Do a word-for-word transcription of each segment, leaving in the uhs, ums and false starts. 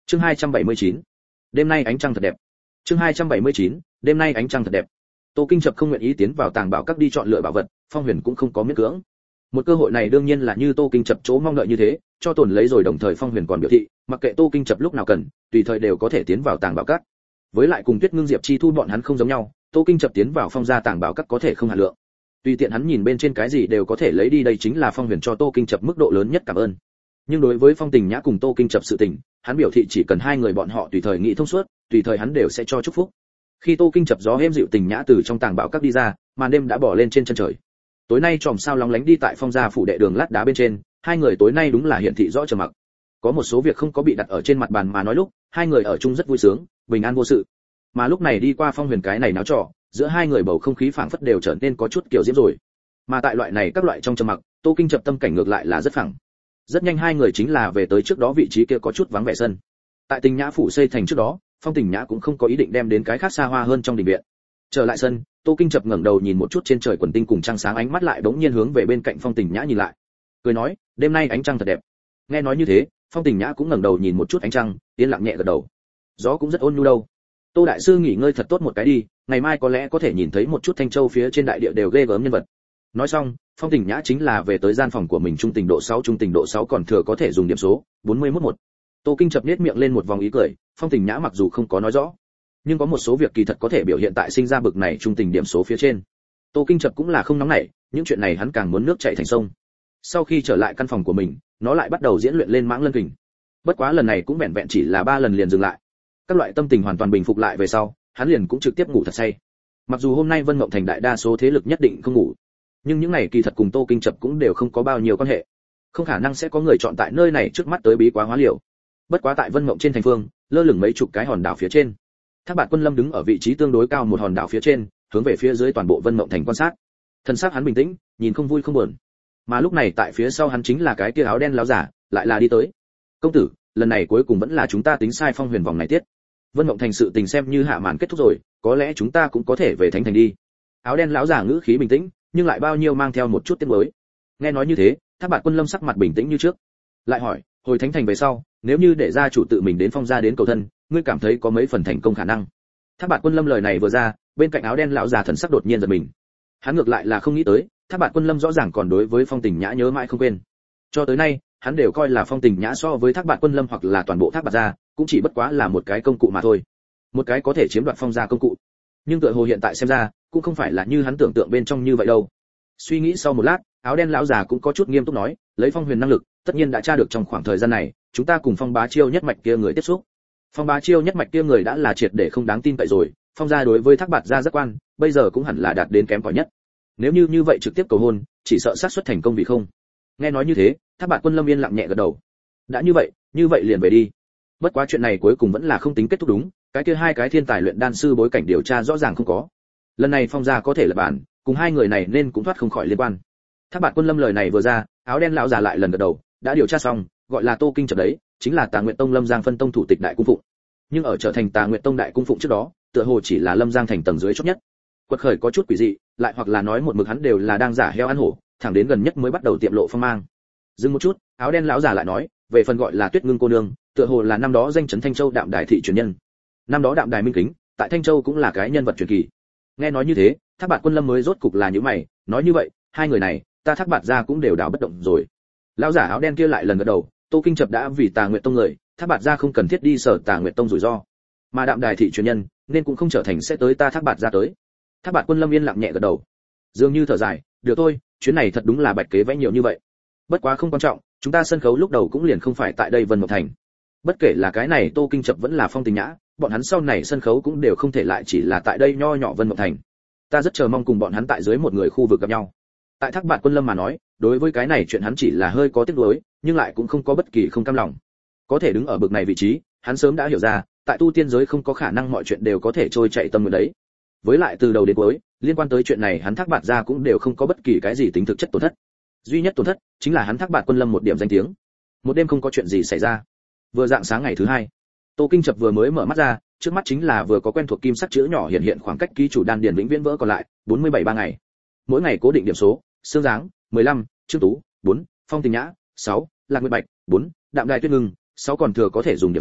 Chương hai trăm bảy mươi chín. Đêm nay ánh trăng thật đẹp. Chương hai trăm bảy mươi chín. Đêm nay ánh trăng thật đẹp. Tô Kinh Chập không nguyện ý tiến vào tàng bảo các đi chọn lựa bảo vật, Phong Huyền cũng không có miễn cưỡng. Một cơ hội này đương nhiên là như Tô Kinh Chập chỗ mong đợi như thế, cho tồn lấy rồi đồng thời Phong Huyền còn biểu thị, mặc kệ Tô Kinh Chập lúc nào cần, tùy thời đều có thể tiến vào tàng bảo các. Với lại cùng Tuyết Ngưng Diệp Chi Thu bọn hắn không giống nhau, Tô Kinh Chập tiến vào phong gia tàng bảo các có thể không hạn lượng. Tùy tiện hắn nhìn bên trên cái gì đều có thể lấy đi, đây chính là Phong Huyền cho Tô Kinh Chập mức độ lớn nhất cảm ơn. Nhưng đối với Phong Tình Nhã cùng Tô Kinh Chập sự tình, hắn biểu thị chỉ cần hai người bọn họ tùy thời nghĩ thông suốt, tùy thời hắn đều sẽ cho chúc phúc. Khi Tô Kinh Chập gió êm dịu Tình Nhã từ trong tàng bảo các đi ra, màn đêm đã bỏ lên trên chân trời. Tối nay chòm sao lóng lánh đi tại Phong gia phủ đệ đường lát đá bên trên, hai người tối nay đúng là hiển thị rõ trầm mặc. Có một số việc không có bị đặt ở trên mặt bàn mà nói lúc, hai người ở chung rất vui sướng, bình an vô sự. Mà lúc này đi qua Phong Huyền cái này náo trò, giữa hai người bầu không khí phảng phất đều trở nên có chút kiểu diễm rồi. Mà tại loại này các loại trong trầm mặc, Tô Kinh Chập tâm cảnh ngược lại là rất phẳng. Rất nhanh hai người chính là về tới trước đó vị trí kia có chút vắng vẻ sân. Tại Tình Nhã phủ xây thành trước đó, Phong Tình Nhã cũng không có ý định đem đến cái khác xa hoa hơn trong đình viện. Trở lại sân, Tô Kinh Chập ngẩng đầu nhìn một chút trên trời quần tinh cùng trăng sáng, ánh mắt lại bỗng nhiên hướng về bên cạnh Phong Tình Nhã nhìn lại. Cười nói, đêm nay ánh trăng thật đẹp. Nghe nói như thế, Phong Tình Nhã cũng ngẩng đầu nhìn một chút ánh trăng, yên lặng nhẹ gật đầu. Gió cũng rất ôn nhu đâu. Tô đại sư nghỉ ngơi thật tốt một cái đi, ngày mai có lẽ có thể nhìn thấy một chút Thanh Châu phía trên đại địa đều ghê gớm nhân vật. Nói xong, Phong Tình Nhã chính là về tới gian phòng của mình, trung tình độ sáu, trung tình độ sáu còn thừa có thể dùng điểm số bốn mươi mốt một. Tô Kinh Chập nhếch miệng lên một vòng ý cười, Phong Tình Nhã mặc dù không có nói rõ, nhưng có một số việc kỳ thật có thể biểu hiện tại sinh ra bực này trung tình điểm số phía trên. Tô Kinh Chập cũng là không nóng nảy, những chuyện này hắn càng muốn nước chảy thành sông. Sau khi trở lại căn phòng của mình, nó lại bắt đầu diễn luyện lên mãng lân kình. Bất quá lần này cũng vẹn vẹn chỉ là ba lần liền dừng lại. Các loại tâm tình hoàn toàn bình phục lại về sau, hắn liền cũng trực tiếp ngủ thật say. Mặc dù hôm nay Vân Mộng Thành đại đa số thế lực nhất định không ngủ, nhưng những này kỳ thật cùng Tô Kinh Chập cũng đều không có bao nhiêu quan hệ. Không khả năng sẽ có người chọn tại nơi này trước mắt tới bí quá hóa liều. Bất quá tại Vân Mộng trên thành phương, lơ lửng mấy chục cái hòn đảo phía trên. Thác Bạt Quân Lâm đứng ở vị trí tương đối cao một hòn đảo phía trên, hướng về phía dưới toàn bộ Vân Mộng thành quan sát. Thân xác hắn bình tĩnh, nhìn không vui không buồn. Mà lúc này tại phía sau hắn chính là cái kia áo đen láo giả, lại là đi tới. "Công tử, lần này cuối cùng vẫn là chúng ta tính sai Phong Huyền vòng này tiết. Vân Mộng thành sự tình xem như hạ màn kết thúc rồi, có lẽ chúng ta cũng có thể về thánh thành đi." Áo đen láo giả ngữ khí bình tĩnh, nhưng lại bao nhiêu mang theo một chút tiếc nuối. Nghe nói như thế, Thác Bạt Quân Lâm sắc mặt bình tĩnh như trước. Lại hỏi, hồi thánh thành về sau, nếu như để gia chủ tự mình đến Phong gia đến cầu thân, ngươi cảm thấy có mấy phần thành công khả năng? Thác Bạt Quân Lâm lời này vừa ra, bên cạnh áo đen lão già thần sắc đột nhiên giật mình. Hắn ngược lại là không nghĩ tới, Thác Bạt Quân Lâm rõ ràng còn đối với Phong Tình Nhã nhớ mãi không quên. Cho tới nay, hắn đều coi là Phong Tình Nhã so với Thác Bạt Quân Lâm hoặc là toàn bộ Thác Bạt gia, cũng chỉ bất quá là một cái công cụ mà thôi. Một cái có thể chiếm đoạt Phong gia công cụ. Nhưng tựa hồ hiện tại xem ra, cũng không phải là như hắn tưởng tượng bên trong như vậy đâu. Suy nghĩ sau một lát, áo đen lão già cũng có chút nghiêm túc nói, lấy Phong Huyền năng lực, tất nhiên đã tra được trong khoảng thời gian này, chúng ta cùng Phong Bá Chiêu nhất mạch kia người tiếp xúc. Phong Bá Chiêu nhất mạch kia người đã là triệt để không đáng tin cậy rồi, Phong gia đối với Thác Bạt gia rất quan, bây giờ cũng hẳn là đạt đến kém cỏi nhất. Nếu như như vậy trực tiếp cầu hôn, chỉ sợ xác suất thành công vì không. Nghe nói như thế, Thác Bạt Quân Lâm yên lặng nhẹ gật đầu. Đã như vậy, như vậy liền về đi. Bất quá chuyện này cuối cùng vẫn là không tính kết thúc đúng, cái kia hai cái thiên tài luyện đan sư bối cảnh điều tra rõ ràng không có. Lần này Phong gia có thể là bản, cùng hai người này nên cũng thoát không khỏi liên quan. Thác Bạt Quân Lâm lời này vừa ra, áo đen lão già lại lần gật đầu, đã điều tra xong, gọi là Tô Kinh Chập đấy, chính là Tà Nguyệt Tông Lâm Giang phân tông thủ tịch đại cung phụng. Nhưng ở trở thành Tà Nguyệt Tông đại cung phụng trước đó, tựa hồ chỉ là Lâm Giang thành tầng dưới chót nhất. Quật khởi có chút quỷ dị, lại hoặc là nói một mực hắn đều là đang giả heo ăn hổ, thẳng đến gần nhất mới bắt đầu tiệm lộ phong mang. Dừng một chút, áo đen lão già lại nói, về phần gọi là Tuyết Ngưng cô nương, tựa hồ là năm đó danh chấn Thanh Châu Đạm Đài thị truyền nhân. Năm đó Đạm Đài minh kính, tại Thanh Châu cũng là cái nhân vật truyền kỳ. Nghe nói như thế, Thác Bạt Quân Lâm mới rốt cục là những mày, nói như vậy, hai người này, ta Thác Bạt gia cũng đều đảo bất động rồi. Lão giả áo đen kia lại lần gật đầu, Tô Kinh Chập đã vì Tà Nguyệt Tông người, Thác Bạt gia không cần thiết đi sở Tà Nguyệt Tông rủi ro. Mà Đạm Đài thị truyền nhân, nên cũng không trở thành sẽ tới ta Thác Bạt gia tới. Thác Bạt Quân Lâm yên lặng nhẹ gật đầu, dường như thở dài, được thôi, chuyến này thật đúng là bạch kế vẽ nhiều như vậy. Bất quá không quan trọng, chúng ta sân khấu lúc đầu cũng liền không phải tại đây Vân Mộng thành. Bất kể là cái này Tô Kinh Chập vẫn là Phong Tình Nhã, bọn hắn sau này sân khấu cũng đều không thể lại chỉ là tại đây nho nhỏ Vân Mộng thành. Ta rất chờ mong cùng bọn hắn tại dưới một người khu vực gặp nhau. Tại Thác Bạt Quân Lâm mà nói, đối với cái này chuyện hắn chỉ là hơi có tiếc nuối, nhưng lại cũng không có bất kỳ không cam lòng. Có thể đứng ở bực này vị trí, hắn sớm đã hiểu ra, tại tu tiên giới không có khả năng mọi chuyện đều có thể trôi chạy tâm nguyện đấy. Với lại từ đầu đến cuối, liên quan tới chuyện này hắn Thác Bạt gia cũng đều không có bất kỳ cái gì tính thực chất tổn thất. Duy nhất tổn thất chính là hắn Thác Bạt Quân Lâm một điểm danh tiếng. Một đêm không có chuyện gì xảy ra. Vừa dạng sáng ngày thứ hai, Tô Kinh Chập vừa mới mở mắt ra, trước mắt chính là vừa có quen thuộc kim sắc chữ nhỏ hiện hiện khoảng cách ký chủ đan điền vĩnh viễn vỡ còn lại bốn mươi bảy ba ngày. Mỗi ngày cố định điểm số, Sương Giáng mười lăm, Trương Tú bốn, Phong Tình Nhã sáu, Lạc Nguyệt Bạch bốn, Đạm Đài Tuyết Ngưng sáu còn thừa có thể dùng điểm số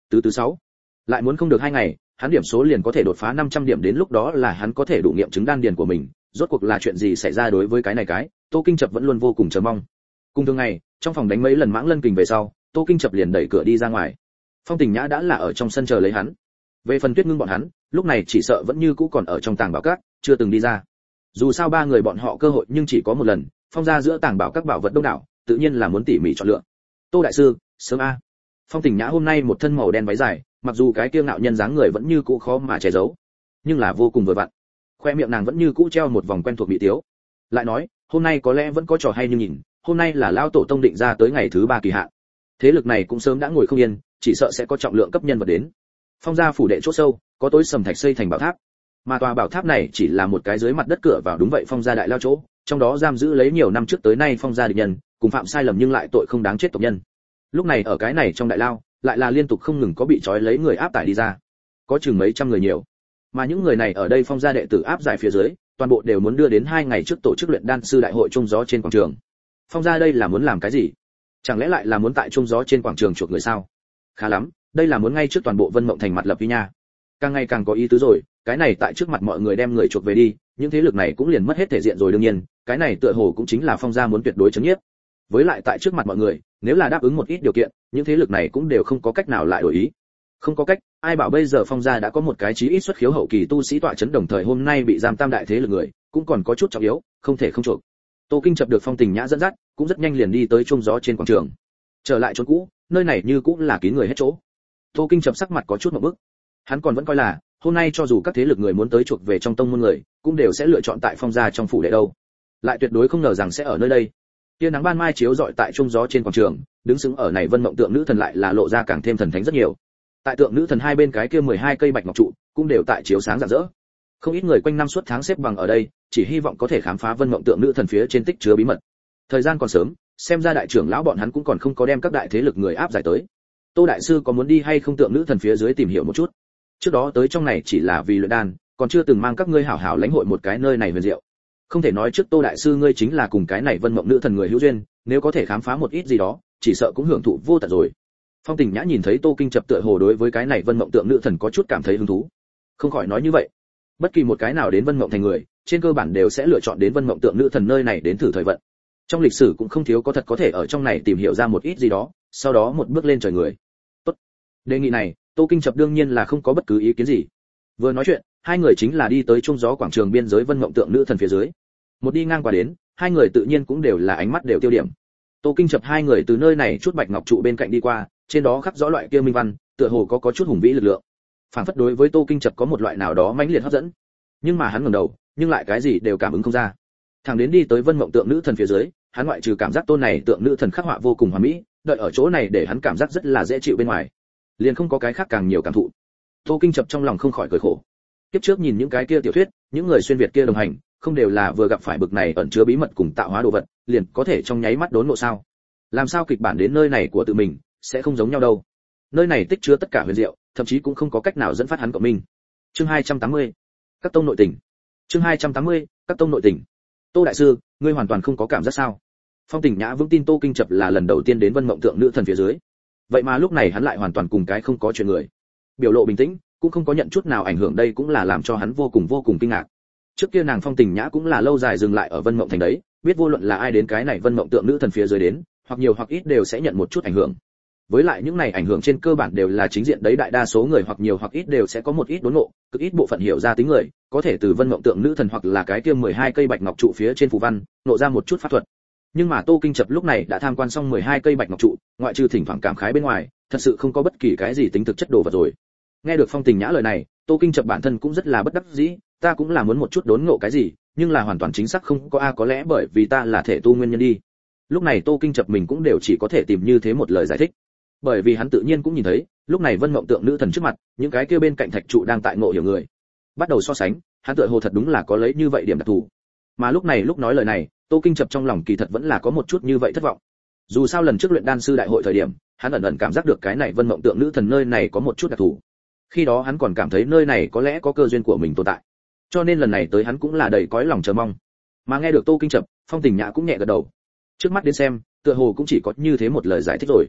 tứ tứ sáu. Lại muốn không được hai ngày, hắn điểm số liền có thể đột phá năm trăm điểm, đến lúc đó là hắn có thể đủ nghiệm chứng đan điền của mình. Rốt cuộc là chuyện gì xảy ra đối với cái này cái, Tô Kinh Chập vẫn luôn vô cùng chờ mong. Cùng thường ngày, trong phòng đánh mấy lần mãng lân kình về sau, Tô Kinh Chập liền đẩy cửa đi ra ngoài. Phong Tình Nhã đã là ở trong sân chờ lấy hắn. Về phần Tuyết Ngưng bọn hắn, lúc này chỉ sợ vẫn như cũ còn ở trong tàng bảo các, chưa từng đi ra. Dù sao ba người bọn họ cơ hội nhưng chỉ có một lần, phong ra giữa tàng bảo các bảo vật đông đảo, tự nhiên là muốn tỉ mỉ chọn lựa. Tô đại sư, sớm a. Phong Tình Nhã hôm nay một thân màu đen váy dài, mặc dù cái kiêu ngạo nhân dáng người vẫn như cũ khó mà che giấu, nhưng là vô cùng vừa vặn. Khoe miệng nàng vẫn như cũ treo một vòng quen thuộc bị tiếu. Lại nói, hôm nay có lẽ vẫn có trò hay như nhìn, hôm nay là lão tổ tông định ra tới ngày thứ ba kỳ hạn. Thế lực này cũng sớm đã ngồi không yên, chỉ sợ sẽ có trọng lượng cấp nhân vật đến. Phong gia phủ đệ chỗ sâu, có tối sầm thạch xây thành bảo tháp. Mà tòa bảo tháp này chỉ là một cái dưới mặt đất cửa vào, đúng vậy phong gia đại lao chỗ, trong đó giam giữ lấy nhiều năm trước tới nay phong gia địch nhân, cùng phạm sai lầm nhưng lại tội không đáng chết tộc nhân. Lúc này ở cái này trong đại lao, lại là liên tục không ngừng có bị trói lấy người áp tải đi ra. Có chừng mấy trăm người nhiều. Mà những người này ở đây phong gia đệ tử áp giải phía dưới, toàn bộ đều muốn đưa đến hai ngày trước tổ chức luyện đan sư đại hội trung gió trên quảng trường. Phong gia đây là muốn làm cái gì? Chẳng lẽ lại là muốn tại trung gió trên quảng trường chuộc người sao? Khá lắm, đây là muốn ngay trước toàn bộ Vân Mộng thành mặt lập uy nha. Càng ngày càng có ý tứ rồi, cái này tại trước mặt mọi người đem người chuộc về đi, những thế lực này cũng liền mất hết thể diện rồi. Đương nhiên, cái này tựa hồ cũng chính là phong gia muốn tuyệt đối chấn nhiếp. Với lại tại trước mặt mọi người, nếu là đáp ứng một ít điều kiện, những thế lực này cũng đều không có cách nào lại đổi ý. Không có cách, ai bảo bây giờ phong gia đã có một cái chí ít xuất khiếu hậu kỳ tu sĩ tọa chấn, đồng thời hôm nay bị giam tam đại thế lực người, cũng còn có chút trọng yếu, không thể không chuộc. Tô Kinh Chập được Phong Tình Nhã dẫn dắt, cũng rất nhanh liền đi tới trung gió trên quảng trường. Trở lại chỗ cũ, nơi này như cũng là kín người hết chỗ. Tô Kinh Chập sắc mặt có chút ngượng bức. Hắn còn vẫn coi là, hôm nay cho dù các thế lực người muốn tới chuộc về trong tông môn người, cũng đều sẽ lựa chọn tại phong gia trong phủ đệ đâu. Lại tuyệt đối không ngờ rằng sẽ ở nơi đây. Tia nắng ban mai chiếu rọi tại trung gió trên quảng trường, đứng sững ở này Vân Mộng tượng nữ thần lại là lộ ra càng thêm thần thánh rất nhiều. Tại tượng nữ thần hai bên cái kia mười hai cây bạch ngọc trụ, cũng đều tại chiếu sáng rạng rỡ. Không ít người quanh năm suốt tháng xếp bằng ở đây, chỉ hy vọng có thể khám phá Vân Mộng tượng nữ thần phía trên tích chứa bí mật. Thời gian còn sớm, xem ra đại trưởng lão bọn hắn cũng còn không có đem các đại thế lực người áp giải tới. Tô đại sư có muốn đi hay không tượng nữ thần phía dưới tìm hiểu một chút? Trước đó tới trong này chỉ là vì luyện đan, còn chưa từng mang các ngươi hảo hảo lãnh hội một cái nơi này huyền diệu. Không thể nói trước Tô đại sư ngươi chính là cùng cái này Vân Mộng nữ thần người hữu duyên, nếu có thể khám phá một ít gì đó, chỉ sợ cũng hưởng thụ vô tận rồi. Phong Tình Nhã nhìn thấy Tô Kinh Chập tựa hồ đối với cái này Vân Mộng tượng nữ thần có chút cảm thấy hứng thú, không khỏi nói như vậy. Bất kỳ một cái nào đến Vân Mộng thành người, trên cơ bản đều sẽ lựa chọn đến Vân Mộng tượng nữ thần nơi này đến thử thời vận. Trong lịch sử cũng không thiếu có thật có thể ở trong này tìm hiểu ra một ít gì đó, sau đó một bước lên trời người. Tốt. Đề nghị này, Tô Kinh Chập đương nhiên là không có bất cứ ý kiến gì. Vừa nói chuyện, hai người chính là đi tới trung gió quảng trường biên giới Vân Mộng tượng nữ thần phía dưới. Một đi ngang qua đến, hai người tự nhiên cũng đều là ánh mắt đều tiêu điểm. Tô Kinh Chập hai người từ nơi này chút bạch ngọc trụ bên cạnh đi qua, trên đó khắc rõ loại kia minh văn, tựa hồ có có chút hùng vĩ lực lượng. Phản phất đối với Tô Kinh Chập có một loại nào đó mãnh liệt hấp dẫn. Nhưng mà hắn ngẩng đầu, nhưng lại cái gì đều cảm ứng không ra. Thẳng đến đi tới Vân Mộng tượng nữ thần phía dưới, hắn ngoại trừ cảm giác tôn này tượng nữ thần khắc họa vô cùng hoàn mỹ, đợi ở chỗ này để hắn cảm giác rất là dễ chịu bên ngoài, liền không có cái khác càng nhiều cảm thụ. Tô Kinh Chập trong lòng không khỏi cười khổ. Kiếp trước nhìn những cái kia tiểu thuyết, những người xuyên việt kia đồng hành, không đều là vừa gặp phải bực này ẩn chứa bí mật cùng tạo hóa đồ vật, liền có thể trong nháy mắt đốn ngộ sao? Làm sao kịch bản đến nơi này của tự mình sẽ không giống nhau đâu? Nơi này tích chứa tất cả huyền diệu, thậm chí cũng không có cách nào dẫn phát hắn cộng minh. Chương hai trăm tám mươi, các tông nội tình. Chương hai trăm tám mươi, các tông nội tình. Tô đại sư, ngươi hoàn toàn không có cảm giác sao? Phong Tình Nhã vững tin Tô Kinh Chập là lần đầu tiên đến Vân Mộng tượng nữ thần phía dưới. Vậy mà lúc này hắn lại hoàn toàn cùng cái không có chuyện người. Biểu lộ bình tĩnh, cũng không có nhận chút nào ảnh hưởng, đây cũng là làm cho hắn vô cùng vô cùng kinh ngạc. Trước kia nàng Phong Tình Nhã cũng là lâu dài dừng lại ở Vân Mộng thành đấy, biết vô luận là ai đến cái này Vân Mộng tượng nữ thần phía dưới đến, hoặc nhiều hoặc ít đều sẽ nhận một chút ảnh hưởng. Với lại những này ảnh hưởng trên cơ bản đều là chính diện đấy, đại đa số người hoặc nhiều hoặc ít đều sẽ có một ít đốn ngộ, cực ít bộ phận hiểu ra tính người, có thể từ Vân Mộng tượng nữ thần hoặc là cái kia mười hai cây bạch ngọc trụ phía trên phù văn, nộ ra một chút pháp thuật. Nhưng mà Tô Kinh Chập lúc này đã tham quan xong mười hai cây bạch ngọc trụ, ngoại trừ thỉnh thoảng cảm khái bên ngoài, thật sự không có bất kỳ cái gì tính thực chất đồ vật rồi. Nghe được Phong Tình Nhã lời này, Tô Kinh Chập bản thân cũng rất là bất đắc dĩ, ta cũng là muốn một chút đốn ngộ cái gì, nhưng là hoàn toàn chính xác không có a, có lẽ bởi vì ta là thể tu nguyên nhân đi. Lúc này Tô Kinh Chập mình cũng đều chỉ có thể tìm như thế một lời giải thích. Bởi vì hắn tự nhiên cũng nhìn thấy, lúc này Vân Mộng tượng nữ thần trước mặt, những cái kia bên cạnh thạch trụ đang tại ngộ hiểu người. Bắt đầu so sánh, hắn tựa hồ thật đúng là có lấy như vậy điểm đặc thù. Mà lúc này lúc nói lời này, Tô Kinh Chập trong lòng kỳ thật vẫn là có một chút như vậy thất vọng. Dù sao lần trước luyện đan sư đại hội thời điểm, hắn ẩn ẩn cảm giác được cái này Vân Mộng tượng nữ thần nơi này có một chút đặc thù. Khi đó hắn còn cảm thấy nơi này có lẽ có cơ duyên của mình tồn tại. Cho nên lần này tới hắn cũng là đầy cõi lòng chờ mong. Mà nghe được Tô Kinh Chập, Phong Tình Nhã cũng nhẹ gật đầu. Trước mắt đến xem, tựa hồ cũng chỉ có như thế một lời giải thích rồi.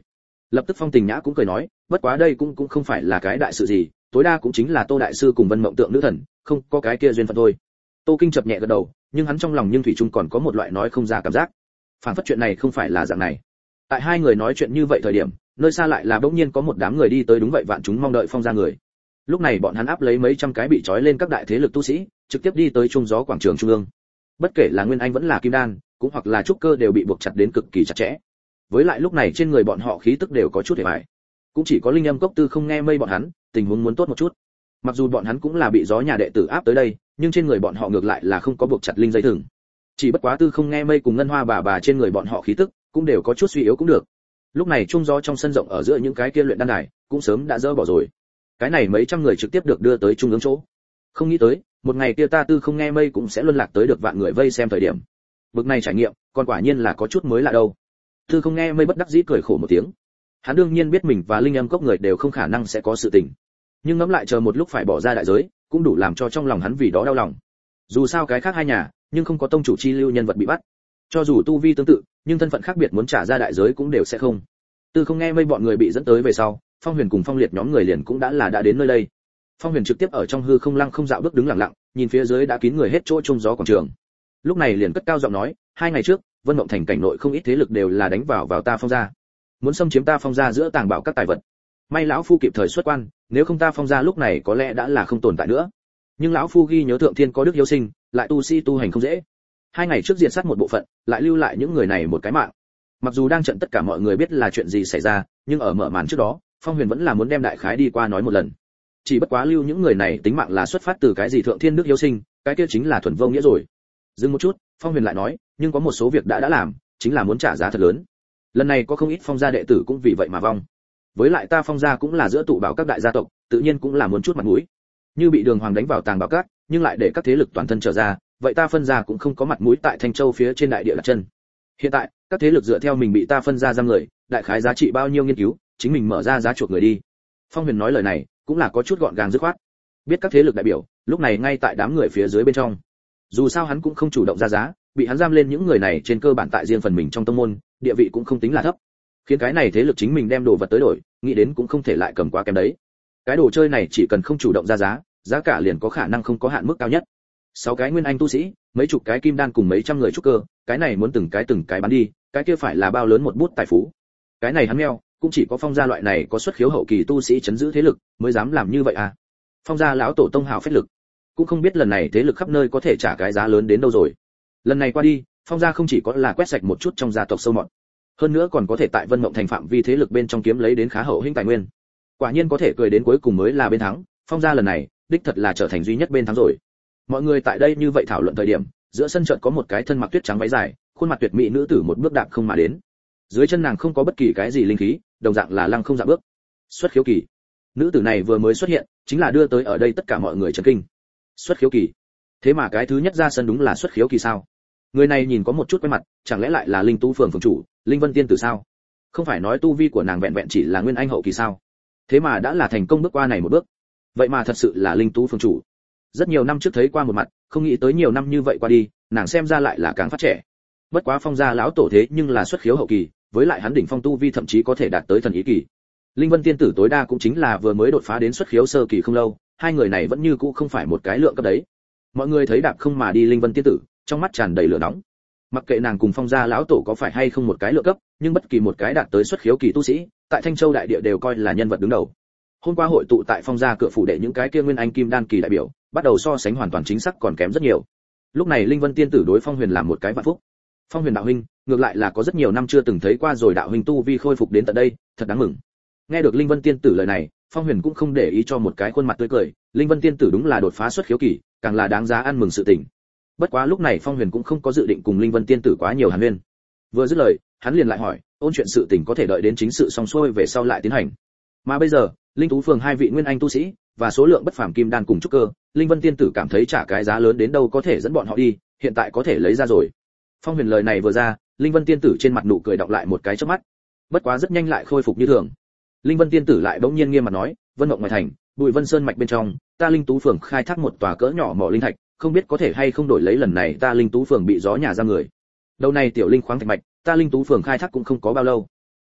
Lập tức Phong Tình Nhã cũng cười nói, bất quá đây cũng cũng không phải là cái đại sự gì, tối đa cũng chính là Tô đại sư cùng Vân Mộng Tượng nữ thần, không có cái kia duyên phận thôi. Tô Kinh chập nhẹ gật đầu, nhưng hắn trong lòng nhưng thủy chung còn có một loại nói không ra cảm giác. Phản phất chuyện này không phải là dạng này. Tại hai người nói chuyện như vậy thời điểm, nơi xa lại là bỗng nhiên có một đám người đi tới, đúng vậy vạn chúng mong đợi Phong gia người. Lúc này bọn hắn áp lấy mấy trăm cái bị trói lên các đại thế lực tu sĩ, trực tiếp đi tới trung gió quảng trường trung ương. Bất kể là Nguyên Anh vẫn là Kim Đan, cũng hoặc là trúc cơ đều bị buộc chặt đến cực kỳ chặt chẽ. Với lại lúc này trên người bọn họ khí tức đều có chút hề bại. Cũng chỉ có Linh Âm Cốc Tư không nghe mây bọn hắn, tình huống muốn tốt một chút. Mặc dù bọn hắn cũng là bị gió nhà đệ tử áp tới đây, nhưng trên người bọn họ ngược lại là không có buộc chặt linh dây thừng. Chỉ bất quá Tư không nghe mây cùng Ngân Hoa bà bà trên người bọn họ khí tức cũng đều có chút suy yếu cũng được. Lúc này trung gió trong sân rộng ở giữa những cái kia luyện đan đài cũng sớm đã dỡ bỏ rồi. Cái này mấy trăm người trực tiếp được đưa tới trung ương chỗ. Không nghĩ tới, một ngày kia ta Tư không nghe mây cũng sẽ luân lạc tới được vạn người vây xem thời điểm. Bực này trải nghiệm, còn quả nhiên là có chút mới lạ đâu. Tư không nghe mây bất đắc dĩ cười khổ một tiếng. Hắn đương nhiên biết mình và Linh Âm Cốc người đều không khả năng sẽ có sự tình, nhưng ngẫm lại chờ một lúc phải bỏ ra đại giới, cũng đủ làm cho trong lòng hắn vì đó đau lòng. Dù sao cái khác hai nhà, nhưng không có tông chủ chi lưu nhân vật bị bắt. Cho dù tu vi tương tự, nhưng thân phận khác biệt muốn trả ra đại giới cũng đều sẽ không. Tư không nghe mây bọn người bị dẫn tới về sau, Phong Huyền cùng Phong Liệt nhóm người liền cũng đã là đã đến nơi đây. Phong Huyền trực tiếp ở trong hư không lăng không dạo bước đứng lặng lặng, nhìn phía dưới đã kín người hết chỗ trung gió quảng trường. Lúc này liền cất cao giọng nói, hai ngày trước, Vân Mộng thành cảnh nội không ít thế lực đều là đánh vào vào ta Phong gia, muốn xâm chiếm ta Phong gia giữa tàng bảo các tài vật. May lão phu kịp thời xuất quan, nếu không ta Phong gia lúc này có lẽ đã là không tồn tại nữa. Nhưng lão phu ghi nhớ thượng thiên có đức hiếu sinh, lại tu sĩ tu hành không dễ. Hai ngày trước diệt sát một bộ phận, lại lưu lại những người này một cái mạng. Mặc dù đang trận tất cả mọi người biết là chuyện gì xảy ra, nhưng ở mở màn trước đó, Phong Huyền vẫn là muốn đem đại khái đi qua nói một lần. Chỉ bất quá lưu những người này tính mạng là xuất phát từ cái gì thượng thiên đức hiếu sinh, cái kia chính là thuần vô nghĩa rồi. Dừng một chút, Phong Huyền lại nói, nhưng có một số việc đã đã làm, chính là muốn trả giá thật lớn. Lần này có không ít Phong gia đệ tử cũng vì vậy mà vong. Với lại ta Phong gia cũng là giữa tụ bảo các đại gia tộc, tự nhiên cũng là muốn chút mặt mũi. Như bị Đường Hoàng đánh vào tàng bảo các, nhưng lại để các thế lực toàn thân trở ra, vậy ta phân gia cũng không có mặt mũi tại Thanh Châu phía trên đại địa đặt chân. Hiện tại, các thế lực dựa theo mình bị ta phân ra giam người, đại khái giá trị bao nhiêu nghiên cứu, chính mình mở ra giá chuộc người đi. Phong Huyền nói lời này, cũng là có chút gọn gàng dứt khoát. Biết các thế lực đại biểu, lúc này ngay tại đám người phía dưới bên trong. Dù sao hắn cũng không chủ động ra giá, bị hắn giam lên những người này trên cơ bản tại riêng phần mình trong tông môn, địa vị cũng không tính là thấp. Khiến cái này thế lực chính mình đem đồ vật tới đổi, nghĩ đến cũng không thể lại cầm quá kém đấy. Cái đồ chơi này chỉ cần không chủ động ra giá, giá cả liền có khả năng không có hạn mức cao nhất. Sáu cái nguyên anh tu sĩ, mấy chục cái kim đan cùng mấy trăm người trúc cơ, cái này muốn từng cái từng cái bán đi, cái kia phải là bao lớn một bút tài phú. Cái này hắn meo, cũng chỉ có Phong gia loại này có xuất khiếu hậu kỳ tu sĩ chấn giữ thế lực, mới dám làm như vậy à. Phong gia lão tổ tông hảo phách lực, cũng không biết lần này thế lực khắp nơi có thể trả cái giá lớn đến đâu rồi. Lần này qua đi, Phong gia không chỉ có là quét sạch một chút trong gia tộc sâu mọt, hơn nữa còn có thể tại Vân Mộng thành phạm vi thế lực bên trong kiếm lấy đến khá hậu hĩnh tài nguyên. Quả nhiên có thể cười đến cuối cùng mới là bên thắng, Phong gia lần này, đích thật là trở thành duy nhất bên thắng rồi. Mọi người tại đây như vậy thảo luận thời điểm, giữa sân chợt có một cái thân mặc tuyết trắng váy dài, khuôn mặt tuyệt mỹ nữ tử một bước đạp không mà đến. Dưới chân nàng không có bất kỳ cái gì linh khí, đồng dạng là lăng không dạ bước. Xuất khiếu kỳ. Nữ tử này vừa mới xuất hiện, chính là đưa tới ở đây tất cả mọi người chấn kinh. Xuất khiếu kỳ. Thế mà cái thứ nhất ra sân đúng là xuất khiếu kỳ sao? Người này nhìn có một chút quen mặt, chẳng lẽ lại là Linh Tú phường phường chủ, Linh Vân tiên tử sao? Không phải nói tu vi của nàng vẹn vẹn chỉ là nguyên anh hậu kỳ sao? Thế mà đã là thành công bước qua này một bước. Vậy mà thật sự là Linh Tú phường chủ. Rất nhiều năm trước thấy qua một mặt, không nghĩ tới nhiều năm như vậy qua đi, nàng xem ra lại là càng phát trẻ. Bất quá Phong gia lão tổ thế nhưng là xuất khiếu hậu kỳ, với lại hắn đỉnh phong tu vi thậm chí có thể đạt tới thần ý kỳ. Linh Vân tiên tử tối đa cũng chính là vừa mới đột phá đến xuất khiếu sơ kỳ không lâu, hai người này vẫn như cũ không phải một cái lượng cấp đấy. Mọi người thấy đạp không mà đi Linh Vân tiên tử, trong mắt tràn đầy lửa nóng. Mặc kệ nàng cùng Phong gia lão tổ có phải hay không một cái lượng cấp, nhưng bất kỳ một cái đạt tới xuất khiếu kỳ tu sĩ, tại Thanh Châu đại địa đều coi là nhân vật đứng đầu. Hôm qua hội tụ tại Phong gia cửa phủ đệ những cái kia nguyên anh kim đan kỳ đại biểu, bắt đầu so sánh hoàn toàn chính xác còn kém rất nhiều. Lúc này Linh Vân tiên tử đối Phong Huyền làm một cái vạn phúc. Phong Huyền đạo huynh, ngược lại là có rất nhiều năm chưa từng thấy qua rồi, đạo huynh tu vi khôi phục đến tận đây, thật đáng mừng. Nghe được Linh Vân tiên tử lời này, Phong Huyền cũng không để ý cho một cái khuôn mặt tươi cười, Linh Vân tiên tử đúng là đột phá xuất khiếu kỳ, càng là đáng giá ăn mừng sự tình. Bất quá lúc này Phong Huyền cũng không có dự định cùng Linh Vân tiên tử quá nhiều hàn huyên. Vừa dứt lời, hắn liền lại hỏi, ôn chuyện sự tình có thể đợi đến chính sự xong xuôi về sau lại tiến hành. Mà bây giờ, Linh Tú phường hai vị nguyên anh tu sĩ và số lượng bất phàm kim đan cùng trúc cơ, Linh Vân tiên tử cảm thấy trả cái giá lớn đến đâu có thể dẫn bọn họ đi, hiện tại có thể lấy ra rồi. Phong Huyền lời này vừa ra, Linh Vân tiên tử trên mặt nụ cười đọng lại một cái chớp mắt. Bất quá rất nhanh lại khôi phục như thường. Linh Vân tiên tử lại bỗng nhiên nghiêm mặt nói, Vân Mộng ngoài thành, Bùi Vân Sơn mạch bên trong, ta Linh Tú phường khai thác một tòa cỡ nhỏ mỏ linh thạch, không biết có thể hay không đổi lấy lần này ta Linh Tú phường bị gió nhà ra người. Đầu này tiểu linh khoáng thạch mạch, ta Linh Tú phường khai thác cũng không có bao lâu.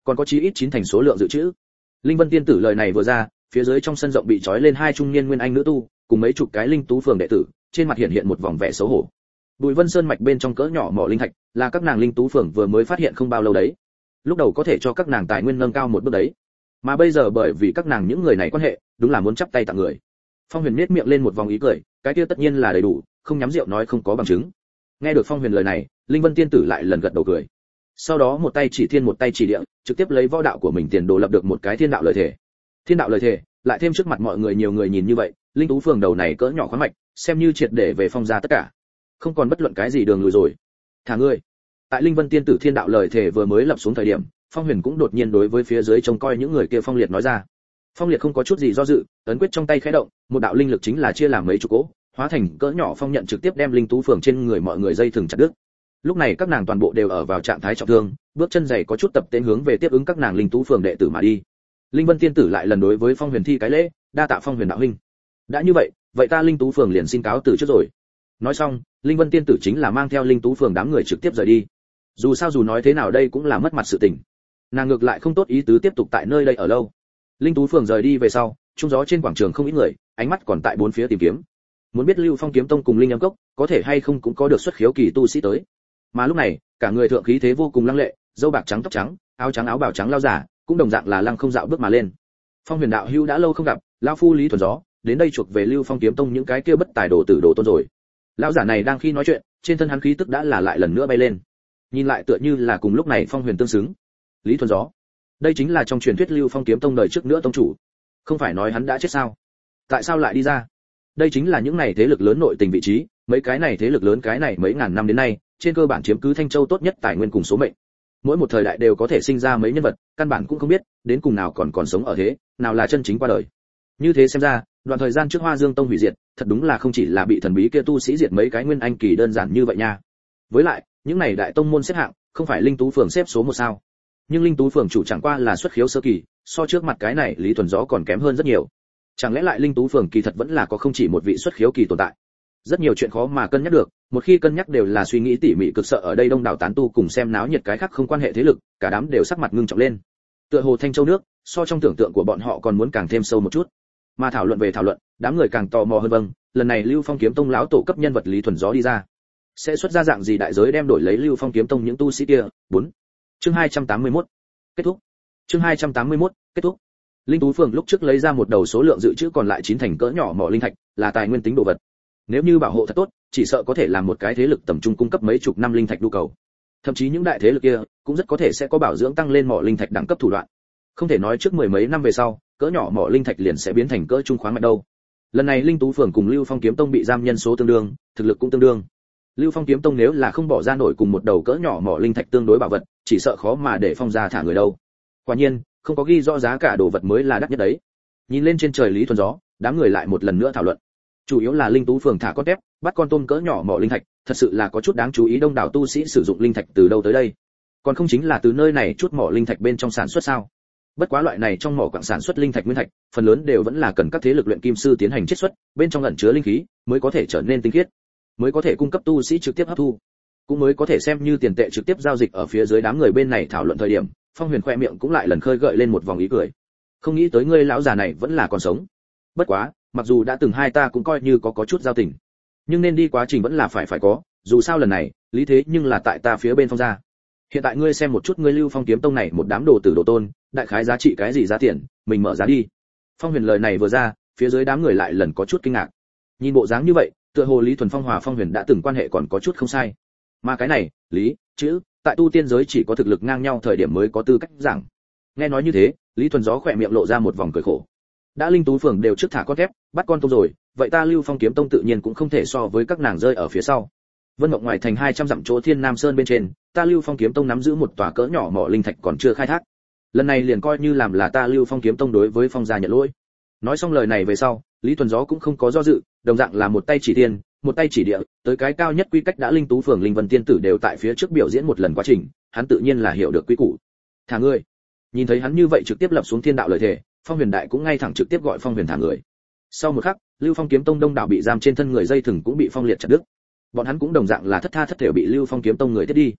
còn có chí ít chín thành số lượng dự trữ. Linh Vân tiên tử lời này vừa ra, phía dưới trong sân rộng bị trói lên hai trung niên nguyên anh nữ tu, cùng mấy chục cái linh tú phường đệ tử, trên mặt hiện hiện một vòng vẻ xấu hổ. Bùi Vân Sơn mạch bên trong cỡ nhỏ mỏ linh thạch, là các nàng linh tú phường vừa mới phát hiện không bao lâu đấy. Lúc đầu có thể cho các nàng tài nguyên nâng cao một bước đấy, mà bây giờ bởi vì các nàng những người này quan hệ, đúng là muốn chắp tay tặng người. Phong Huyền nhếch miệng lên một vòng ý cười, cái kia tất nhiên là đầy đủ, không nhắm rượu nói không có bằng chứng. Nghe được Phong Huyền lời này, Linh Vân tiên tử lại lần gật đầu cười. Sau đó một tay chỉ thiên một tay chỉ địa, trực tiếp lấy võ đạo của mình tiền đồ lập được một cái thiên đạo lời thể. Thiên đạo lời thể, lại thêm trước mặt mọi người nhiều người nhìn như vậy, linh tú phường đầu này cỡ nhỏ khoáng mạch, xem như triệt để về Phong gia tất cả, không còn bất luận cái gì đường lùi rồi. Thả ngươi. Tại Linh Vân tiên tử thiên đạo lời thể vừa mới lập xuống thời điểm, Phong Huyền cũng đột nhiên đối với phía dưới trông coi những người kia Phong Liệt nói ra. Phong Liệt không có chút gì do dự, ấn quyết trong tay khẽ động, một đạo linh lực chính là chia làm mấy chục cỗ, hóa thành cỡ nhỏ phong nhận trực tiếp đem linh tú phường trên người mọi người dây thừng chặt đứt. Lúc này các nàng toàn bộ đều ở vào trạng thái trọng thương, bước chân dày có chút tập tên hướng về tiếp ứng các nàng linh tú phường đệ tử mà đi. Linh Vân tiên tử lại lần đối với Phong Huyền thi cái lễ, đa tạ Phong Huyền đạo huynh. Đã như vậy, vậy ta linh tú phường liền xin cáo từ trước rồi. Nói xong, Linh Vân tiên tử chính là mang theo linh tú phường đám người trực tiếp rời đi. Dù sao dù nói thế nào đây cũng là mất mặt sự tình. Nàng ngược lại không tốt ý tứ tiếp tục tại nơi đây ở lâu. Linh tú phường rời đi về sau, trung gió trên quảng trường không ít người, ánh mắt còn tại bốn phía tìm kiếm. Muốn biết Lưu Phong kiếm tông cùng Linh Âm cốc có thể hay không cũng có được xuất khiếu kỳ tu sĩ tới. Mà lúc này, cả người thượng khí thế vô cùng lăng lệ, râu bạc trắng tóc trắng, áo trắng áo bào trắng lao giả, cũng đồng dạng là lăng không dạo bước mà lên. Phong Huyền đạo hữu đã lâu không gặp, lão phu Lý Thuần Gió, đến đây chuộc về Lưu Phong kiếm tông những cái kia bất tài đồ tử đồ tôn rồi. Lão giả này đang khi nói chuyện, trên thân hắn khí tức đã là lại lần nữa bay lên. Nhìn lại tựa như là cùng lúc này Phong Huyền tương xứng. Lý Thuần Gió, đây chính là trong truyền thuyết Lưu Phong kiếm tông đời trước nữa tông chủ. Không phải nói hắn đã chết sao? Tại sao lại đi ra? Đây chính là những này thế lực lớn nội tình vị trí, mấy cái này thế lực lớn cái này mấy ngàn năm đến nay, trên cơ bản chiếm cứ Thanh Châu tốt nhất tài nguyên cùng số mệnh. Mỗi một thời đại đều có thể sinh ra mấy nhân vật, căn bản cũng không biết đến cùng nào còn còn sống ở thế, nào là chân chính qua đời. Như thế xem ra, đoạn thời gian trước Hoa Dương tông hủy diệt, thật đúng là không chỉ là bị thần bí kia tu sĩ diệt mấy cái nguyên anh kỳ đơn giản như vậy nha. Với lại, những này đại tông môn xếp hạng, không phải linh tú phường xếp số một sao? Nhưng linh tú phường chủ chẳng qua là xuất khiếu sơ kỳ, so trước mặt cái này Lý Thuần Gió còn kém hơn rất nhiều. Chẳng lẽ lại linh tú phường kỳ thật vẫn là có không chỉ một vị xuất khiếu kỳ tồn tại? Rất nhiều chuyện khó mà cân nhắc được, một khi cân nhắc đều là suy nghĩ tỉ mỉ cực sợ ở đây đông đảo tán tu cùng xem náo nhiệt cái khác không quan hệ thế lực, cả đám đều sắc mặt ngưng trọng lên. Tựa hồ Thanh Châu nước, so trong tưởng tượng của bọn họ còn muốn càng thêm sâu một chút. Mà thảo luận về thảo luận, đám người càng tò mò hơn vâng, lần này Lưu Phong kiếm tông lão tổ cấp nhân vật Lý Thuần Gió đi ra, sẽ xuất ra dạng gì đại giới đem đổi lấy Lưu Phong kiếm tông những tu sĩ kia. bốn Chương hai trăm tám mươi mốt kết thúc. Chương hai trăm tám mươi mốt kết thúc. Linh tú phường lúc trước lấy ra một đầu số lượng dự trữ còn lại chín thành cỡ nhỏ mỏ linh thạch, là tài nguyên tính đồ vật. Nếu như bảo hộ thật tốt, chỉ sợ có thể làm một cái thế lực tầm trung cung cấp mấy chục năm linh thạch nhu cầu. Thậm chí những đại thế lực kia cũng rất có thể sẽ có bảo dưỡng tăng lên mỏ linh thạch đẳng cấp thủ đoạn. Không thể nói trước mười mấy năm về sau, cỡ nhỏ mỏ linh thạch liền sẽ biến thành cỡ trung khoáng mạch đâu. Lần này Linh tú phường cùng Lưu Phong kiếm tông bị giam nhân số tương đương, thực lực cũng tương đương. Lưu Phong kiếm tông nếu là không bỏ ra nổi cùng một đầu cỡ nhỏ mỏ linh thạch tương đối bảo vật, chỉ sợ khó mà để Phong gia thả người đâu. Quả nhiên, không có ghi rõ giá cả đồ vật mới là đắt nhất đấy. Nhìn lên trên trời Lý Thuần Gió, đám người lại một lần nữa thảo luận. Chủ yếu là linh tú phường thả con tép, bắt con tôm cỡ nhỏ mỏ linh thạch, thật sự là có chút đáng chú ý. Đông đảo tu sĩ sử dụng linh thạch từ đâu tới đây? Còn không chính là từ nơi này chút mỏ linh thạch bên trong sản xuất sao? Bất quá loại này trong mỏ quặng sản xuất linh thạch nguyên thạch, phần lớn đều vẫn là cần các thế lực luyện kim sư tiến hành chiết xuất, bên trong ẩn chứa linh khí, mới có thể trở nên tinh khiết, mới có thể cung cấp tu sĩ trực tiếp hấp thu, cũng mới có thể xem như tiền tệ trực tiếp giao dịch. Ở phía dưới đám người bên này thảo luận thời điểm, Phong Huyền khoe miệng cũng lại lần khơi gợi lên một vòng ý cười. Không nghĩ tới ngươi lão già này vẫn là còn sống. Bất quá, mặc dù đã từng hai ta cũng coi như có có chút giao tình, nhưng nên đi quá trình vẫn là phải phải có, dù sao lần này, lý thế nhưng là tại ta phía bên Phong gia. Hiện tại ngươi xem một chút ngươi Lưu Phong kiếm tông này một đám đồ tử đồ tôn, đại khái giá trị cái gì giá tiền, mình mở giá đi. Phong Huyền lời này vừa ra, phía dưới đám người lại lần có chút kinh ngạc. Nhìn bộ dáng như vậy, tựa hồ Lý Thuần Phong hòa Phong Huyền đã từng quan hệ còn có chút không sai. Mà cái này, lý, chữ, tại tu tiên giới chỉ có thực lực ngang nhau thời điểm mới có tư cách giảng. Nghe nói như thế, Lý Thuần Gió khỏe miệng lộ ra một vòng cười khổ. Đã linh tú phường đều trước thả con thép, bắt con tôm rồi, vậy ta Lưu Phong kiếm tông tự nhiên cũng không thể so với các nàng rơi ở phía sau. Vân Mộng ngoài thành hai trăm dặm chỗ Thiên Nam Sơn bên trên, ta Lưu Phong kiếm tông nắm giữ một tòa cỡ nhỏ mỏ linh thạch còn chưa khai thác. Lần này liền coi như làm là ta Lưu Phong kiếm tông đối với Phong gia nhận lỗi. Nói xong lời này về sau, Lý Thuần Gió cũng không có do dự, đồng dạng là một tay chỉ thiên, một tay chỉ địa, tới cái cao nhất quy cách đã linh tú phường Linh Vân tiên tử đều tại phía trước biểu diễn một lần quá trình, hắn tự nhiên là hiểu được quy củ. Thả ngươi. Nhìn thấy hắn như vậy trực tiếp lập xuống thiên đạo lời thề, Phong Huyền đại cũng ngay thẳng trực tiếp gọi Phong Huyền thả người. Sau một khắc, Lưu Phong kiếm tông đông đảo bị giam trên thân người dây thừng cũng bị Phong Liệt chặt đứt. Bọn hắn cũng đồng dạng là thất tha thất thểu bị Lưu Phong kiếm tông người tiếp đi.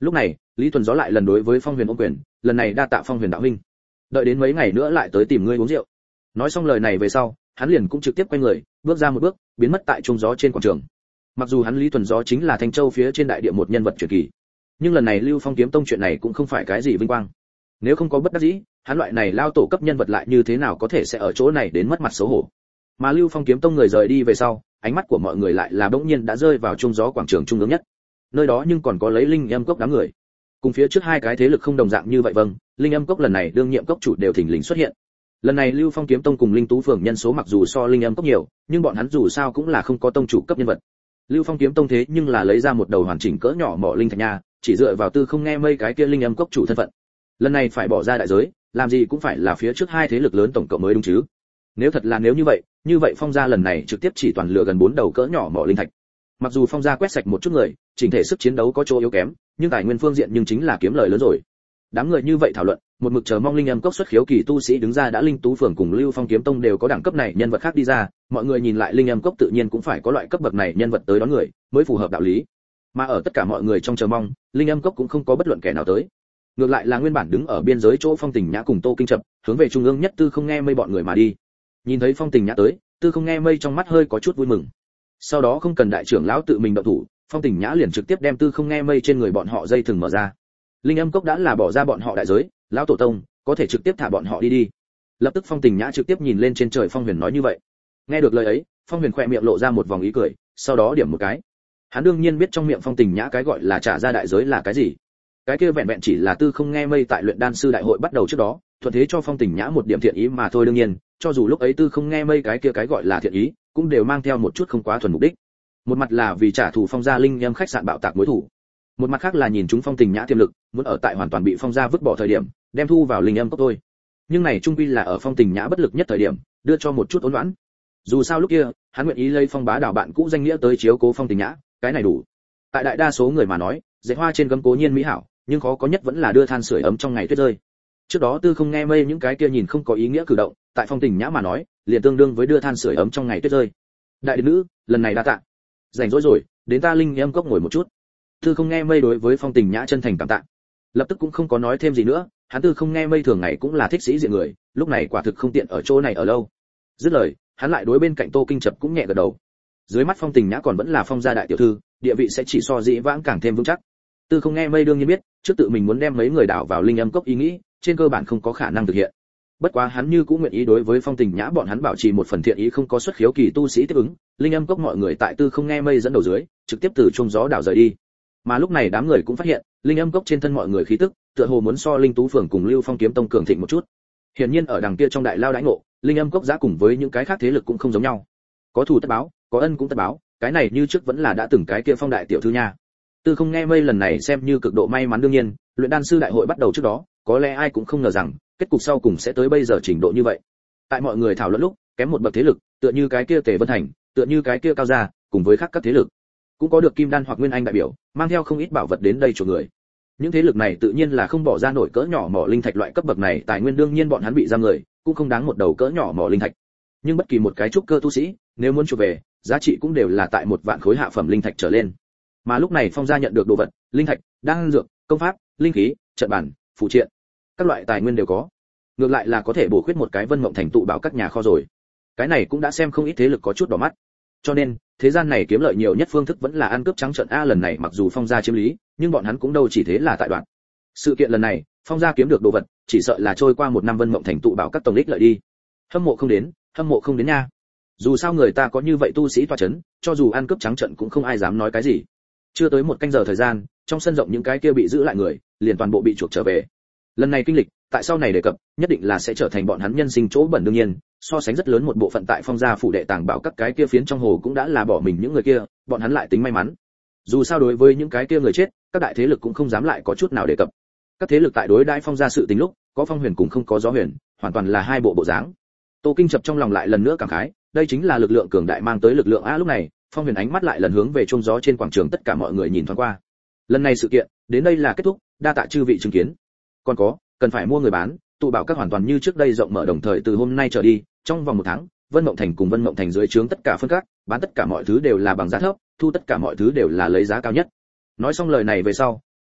Lúc này Lý Thuần Gió lại lần đối với Phong Huyền ôm quyền, lần này đa tạ Phong Huyền đạo huynh, đợi đến mấy ngày nữa lại tới tìm ngươi uống rượu. Nói xong lời này về sau, hắn liền cũng trực tiếp quay người, bước ra một bước, biến mất tại trung gió trên quảng trường. Mặc dù hắn Lý Thuần Gió chính là Thanh Châu phía trên đại địa một nhân vật truyền kỳ, nhưng lần này Lưu Phong kiếm tông chuyện này cũng không phải cái gì vinh quang. Nếu không có bất đắc dĩ, hắn loại này lao tổ cấp nhân vật lại như thế nào có thể sẽ ở chỗ này đến mất mặt xấu hổ. Mà Lưu Phong kiếm tông người rời đi về sau, ánh mắt của mọi người lại là bỗng nhiên đã rơi vào trung gió quảng trường trung ương nhất. Nơi đó nhưng còn có lấy Linh Âm cốc đám người. Cùng phía trước hai cái thế lực không đồng dạng như vậy vâng, Linh Âm cốc lần này đương nhiệm cốc chủ đều thỉnh lình xuất hiện. Lần này Lưu Phong kiếm tông cùng Linh Tú phường nhân số mặc dù so Linh Âm cốc nhiều, nhưng bọn hắn dù sao cũng là không có tông chủ cấp nhân vật. Lưu Phong kiếm tông thế nhưng là lấy ra một đầu hoàn chỉnh cỡ nhỏ mỏ linh thạch nha, chỉ dựa vào tư không nghe mây cái kia Linh Âm cốc chủ thân phận. Lần này phải bỏ ra đại giới, làm gì cũng phải là phía trước hai thế lực lớn tổng cộng mới đúng chứ. Nếu thật là nếu như vậy, như vậy Phong gia lần này trực tiếp chỉ toàn lựa gần bốn đầu cỡ nhỏ mỏ linh thạch. Mặc dù Phong gia quét sạch một chút người, chỉnh thể sức chiến đấu có chỗ yếu kém, nhưng tài nguyên phương diện nhưng chính là kiếm lời lớn rồi. Đám người như vậy thảo luận, một mực chờ mong Linh Âm cốc xuất khiếu kỳ tu sĩ đứng ra đã Linh Tú phường cùng Lưu Phong kiếm tông đều có đẳng cấp này nhân vật khác đi ra, mọi người nhìn lại Linh Âm cốc tự nhiên cũng phải có loại cấp bậc này nhân vật tới đón người, mới phù hợp đạo lý. Mà ở tất cả mọi người trong chờ mong, Linh Âm cốc cũng không có bất luận kẻ nào tới. Ngược lại là nguyên bản đứng ở biên giới chỗ Phong Tình Nhã cùng Tô Kinh Chập, hướng về trung ương nhất Tư Không Nghe Mây bọn người mà đi. Nhìn thấy Phong Tình Nhã tới, Tư Không Nghe Mây trong mắt hơi có chút vui mừng. Sau đó không cần đại trưởng lão tự mình động thủ, Phong Tình Nhã liền trực tiếp đem Tư Không Nghe Mây trên người bọn họ dây thừng mở ra. Linh Âm cốc đã là bỏ ra bọn họ đại giới, lão tổ tông có thể trực tiếp thả bọn họ đi đi. Lập tức Phong Tình Nhã trực tiếp nhìn lên trên trời Phong Huyền nói như vậy. Nghe được lời ấy, Phong Huyền khỏe miệng lộ ra một vòng ý cười, sau đó điểm một cái. Hắn đương nhiên biết trong miệng Phong Tình Nhã cái gọi là trả ra đại giới là cái gì. Cái kia vẹn vẹn chỉ là Tư Không Nghe Mây tại luyện đan sư đại hội bắt đầu trước đó, thuận thế cho Phong Tình Nhã một điểm thiện ý mà thôi. Đương nhiên, cho dù lúc ấy Tư Không Nghe Mây cái kia cái gọi là thiện ý, cũng đều mang theo một chút không quá thuần mục đích. Một mặt là vì trả thù Phong gia Linh Âm khách sạn bạo tạc mối thù, một mặt khác là nhìn chúng Phong Tình Nhã tiềm lực, muốn ở tại hoàn toàn bị Phong gia vứt bỏ thời điểm, đem thu vào Linh Âm cốc thôi. Nhưng này trung quy là ở Phong Tình Nhã bất lực nhất thời điểm, đưa cho một chút ổn loãn. Dù sao lúc kia, hắn nguyện ý lấy Phong bá đảo bạn cũ danh nghĩa tới chiếu cố Phong Tình Nhã, cái này đủ. Tại đại đa số người mà nói, dệt hoa trên gấm cố nhiên mỹ hảo, nhưng khó có nhất vẫn là đưa than sưởi ấm trong ngày tuyết rơi. Trước đó Tư Không Nghe Mây những cái kia nhìn không có ý nghĩa cử động, tại Phong Tình Nhã mà nói, liền tương đương với đưa than sưởi ấm trong ngày tuyết rơi. Đại đệ nữ, lần này đa tạ. Rảnh rỗi rồi, đến ta Linh Âm cốc ngồi một chút. Tư Không Nghe Mây đối với Phong Tình Nhã chân thành cảm tạ. Lập tức cũng không có nói thêm gì nữa, hắn Tư Không Nghe Mây thường ngày cũng là thích sĩ diện người, lúc này quả thực không tiện ở chỗ này ở lâu. Dứt lời, hắn lại đối bên cạnh Tô Kinh Chập cũng nhẹ gật đầu. Dưới mắt Phong Tình Nhã còn vẫn là Phong gia đại tiểu thư, địa vị sẽ chỉ so dĩ vãng càng thêm vững chắc. Tư Không Nghe Mây đương nhiên biết, trước tự mình muốn đem mấy người đảo vào Linh Âm cốc ý nghĩ, trên cơ bản không có khả năng thực hiện. Bất quá hắn như cũng nguyện ý đối với Phong Tình Nhã bọn hắn bảo trì một phần thiện ý không có xuất khiếu kỳ tu sĩ tiếp ứng, Linh Âm cốc mọi người tại Tư Không Nghe Mây dẫn đầu dưới, trực tiếp từ trung gió đảo rời đi. Mà lúc này đám người cũng phát hiện, Linh Âm cốc trên thân mọi người khí tức, tựa hồ muốn so Linh Tú phường cùng Lưu Phong kiếm tông cường thịnh một chút. Hiển nhiên ở đằng kia trong đại lao đãi ngộ, Linh Âm cốc giá cùng với những cái khác thế lực cũng không giống nhau. Có thù tất báo, có ân cũng tất báo, cái này như trước vẫn là đã từng cái kia Phong đại tiểu thư nha. Tư Không Nghe Mây lần này xem như cực độ may mắn. Đương nhiên, luyện đan sư đại hội bắt đầu trước đó, có lẽ ai cũng không ngờ rằng kết cục sau cùng sẽ tới bây giờ trình độ như vậy. Tại mọi người thảo luận lúc, kém một bậc thế lực, tựa như cái kia Tề Vân Thành, tựa như cái kia Cao gia, cùng với khác các thế lực, cũng có được Kim Đan hoặc Nguyên Anh đại biểu, mang theo không ít bảo vật đến đây chuộc người. Những thế lực này tự nhiên là không bỏ ra nổi cỡ nhỏ mỏ linh thạch loại cấp bậc này, tài nguyên đương nhiên bọn hắn bị giam người, cũng không đáng một đầu cỡ nhỏ mỏ linh thạch. Nhưng bất kỳ một cái trúc cơ tu sĩ, nếu muốn chuộc về, giá trị cũng đều là tại một vạn khối hạ phẩm linh thạch trở lên. Mà lúc này Phong gia nhận được đồ vật, linh thạch, đan dược, công pháp, linh khí, trận bản, phụ triện, các loại tài nguyên đều có. Ngược lại là có thể bổ khuyết một cái Vân Mộng thành tụ bảo các nhà kho rồi. Cái này cũng đã xem không ít thế lực có chút đỏ mắt. Cho nên, thế gian này kiếm lợi nhiều nhất phương thức vẫn là ăn cướp trắng trợn. A lần này mặc dù Phong gia chiếm lý, nhưng bọn hắn cũng đâu chỉ thế là tại đoạn. Sự kiện lần này, Phong gia kiếm được đồ vật, chỉ sợ là trôi qua một năm Vân Mộng thành tụ bảo các tổng đích lợi đi. Hâm mộ không đến, hâm mộ không đến nha. Dù sao người ta có như vậy tu sĩ tọa chấn, cho dù ăn cướp trắng trợn cũng không ai dám nói cái gì. Chưa tới một canh giờ thời gian, trong sân rộng những cái kia bị giữ lại người, liền toàn bộ bị chuộc trở về. Lần này kinh lịch, tại sau này đề cập, nhất định là sẽ trở thành bọn hắn nhân sinh chỗ bẩn. Đương nhiên, so sánh rất lớn một bộ phận tại Phong gia phủ đệ tàng bảo các cái kia phiến trong hồ cũng đã là bỏ mình những người kia, bọn hắn lại tính may mắn. Dù sao đối với những cái kia người chết, các đại thế lực cũng không dám lại có chút nào đề cập. Các thế lực tại đối đãi Phong gia sự tình lúc, có Phong Huyền cũng không có Gió Huyền, hoàn toàn là hai bộ bộ dáng. Tô Kinh Chập trong lòng lại lần nữa cảm khái, đây chính là lực lượng cường đại mang tới lực lượng a. Lúc này, Phong Huyền ánh mắt lại lần hướng về trung gió trên quảng trường, tất cả mọi người nhìn thoáng qua. Lần này sự kiện, đến đây là kết thúc, đa tạ chư vị chứng kiến. Còn có, cần phải mua người bán, tụ bảo các hoàn toàn như trước đây rộng mở, đồng thời từ hôm nay trở đi, trong vòng một tháng, Vân Mộng thành cùng Vân Mộng thành dưới trướng tất cả phân các, bán tất cả mọi thứ đều là bằng giá thấp, thu tất cả mọi thứ đều là lấy giá cao nhất. Nói xong lời này về sau,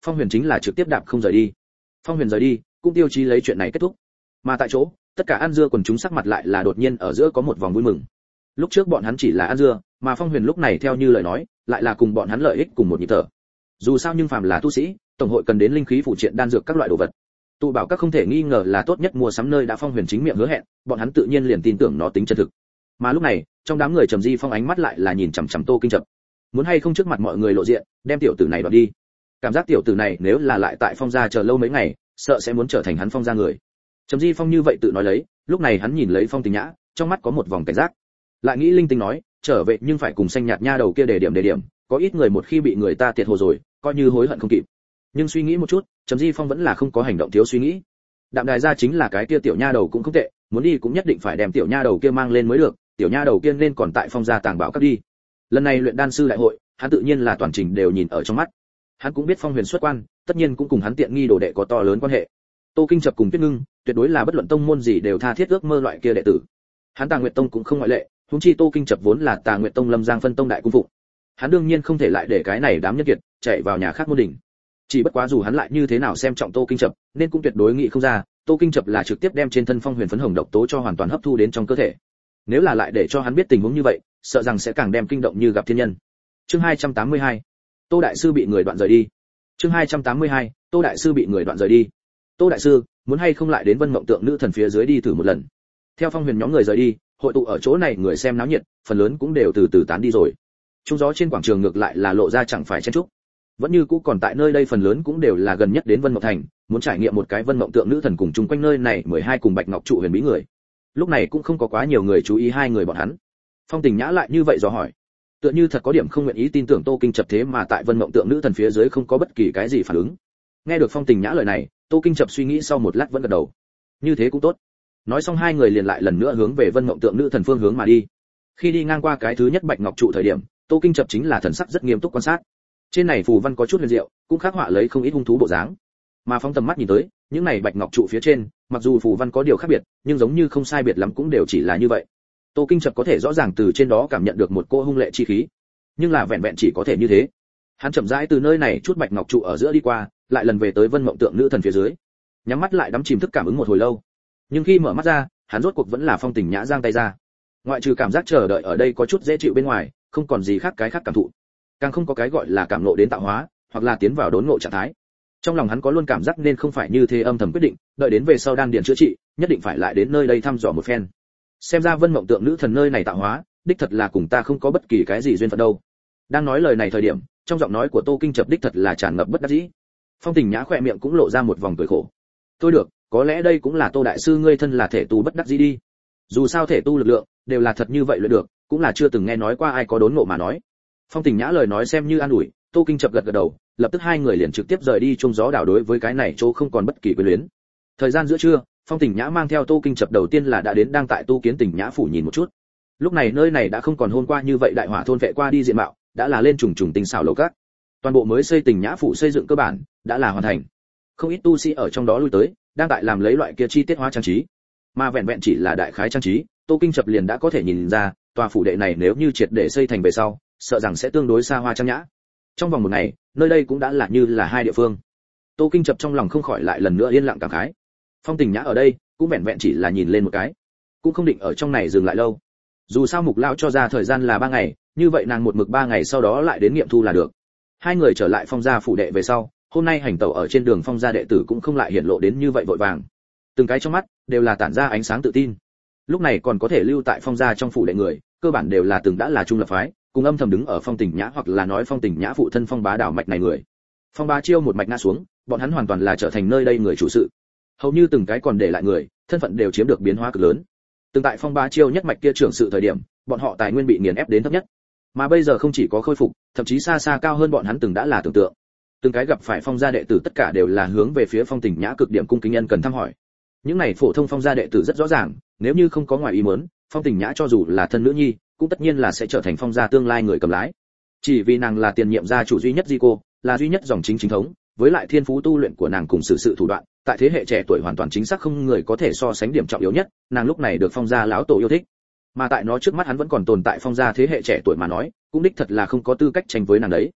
Phong Huyền chính là trực tiếp đạp không rời đi. Phong Huyền rời đi, cũng tiêu chí lấy chuyện này kết thúc. Mà tại chỗ, tất cả ăn dưa quần chúng sắc mặt lại là đột nhiên ở giữa có một vòng vui mừng. Lúc trước bọn hắn chỉ là ăn dưa, mà Phong Huyền lúc này theo như lời nói, lại là cùng bọn hắn lợi ích cùng một nhịp thở. Dù sao nhưng phàm là tu sĩ, tổng hội cần đến linh khí phụ triện đan dược các loại đồ vật. Tụ bảo các không thể nghi ngờ là tốt nhất mua sắm nơi đã Phong Huyền chính miệng hứa hẹn, bọn hắn tự nhiên liền tin tưởng nó tính chân thực. Mà lúc này, trong đám người Trầm Di Phong ánh mắt lại là nhìn chằm chằm Tô Kinh Chập. Muốn hay không trước mặt mọi người lộ diện, đem tiểu tử này đoạt đi. Cảm giác tiểu tử này nếu là lại tại Phong gia chờ lâu mấy ngày, sợ sẽ muốn trở thành hắn Phong gia người. Trầm Di Phong như vậy tự nói lấy, lúc này hắn nhìn lấy Phong Tình Nhã, trong mắt có một vòng cảnh giác. Lại nghĩ linh tinh nói, trở về nhưng phải cùng xanh nhạt nha đầu kia để điểm để điểm, có ít người một khi bị người ta tiệt hồ rồi, coi như hối hận không kịp. Nhưng suy nghĩ một chút, Trầm Di Phong vẫn là không có hành động thiếu suy nghĩ. Đạm Đài gia chính là cái kia tiểu nha đầu cũng không tệ, muốn đi cũng nhất định phải đem tiểu nha đầu kia mang lên mới được, tiểu nha đầu kia nên còn tại Phong gia tàng bảo các đi. Lần này luyện đan sư đại hội, hắn tự nhiên là toàn trình đều nhìn ở trong mắt. Hắn cũng biết Phong Huyền xuất quan, tất nhiên cũng cùng hắn tiện nghi đồ đệ có to lớn quan hệ. Tô Kinh Chập cùng Tuyết Ngưng, tuyệt đối là bất luận tông môn gì đều tha thiết ước mơ loại kia đệ tử. Hắn Tà Nguyệt Tông cũng không ngoại lệ, huống chi Tô Kinh Chập vốn là Tà Nguyệt Tông Lâm Giang phân tông đại cung phụng. Hắn đương nhiên không thể lại để cái này đám nhân kiệt chạy vào nhà khác môn đỉnh. Chỉ bất quá dù hắn lại như thế nào xem trọng Tô Kinh Chập, nên cũng tuyệt đối nghĩ không ra, Tô Kinh Chập là trực tiếp đem trên thân Phong Huyền phấn hồng độc tố cho hoàn toàn hấp thu đến trong cơ thể. Nếu là lại để cho hắn biết tình huống như vậy, sợ rằng sẽ càng đem kinh động như gặp thiên nhân. Chương hai trăm tám mươi hai, Tô đại sư bị người đoạn rời đi. Chương hai trăm tám mươi hai, Tô đại sư bị người đoạn rời đi. Tô đại sư, muốn hay không lại đến Vân Mộng Tượng nữ thần phía dưới đi thử một lần. Theo Phong Huyền nhóm người rời đi, hội tụ ở chỗ này người xem náo nhiệt, phần lớn cũng đều từ từ tán đi rồi. Trung gió trên quảng trường ngược lại là lộ ra chẳng phải chen chúc. Vẫn như cũ còn tại nơi đây phần lớn cũng đều là gần nhất đến Vân Mộng Thành, muốn trải nghiệm một cái Vân Mộng Tượng nữ thần cùng chung quanh nơi này mười hai cùng Bạch Ngọc trụ huyền bí người. Lúc này cũng không có quá nhiều người chú ý hai người bọn hắn. Phong Tình Nhã lại như vậy dò hỏi, tựa như thật có điểm không nguyện ý tin tưởng Tô Kinh Chập thế mà tại Vân Mộng Tượng nữ thần phía dưới không có bất kỳ cái gì phản ứng. Nghe được Phong Tình Nhã lời này, Tô Kinh Chập suy nghĩ sau một lát vẫn gật đầu. Như thế cũng tốt. Nói xong hai người liền lại lần nữa hướng về Vân Mộng Tượng nữ thần phương hướng mà đi. Khi đi ngang qua cái thứ nhất Bạch Ngọc trụ thời điểm, Tô Kinh Chập chính là thần sắc rất nghiêm túc quan sát. Trên này phù văn có chút huyền diệu, cũng khắc họa lấy không ít hung thú bộ dáng. Mà phóng tầm mắt nhìn tới, những này Bạch Ngọc trụ phía trên, mặc dù phù văn có điều khác biệt, nhưng giống như không sai biệt lắm cũng đều chỉ là như vậy. Tô Kinh Chập có thể rõ ràng từ trên đó cảm nhận được một cô hung lệ chi khí, nhưng là vẹn vẹn chỉ có thể như thế. Hắn chậm rãi từ nơi này chút Bạch Ngọc trụ ở giữa đi qua, lại lần về tới Vân Mộng Tượng nữ thần phía dưới. Nhắm mắt lại đắm chìm thức cảm ứng một hồi lâu. Nhưng khi mở mắt ra, hắn rốt cuộc vẫn là Phong Tình Nhã giang tay ra. Ngoại trừ cảm giác chờ đợi ở đây có chút dễ chịu bên ngoài, không còn gì khác cái khác cảm thụ. Càng không có cái gọi là cảm ngộ đến tạo hóa, hoặc là tiến vào đốn ngộ trạng thái. Trong lòng hắn có luôn cảm giác nên không phải như thế âm thầm quyết định, đợi đến về sau đan điền chữa trị, nhất định phải lại đến nơi đây thăm dò một phen. Xem ra Vân Mộng Tượng nữ thần nơi này tạo hóa, đích thật là cùng ta không có bất kỳ cái gì duyên phận đâu. Đang nói lời này thời điểm, trong giọng nói của Tô Kinh Chập đích thật là tràn ngập bất đắc dĩ. Phong Tình Nhã khỏe miệng cũng lộ ra một vòng cười khổ. Tôi được, có lẽ đây cũng là Tô đại sư ngươi thân là thể tu bất đắc dĩ đi. Dù sao thể tu lực lượng đều là thật như vậy luyện được, cũng là chưa từng nghe nói qua ai có đốn ngộ mà nói. Phong Tình Nhã lời nói xem như an ủi, Tô Kinh Chập gật gật đầu, lập tức hai người liền trực tiếp rời đi chung gió đảo đối với cái này chỗ không còn bất kỳ quyến luyến. Thời gian giữa trưa, Phong Tình Nhã mang theo Tô Kinh Chập đầu tiên là đã đến đang tại tu kiến Tình Nhã phủ nhìn một chút. Lúc này nơi này đã không còn hôm qua như vậy đại hỏa thôn vệ qua đi diện mạo, đã là lên trùng trùng tinh xảo lầu các. Toàn bộ mới xây Tình Nhã phủ xây dựng cơ bản đã là hoàn thành. Không ít tu sĩ ở trong đó lui tới, đang tại làm lấy loại kia chi tiết hóa trang trí. Mà vẹn vẹn chỉ là đại khái trang trí, Tô Kinh Chập liền đã có thể nhìn ra, tòa phủ đệ này nếu như triệt để xây thành về sau, sợ rằng sẽ tương đối xa hoa trang nhã. Trong vòng một ngày, nơi đây cũng đã là như là hai địa phương. Tô Kinh Chập trong lòng không khỏi lại lần nữa yên lặng cảm khái. Phong Tình Nhã ở đây, cũng vẹn vẹn chỉ là nhìn lên một cái, cũng không định ở trong này dừng lại lâu. Dù sao Mục lão cho ra thời gian là ba ngày, như vậy nàng một mực ba ngày sau đó lại đến nghiệm thu là được. Hai người trở lại Phong gia phủ đệ về sau, hôm nay hành tẩu ở trên đường Phong gia đệ tử cũng không lại hiện lộ đến như vậy vội vàng. Từng cái trong mắt đều là tản ra ánh sáng tự tin. Lúc này còn có thể lưu tại Phong gia trong phủ đệ người, cơ bản đều là từng đã là trung lập phái, cùng âm thầm đứng ở Phong Tình Nhã hoặc là nói Phong Tình Nhã phụ thân Phong Bá đảo mạch này người. Phong Bá Chiêu một mạch ngã xuống, bọn hắn hoàn toàn là trở thành nơi đây người chủ sự. Hầu như từng cái còn để lại người, thân phận đều chiếm được biến hóa cực lớn. Từng tại Phong Bá Chiêu nhất mạch kia trưởng sự thời điểm, bọn họ tài nguyên bị nghiền ép đến thấp nhất. Mà bây giờ không chỉ có khôi phục, thậm chí xa xa cao hơn bọn hắn từng đã là tưởng tượng. Từng cái gặp phải Phong gia đệ tử tất cả đều là hướng về phía Phong Tình Nhã cực điểm cung kính nhân cần thăm hỏi. Những này phổ thông Phong gia đệ tử rất rõ ràng, nếu như không có ngoài ý muốn, Phong Tình Nhã cho dù là thân nữ nhi, cũng tất nhiên là sẽ trở thành Phong gia tương lai người cầm lái. Chỉ vì nàng là tiền nhiệm gia chủ duy nhất di cô, là duy nhất dòng chính chính thống, với lại thiên phú tu luyện của nàng cùng sự sự thủ đoạn, tại thế hệ trẻ tuổi hoàn toàn chính xác không người có thể so sánh điểm trọng yếu nhất, nàng lúc này được Phong gia lão tổ yêu thích. Mà tại nó trước mắt hắn vẫn còn tồn tại Phong gia thế hệ trẻ tuổi mà nói, cũng đích thật là không có tư cách tranh với nàng đấy.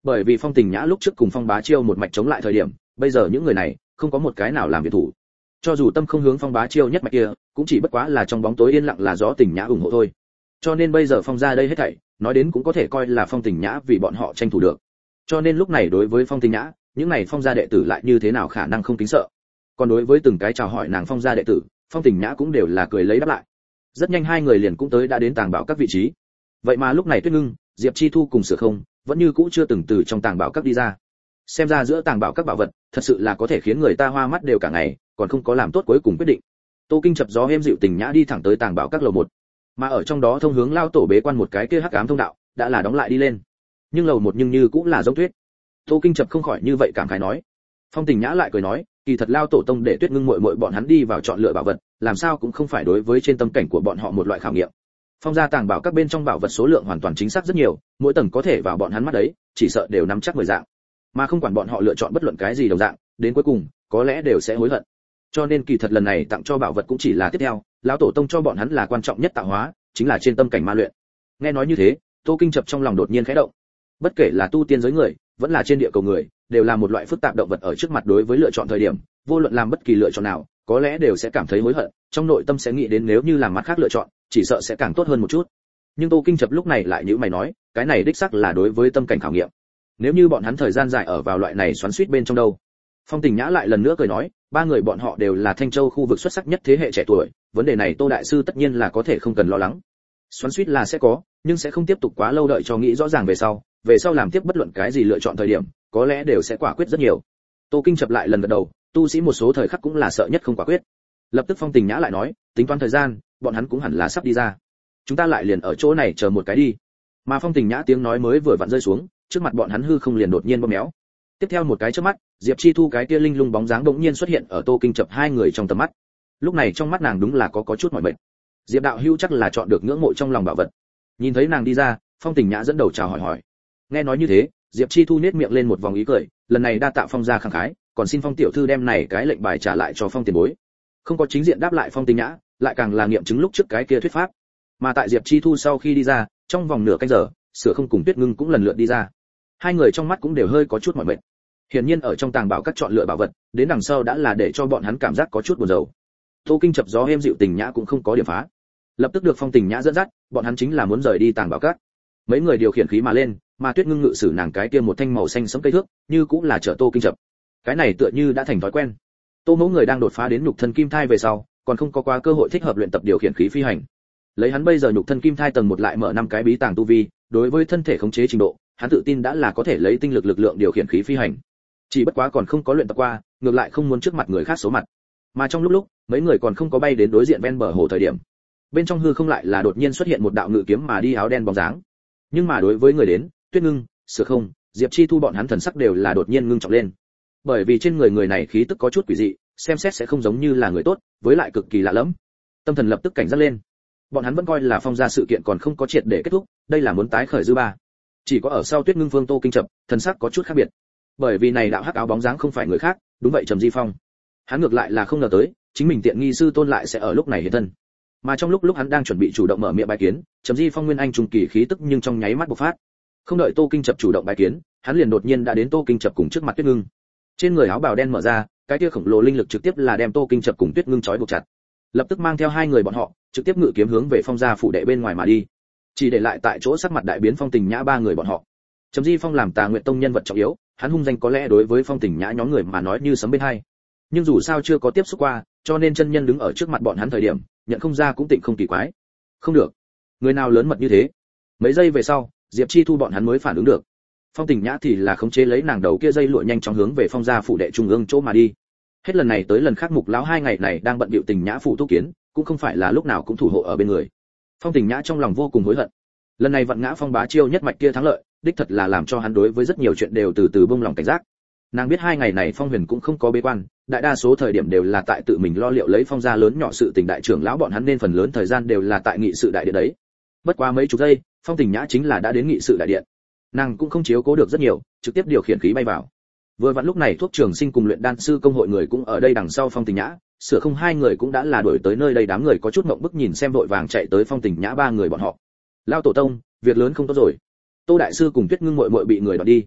Bởi vì Phong Tình Nhã lúc trước cùng Phong Bá Chiêu một mạch chống lại thời điểm, bây giờ những người này không có một cái nào làm việc thủ. Cho dù tâm không hướng Phong Bá Chiêu nhất mạch kia, cũng chỉ bất quá là trong bóng tối yên lặng là gió Tình Nhã ủng hộ thôi. Cho nên bây giờ Phong ra đây hết thảy, nói đến cũng có thể coi là Phong Tình Nhã vì bọn họ tranh thủ được. Cho nên lúc này đối với Phong Tình Nhã, những này Phong gia đệ tử lại như thế nào khả năng không kính sợ. Còn đối với từng cái chào hỏi nàng Phong gia đệ tử, Phong Tình Nhã cũng đều là cười lấy đáp lại. Rất nhanh hai người liền cũng tới đã đến tàng bảo các vị trí. Vậy mà lúc này Tuyết Ngưng, Diệp Chi Thu cùng Sửa Không, vẫn như cũ chưa từng từ trong tàng bảo các đi ra. Xem ra giữa tàng bảo các bảo vật, thật sự là có thể khiến người ta hoa mắt đều cả ngày, còn không có làm tốt cuối cùng quyết định. Tô Kinh chập gió êm dịu Tình Nhã đi thẳng tới tàng bảo các lầu một, mà ở trong đó thông hướng lao tổ bế quan một cái kia hắc ám thông đạo, đã là đóng lại đi lên. Nhưng lầu một nhưng như cũng là giống tuyết. Tô Kinh chập không khỏi như vậy cảm khái nói. Phong Tình Nhã lại cười nói, kỳ thật lao tổ tông để Tuyết Ngưng muội muội bọn hắn đi vào chọn lựa bảo vật, làm sao cũng không phải đối với trên tâm cảnh của bọn họ một loại khảo nghiệm. Phong gia tàng bảo các bên trong bảo vật số lượng hoàn toàn chính xác rất nhiều, mỗi tầng có thể vào bọn hắn mắt đấy, chỉ sợ đều nắm chắc mười dạng. Mà không quản bọn họ lựa chọn bất luận cái gì đồng dạng, đến cuối cùng, có lẽ đều sẽ hối hận. Cho nên kỳ thật lần này tặng cho bảo vật cũng chỉ là tiếp theo, lão tổ tông cho bọn hắn là quan trọng nhất tạo hóa, chính là trên tâm cảnh ma luyện. Nghe nói như thế, Tô Kinh chập trong lòng đột nhiên khẽ động. Bất kể là tu tiên giới người, vẫn là trên địa cầu người, đều là một loại phức tạp động vật ở trước mặt đối với lựa chọn thời điểm, vô luận làm bất kỳ lựa chọn nào, có lẽ đều sẽ cảm thấy hối hận, trong nội tâm sẽ nghĩ đến nếu như làm mặt khác lựa chọn, chỉ sợ sẽ càng tốt hơn một chút. Nhưng Tô Kinh chập lúc này lại nhíu mày nói, cái này đích xác là đối với tâm cảnh khảo nghiệm. Nếu như bọn hắn thời gian dài ở vào loại này xoắn xuýt bên trong đâu? Phong Tình Nhã lại lần nữa cười nói, ba người bọn họ đều là Thanh Châu khu vực xuất sắc nhất thế hệ trẻ tuổi, vấn đề này Tô đại sư tất nhiên là có thể không cần lo lắng. Xoắn xuýt là sẽ có, nhưng sẽ không tiếp tục quá lâu đợi cho nghĩ rõ ràng về sau, về sau làm tiếp bất luận cái gì lựa chọn thời điểm, có lẽ đều sẽ quả quyết rất nhiều. Tô Kinh chập lại lần gật đầu, tu sĩ một số thời khắc cũng là sợ nhất không quả quyết. Lập tức Phong Tình Nhã lại nói, tính toán thời gian, bọn hắn cũng hẳn là sắp đi ra. Chúng ta lại liền ở chỗ này chờ một cái đi. Mà Phong Tình Nhã tiếng nói mới vừa vặn rơi xuống, trước mặt bọn hắn hư không liền đột nhiên bóp méo. Tiếp theo một cái chớp mắt, Diệp Chi Thu cái kia linh lung bóng dáng đột nhiên xuất hiện ở Tô Kinh chập hai người trong tầm mắt. Lúc này trong mắt nàng đúng là có có chút mỏi mệt. Diệp đạo hữu chắc là chọn được ngưỡng mộ trong lòng bảo vật. Nhìn thấy nàng đi ra, Phong Tình Nhã dẫn đầu chào hỏi hỏi. Nghe nói như thế, Diệp Chi Thu nét miệng lên một vòng ý cười, lần này đa tạ Phong gia khẳng khái, còn xin Phong tiểu thư đem này cái lệnh bài trả lại cho Phong tiền bối. Không có chính diện đáp lại Phong Tình Nhã, lại càng là nghiệm chứng lúc trước cái kia thuyết pháp. Mà tại Diệp Chi Thu sau khi đi ra, trong vòng nửa canh giờ, Sửa Không cùng Tuyết Ngưng cũng lần lượt đi ra. Hai người trong mắt cũng đều hơi có chút mỏi mệt. Hiển nhiên ở trong tàng bảo các chọn lựa bảo vật, đến đằng sau đã là để cho bọn hắn cảm giác có chút buồn rầu. Tô Kinh chập gió êm dịu Tình Nhã cũng không có điểm phá. Lập tức được Phong Tình Nhã dẫn dắt, bọn hắn chính là muốn rời đi tàng bảo các. Mấy người điều khiển khí mà lên, mà Tuyết Ngưng ngự sử nàng cái kia một thanh màu xanh sẫm cây thước, như cũng là chở Tô Kinh chập. Cái này tựa như đã thành thói quen. Tô Mẫu người đang đột phá đến nhục thân kim thai về sau, còn không có qua cơ hội thích hợp luyện tập điều khiển khí phi hành. Lấy hắn bây giờ nhục thân kim thai tầng một lại mở năm cái bí tàng tu vi, đối với thân thể khống chế trình độ, hắn tự tin đã là có thể lấy tinh lực lực lượng điều khiển khí phi hành. Chỉ bất quá còn không có luyện tập qua, ngược lại không muốn trước mặt người khác số mặt. Mà trong lúc lúc, mấy người còn không có bay đến đối diện ven bờ hồ thời điểm, bên trong hư không lại là đột nhiên xuất hiện một đạo ngự kiếm mà đi áo đen bóng dáng. Nhưng mà đối với người đến, Tuyết Ngưng, Sửa Không, Diệp Chi Thu bọn hắn thần sắc đều là đột nhiên ngưng trọng lên. Bởi vì trên người người này khí tức có chút quỷ dị, xem xét sẽ không giống như là người tốt, với lại cực kỳ lạ lẫm. Tâm thần lập tức cảnh giác lên. Bọn hắn vẫn coi là Phong gia sự kiện còn không có triệt để kết thúc, đây là muốn tái khởi dư ba. Chỉ có ở sau Tuyết Ngưng Phương Tô Kinh chập, thần sắc có chút khác biệt. Bởi vì này đạo hắc áo bóng dáng không phải người khác, đúng vậy Trầm Di Phong. Hắn ngược lại là không ngờ tới, chính mình tiện nghi sư tôn lại sẽ ở lúc này hiện thân. Mà trong lúc lúc hắn đang chuẩn bị chủ động mở miệng bài kiến, Trầm Di Phong nguyên anh trung kỳ khí tức nhưng trong nháy mắt bộc phát. Không đợi Tô Kinh chập chủ động bài kiến, hắn liền đột nhiên đã đến Tô Kinh chập cùng trước mặt Tuyết Ngưng. Trên người áo bào đen mở ra, cái kia khổng lồ linh lực trực tiếp là đem Tô Kinh chập cùng Tuyết Ngưng trói buộc chặt. Lập tức mang theo hai người bọn họ, trực tiếp ngự kiếm hướng về Phong gia phủ đệ bên ngoài mà đi. Chỉ để lại tại chỗ sắc mặt đại biến Phong Tình Nhã ba người bọn họ. Trầm Di Phong làm Tà Nguyệt Tông nhân vật trọng yếu, hắn hung danh có lẽ đối với Phong Tình Nhã nhóm người mà nói như sấm bên hai. Nhưng dù sao chưa có tiếp xúc qua, cho nên chân nhân đứng ở trước mặt bọn hắn thời điểm, nhận không ra cũng tịnh không kỳ quái. Không được, người nào lớn mật như thế? Mấy giây về sau, Diệp Chi Thu bọn hắn mới phản ứng được. Phong Tình Nhã thì là khống chế lấy nàng đầu kia dây lụa nhanh chóng hướng về Phong gia phủ đệ trung ương chỗ mà đi. Hết lần này tới lần khác Mục lão hai ngày này đang bận bịu Tình Nhã phụ tu kiến, cũng không phải là lúc nào cũng thủ hộ ở bên người. Phong Tình Nhã trong lòng vô cùng hối hận. Lần này vận ngã Phong Bá Chiêu nhất mạch kia thắng lợi, đích thật là làm cho hắn đối với rất nhiều chuyện đều từ từ buông lòng cảnh giác. Nàng biết hai ngày này Phong Huyền cũng không có bế quan, đại đa số thời điểm đều là tại tự mình lo liệu lấy Phong gia lớn nhỏ sự tình đại trưởng lão bọn hắn nên phần lớn thời gian đều là tại nghị sự đại điện đấy. Bất quá mấy chục giây, Phong Tình Nhã chính là đã đến nghị sự đại điện. Nàng cũng không chiếu cố được rất nhiều, trực tiếp điều khiển khí bay vào. Vừa vặn lúc này thuốc trường sinh cùng luyện đan sư công hội người cũng ở đây đằng sau Phong Tình Nhã, Sửa Không hai người cũng đã là đuổi tới nơi đây, đám người có chút ngượng bức nhìn xem vội vàng chạy tới Phong Tình Nhã ba người bọn họ. Lao tổ tông, việc lớn không tốt rồi. Tô đại sư cùng Tuyết Ngưng muội muội bị người đoạt đi.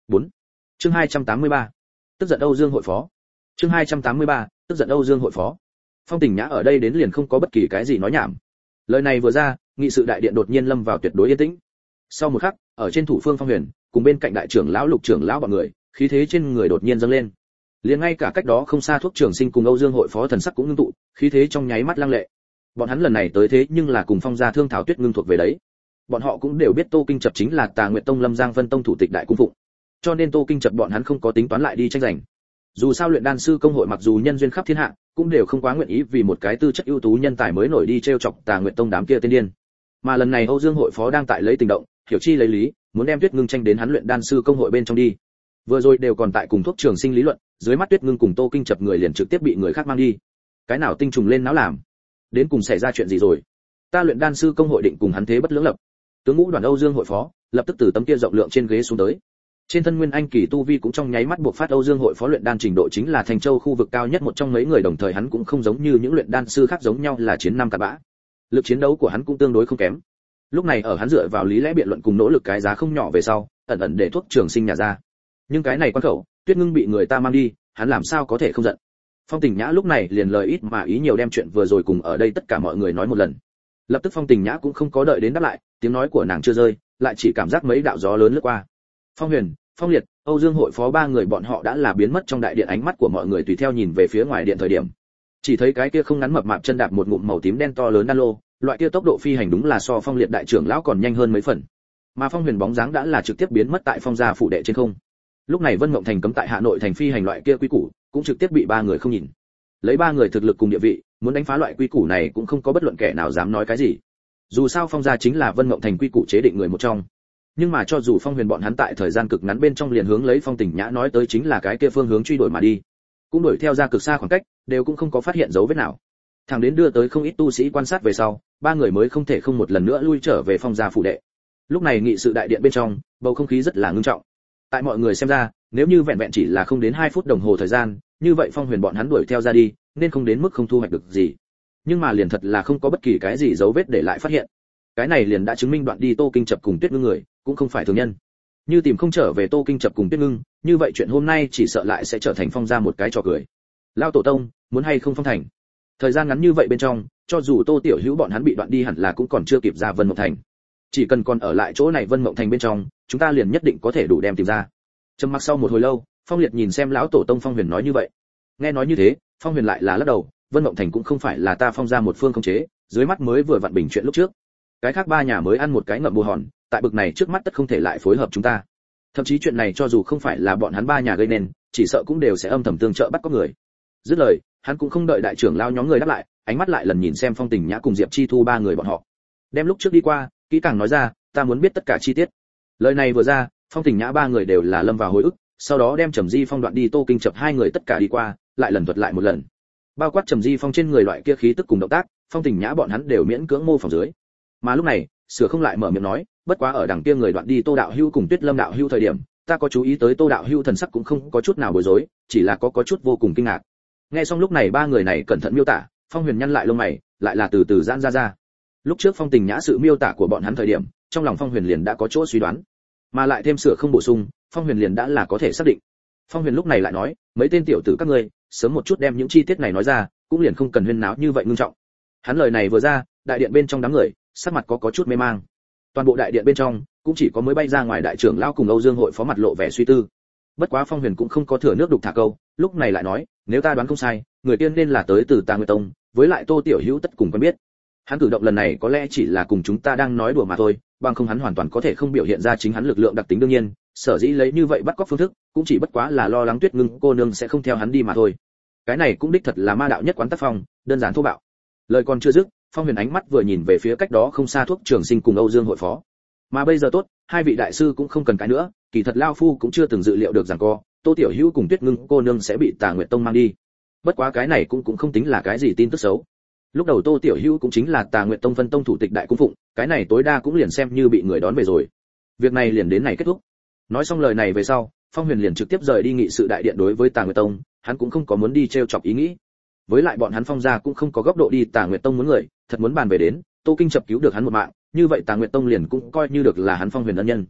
bốn. Chương hai trăm tám mươi ba. Tức giận Âu Dương hội phó. Chương hai trăm tám mươi ba. Tức giận Âu Dương hội phó. Phong Tình Nhã ở đây đến liền không có bất kỳ cái gì nói nhảm. Lời này vừa ra, nghị sự đại điện đột nhiên lâm vào tuyệt đối yên tĩnh. Sau một khắc, ở trên thủ phương Phong Huyền, cùng bên cạnh đại trưởng lão Lục trưởng lão bọn người, khí thế trên người đột nhiên dâng lên. Liền ngay cả cách đó không xa Thuốc Trường Sinh cùng Âu Dương hội phó thần sắc cũng ngưng tụ, khí thế trong nháy mắt lăng lệ. Bọn hắn lần này tới thế nhưng là cùng Phong gia Thương Thảo Tuyết ngưng thuộc về đấy. Bọn họ cũng đều biết Tô Kinh Chập chính là Tà Nguyệt Tông Lâm Giang Vân Tông thủ tịch đại cung phụng. Cho nên Tô Kinh Chập bọn hắn không có tính toán lại đi tranh giành. Dù sao luyện đan sư công hội mặc dù nhân duyên khắp thiên hạ, cũng đều không quá nguyện ý vì một cái tư chất ưu tú nhân tài mới nổi đi trêu chọc Tà Nguyệt Tông đám kia tiên điên. Mà lần này Âu Dương hội phó đang tại lấy tình động, hiểu chi lấy lý, muốn đem Tuyết Ngưng tranh đến hắn luyện đan sư công hội bên trong đi. Vừa rồi đều còn tại cùng Thuốc Trường Sinh lý luận, dưới mắt Tuyết Ngưng cùng Tô Kinh Chập người liền trực tiếp bị người khác mang đi. Cái nào tinh trùng lên náo làm? Đến cùng xảy ra chuyện gì rồi? Ta luyện đan sư công hội định cùng hắn thế bất lưỡng lập. Tướng ngũ đoàn Âu Dương hội phó lập tức từ tấm kia rộng lượng trên ghế xuống tới. Trên thân nguyên anh kỳ tu vi cũng trong nháy mắt buộc phát. Âu Dương hội phó luyện đan trình độ chính là Thành Châu khu vực cao nhất một trong mấy người, đồng thời hắn cũng không giống như những luyện đan sư khác giống nhau là chiến năm cặn bã. Lực chiến đấu của hắn cũng tương đối không kém. Lúc này ở hắn dựa vào lý lẽ biện luận cùng nỗ lực cái giá không nhỏ về sau, ẩn ẩn để Thuốc Trường Sinh nhà ra. Nhưng cái này quan khẩu, Tuyết Ngưng bị người ta mang đi, hắn làm sao có thể không giận. Phong Tình Nhã lúc này liền lời ít mà ý nhiều đem chuyện vừa rồi cùng ở đây tất cả mọi người nói một lần. Lập tức Phong Tình Nhã cũng không có đợi đến đáp lại, tiếng nói của nàng chưa rơi, lại chỉ cảm giác mấy đạo gió lớn lướt qua. Phong Huyền, Phong Liệt, Âu Dương hội phó ba người bọn họ đã là biến mất trong đại điện, ánh mắt của mọi người tùy theo nhìn về phía ngoài điện thời điểm. Chỉ thấy cái kia không ngắn mập mạp chân đạp một ngụm màu tím đen to lớn đan lô, loại kia tốc độ phi hành đúng là so Phong Liệt đại trưởng lão còn nhanh hơn mấy phần. Mà Phong Huyền bóng dáng đã là trực tiếp biến mất tại Phong gia phủ đệ trên không. Lúc này Vân Mộng Thành cấm tại Hà Nội thành phi hành loại kia quy củ, cũng trực tiếp bị ba người không nhìn. Lấy ba người thực lực cùng địa vị, muốn đánh phá loại quy củ này cũng không có bất luận kẻ nào dám nói cái gì. Dù sao Phong gia chính là Vân Mộng Thành quy củ chế định người một trong. Nhưng mà cho dù Phong Huyền bọn hắn tại thời gian cực ngắn bên trong liền hướng lấy Phong Tình Nhã nói tới chính là cái kia phương hướng truy đuổi mà đi, cũng đuổi theo ra cực xa khoảng cách, đều cũng không có phát hiện dấu vết nào. Thằng đến đưa tới không ít tu sĩ quan sát về sau, ba người mới không thể không một lần nữa lui trở về Phong gia phủ đệ. Lúc này nghị sự đại điện bên trong, bầu không khí rất là ngưng trọng. Tại mọi người xem ra, nếu như vẹn vẹn chỉ là không đến hai phút đồng hồ thời gian, như vậy Phong Huyền bọn hắn đuổi theo ra đi, nên không đến mức không thu hoạch được gì. Nhưng mà liền thật là không có bất kỳ cái gì dấu vết để lại phát hiện. Cái này liền đã chứng minh đoạn đi Tô Kinh Chập cùng Tuyết Ngưng người, cũng không phải thường nhân. Như tìm không trở về Tô Kinh Chập cùng Tuyết Ngưng, như vậy chuyện hôm nay chỉ sợ lại sẽ trở thành Phong gia một cái trò cười. Lao tổ tông, muốn hay không phong thành? Thời gian ngắn như vậy bên trong, cho dù Tô Tiểu Hữu bọn hắn bị đoạn đi hẳn là cũng còn chưa kịp ra Vân Mộng Thành. Chỉ cần còn ở lại chỗ này Vân Mộng Thành bên trong, chúng ta liền nhất định có thể đủ đem tìm ra. Trầm mặc sau một hồi lâu, Phong Liệt nhìn xem lão tổ tông Phong Huyền nói như vậy. Nghe nói như thế, Phong Huyền lại là lắc đầu, Vân Mộng Thành cũng không phải là ta Phong gia một phương khống chế, dưới mắt mới vừa vặn bình chuyện lúc trước. Cái khác ba nhà mới ăn một cái ngậm bù hòn, tại bực này trước mắt tất không thể lại phối hợp chúng ta. Thậm chí chuyện này cho dù không phải là bọn hắn ba nhà gây nên, chỉ sợ cũng đều sẽ âm thầm tương trợ bắt có người. Dứt lời, hắn cũng không đợi đại trưởng lao nhóm người đáp lại, ánh mắt lại lần nhìn xem Phong Tình Nhã cùng Diệp Chi Thu ba người bọn họ. Đem lúc trước đi qua, kỹ càng nói ra, ta muốn biết tất cả chi tiết. Lời này vừa ra, Phong Tình Nhã ba người đều là lâm vào hồi ức, sau đó đem Trầm Di Phong đoạn đi Tô Kinh Chập hai người tất cả đi qua, lại lần thuật lại một lần. Bao quát Trầm Di Phong trên người loại kia khí tức cùng động tác, Phong Tình Nhã bọn hắn đều miễn cưỡng mô phỏng dưới. Mà lúc này, sửa không lại mở miệng nói, bất quá ở đằng kia người đoạn đi Tô đạo hữu cùng Tuyết Lâm đạo hữu thời điểm, ta có chú ý tới Tô đạo hữu thần sắc cũng không có chút nào bối rối, chỉ là có có chút vô cùng kinh ngạc. Nghe xong lúc này ba người này cẩn thận miêu tả, Phong Huyền nhăn lại lông mày, lại là từ từ giãn ra ra. Lúc trước Phong Tình Nhã sự miêu tả của bọn hắn thời điểm, trong lòng Phong Huyền liền đã có chỗ suy đoán, mà lại thêm sửa không bổ sung, Phong Huyền liền đã là có thể xác định. Phong Huyền lúc này lại nói, mấy tên tiểu tử các ngươi, sớm một chút đem những chi tiết này nói ra, cũng liền không cần huyên náo như vậy ngưng trọng. Hắn lời này vừa ra, đại điện bên trong đám người, sắc mặt có có chút mê mang. Toàn bộ đại điện bên trong, cũng chỉ có mới bay ra ngoài đại trưởng lão cùng Âu Dương hội phó mặt lộ vẻ suy tư. Bất quá Phong Huyền cũng không có thừa nước đục thả câu, lúc này lại nói, nếu ta đoán không sai, người tiên nên là tới từ Tà Nguyệt Tông, với lại Tô Tiểu Hữu tất cùng quen biết. Hắn cử động lần này có lẽ chỉ là cùng chúng ta đang nói đùa mà thôi, bằng không hắn hoàn toàn có thể không biểu hiện ra chính hắn lực lượng đặc tính đương nhiên, sở dĩ lấy như vậy bắt cóc phương thức, cũng chỉ bất quá là lo lắng Tuyết Ngưng cô nương sẽ không theo hắn đi mà thôi. Cái này cũng đích thật là ma đạo nhất quán tác phong, đơn giản thô bạo. Lời còn chưa dứt, Phong Huyền ánh mắt vừa nhìn về phía cách đó không xa Thuốc Trường Sinh cùng Âu Dương hội phó. Mà bây giờ tốt, hai vị đại sư cũng không cần cái nữa, kỳ thật lao phu cũng chưa từng dự liệu được rằng co, Tô Tiểu Hữu cùng Tuyết Ngưng cô nương sẽ bị Tà Nguyệt Tông mang đi. Bất quá cái này cũng cũng không tính là cái gì tin tức xấu. Lúc đầu Tô Tiểu Hữu cũng chính là Tà Nguyệt Tông Vân Tông thủ tịch đại cung phụng, cái này tối đa cũng liền xem như bị người đón về rồi. Việc này liền đến này kết thúc. Nói xong lời này về sau, Phong Huyền liền trực tiếp rời đi nghị sự đại điện đối với Tà Nguyệt Tông, hắn cũng không có muốn đi trêu chọc ý nghĩ. Với lại bọn hắn Phong gia cũng không có góc độ đi Tà Nguyệt Tông muốn người, thật muốn bàn về đến, Tô Kinh Chập cứu được hắn một mạng, như vậy Tà Nguyệt Tông liền cũng coi như được là hắn Phong Huyền ân nhân.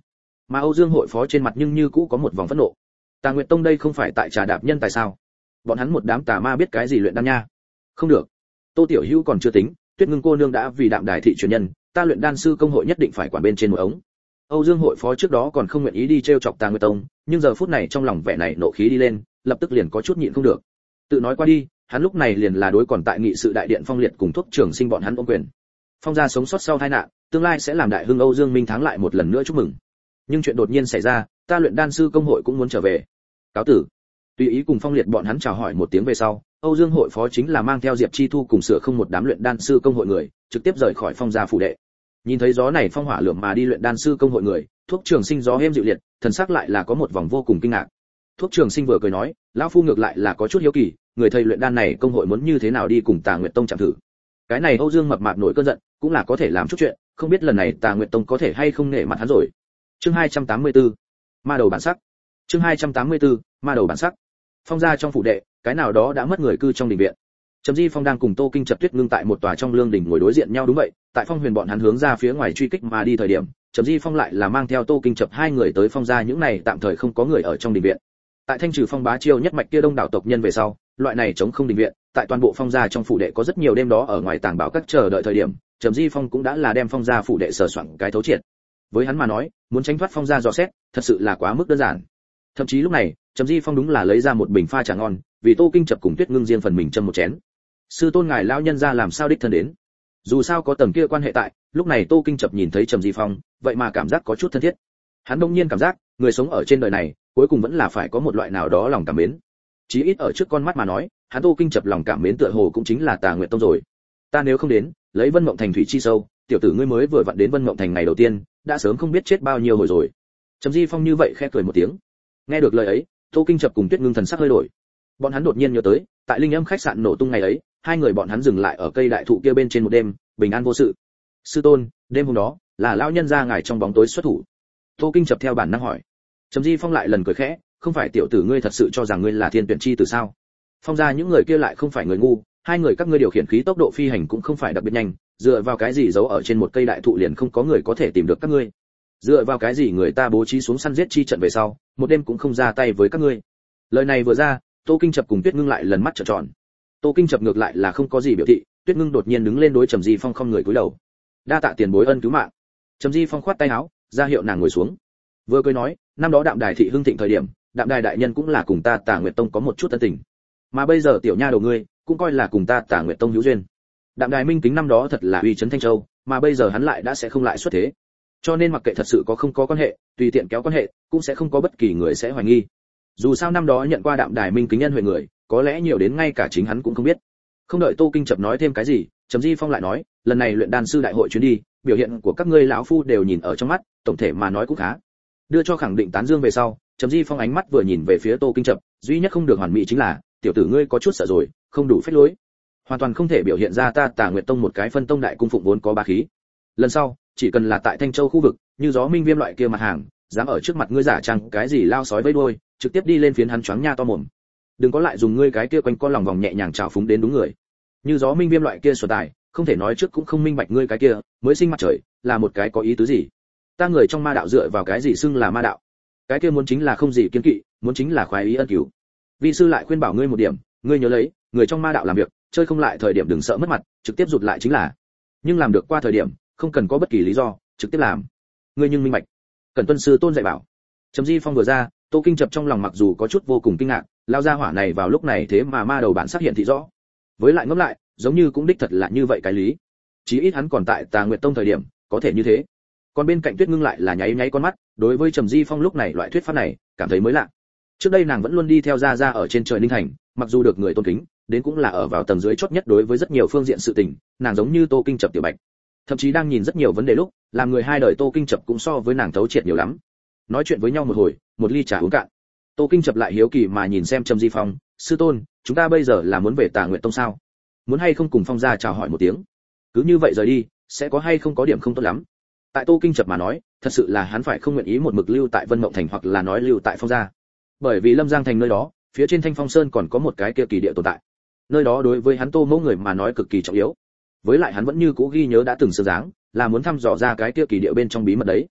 Mà Âu Dương hội phó trên mặt nhưng như cũ có một vòng phẫn nộ. Tà Nguyệt Tông đây không phải tại trà đạp nhân tại sao? Bọn hắn một đám tà ma biết cái gì luyện đan nha? Không được. Tô Tiểu Hữu còn chưa tính, Tuyết Ngưng cô nương đã vì Đạm Đài thị truyền nhân, ta luyện đan sư công hội nhất định phải quản bên trên một ống. Âu Dương hội phó trước đó còn không nguyện ý đi trêu chọc Tà Nguyệt Tông, nhưng giờ phút này trong lòng vẻ này nộ khí đi lên, lập tức liền có chút nhịn không được. Tự nói qua đi, hắn lúc này liền là đối còn tại nghị sự đại điện Phong Liệt cùng Thuốc Trường Sinh bọn hắn ôm quyền. Phong gia sống sót sau tai nạn, tương lai sẽ làm đại hưng Âu Dương Minh thắng lại một lần nữa chúc mừng. Nhưng chuyện đột nhiên xảy ra, ta luyện đan sư công hội cũng muốn trở về. Cáo tử. Tùy ý cùng Phong Liệt bọn hắn chào hỏi một tiếng về sau, Âu Dương hội phó chính là mang theo Diệp Chi Thu cùng sửa không một đám luyện đan sư công hội người, trực tiếp rời khỏi Phong gia phủ đệ. Nhìn thấy gió này phong hỏa lượm mà đi luyện đan sư công hội người, Thuốc Trường Sinh gió êm dịu liệt, thần sắc lại là có một vòng vô cùng kinh ngạc. Thuốc Trường Sinh vừa cười nói, lão phu ngược lại là có chút hiếu kỳ, người thầy luyện đan này công hội muốn như thế nào đi cùng Tà Nguyệt Tông chạm thử. Cái này Âu Dương mập mạp nổi cơn giận, cũng là có thể làm chút chuyện, không biết lần này Tà Nguyệt Tông có thể hay không nể mặt hắn rồi. Chương hai trăm tám mươi tư, ma đầu bản sắc. Chương hai trăm tám mươi tư, ma đầu bản sắc. Phong gia trong phủ đệ, cái nào đó đã mất người cư trong đình viện. Trầm Di Phong đang cùng Tô Kinh Chập Tuyết Ngưng tại một tòa trong lương đình ngồi đối diện nhau đúng vậy, tại Phong Huyền bọn hắn hướng ra phía ngoài truy kích mà đi thời điểm, Trầm Di Phong lại là mang theo Tô Kinh Chập hai người tới Phong gia những này tạm thời không có người ở trong đình viện. Tại thanh trừ Phong Bá Chiêu nhất mạch kia đông đảo tộc nhân về sau, loại này chống không đình viện, tại toàn bộ Phong gia trong phủ đệ có rất nhiều đêm đó ở ngoài tàng bảo các chờ đợi thời điểm, Trầm Di Phong cũng đã là đem Phong gia phủ đệ sờ soạn cái thấu triệt. Với hắn mà nói, muốn tránh thoát Phong gia dò xét, thật sự là quá mức đơn giản. Thậm chí lúc này, Trầm Di Phong đúng là lấy ra một bình pha trà ngon, vì Tô Kinh Chập cùng Tuyết Ngưng riêng phần mình châm một chén. Sư tôn ngài lão nhân gia làm sao đích thân đến? Dù sao có tầng kia quan hệ tại, lúc này Tô Kinh Chập nhìn thấy Trầm Di Phong, vậy mà cảm giác có chút thân thiết. Hắn đông nhiên cảm giác, người sống ở trên đời này, cuối cùng vẫn là phải có một loại nào đó lòng cảm mến. Chí ít ở trước con mắt mà nói, hắn Tô Kinh Chập lòng cảm mến tựa hồ cũng chính là Tà Nguyệt Tông rồi. Ta nếu không đến, lấy Vân Mộng Thành thủy chi sâu, tiểu tử ngươi mới vừa vặn đến Vân Mộng Thành ngày đầu tiên, đã sớm không biết chết bao nhiêu hồi rồi. Trầm Di Phong như vậy khẽ cười một tiếng. Nghe được lời ấy, Tô Kinh Chập cùng Tuyết Ngưng thần sắc hơi đổi. Bọn hắn đột nhiên nhớ tới, tại Linh Âm khách sạn nổ tung ngày ấy, hai người bọn hắn dừng lại ở cây đại thụ kia bên trên một đêm, bình an vô sự. Sư tôn, đêm hôm đó, là lão nhân gia ngài trong bóng tối xuất thủ. Tô Kinh Chập theo bản năng hỏi. Trầm Di Phong lại lần cười khẽ, không phải tiểu tử ngươi thật sự cho rằng ngươi là thiên tuyển chi từ sao? Phong gia những người kia lại không phải người ngu, hai người các ngươi điều khiển khí tốc độ phi hành cũng không phải đặc biệt nhanh, dựa vào cái gì giấu ở trên một cây đại thụ liền không có người có thể tìm được các ngươi? Dựa vào cái gì người ta bố trí xuống săn giết chi trận về sau, một đêm cũng không ra tay với các ngươi? Lời này vừa ra, Tô Kinh Chập cùng Tuyết Ngưng lại lần mắt trợn tròn. Tô Kinh Chập ngược lại là không có gì biểu thị, Tuyết Ngưng đột nhiên đứng lên đối Trầm Di Phong không người cúi đầu. Đa tạ tiền bối ân cứu mạng. Trầm Di Phong khoát tay áo, ra hiệu nàng ngồi xuống. Vừa cười nói, năm đó Đạm Đài thị hưng thịnh thời điểm, Đạm Đài đại nhân cũng là cùng ta Tà Nguyệt Tông có một chút ân tình. Mà bây giờ tiểu nha đầu ngươi, cũng coi là cùng ta Tà Nguyệt Tông hữu duyên. Đạm Đài Minh Kính năm đó thật là uy chấn Thanh Châu, mà bây giờ hắn lại đã sẽ không lại xuất thế. Cho nên mặc kệ thật sự có không có quan hệ, tùy tiện kéo quan hệ, cũng sẽ không có bất kỳ người sẽ hoài nghi. Dù sao năm đó nhận qua Đạm Đài Minh Kính nhân huệ người, có lẽ nhiều đến ngay cả chính hắn cũng không biết. Không đợi Tô Kinh Chập nói thêm cái gì, Trầm Di Phong lại nói, lần này luyện đan sư đại hội chuyến đi, biểu hiện của các ngươi lão phu đều nhìn ở trong mắt, tổng thể mà nói cũng khá. Đưa cho khẳng định tán dương về sau, Trầm Di Phong ánh mắt vừa nhìn về phía Tô Kinh Chập, duy nhất không được hoàn mỹ chính là, tiểu tử ngươi có chút sợ rồi, không đủ phách lối. Hoàn toàn không thể biểu hiện ra ta Tà Nguyệt Tông một cái phân tông đại cung phụng vốn có bá khí. Lần sau, chỉ cần là tại Thanh Châu khu vực, như gió minh viêm loại kia mặt hàng, dám ở trước mặt ngươi giả trang cái gì lao sói với đuôi, trực tiếp đi lên phiến hắn choáng nha to mồm. Đừng có lại dùng ngươi cái kia quanh co lòng vòng nhẹ nhàng trào phúng đến đúng người. Như gió minh viêm loại kia xuẩn tài, không thể nói trước cũng không minh bạch ngươi cái kia, mới sinh mặt trời, là một cái có ý tứ gì? Ta người trong ma đạo dựa vào cái gì xưng là ma đạo? Cái kia muốn chính là không gì kiên kỵ, muốn chính là khoái ý ân cứu. Vi sư lại khuyên bảo ngươi một điểm, ngươi nhớ lấy, người trong ma đạo làm việc, chơi không lại thời điểm đừng sợ mất mặt, trực tiếp rụt lại chính là. Nhưng làm được qua thời điểm, không cần có bất kỳ lý do, trực tiếp làm. Ngươi nhưng minh bạch. Cần tuân sư tôn dạy bảo. Trầm Di Phong vừa ra, Tô Kinh Chập trong lòng mặc dù có chút vô cùng kinh ngạc, lao ra hỏa này vào lúc này thế mà ma đầu bản sắc hiện thị rõ. Với lại ngẫm lại, giống như cũng đích thật là như vậy cái lý. Chí ít hắn còn tại Tà Nguyệt Tông thời điểm, có thể như thế. Còn bên cạnh Tuyết Ngưng lại là nháy nháy con mắt, đối với Trầm Di Phong lúc này loại thuyết pháp này, cảm thấy mới lạ. Trước đây nàng vẫn luôn đi theo gia gia ở trên trời Ninh Thành, mặc dù được người tôn kính, đến cũng là ở vào tầng dưới chót nhất đối với rất nhiều phương diện sự tình, nàng giống như Tô Kinh Chập tiểu bạch. Thậm chí đang nhìn rất nhiều vấn đề lúc, làm người hai đời Tô Kinh Chập cũng so với nàng thấu triệt nhiều lắm. Nói chuyện với nhau một hồi, một ly trà uống cạn. Tô Kinh Chập lại hiếu kỳ mà nhìn xem Trầm Di Phong, sư tôn, chúng ta bây giờ là muốn về Tà Nguyệt Tông sao? Muốn hay không cùng Phong gia chào hỏi một tiếng? Cứ như vậy rời đi, sẽ có hay không có điểm không tốt lắm? Tại Tô Kinh Chập mà nói, thật sự là hắn phải không nguyện ý một mực lưu tại Vân Mộng Thành hoặc là nói lưu tại Phong gia. Bởi vì Lâm Giang Thành nơi đó, phía trên Thanh Phong Sơn còn có một cái kia kỳ địa tồn tại. Nơi đó đối với hắn Tô Mẫu người mà nói cực kỳ trọng yếu. Với lại hắn vẫn như cũ ghi nhớ đã từng sơ dáng, là muốn thăm dò ra cái kia kỳ địa bên trong bí mật đấy.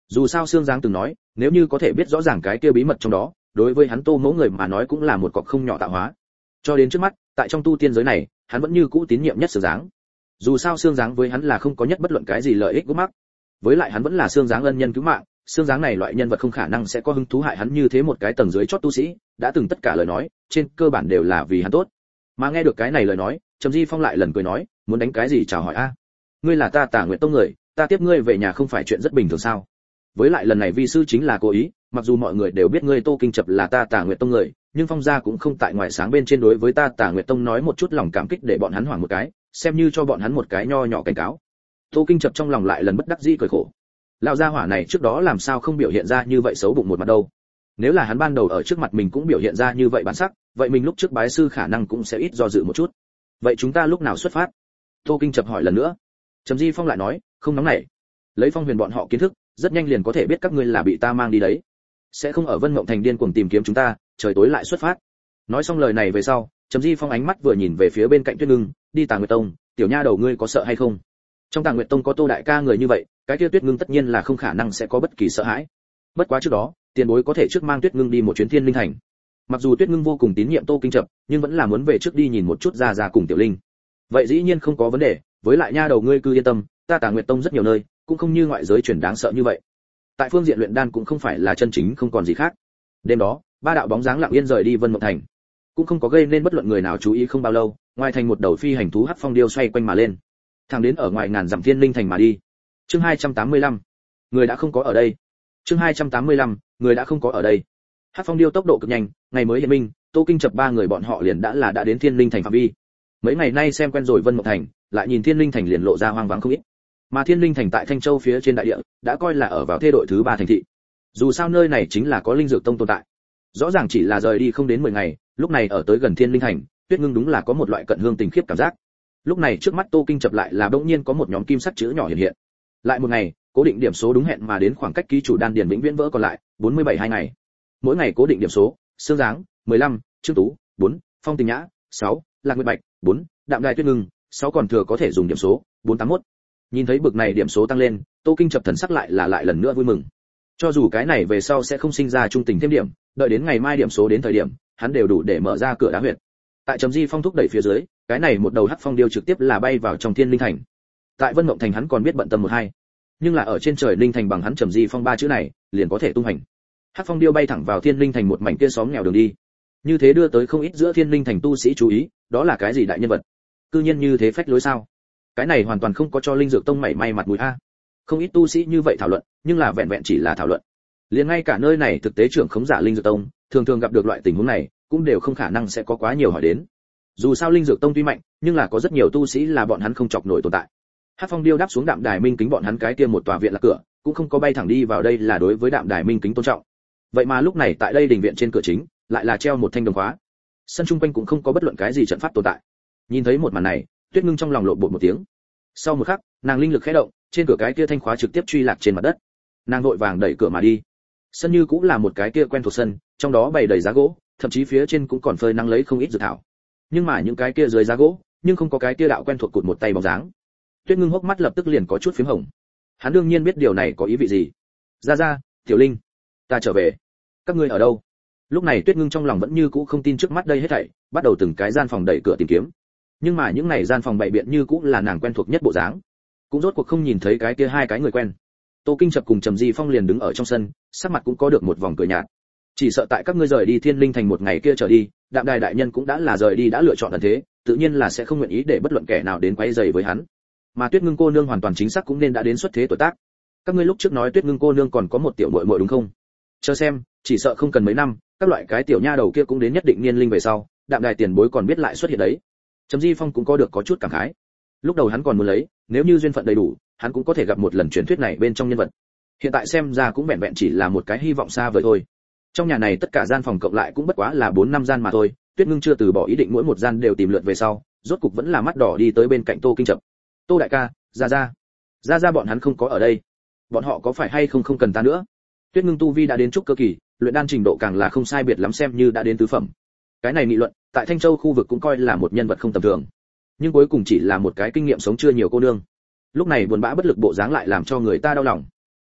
Dù sao Sương Giáng từng nói, nếu như có thể biết rõ ràng cái kia bí mật trong đó, đối với hắn Tô Mỗ người mà nói cũng là một cọc không nhỏ tạo hóa. Cho đến trước mắt, tại trong tu tiên giới này, hắn vẫn như cũ tín nhiệm nhất Sương Giáng. Dù sao Sương Giáng với hắn là không có nhất bất luận cái gì lợi ích gút mắc. Với lại hắn vẫn là Sương Giáng ân nhân cứu mạng, Sương Giáng này loại nhân vật không khả năng sẽ có hứng thú hại hắn như thế một cái tầng dưới chót tu sĩ, đã từng tất cả lời nói, trên cơ bản đều là vì hắn tốt. Mà nghe được cái này lời nói, Trầm Di Phong lại lần cười nói, muốn đánh cái gì chào hỏi a? Ngươi là ta Tà Nguyệt Tông người, ta tiếp ngươi về nhà không phải chuyện rất bình thường sao? Với lại lần này vi sư chính là cố ý, mặc dù mọi người đều biết ngươi Tô Kinh Chập là ta Tà Nguyệt Tông người, nhưng Phong gia cũng không tại ngoài sáng bên trên đối với ta Tà Nguyệt Tông nói một chút lòng cảm kích để bọn hắn hoảng một cái, xem như cho bọn hắn một cái nho nhỏ cảnh cáo. Tô Kinh Chập trong lòng lại lần bất đắc dĩ cười khổ. Lão gia hỏa này trước đó làm sao không biểu hiện ra như vậy xấu bụng một mặt đâu? Nếu là hắn ban đầu ở trước mặt mình cũng biểu hiện ra như vậy bản sắc, vậy mình lúc trước bái sư khả năng cũng sẽ ít do dự một chút. Vậy chúng ta lúc nào xuất phát? Tô Kinh Chập hỏi lần nữa. Trầm Di Phong lại nói, không nóng nảy. Lấy Phong Huyền bọn họ kiến thức, rất nhanh liền có thể biết các ngươi là bị ta mang đi đấy. Sẽ không ở Vân Mộng Thành điên cuồng tìm kiếm chúng ta, trời tối lại xuất phát. Nói xong lời này về sau, Trầm Di Phong ánh mắt vừa nhìn về phía bên cạnh Tuyết Ngưng, đi Tà Nguyệt Tông, tiểu nha đầu ngươi có sợ hay không? Trong Tà Nguyệt Tông có Tô đại ca người như vậy, cái kia Tuyết Ngưng tất nhiên là không khả năng sẽ có bất kỳ sợ hãi. Bất quá trước đó, tiền bối có thể trước mang Tuyết Ngưng đi một chuyến Thiên Linh Thành. Mặc dù Tuyết Ngưng vô cùng tín nhiệm Tô Kinh Chập, nhưng vẫn là muốn về trước đi nhìn một chút ra ra cùng Tiểu Linh. Vậy dĩ nhiên không có vấn đề, với lại nha đầu ngươi cứ yên tâm, ta Tà Nguyệt Tông rất nhiều nơi, cũng không như ngoại giới truyền đáng sợ như vậy. Tại phương diện luyện đan cũng không phải là chân chính không còn gì khác. Đêm đó, ba đạo bóng dáng lặng yên rời đi Vân Mộng Thành, cũng không có gây nên bất luận người nào chú ý. Không bao lâu, ngoài thành một đầu phi hành thú hắc phong điêu xoay quanh mà lên, thẳng đến ở ngoài ngàn dặm Thiên Linh Thành mà đi. Chương hai trăm tám mươi lăm, người đã không có ở đây. Chương hai trăm tám mươi lăm, người đã không có ở đây. Hắc phong điêu tốc độ cực nhanh, ngày mới hiện minh, Tô Kinh Chập ba người bọn họ liền đã là đã đến Thiên Linh Thành phạm vi. Mấy ngày nay xem quen rồi Vân Mộng Thành, lại nhìn Thiên Linh Thành liền lộ ra hoang vắng không ít. Mà Thiên Linh Thành tại Thanh Châu phía trên đại địa, đã coi là ở vào thế đội thứ ba thành thị. Dù sao nơi này chính là có Linh Dược Tông tồn tại. Rõ ràng chỉ là rời đi không đến mười ngày, lúc này ở tới gần Thiên Linh Thành, Tuyết Ngưng đúng là có một loại cận hương tình khiếp cảm giác. Lúc này trước mắt Tô Kinh Chập lại là bỗng nhiên có một nhóm kim sắc chữ nhỏ hiện hiện. Lại một ngày, cố định điểm số đúng hẹn mà đến khoảng cách ký chủ đan điền vĩnh viễn vỡ còn lại, bốn mươi bảy hai ngày. Mỗi ngày cố định điểm số, Sương Giáng, mười lăm, Trương Tú, bốn, Phong Tình Nhã, sáu, Lạc Nguyệt Bạch, bốn, Đạm Đài Tuyết Ngưng, sáu còn thừa có thể dùng điểm số, bốn tám mốt. Nhìn thấy bực này điểm số tăng lên, Tô Kinh Chập thần sắc lại là lại lần nữa vui mừng. Cho dù cái này về sau sẽ không sinh ra trung tình thêm điểm, đợi đến ngày mai điểm số đến thời điểm, hắn đều đủ để mở ra cửa đá huyệt. Tại Trầm Di Phong thúc đẩy phía dưới, cái này một đầu hắc phong điêu trực tiếp là bay vào trong Thiên Linh Thành. Tại Vân Mộng Thành hắn còn biết bận tâm một hai, nhưng là ở trên trời Linh Thành bằng hắn Trầm Di Phong ba chữ này, liền có thể tung hành. Hắc phong điêu bay thẳng vào Thiên Linh Thành một mảnh kia xóm nghèo đường đi. Như thế đưa tới không ít giữa Thiên Linh Thành tu sĩ chú ý, đó là cái gì đại nhân vật? Cư nhiên như thế phách lối sao? Cái này hoàn toàn không có cho Linh Dược Tông mảy may mặt mũi a. Không ít tu sĩ như vậy thảo luận, nhưng là vẹn vẹn chỉ là thảo luận. Liền ngay cả nơi này thực tế trưởng khống giả Linh Dược Tông, thường thường gặp được loại tình huống này, cũng đều không khả năng sẽ có quá nhiều hỏi đến. Dù sao Linh Dược Tông tuy mạnh, nhưng là có rất nhiều tu sĩ là bọn hắn không chọc nổi tồn tại. Hắc Phong điêu đáp xuống Đạm Đài Minh Kính bọn hắn cái kia một tòa viện là cửa, cũng không có bay thẳng đi vào đây là đối với Đạm Đài Minh Kính tôn trọng. Vậy mà lúc này tại đây đình viện trên cửa chính, lại là treo một thanh đồng khóa. Sân trung quanh cũng không có bất luận cái gì trận pháp tồn tại. Nhìn thấy một màn này, Tuyết Ngưng trong lòng lộn bột một tiếng. Sau một khắc, nàng linh lực khẽ động, trên cửa cái kia thanh khóa trực tiếp truy lạc trên mặt đất. Nàng vội vàng đẩy cửa mà đi. Sân như cũng là một cái kia quen thuộc sân, trong đó bày đầy giá gỗ, thậm chí phía trên cũng còn phơi nắng lấy không ít dược thảo. Nhưng mà những cái kia dưới giá gỗ, nhưng không có cái kia đạo quen thuộc cụt một tay bóng dáng. Tuyết Ngưng hốc mắt lập tức liền có chút phím hồng. Hắn đương nhiên biết điều này có ý vị gì. Ra ra, Tiểu Linh, ta trở về. Các ngươi ở đâu? Lúc này Tuyết Ngưng trong lòng vẫn như cũ không tin trước mắt đây hết thảy, bắt đầu từng cái gian phòng đẩy cửa tìm kiếm. Nhưng mà những này gian phòng bày biện như cũng là nàng quen thuộc nhất bộ dáng, cũng rốt cuộc không nhìn thấy cái kia hai cái người quen. Tô Kinh Chập cùng Trầm Di Phong liền đứng ở trong sân, sắc mặt cũng có được một vòng cười nhạt. Chỉ sợ tại các ngươi rời đi Thiên Linh Thành một ngày kia trở đi, Đạm Đài đại nhân cũng đã là rời đi đã lựa chọn ẩn thế, tự nhiên là sẽ không nguyện ý để bất luận kẻ nào đến quấy rầy với hắn. Mà Tuyết Ngưng cô nương hoàn toàn chính xác cũng nên đã đến xuất thế tuổi tác. Các ngươi lúc trước nói Tuyết Ngưng cô nương còn có một tiểu muội muội đúng không? Chờ xem, chỉ sợ không cần mấy năm, các loại cái tiểu nha đầu kia cũng đến nhất định niên linh về sau, Đạm Đài tiền bối còn biết lại xuất hiện đấy. Trầm Di Phong cũng có được có chút cảm khái. Lúc đầu hắn còn muốn lấy, nếu như duyên phận đầy đủ, hắn cũng có thể gặp một lần truyền thuyết này bên trong nhân vật. Hiện tại xem ra cũng vẹn vẹn chỉ là một cái hy vọng xa vời thôi. Trong nhà này tất cả gian phòng cộng lại cũng bất quá là bốn năm gian mà thôi, Tuyết Ngưng chưa từ bỏ ý định mỗi một gian đều tìm lượt về sau, rốt cục vẫn là mắt đỏ đi tới bên cạnh Tô Kinh Chập. Tô đại ca, ra ra, ra ra bọn hắn không có ở đây, bọn họ có phải hay không không cần ta nữa? Tuyết Ngưng tu vi đã đến trúc cơ kỳ, luyện đan trình độ càng là không sai biệt lắm xem như đã đến tứ phẩm. Cái này nghị luận, tại Thanh Châu khu vực cũng coi là một nhân vật không tầm thường, nhưng cuối cùng chỉ là một cái kinh nghiệm sống chưa nhiều cô nương. Lúc này buồn bã bất lực bộ dáng lại làm cho người ta đau lòng.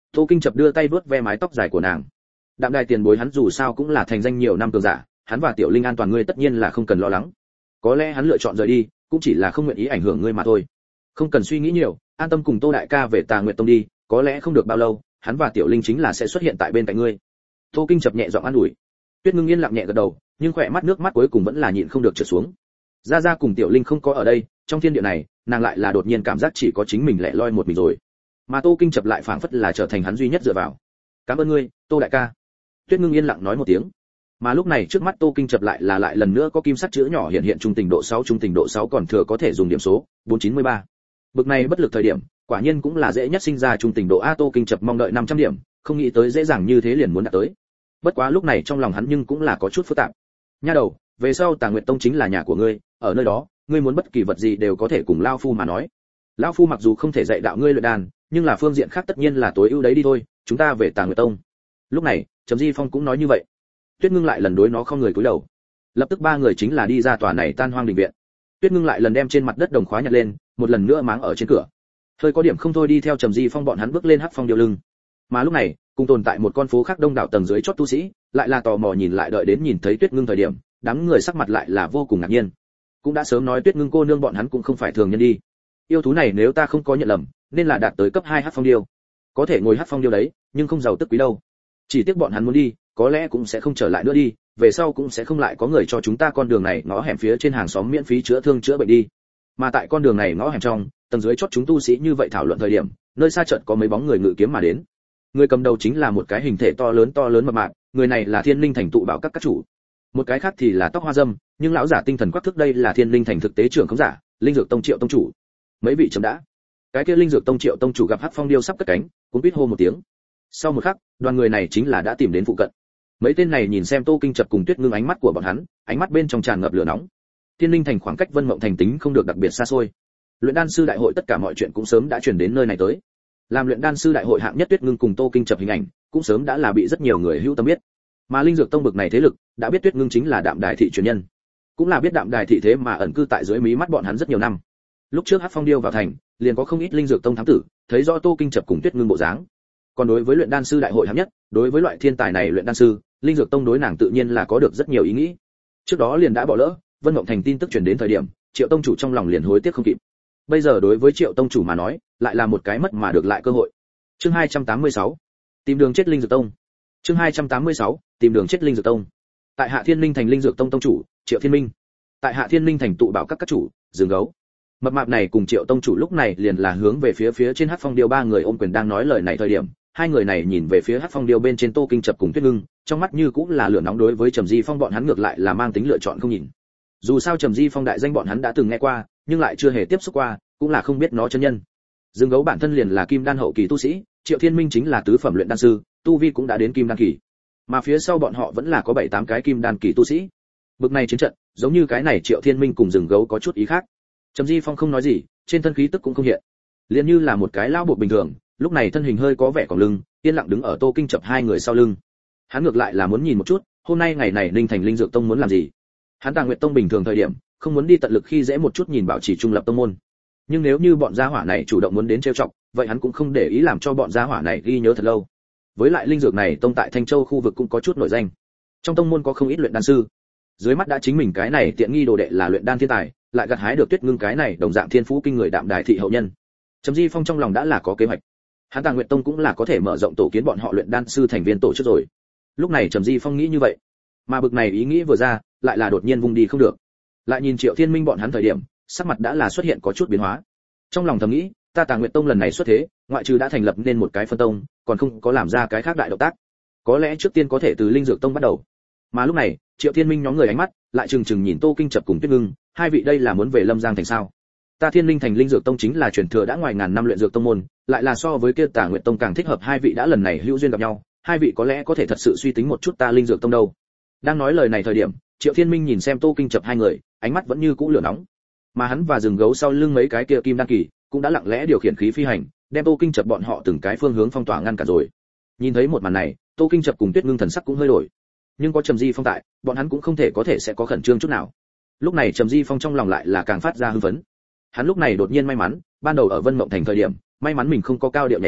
Tô Kinh Chập đưa tay vuốt ve mái tóc dài của nàng. Đạm Đài tiền bối hắn dù sao cũng là thành danh nhiều năm cường giả, hắn và Tiểu Linh an toàn ngươi tất nhiên là không cần lo lắng. Có lẽ hắn lựa chọn rời đi, cũng chỉ là không nguyện ý ảnh hưởng ngươi mà thôi. Không cần suy nghĩ nhiều, an tâm cùng Tô đại ca về Tà Nguyệt Tông đi, có lẽ không được bao lâu, hắn và Tiểu Linh chính là sẽ xuất hiện tại bên cạnh ngươi. Tô Kinh Chập nhẹ giọng an ủi. Tuyết Ngưng yên lặng nhẹ gật đầu, nhưng khỏe mắt nước mắt cuối cùng vẫn là nhịn không được trượt xuống. Gia Gia cùng Tiểu Linh không có ở đây, trong thiên địa này, nàng lại là đột nhiên cảm giác chỉ có chính mình lẻ loi một mình rồi. Mà Tô Kinh Chập lại phảng phất là trở thành hắn duy nhất dựa vào. Cảm ơn ngươi, Tô đại ca. Tuyết Ngưng yên lặng nói một tiếng. Mà lúc này trước mắt Tô Kinh Chập lại là lại lần nữa có kim sắc chữ nhỏ hiện hiện trung tình độ sáu, trung tình độ sáu còn thừa có thể dùng điểm số bốn chín ba. Bực này bất lực thời điểm, quả nhiên cũng là dễ nhất sinh ra trung tình độ a. Tô Kinh Chập mong đợi năm trăm điểm, không nghĩ tới dễ dàng như thế liền muốn đạt tới. Bất quá lúc này trong lòng hắn nhưng cũng là có chút phức tạp. Nha đầu, về sau Tà Nguyệt Tông chính là nhà của ngươi, ở nơi đó, ngươi muốn bất kỳ vật gì đều có thể cùng lão phu mà nói. Lão phu mặc dù không thể dạy đạo ngươi luyện đàn, nhưng là phương diện khác tất nhiên là tối ưu đấy đi thôi, chúng ta về Tà Nguyệt Tông. Lúc này, Trầm Di Phong cũng nói như vậy. Tuyết Ngưng lại lần đối nó không người cúi đầu. Lập tức ba người chính là đi ra tòa này tan hoang đình viện. Tuyết Ngưng lại lần đem trên mặt đất đồng khóa nhặt lên, một lần nữa máng ở trên cửa. Hơi có điểm không thôi đi theo Trầm Di Phong bọn hắn bước lên hắc phong điêu lưng. Mà lúc này, cùng tồn tại một con phố khác đông đảo tầng dưới chót tu sĩ, lại là tò mò nhìn lại đợi đến nhìn thấy Tuyết Ngưng thời điểm, đám người sắc mặt lại là vô cùng ngạc nhiên. Cũng đã sớm nói Tuyết Ngưng cô nương bọn hắn cũng không phải thường nhân đi. Yêu thú này nếu ta không có nhận lầm, nên là đạt tới cấp hai hắc phong điêu. Có thể ngồi hắc phong điêu đấy, nhưng không giàu tức quý đâu. Chỉ tiếc bọn hắn muốn đi, có lẽ cũng sẽ không trở lại nữa đi, về sau cũng sẽ không lại có người cho chúng ta con đường này ngõ hẻm phía trên hàng xóm miễn phí chữa thương chữa bệnh đi. Mà tại con đường này ngõ hẻm trong, tầng dưới chót chúng tu sĩ như vậy thảo luận thời điểm, nơi xa chợt có mấy bóng người ngự kiếm mà đến. Người cầm đầu chính là một cái hình thể to lớn to lớn mập mạp, người này là Thiên Linh Thành tụ bảo các các chủ. Một cái khác thì là tóc hoa dâm, nhưng lão giả tinh thần quắc thước đây là Thiên Linh Thành thực tế trưởng khống giả, Linh Dược Tông Triệu tông chủ. Mấy vị chấm đã. Cái kia Linh Dược Tông Triệu tông chủ gặp Hắc Phong điêu sắp cất cánh, cũng biết hô một tiếng. Sau một khắc, đoàn người này chính là đã tìm đến phụ cận. Mấy tên này nhìn xem Tô Kinh Chập cùng Tuyết Ngưng ánh mắt của bọn hắn, ánh mắt bên trong tràn ngập lửa nóng. Thiên Linh Thành khoảng cách Vân Mộng Thành tính không được đặc biệt xa xôi. Luyện đan sư đại hội tất cả mọi chuyện cũng sớm đã truyền đến nơi này tới. Làm luyện đan sư đại hội hạng nhất Tuyết Ngưng cùng Tô Kinh Chập hình ảnh, cũng sớm đã là bị rất nhiều người hữu tâm biết. Mà Linh Dược Tông bực này thế lực, đã biết Tuyết Ngưng chính là Đạm Đài thị truyền nhân, cũng là biết Đạm Đài thị thế mà ẩn cư tại dưới mí mắt bọn hắn rất nhiều năm. Lúc trước Hắc Phong điêu vào thành, liền có không ít Linh Dược Tông thám tử, thấy rõ Tô Kinh Chập cùng Tuyết Ngưng bộ dáng. Còn đối với luyện đan sư đại hội hạng nhất, đối với loại thiên tài này luyện đan sư, Linh Dược Tông đối nàng tự nhiên là có được rất nhiều ý nghĩ. Trước đó liền đã bỏ lỡ, Vân Mộng Thành tin tức truyền đến thời điểm, Triệu tông chủ trong lòng liền hối tiếc không kịp. Bây giờ đối với Triệu tông chủ mà nói, lại là một cái mất mà được lại cơ hội. Chương hai trăm tám mươi sáu, tìm đường chết Linh Dược Tông. Chương hai trăm tám mươi sáu, tìm đường chết Linh Dược Tông. Tại Hạ Thiên Linh Thành Linh Dược Tông tông chủ, Triệu Thiên Minh. Tại Hạ Thiên Linh Thành tụ bảo các các chủ, Dương Gấu. Mập mạp này cùng Triệu tông chủ lúc này liền là hướng về phía phía trên Hắc Phong điêu ba người ôm quyền đang nói lời này thời điểm, hai người này nhìn về phía Hắc Phong điêu bên trên Tô Kinh Chập cùng Tuyết Ngưng, trong mắt như cũng là lửa nóng đối với Trầm Di Phong bọn hắn ngược lại là mang tính lựa chọn không nhìn. Dù sao Trầm Di Phong đại danh bọn hắn đã từng nghe qua, nhưng lại chưa hề tiếp xúc qua, cũng là không biết nó chân nhân. Dương Gấu bản thân liền là kim đan hậu kỳ tu sĩ, Triệu Thiên Minh chính là tứ phẩm luyện đan sư, tu vi cũng đã đến kim đan kỳ. Mà phía sau bọn họ vẫn là có bảy tám cái kim đan kỳ tu sĩ. Bực này chiến trận, giống như cái này Triệu Thiên Minh cùng Dương Gấu có chút ý khác. Trầm Di Phong không nói gì, trên thân khí tức cũng không hiện, liền như là một cái lão buộc bình thường, lúc này thân hình hơi có vẻ còng lưng, yên lặng đứng ở Tô Kinh Chập hai người sau lưng. Hắn ngược lại là muốn nhìn một chút, hôm nay ngày này Linh Thành Linh Dược Tông muốn làm gì. Hắn Tà Nguyệt Tông bình thường thời điểm, không muốn đi tận lực khi dễ một chút nhìn bảo trì trung lập tông môn. Nhưng nếu như bọn gia hỏa này chủ động muốn đến trêu chọc, vậy hắn cũng không để ý làm cho bọn gia hỏa này ghi nhớ thật lâu. Với lại linh dược này tông tại Thanh Châu khu vực cũng có chút nổi danh. Trong tông môn có không ít luyện đan sư. Dưới mắt đã chính mình cái này tiện nghi đồ đệ là luyện đan thiên tài, lại gặt hái được Tuyết Ngưng cái này đồng dạng thiên phú kinh người Đạm Đài thị hậu nhân. Trầm Di Phong trong lòng đã là có kế hoạch. Hắn Tà Nguyệt Tông cũng là có thể mở rộng tổ kiến bọn họ luyện đan sư thành viên tổ chức rồi. Lúc này Trầm Di Phong nghĩ như vậy, mà bực này ý nghĩ vừa ra, lại là đột nhiên vùng đi không được. Lại nhìn Triệu Thiên Minh bọn hắn thời điểm, sắc mặt đã là xuất hiện có chút biến hóa. Trong lòng thầm nghĩ, ta Tà Nguyệt Tông lần này xuất thế, ngoại trừ đã thành lập nên một cái phân tông, còn không có làm ra cái khác đại động tác. Có lẽ trước tiên có thể từ Linh Dược Tông bắt đầu. Mà lúc này, Triệu Thiên Minh nhóm người ánh mắt lại trừng trừng nhìn Tô Kinh Chập cùng Tuyết Ngưng, hai vị đây là muốn về Lâm Giang thành sao? Ta Thiên Linh Thành Linh Dược Tông chính là truyền thừa đã ngoài ngàn năm luyện dược tông môn, lại là so với kia Tà Nguyệt Tông càng thích hợp, hai vị đã lần này hữu duyên gặp nhau, hai vị có lẽ có thể thật sự suy tính một chút ta Linh Dược Tông đâu. Đang nói lời này thời điểm, Triệu Thiên Minh nhìn xem Tô Kinh Chập hai người, ánh mắt vẫn như cũ lửa nóng. Mà hắn và rừng gấu sau lưng mấy cái kia kim đan kỳ, cũng đã lặng lẽ điều khiển khí phi hành, đem Tô Kinh Chập bọn họ từng cái phương hướng phong tỏa ngăn cả rồi. Nhìn thấy một màn này, Tô Kinh Chập cùng Tuyết Ngưng thần sắc cũng hơi đổi. Nhưng có Trầm Di Phong tại, bọn hắn cũng không thể có thể sẽ có khẩn trương chút nào. Lúc này Trầm Di Phong trong lòng lại là càng phát ra hưng phấn. Hắn lúc này đột nhiên may mắn, ban đầu ở Vân Mộng Thành thời điểm, may mắn mình không có cao điệu nhảy ra,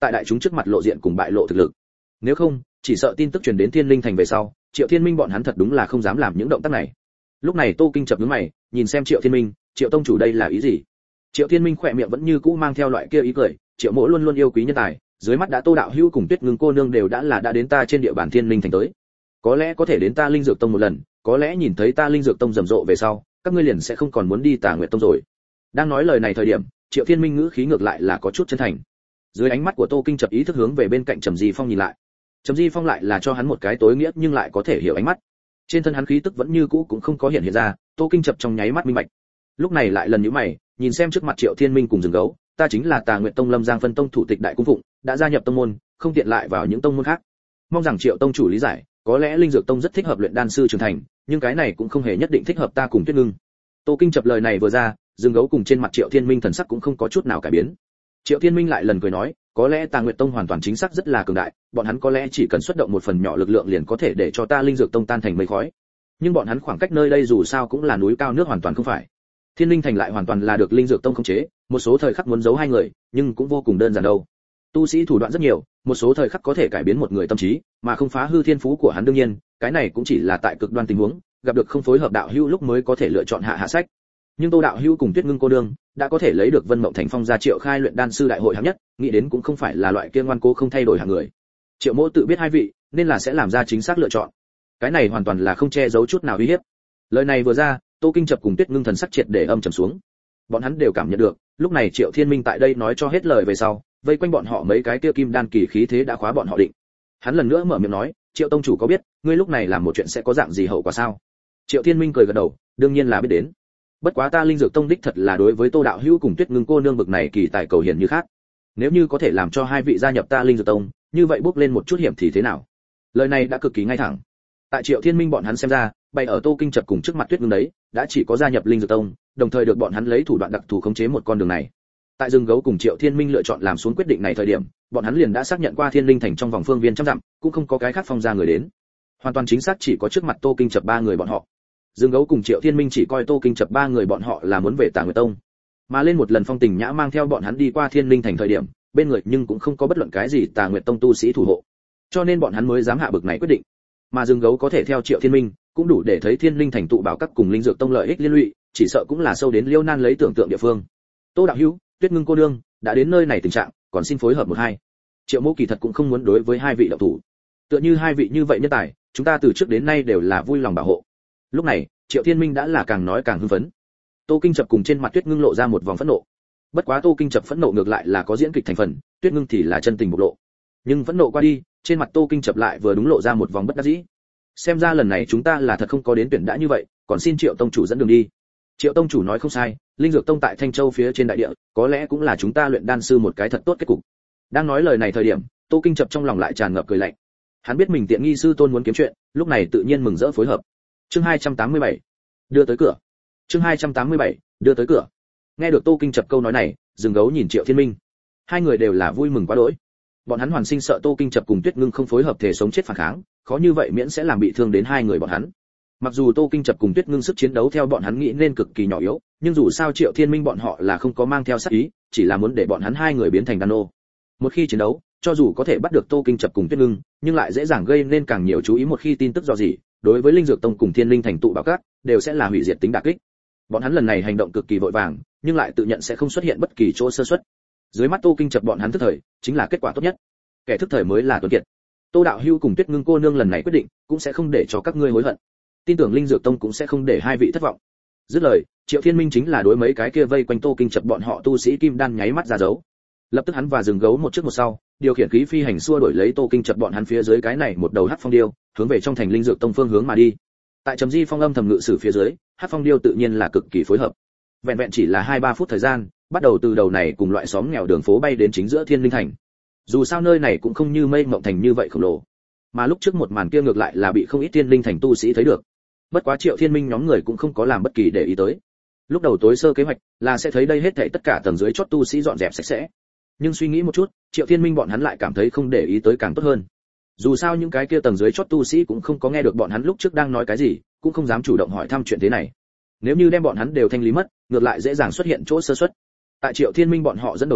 tại đại chúng trước mặt lộ diện cùng bại lộ thực lực. Nếu không, chỉ sợ tin tức truyền đến Thiên Linh thành về sau, Triệu Thiên Minh bọn hắn thật đúng là không dám làm những động tác này. Lúc này Tô Kinh chập nhướng mày, nhìn xem Triệu Thiên Minh, Triệu tông chủ đây là ý gì? Triệu Thiên Minh khỏe miệng vẫn như cũ mang theo loại kia ý cười, Triệu Mỗ luôn luôn yêu quý nhân tài, dưới mắt đã Tô đạo hữu cùng Tuyết Ngưng cô nương đều đã là đã đến ta trên địa bàn Thiên Linh thành tới. Có lẽ có thể đến ta Linh Dược tông một lần, có lẽ nhìn thấy ta Linh Dược tông rầm rộ về sau, các ngươi liền sẽ không còn muốn đi Tà Nguyệt tông rồi. Đang nói lời này thời điểm, Triệu Thiên Minh ngữ khí ngược lại là có chút chân thành. Dưới ánh mắt của Tô Kinh chập ý thức hướng về bên cạnh Trầm Di Phong nhìn lại. Trầm Di Phong lại là cho hắn một cái tối nghĩa nhưng lại có thể hiểu ánh mắt. Trên thân hắn khí tức vẫn như cũ cũng không có hiện hiện ra, Tô Kinh chập trong nháy mắt minh bạch. Lúc này lại lần nhíu mày, nhìn xem trước mặt Triệu Thiên Minh cùng rừng gấu, ta chính là Tà Nguyệt tông Lâm Giang phân tông thủ tịch đại cung phụng, đã gia nhập tông môn, không tiện lại vào những tông môn khác. Mong rằng Triệu tông chủ lý giải, có lẽ Linh Dược tông rất thích hợp luyện đan sư trưởng thành, nhưng cái này cũng không hề nhất định thích hợp ta cùng Tuyết Ngưng. Tô Kinh chập lời này vừa ra, rừng gấu cùng trên mặt Triệu Thiên Minh thần sắc cũng không có chút nào cải biến. Triệu Thiên Minh lại lần cười nói, có lẽ Tà Nguyệt tông hoàn toàn chính xác rất là cường đại, bọn hắn có lẽ chỉ cần xuất động một phần nhỏ lực lượng liền có thể để cho ta Linh Dược tông tan thành mây khói. Nhưng bọn hắn khoảng cách nơi đây dù sao cũng là núi cao nước hoàn toàn không phải. Thiên Linh thành lại hoàn toàn là được Linh Dược tông khống chế, một số thời khắc muốn giấu hai người, nhưng cũng vô cùng đơn giản đâu. Tu sĩ thủ đoạn rất nhiều, một số thời khắc có thể cải biến một người tâm trí, mà không phá hư thiên phú của hắn đương nhiên, cái này cũng chỉ là tại cực đoan tình huống, gặp được không phối hợp đạo hữu lúc mới có thể lựa chọn hạ hạ sách. Nhưng Tô đạo hữu cùng Tuyết Ngưng cô đương đã có thể lấy được Vân Mộng Thành Phong gia Triệu khai luyện đan sư đại hội hạng nhất, nghĩ đến cũng không phải là loại kia ngoan cố không thay đổi hạng người. Triệu Mỗ tự biết hai vị, nên là sẽ làm ra chính xác lựa chọn. Cái này hoàn toàn là không che giấu chút nào uy hiếp. Lời này vừa ra, Tô Kinh chập cùng Tuyết Ngưng thần sắc triệt để âm trầm xuống. Bọn hắn đều cảm nhận được, lúc này Triệu Thiên Minh tại đây nói cho hết lời về sau, vây quanh bọn họ mấy cái kia kim đan kỳ khí thế đã khóa bọn họ định. Hắn lần nữa mở miệng nói, Triệu tông chủ có biết, ngươi lúc này làm một chuyện sẽ có dạng gì hậu quả sao? Triệu Thiên Minh cười gật đầu, đương nhiên là biết đến. Bất quá ta Linh Dược tông đích thật là đối với Tô đạo hữu cùng Tuyết Ngưng cô nương bực này kỳ tài cầu hiển như khác. Nếu như có thể làm cho hai vị gia nhập ta Linh Dược tông, như vậy bước lên một chút hiểm thì thế nào? Lời này đã cực kỳ ngay thẳng. Tại Triệu Thiên Minh bọn hắn xem ra, bày ở Tô Kinh chập cùng trước mặt Tuyết Ngưng đấy, đã chỉ có gia nhập Linh Dược tông, đồng thời được bọn hắn lấy thủ đoạn đặc thù khống chế một con đường này. Tại rừng gấu cùng Triệu Thiên Minh lựa chọn làm xuống quyết định này thời điểm, bọn hắn liền đã xác nhận qua Thiên Linh thành trong vòng phương viên trăm dặm, cũng không có cái khác phong ra người đến. Hoàn toàn chính xác chỉ có trước mặt Tô Kinh chập ba người bọn họ. Dương Gấu cùng Triệu Thiên Minh chỉ coi Tô Kinh chập ba người bọn họ là muốn về Tà Nguyệt tông, mà lên một lần Phong Tình Nhã mang theo bọn hắn đi qua Thiên Linh thành thời điểm, bên người nhưng cũng không có bất luận cái gì Tà Nguyệt tông tu sĩ thủ hộ, cho nên bọn hắn mới dám hạ bực này quyết định. Mà Dương Gấu có thể theo Triệu Thiên Minh, cũng đủ để thấy Thiên Linh thành tụ bảo các cùng Linh Dược tông lợi ích liên lụy, chỉ sợ cũng là sâu đến liêu nan lấy tưởng tượng địa phương. Tô đạo hữu, Tuyết Ngưng cô đương đã đến nơi này tình trạng, còn xin phối hợp một hai. Triệu Mỗ kỳ thật cũng không muốn đối với hai vị đạo thủ, tựa như hai vị như vậy nhân tài, chúng ta từ trước đến nay đều là vui lòng bảo hộ. Lúc này, Triệu Thiên Minh đã là càng nói càng hưng phấn. Tô Kinh chập cùng trên mặt Tuyết Ngưng lộ ra một vòng phẫn nộ. Bất quá Tô Kinh chập phẫn nộ ngược lại là có diễn kịch thành phần, Tuyết Ngưng thì là chân tình bộc lộ. Nhưng phẫn nộ qua đi, trên mặt Tô Kinh chập lại vừa đúng lộ ra một vòng bất đắc dĩ. Xem ra lần này chúng ta là thật không có đến tuyển đã như vậy, còn xin Triệu tông chủ dẫn đường đi. Triệu tông chủ nói không sai, Linh Dược tông tại Thanh Châu phía trên đại địa, có lẽ cũng là chúng ta luyện đan sư một cái thật tốt kết cục. Đang nói lời này thời điểm, Tô Kinh chập trong lòng lại tràn ngập cười lạnh. Hắn biết mình tiện nghi sư tôn muốn kiếm chuyện, lúc này tự nhiên mừng rỡ phối hợp. Chương hai trăm tám mươi bảy, đưa tới cửa. Chương hai trăm tám mươi bảy, đưa tới cửa. Nghe được Tô Kinh chập câu nói này, Rừng Gấu nhìn Triệu Thiên Minh. Hai người đều là vui mừng quá đỗi. Bọn hắn hoàn sinh sợ Tô Kinh chập cùng Tuyết Ngưng không phối hợp thể sống chết phản kháng, khó như vậy miễn sẽ làm bị thương đến hai người bọn hắn. Mặc dù Tô Kinh chập cùng Tuyết Ngưng sức chiến đấu theo bọn hắn nghĩ nên cực kỳ nhỏ yếu, nhưng dù sao Triệu Thiên Minh bọn họ là không có mang theo sát ý, chỉ là muốn để bọn hắn hai người biến thành đàn ô. Một khi chiến đấu, cho dù có thể bắt được Tô Kinh chập cùng Tuyết Ngưng, nhưng lại dễ dàng gây nên càng nhiều chú ý một khi tin tức dò dỉ, đối với Linh Dược tông cùng Thiên Linh thành tụ bảo các, đều sẽ là hủy diệt tính đả kích. Bọn hắn lần này hành động cực kỳ vội vàng, nhưng lại tự nhận sẽ không xuất hiện bất kỳ chỗ sơ suất. Dưới mắt Tô Kinh chập bọn hắn thức thời, chính là kết quả tốt nhất. Kẻ thức thời mới là tuấn kiệt. Tô đạo hữu cùng Tuyết Ngưng cô nương lần này quyết định, cũng sẽ không để cho các ngươi hối hận. Tin tưởng Linh Dược tông cũng sẽ không để hai vị thất vọng. Dứt lời, Triệu Thiên Minh chính là đối mấy cái kia vây quanh Tô Kinh chập bọn họ tu sĩ kim đan nháy mắt ra dấu. Lập tức hắn và Rừng Gấu một trước một sau, điều khiển khí phi hành xua đuổi lấy Tô Kinh chập bọn hắn phía dưới cái này một đầu hắc phong điêu, hướng về trong thành Linh Dược tông phương hướng mà đi. Tại Trầm Di Phong âm thầm ngự sử phía dưới, hắc phong điêu tự nhiên là cực kỳ phối hợp. Vẹn vẹn chỉ là hai ba phút thời gian, bắt đầu từ đầu này cùng loại xóm nghèo đường phố bay đến chính giữa Thiên Linh thành. Dù sao nơi này cũng không như Mây Mộng thành như vậy khổng lồ, mà lúc trước một màn kia ngược lại là bị không ít Thiên Linh thành tu sĩ thấy được. Bất quá Triệu Thiên Minh nhóm người cũng không có làm bất kỳ để ý tới. Lúc đầu tối sơ kế hoạch là sẽ thấy đây hết thảy tất cả tầng dưới chót tu sĩ dọn dẹp sạch sẽ. Nhưng suy nghĩ một chút, Triệu Thiên Minh bọn hắn lại cảm thấy không để ý tới càng tốt hơn. Dù sao những cái kia tầng dưới chót tu sĩ cũng không có nghe được bọn hắn lúc trước đang nói cái gì, cũng không dám chủ động hỏi thăm chuyện thế này. Nếu như đem bọn hắn đều thanh lý mất, ngược lại dễ dàng xuất hiện chỗ sơ suất. Tại Triệu Thiên Minh bọn họ dẫn đầu dưới,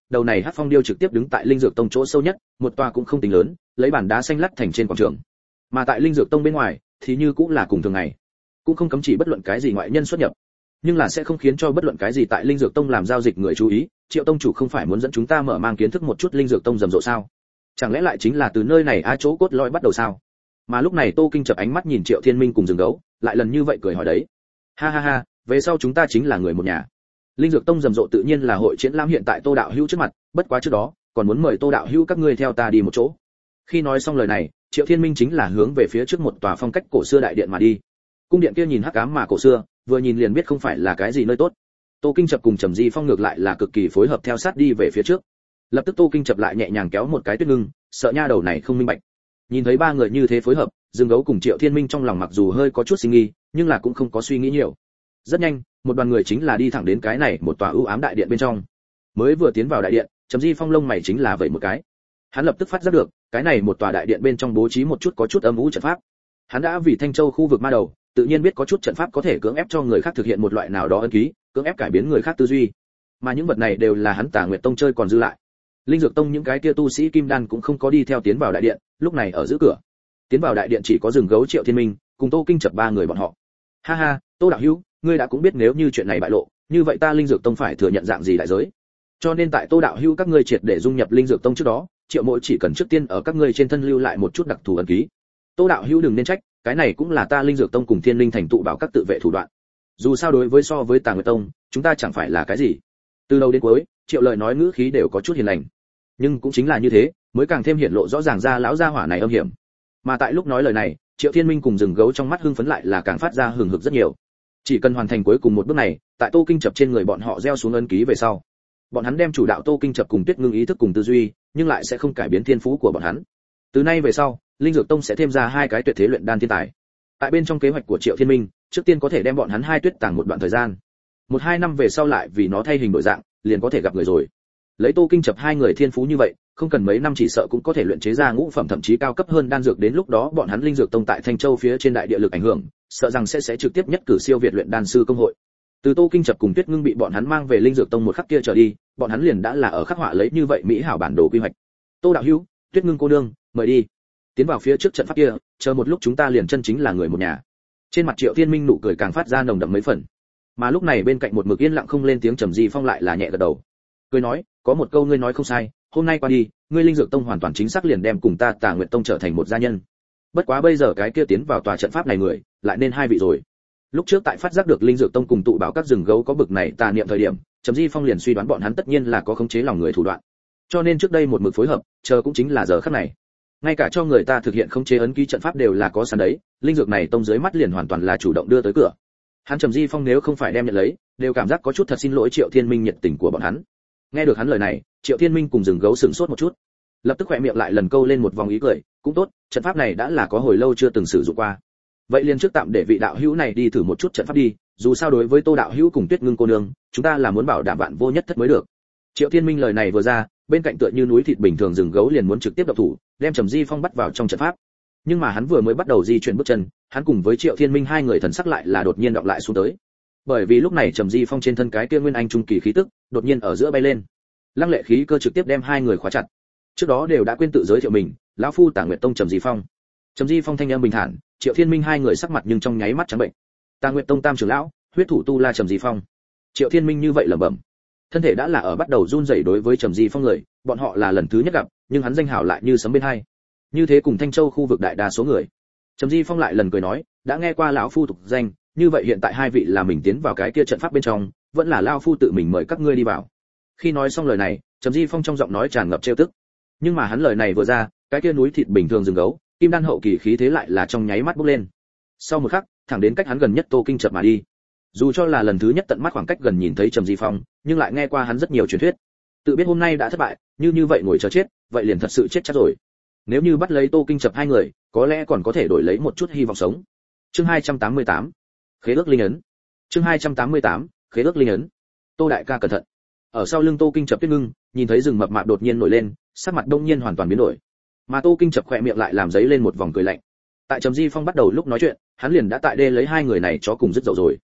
đầu này hắc phong điêu trực tiếp đứng tại linh dược tông chỗ sâu nhất, một tòa cũng không tính lớn, lấy bản đá xanh lắt thành trên quảng trường. Mà tại linh dược tông bên ngoài thì như cũng là cùng thường ngày, cũng không cấm chỉ bất luận cái gì ngoại nhân xuất nhập, nhưng là sẽ không khiến cho bất luận cái gì tại linh dược tông làm giao dịch người chú ý. Triệu tông chủ không phải muốn dẫn chúng ta mở mang kiến thức một chút linh dược tông rầm rộ sao? Chẳng lẽ lại chính là từ nơi này á chỗ cốt lõi bắt đầu sao? Mà lúc này Tô Kinh chập ánh mắt nhìn Triệu Thiên Minh cùng rừng gấu, lại lần như vậy cười hỏi đấy. Ha ha ha, về sau chúng ta chính là người một nhà. Linh dược tông rầm rộ tự nhiên là hội triển lãm hiện tại Tô đạo hữu trước mặt, bất quá trước đó còn muốn mời Tô đạo hữu các ngươi theo ta đi một chỗ. Khi nói xong lời này, Triệu Thiên Minh chính là hướng về phía trước một tòa phong cách cổ xưa đại điện mà đi. Cung điện kia nhìn hắc ám mà cổ xưa, vừa nhìn liền biết không phải là cái gì nơi tốt. Tô Kinh chập cùng Trầm Di Phong ngược lại là cực kỳ phối hợp theo sát đi về phía trước. Lập tức Tô Kinh chập lại nhẹ nhàng kéo một cái Tuyết Ngưng, sợ nha đầu này không minh bạch. Nhìn thấy ba người như thế phối hợp, Dương Gấu cùng Triệu Thiên Minh trong lòng mặc dù hơi có chút sinh nghi, nhưng là cũng không có suy nghĩ nhiều. Rất nhanh, một đoàn người chính là đi thẳng đến cái này một tòa ưu ám đại điện bên trong. Mới vừa tiến vào đại điện, Trầm Di Phong lông mày chính là vậy một cái. Hắn lập tức phát giác được, cái này một tòa đại điện bên trong bố trí một chút có chút âm u trận pháp. Hắn đã vì Thanh Châu khu vực ma đầu, tự nhiên biết có chút trận pháp có thể cưỡng ép cho người khác thực hiện một loại nào đó ân ký, cưỡng ép cải biến người khác tư duy. Mà những vật này đều là hắn Tà Nguyệt Tông chơi còn dư lại. Linh Dược Tông những cái kia tu sĩ kim đan cũng không có đi theo tiến vào đại điện, lúc này ở giữa cửa. Tiến vào đại điện chỉ có Rừng Gấu Triệu Thiên Minh, cùng Tô Kinh chập ba người bọn họ. Ha ha, Tô đạo hữu, ngươi đã cũng biết nếu như chuyện này bại lộ, như vậy ta Linh Dược Tông phải thừa nhận dạng gì đại giới. Cho nên tại Tô đạo hữu các ngươi triệt để dung nhập Linh Dược Tông trước đó, Triệu Mộ chỉ cần trước tiên ở các ngươi trên thân lưu lại một chút đặc thù ấn ký. Tô đạo hữu đừng nên trách, cái này cũng là ta Linh Dược Tông cùng Thiên Linh thành tụ bảo các tự vệ thủ đoạn. Dù sao đối với so với Tà Nguyệt Tông, chúng ta chẳng phải là cái gì. Từ đầu đến cuối, Triệu lời nói ngữ khí đều có chút hiền lành. Nhưng cũng chính là như thế, mới càng thêm hiển lộ rõ ràng ra lão gia hỏa này âm hiểm. Mà tại lúc nói lời này, Triệu Thiên Minh cùng Rừng Gấu trong mắt hưng phấn lại là càng phát ra hừng hực rất nhiều. Chỉ cần hoàn thành cuối cùng một bước này, tại Tô Kinh chập trên người bọn họ gieo xuống ấn ký về sau, bọn hắn đem chủ đạo Tô Kinh chập cùng Tuyết Ngưng ý thức cùng tư duy, nhưng lại sẽ không cải biến thiên phú của bọn hắn. Từ nay về sau, Linh Dược Tông sẽ thêm ra hai cái tuyệt thế luyện đan thiên tài. Tại bên trong kế hoạch của Triệu Thiên Minh, trước tiên có thể đem bọn hắn hai tuyết tàng một đoạn thời gian. Một hai năm về sau lại vì nó thay hình đổi dạng, liền có thể gặp người rồi. Lấy Tô Kinh chập hai người thiên phú như vậy, không cần mấy năm chỉ sợ cũng có thể luyện chế ra ngũ phẩm thậm chí cao cấp hơn đan dược, đến lúc đó bọn hắn Linh Dược Tông tại Thanh Châu phía trên đại địa lực ảnh hưởng, sợ rằng sẽ sẽ trực tiếp nhất cử siêu việt luyện đan sư công hội. Từ Tô Kinh chập cùng Tuyết Ngưng bị bọn hắn mang về Linh Dược Tông một khắc kia trở đi, bọn hắn liền đã là ở khắc họa lấy như vậy mỹ hảo bản đồ quy hoạch. Tô đạo hữu, Tuyết Ngưng cô nương, mời đi. Tiến vào phía trước trận pháp kia, chờ một lúc chúng ta liền chân chính là người một nhà. Trên mặt Triệu Thiên Minh nụ cười càng phát ra nồng đậm mấy phần. Mà lúc này bên cạnh một mực yên lặng không lên tiếng Trầm Di Phong lại là nhẹ gật đầu. Cười nói, có một câu ngươi nói không sai, hôm nay qua đi, ngươi Linh Dược Tông hoàn toàn chính xác liền đem cùng ta Tà Nguyệt Tông trở thành một gia nhân. Bất quá bây giờ cái kia tiến vào tòa trận pháp này người, lại nên hai vị rồi. Lúc trước tại phát giác được Linh Dược Tông cùng tụ bảo các Rừng Gấu có bực này tà niệm thời điểm, Trầm Di Phong liền suy đoán bọn hắn tất nhiên là có khống chế lòng người thủ đoạn. Cho nên trước đây một mực phối hợp, chờ cũng chính là giờ khắc này. Ngay cả cho người ta thực hiện khống chế ấn ký trận pháp đều là có sẵn đấy, linh dược này tông dưới mắt liền hoàn toàn là chủ động đưa tới cửa. Hắn Trầm Di Phong nếu không phải đem nhận lấy, đều cảm giác có chút thật xin lỗi Triệu Thiên Minh nhiệt tình của bọn hắn. Nghe được hắn lời này, Triệu Thiên Minh cùng Rừng Gấu sững sốt một chút, lập tức khỏe miệng lại lần câu lên một vòng ý cười, cũng tốt, trận pháp này đã là có hồi lâu chưa từng sử dụng qua. Vậy liền trước tạm để vị đạo hữu này đi thử một chút trận pháp đi, dù sao đối với Tô đạo hữu cùng Tuyết Ngưng cô nương, chúng ta là muốn bảo đảm vạn vô nhất thất mới được. Triệu Thiên Minh lời này vừa ra, bên cạnh tựa như núi thịt bình thường Rừng Gấu liền muốn trực tiếp động thủ, đem Trầm Di Phong bắt vào trong trận pháp. Nhưng mà hắn vừa mới bắt đầu di chuyển bước chân, hắn cùng với Triệu Thiên Minh hai người thần sắc lại là đột nhiên đọng lại xuống tới. Bởi vì lúc này Trầm Di Phong trên thân cái kia nguyên anh trung kỳ khí tức, đột nhiên ở giữa bay lên. Lăng lệ khí cơ trực tiếp đem hai người khóa chặt. Trước đó đều đã quên tự giới thiệu mình, lão phu Tà Nguyệt Tông Trầm Di Phong. Trầm Di Phong thanh âm bình thản, Triệu Thiên Minh hai người sắc mặt nhưng trong nháy mắt trắng bệnh. Tà Nguyệt Tông tam trưởng lão, huyết thủ tu la Trầm Di Phong. Triệu Thiên Minh như vậy lẩm bẩm, thân thể đã là ở bắt đầu run rẩy đối với Trầm Di Phong người, bọn họ là lần thứ nhất gặp, nhưng hắn danh hào lại như sấm bên hai. Như thế cùng Thanh Châu khu vực đại đa số người. Trầm Di Phong lại lần cười nói, đã nghe qua lão phu tục danh, như vậy hiện tại hai vị là mình tiến vào cái kia trận pháp bên trong, vẫn là lão phu tự mình mời các ngươi đi vào. Khi nói xong lời này, Trầm Di Phong trong giọng nói tràn ngập trêu tức. Nhưng mà hắn lời này vừa ra, cái kia núi thịt bình thường Rừng Gấu, kim đan hậu kỳ khí thế lại là trong nháy mắt bốc lên. Sau một khắc, thẳng đến cách hắn gần nhất Tô Kinh chợt mà đi. Dù cho là lần thứ nhất tận mắt khoảng cách gần nhìn thấy Trầm Di Phong, nhưng lại nghe qua hắn rất nhiều truyền thuyết. Tự biết hôm nay đã thất bại, như như vậy ngồi chờ chết, vậy liền thật sự chết chắc rồi. Nếu như bắt lấy Tô Kinh chập hai người, có lẽ còn có thể đổi lấy một chút hy vọng sống. Chương hai trăm tám mươi tám, khế ước linh ấn. Chương hai trăm tám mươi tám, khế ước linh ấn. Tô đại ca cẩn thận. Ở sau lưng Tô Kinh chập Tuyết Ngưng, nhìn thấy rừng mập mạp đột nhiên nổi lên, sắc mặt đông nhiên hoàn toàn biến đổi. Mà Tô Kinh chập khỏe miệng lại làm giấy lên một vòng cười lạnh. Tại Trầm Di Phong bắt đầu lúc nói chuyện, hắn liền đã tại đê lấy hai người này chó cùng dứt dậu rồi.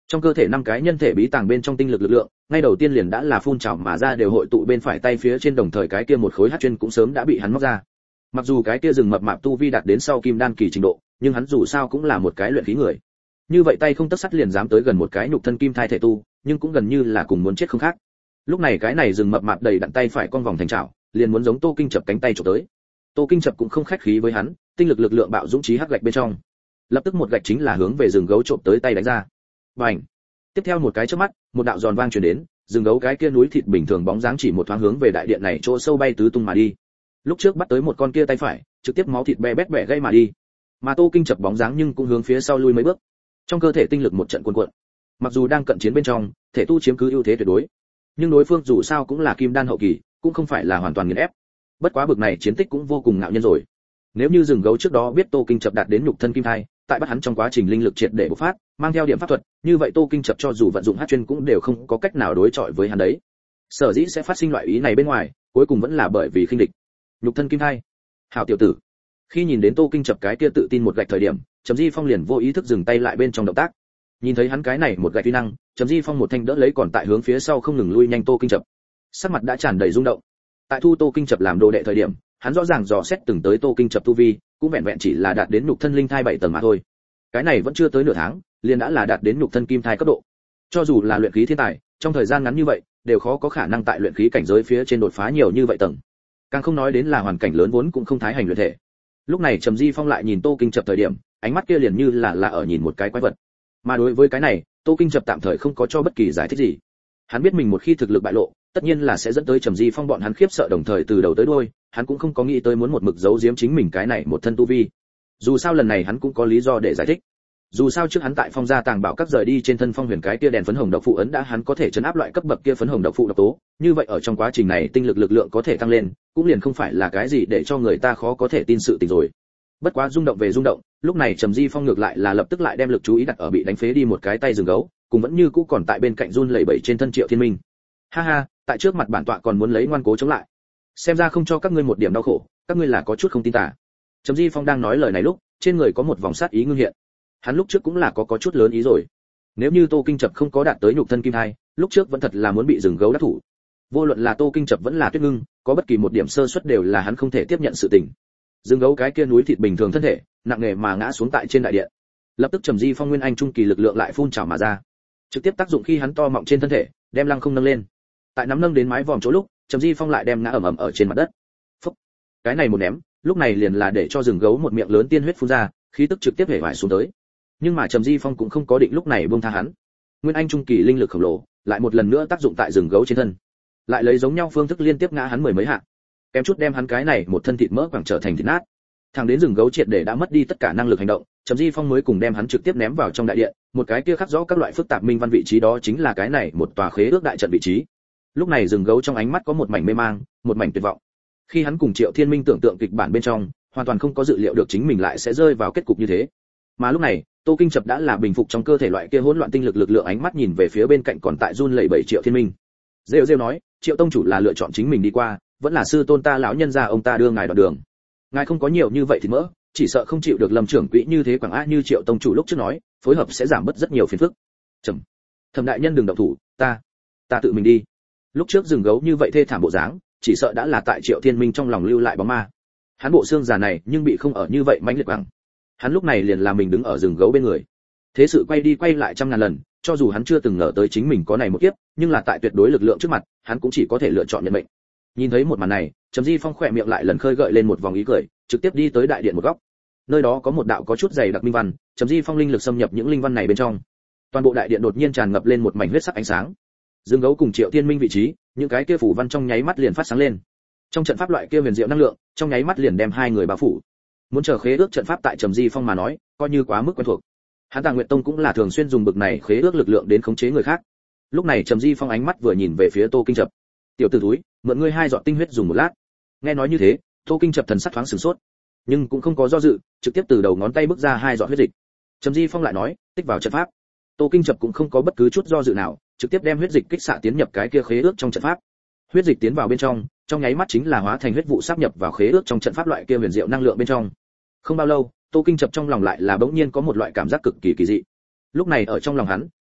Trong cơ thể năm cái nhân thể bí tàng bên trong tinh lực lực lượng, ngay đầu tiên liền đã là phun trào mà ra, đều hội tụ bên phải tay phía trên, đồng thời cái kia một khối hắc chuyên cũng sớm đã bị hắn móc ra. Mặc dù cái kia rừng mập mạp tu vi đạt đến sau kim đan kỳ trình độ, nhưng hắn dù sao cũng là một cái luyện khí người. Như vậy tay không tấc sắt liền dám tới gần một cái nhục thân kim thai thể tu, nhưng cũng gần như là cùng muốn chết không khác. Lúc này cái này rừng mập mạp đầy đặn tay phải con vòng thành chảo, liền muốn giống Tô Kinh Chập cánh tay chụp tới. Tô Kinh Chập cũng không khách khí với hắn, tinh lực lực lượng bạo dũng trí hắc gạch bên trong. Lập tức một gạch chính là hướng về rừng gấu trộm tới tay đánh ra. Bành! Tiếp theo một cái chớp mắt, một đạo giòn vang truyền đến, rừng gấu cái kia núi thịt bình thường bóng dáng chỉ một thoáng hướng về đại điện này chỗ sâu bay tứ tung mà đi. Lúc trước bắt tới một con kia tay phải, trực tiếp máu thịt bè bét bẻ gây mà đi. Mà Tô Kinh Chập bóng dáng nhưng cũng hướng phía sau lui mấy bước. Trong cơ thể tinh lực một trận cuồn cuộn. Mặc dù đang cận chiến bên trong, thể tu chiếm cứ ưu thế tuyệt đối, nhưng đối phương dù sao cũng là kim đan hậu kỳ, cũng không phải là hoàn toàn nghiền ép. Bất quá bực này chiến tích cũng vô cùng ngạo nhân rồi. Nếu như rừng gấu trước đó biết Tô Kinh Chập đạt đến nhục thân kim thai, tại bắt hắn trong quá trình linh lực triệt để bộc phát, mang theo điểm pháp thuật, như vậy Tô Kinh Chập cho dù vận dụng hắc chuyên cũng đều không có cách nào đối chọi với hắn đấy. Sở dĩ sẽ phát sinh loại ý này bên ngoài, cuối cùng vẫn là bởi vì khinh địch. Nhục thân kim thai. Hảo tiểu tử. Khi nhìn đến Tô Kinh Chập cái kia tự tin một gạch thời điểm, Trầm Di Phong liền vô ý thức dừng tay lại bên trong động tác. Nhìn thấy hắn cái này một gạch uy năng, Trầm Di Phong một thanh đỡ lấy còn tại hướng phía sau không ngừng lui nhanh Tô Kinh Chập. Sắc mặt đã tràn đầy rung động. Tại thu Tô Kinh Chập làm đồ đệ thời điểm, hắn rõ ràng dò xét từng tới Tô Kinh Chập tu vi, cũng vẹn vẹn chỉ là đạt đến nhục thân linh thai bảy tầng mà thôi. Cái này vẫn chưa tới nửa tháng, liền đã là đạt đến nhục thân kim thai cấp độ. Cho dù là luyện khí thiên tài, trong thời gian ngắn như vậy, đều khó có khả năng tại luyện khí cảnh giới phía trên đột phá nhiều như vậy tầng. Càng không nói đến là hoàn cảnh lớn vốn cũng không thái hành luyện thể. Lúc này Trầm Di Phong lại nhìn Tô Kinh Chập thời điểm, ánh mắt kia liền như là là ở nhìn một cái quái vật. Mà đối với cái này, Tô Kinh Chập tạm thời không có cho bất kỳ giải thích gì. Hắn biết mình một khi thực lực bại lộ, tất nhiên là sẽ dẫn tới Trầm Di Phong bọn hắn khiếp sợ, đồng thời từ đầu tới đuôi, hắn cũng không có nghĩ tới muốn một mực giấu giếm chính mình cái này một thân tu vi. Dù sao lần này hắn cũng có lý do để giải thích. Dù sao trước hắn tại Phong gia tàng bảo các rời đi trên thân Phong Huyền cái kia đèn phấn hồng độc phụ ấn đã hắn có thể chấn áp loại cấp bậc kia phấn hồng độc phụ độc tố, như vậy ở trong quá trình này tinh lực lực lượng có thể tăng lên, cũng liền không phải là cái gì để cho người ta khó có thể tin sự tình rồi. Bất quá rung động về rung động, lúc này Trầm Di Phong ngược lại là lập tức lại đem lực chú ý đặt ở bị đánh phế đi một cái tay rừng gấu, cùng vẫn như cũ còn tại bên cạnh run lẩy bẩy trên thân Triệu Thiên Minh. Ha ha, tại trước mặt bản tọa còn muốn lấy ngoan cố chống lại. Xem ra không cho các ngươi một điểm đau khổ, các ngươi là có chút không tin tà. Trầm Di Phong đang nói lời này lúc, trên người có một vòng sát ý ngưng hiện. Hắn lúc trước cũng là có có chút lớn ý rồi. Nếu như Tô Kinh Chập không có đạt tới nhục thân kim thai, lúc trước vẫn thật là muốn bị rừng gấu đắc thủ. Vô luận là Tô Kinh Chập vẫn là Tuyết Ngưng, có bất kỳ một điểm sơ suất đều là hắn không thể tiếp nhận sự tình. Rừng gấu cái kia núi thịt bình thường thân thể, nặng nề mà ngã xuống tại trên đại điện. Lập tức Trầm Di Phong nguyên anh trung kỳ lực lượng lại phun trào mà ra, trực tiếp tác dụng khi hắn to mọng trên thân thể, đem lăng không nâng lên. Tại nắm nâng đến mái vòm chỗ lúc, Trầm Di Phong lại đem ngã ầm ầm ở trên mặt đất. Phúc. Cái này một ném, lúc này liền là để cho rừng gấu một miệng lớn tiên huyết phun ra, khí tức trực tiếp hể vải xuống tới. Nhưng mà Trầm Di Phong cũng không có định lúc này buông tha hắn. Nguyên anh trung kỳ linh lực khổng lồ, lại một lần nữa tác dụng tại rừng gấu trên thân. Lại lấy giống nhau phương thức liên tiếp ngã hắn mười mấy hạ. Kém chút đem hắn cái này một thân thịt mỡ quẳng trở thành thịt nát. Thằng đến rừng gấu triệt để đã mất đi tất cả năng lực hành động, Trầm Di Phong mới cùng đem hắn trực tiếp ném vào trong đại điện, một cái kia khắc rõ các loại phức tạp minh văn vị trí, đó chính là cái này một tòa khế ước đại trận vị trí. Lúc này rừng gấu trong ánh mắt có một mảnh mê mang, một mảnh tuyệt vọng. Khi hắn cùng Triệu Thiên Minh tưởng tượng kịch bản bên trong, hoàn toàn không có dự liệu được chính mình lại sẽ rơi vào kết cục như thế. Mà lúc này, Tô Kinh Chập đã là bình phục trong cơ thể loại kia hỗn loạn tinh lực lực lượng, ánh mắt nhìn về phía bên cạnh còn tại run lẩy bẩy Triệu Thiên Minh. Rêu rêu nói, Triệu tông chủ là lựa chọn chính mình đi qua, vẫn là sư tôn ta lão nhân gia ông ta đưa ngài đoạn đường. Ngài không có nhiều như vậy thì mỡ, chỉ sợ không chịu được Lâm trưởng quỹ như thế quảng á, như Triệu tông chủ lúc trước nói, phối hợp sẽ giảm bớt rất nhiều phiền phức. Trầm, Thẩm đại nhân đừng động thủ, ta, ta tự mình đi. Lúc trước rừng gấu như vậy thê thảm bộ dáng, chỉ sợ đã là tại Triệu Thiên Minh trong lòng lưu lại bóng ma. Hắn bộ xương già này nhưng bị không ở như vậy mãnh liệt bằng. Hắn lúc này liền là mình đứng ở rừng gấu bên người. Thế sự quay đi quay lại trăm ngàn lần, cho dù hắn chưa từng ngờ tới chính mình có này một kiếp, nhưng là tại tuyệt đối lực lượng trước mặt, hắn cũng chỉ có thể lựa chọn nhận mệnh. Nhìn thấy một màn này, Trầm Di Phong khỏe miệng lại lần khơi gợi lên một vòng ý cười, trực tiếp đi tới đại điện một góc. Nơi đó có một đạo có chút dày đặc minh văn, Trầm Di Phong linh lực xâm nhập những linh văn này bên trong. Toàn bộ đại điện đột nhiên tràn ngập lên một mảnh huyết sắc ánh sáng. Dương gấu cùng Triệu Thiên Minh vị trí, những cái kia phủ văn trong nháy mắt liền phát sáng lên. Trong trận pháp loại kia huyền diệu năng lượng, trong nháy mắt liền đem hai người bao phủ. Muốn chờ khế ước trận pháp tại Trầm Di Phong mà nói, coi như quá mức quen thuộc. Hắn Tàng Nguyệt Tông cũng là thường xuyên dùng bực này khế ước lực lượng đến khống chế người khác. Lúc này Trầm Di Phong ánh mắt vừa nhìn về phía Tô Kinh Chập. "Tiểu tử thúi, mượn ngươi hai giọt tinh huyết dùng một lát." Nghe nói như thế, Tô Kinh Chập thần sắc thoáng sửng sốt, nhưng cũng không có do dự, trực tiếp từ đầu ngón tay bước ra hai giọt huyết dịch. Trầm Di Phong lại nói, "Tích vào trận pháp." Tô Kinh Chập cũng không có bất cứ chút do dự nào, trực tiếp đem huyết dịch kích xạ tiến nhập cái kia khế ước trong trận pháp. Huyết dịch tiến vào bên trong, trong nháy mắt chính là hóa thành huyết vụ sáp nhập vào khế ước trong trận pháp loại kia huyền diệu năng lượng bên trong. Không bao lâu, Tô Kinh Chập trong lòng lại là bỗng nhiên có một loại cảm giác cực kỳ kỳ dị. Lúc này ở trong lòng hắn,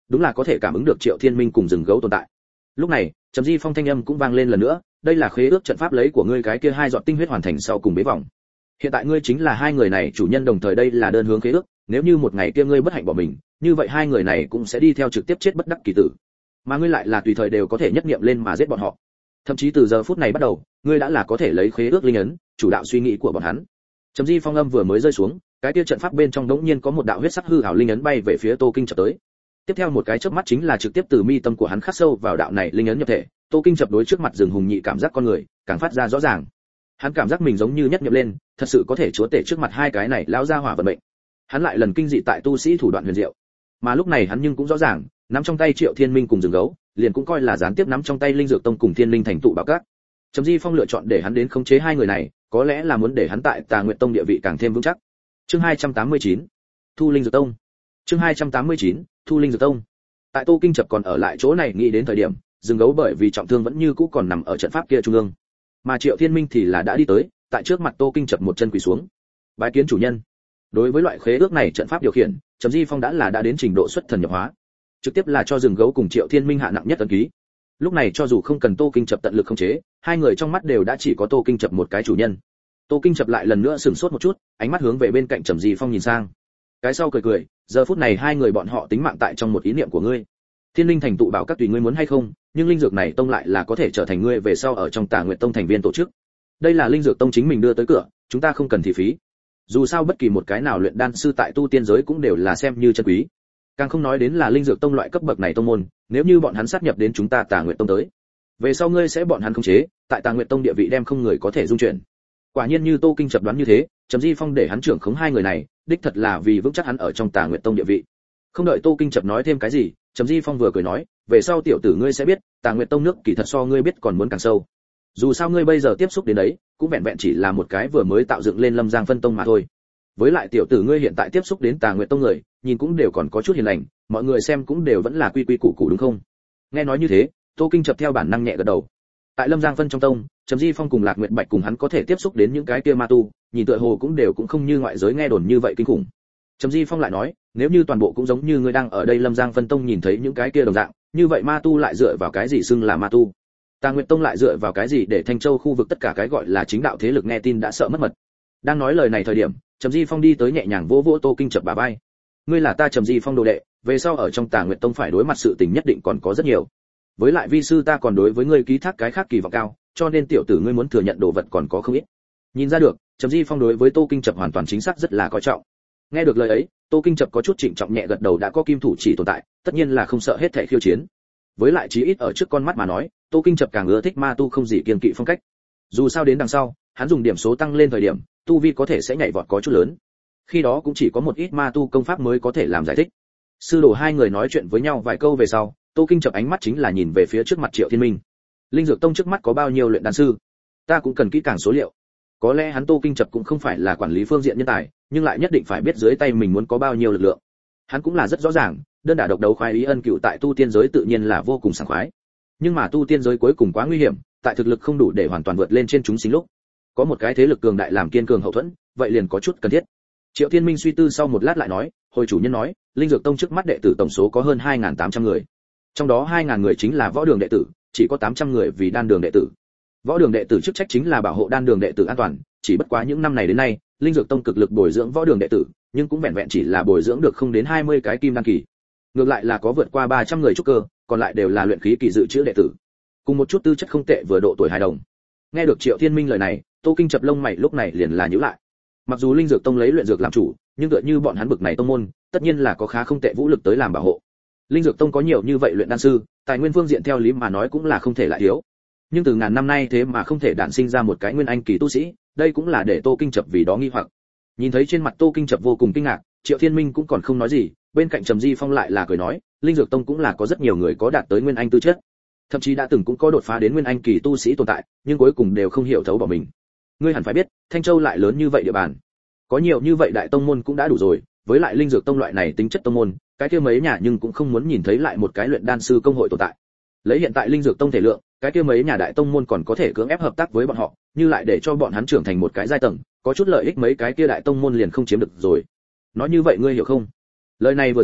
đúng là có thể cảm ứng được Triệu Thiên Minh cùng rừng gấu tồn tại. Lúc này, Trầm Di Phong thanh âm cũng vang lên lần nữa, đây là khế ước trận pháp lấy của ngươi cái kia hai giọt tinh huyết hoàn thành sau cùng bế vòng. Hiện tại ngươi chính là hai người này chủ nhân đồng thời, đây là đơn hướng khế ước, nếu như một ngày kia ngươi bất hạnh bỏ mình, như vậy hai người này cũng sẽ đi theo trực tiếp chết bất đắc kỳ tử. Mà ngươi lại là tùy thời đều có thể nhất niệm lên mà giết bọn họ. Thậm chí từ giờ phút này bắt đầu, ngươi đã là có thể lấy khế ước linh ấn, chủ đạo suy nghĩ của bọn hắn. Trầm Di Phong âm vừa mới rơi xuống, cái kia trận pháp bên trong đống nhiên có một đạo huyết sắc hư ảo linh ấn bay về phía Tô Kinh Chập tới. Tiếp theo một cái chớp mắt chính là trực tiếp từ mi tâm của hắn khắc sâu vào đạo này linh ấn nhập thể, Tô Kinh Chập đối trước mặt rừng hùng nhị cảm giác con người càng phát ra rõ ràng. Hắn cảm giác mình giống như nhất niệm lên, thật sự có thể chúa tể trước mặt hai cái này lão gia hỏa vận mệnh. Hắn lại lần kinh dị tại tu sĩ thủ đoạn huyền diệu. Mà lúc này hắn nhưng cũng rõ ràng, nắm trong tay Triệu Thiên Minh cùng rừng gấu, liền cũng coi là gián tiếp nắm trong tay Linh Dược Tông cùng Thiên Linh Thành tụ bảo các. Trầm Di Phong lựa chọn để hắn đến khống chế hai người này, có lẽ là muốn để hắn tại Tà Nguyệt Tông địa vị càng thêm vững chắc. Chương hai trăm tám mươi chín, Thu Linh Dược Tông. Chương hai trăm tám mươi chín, Thu Linh Dược Tông. Tại Tô Kinh Chập còn ở lại chỗ này nghĩ đến thời điểm, rừng gấu bởi vì trọng thương vẫn như cũ còn nằm ở trận pháp kia trung ương. Mà Triệu Thiên Minh thì là đã đi tới, tại trước mặt Tô Kinh Chập một chân quỳ xuống. Bái kiến chủ nhân. Đối với loại khế ước này trận pháp điều khiển, Trầm Di Phong đã là đã đến trình độ xuất thần nhập hóa. Trực tiếp là cho rừng gấu cùng Triệu Thiên Minh hạ nặng nhất ấn ký. Lúc này cho dù không cần Tô Kinh Chập tận lực khống chế, hai người trong mắt đều đã chỉ có Tô Kinh Chập một cái chủ nhân. Tô Kinh Chập lại lần nữa sửng sốt một chút, ánh mắt hướng về bên cạnh Trầm Di Phong nhìn sang. Cái sau cười cười, giờ phút này hai người bọn họ tính mạng tại trong một ý niệm của ngươi. Thiên Linh Thành tụ bảo các tùy ngươi muốn hay không, nhưng linh dược này tông lại là có thể trở thành ngươi về sau ở trong Tà Nguyệt Tông thành viên tổ chức. Đây là linh dược tông chính mình đưa tới cửa, chúng ta không cần thị phí. Dù sao bất kỳ một cái nào luyện đan sư tại tu tiên giới cũng đều là xem như chân quý. Càng không nói đến là linh dược tông loại cấp bậc này tông môn, nếu như bọn hắn sát nhập đến chúng ta Tà Nguyệt Tông tới, về sau ngươi sẽ bọn hắn khống chế, tại Tà Nguyệt Tông địa vị đem không người có thể dung chuyển. Quả nhiên như Tô Kinh Chập đoán như thế, Trầm Di Phong để hắn trưởng khống hai người này, đích thật là vì vững chắc hắn ở trong Tà Nguyệt Tông địa vị. Không đợi Tô Kinh Chập nói thêm cái gì, Trầm Di Phong vừa cười nói, về sau tiểu tử ngươi sẽ biết, Tà Nguyệt Tông nước kỳ thật so ngươi biết còn muốn càng sâu. Dù sao ngươi bây giờ tiếp xúc đến đấy, cũng vẹn vẹn chỉ là một cái vừa mới tạo dựng lên Lâm Giang phân tông mà thôi. Với lại tiểu tử ngươi hiện tại tiếp xúc đến Tà Nguyệt Tông người, nhìn cũng đều còn có chút hiền lành, mọi người xem cũng đều vẫn là quy quy củ củ đúng không? Nghe nói như thế, Tô Kinh Chập theo bản năng nhẹ gật đầu. Tại Lâm Giang phân trong tông, Trầm Di Phong cùng Lạc Nguyệt Bạch cùng hắn có thể tiếp xúc đến những cái kia ma tu, nhìn tựa hồ cũng đều cũng không như ngoại giới nghe đồn như vậy kinh khủng. Trầm Di Phong lại nói, nếu như toàn bộ cũng giống như ngươi đang ở đây Lâm Giang phân tông nhìn thấy những cái kia đồng dạng, như vậy ma tu lại dựa vào cái gì xưng là ma tu? Tà Nguyệt Tông lại dựa vào cái gì để Thanh Châu khu vực tất cả cái gọi là chính đạo thế lực nghe tin đã sợ mất mật? Đang nói lời này thời điểm, Trầm Di Phong đi tới nhẹ nhàng vỗ vỗ Tô Kinh Chập bả vai. Ngươi là ta Trầm Di Phong đồ đệ, về sau ở trong Tà Nguyệt Tông phải đối mặt sự tình nhất định còn có rất nhiều. Với lại vi sư ta còn đối với ngươi ký thác cái khác kỳ vọng cao, cho nên tiểu tử ngươi muốn thừa nhận đồ vật còn có không ít. Nhìn ra được, Trầm Di Phong đối với Tô Kinh Chập hoàn toàn chính xác rất là coi trọng. Nghe được lời ấy, Tô Kinh Chập có chút trịnh trọng nhẹ gật đầu, đã có kim thủ chỉ tồn tại, tất nhiên là không sợ hết thảy khiêu chiến. Với lại chí ít ở trước con mắt mà nói, Tô Kinh Chập càng ưa thích ma tu không gì kiêng kỵ phong cách. Dù sao đến đằng sau, hắn dùng điểm số tăng lên thời điểm, tu vi có thể sẽ nhảy vọt có chút lớn. Khi đó cũng chỉ có một ít ma tu công pháp mới có thể làm giải thích. Sư đồ hai người nói chuyện với nhau vài câu về sau, Tô Kinh Chập ánh mắt chính là nhìn về phía trước mặt Triệu Thiên Minh. Linh Dược Tông trước mắt có bao nhiêu luyện đan sư? Ta cũng cần kỹ càng số liệu. Có lẽ hắn Tô Kinh Chập cũng không phải là quản lý phương diện nhân tài, nhưng lại nhất định phải biết dưới tay mình muốn có bao nhiêu lực lượng. Hắn cũng là rất rõ ràng, đơn đả độc đấu khoái ý ân cựu tại tu tiên giới tự nhiên là vô cùng sảng khoái. Nhưng mà tu tiên giới cuối cùng quá nguy hiểm, tại thực lực không đủ để hoàn toàn vượt lên trên chúng sinh lúc, có một cái thế lực cường đại làm kiên cường hậu thuẫn, vậy liền có chút cần thiết. Triệu Thiên Minh suy tư sau một lát lại nói, hồi chủ nhân nói, Linh Dược Tông trước mắt đệ tử tổng số có hơn hai nghìn tám trăm người. Trong đó hai nghìn người chính là võ đường đệ tử, chỉ có tám trăm người vì đan đường đệ tử. Võ đường đệ tử chức trách chính là bảo hộ đan đường đệ tử an toàn, chỉ bất quá những năm này đến nay, Linh Dược Tông cực lực bồi dưỡng võ đường đệ tử, nhưng cũng vẹn vẹn chỉ là bồi dưỡng được không đến hai mươi cái kim đan kỳ. Ngược lại là có vượt qua ba trăm người trúc cơ, còn lại đều là luyện khí kỳ dự trữ đệ tử. Cùng một chút tư chất không tệ vừa độ tuổi hài đồng. Nghe được Triệu Thiên Minh lời này, Tô Kinh Chập lông mày lúc này liền là nhíu lại. Mặc dù Linh Dược Tông lấy luyện dược làm chủ, nhưng tựa như bọn hắn bực này tông môn, tất nhiên là có khá không tệ vũ lực tới làm bảo hộ. Linh Dược Tông có nhiều như vậy luyện đan sư, tài nguyên phương diện theo lý mà nói cũng là không thể lại thiếu. Nhưng từ ngàn năm nay thế mà không thể đản sinh ra một cái nguyên anh kỳ tu sĩ, đây cũng là để Tô Kinh Chập vì đó nghi hoặc. Nhìn thấy trên mặt Tô Kinh Chập vô cùng kinh ngạc, Triệu Thiên Minh cũng còn không nói gì, bên cạnh Trầm Di Phong lại là cười nói, Linh Dược Tông cũng là có rất nhiều người có đạt tới nguyên anh tư chất, thậm chí đã từng cũng có đột phá đến nguyên anh kỳ tu sĩ tồn tại, nhưng cuối cùng đều không hiểu thấu bỏ mình. Ngươi hẳn phải biết, Thanh Châu lại lớn như vậy địa bàn, có nhiều như vậy đại tông môn cũng đã đủ rồi, với lại Linh Dược Tông loại này tính chất tông môn, cái kia mấy nhà nhưng cũng không muốn nhìn thấy lại một cái luyện đan sư công hội tồn tại. Lấy hiện tại Linh Dược Tông thể lượng, cái kia mấy nhà đại tông môn còn có thể cưỡng ép hợp tác với bọn họ, như lại để cho bọn hắn trưởng thành một cái giai tầng, có chút lợi ích mấy cái kia đại tông môn liền không chiếm được rồi. Nói như vậy ngươi hiểu không? Lời này vừa ra,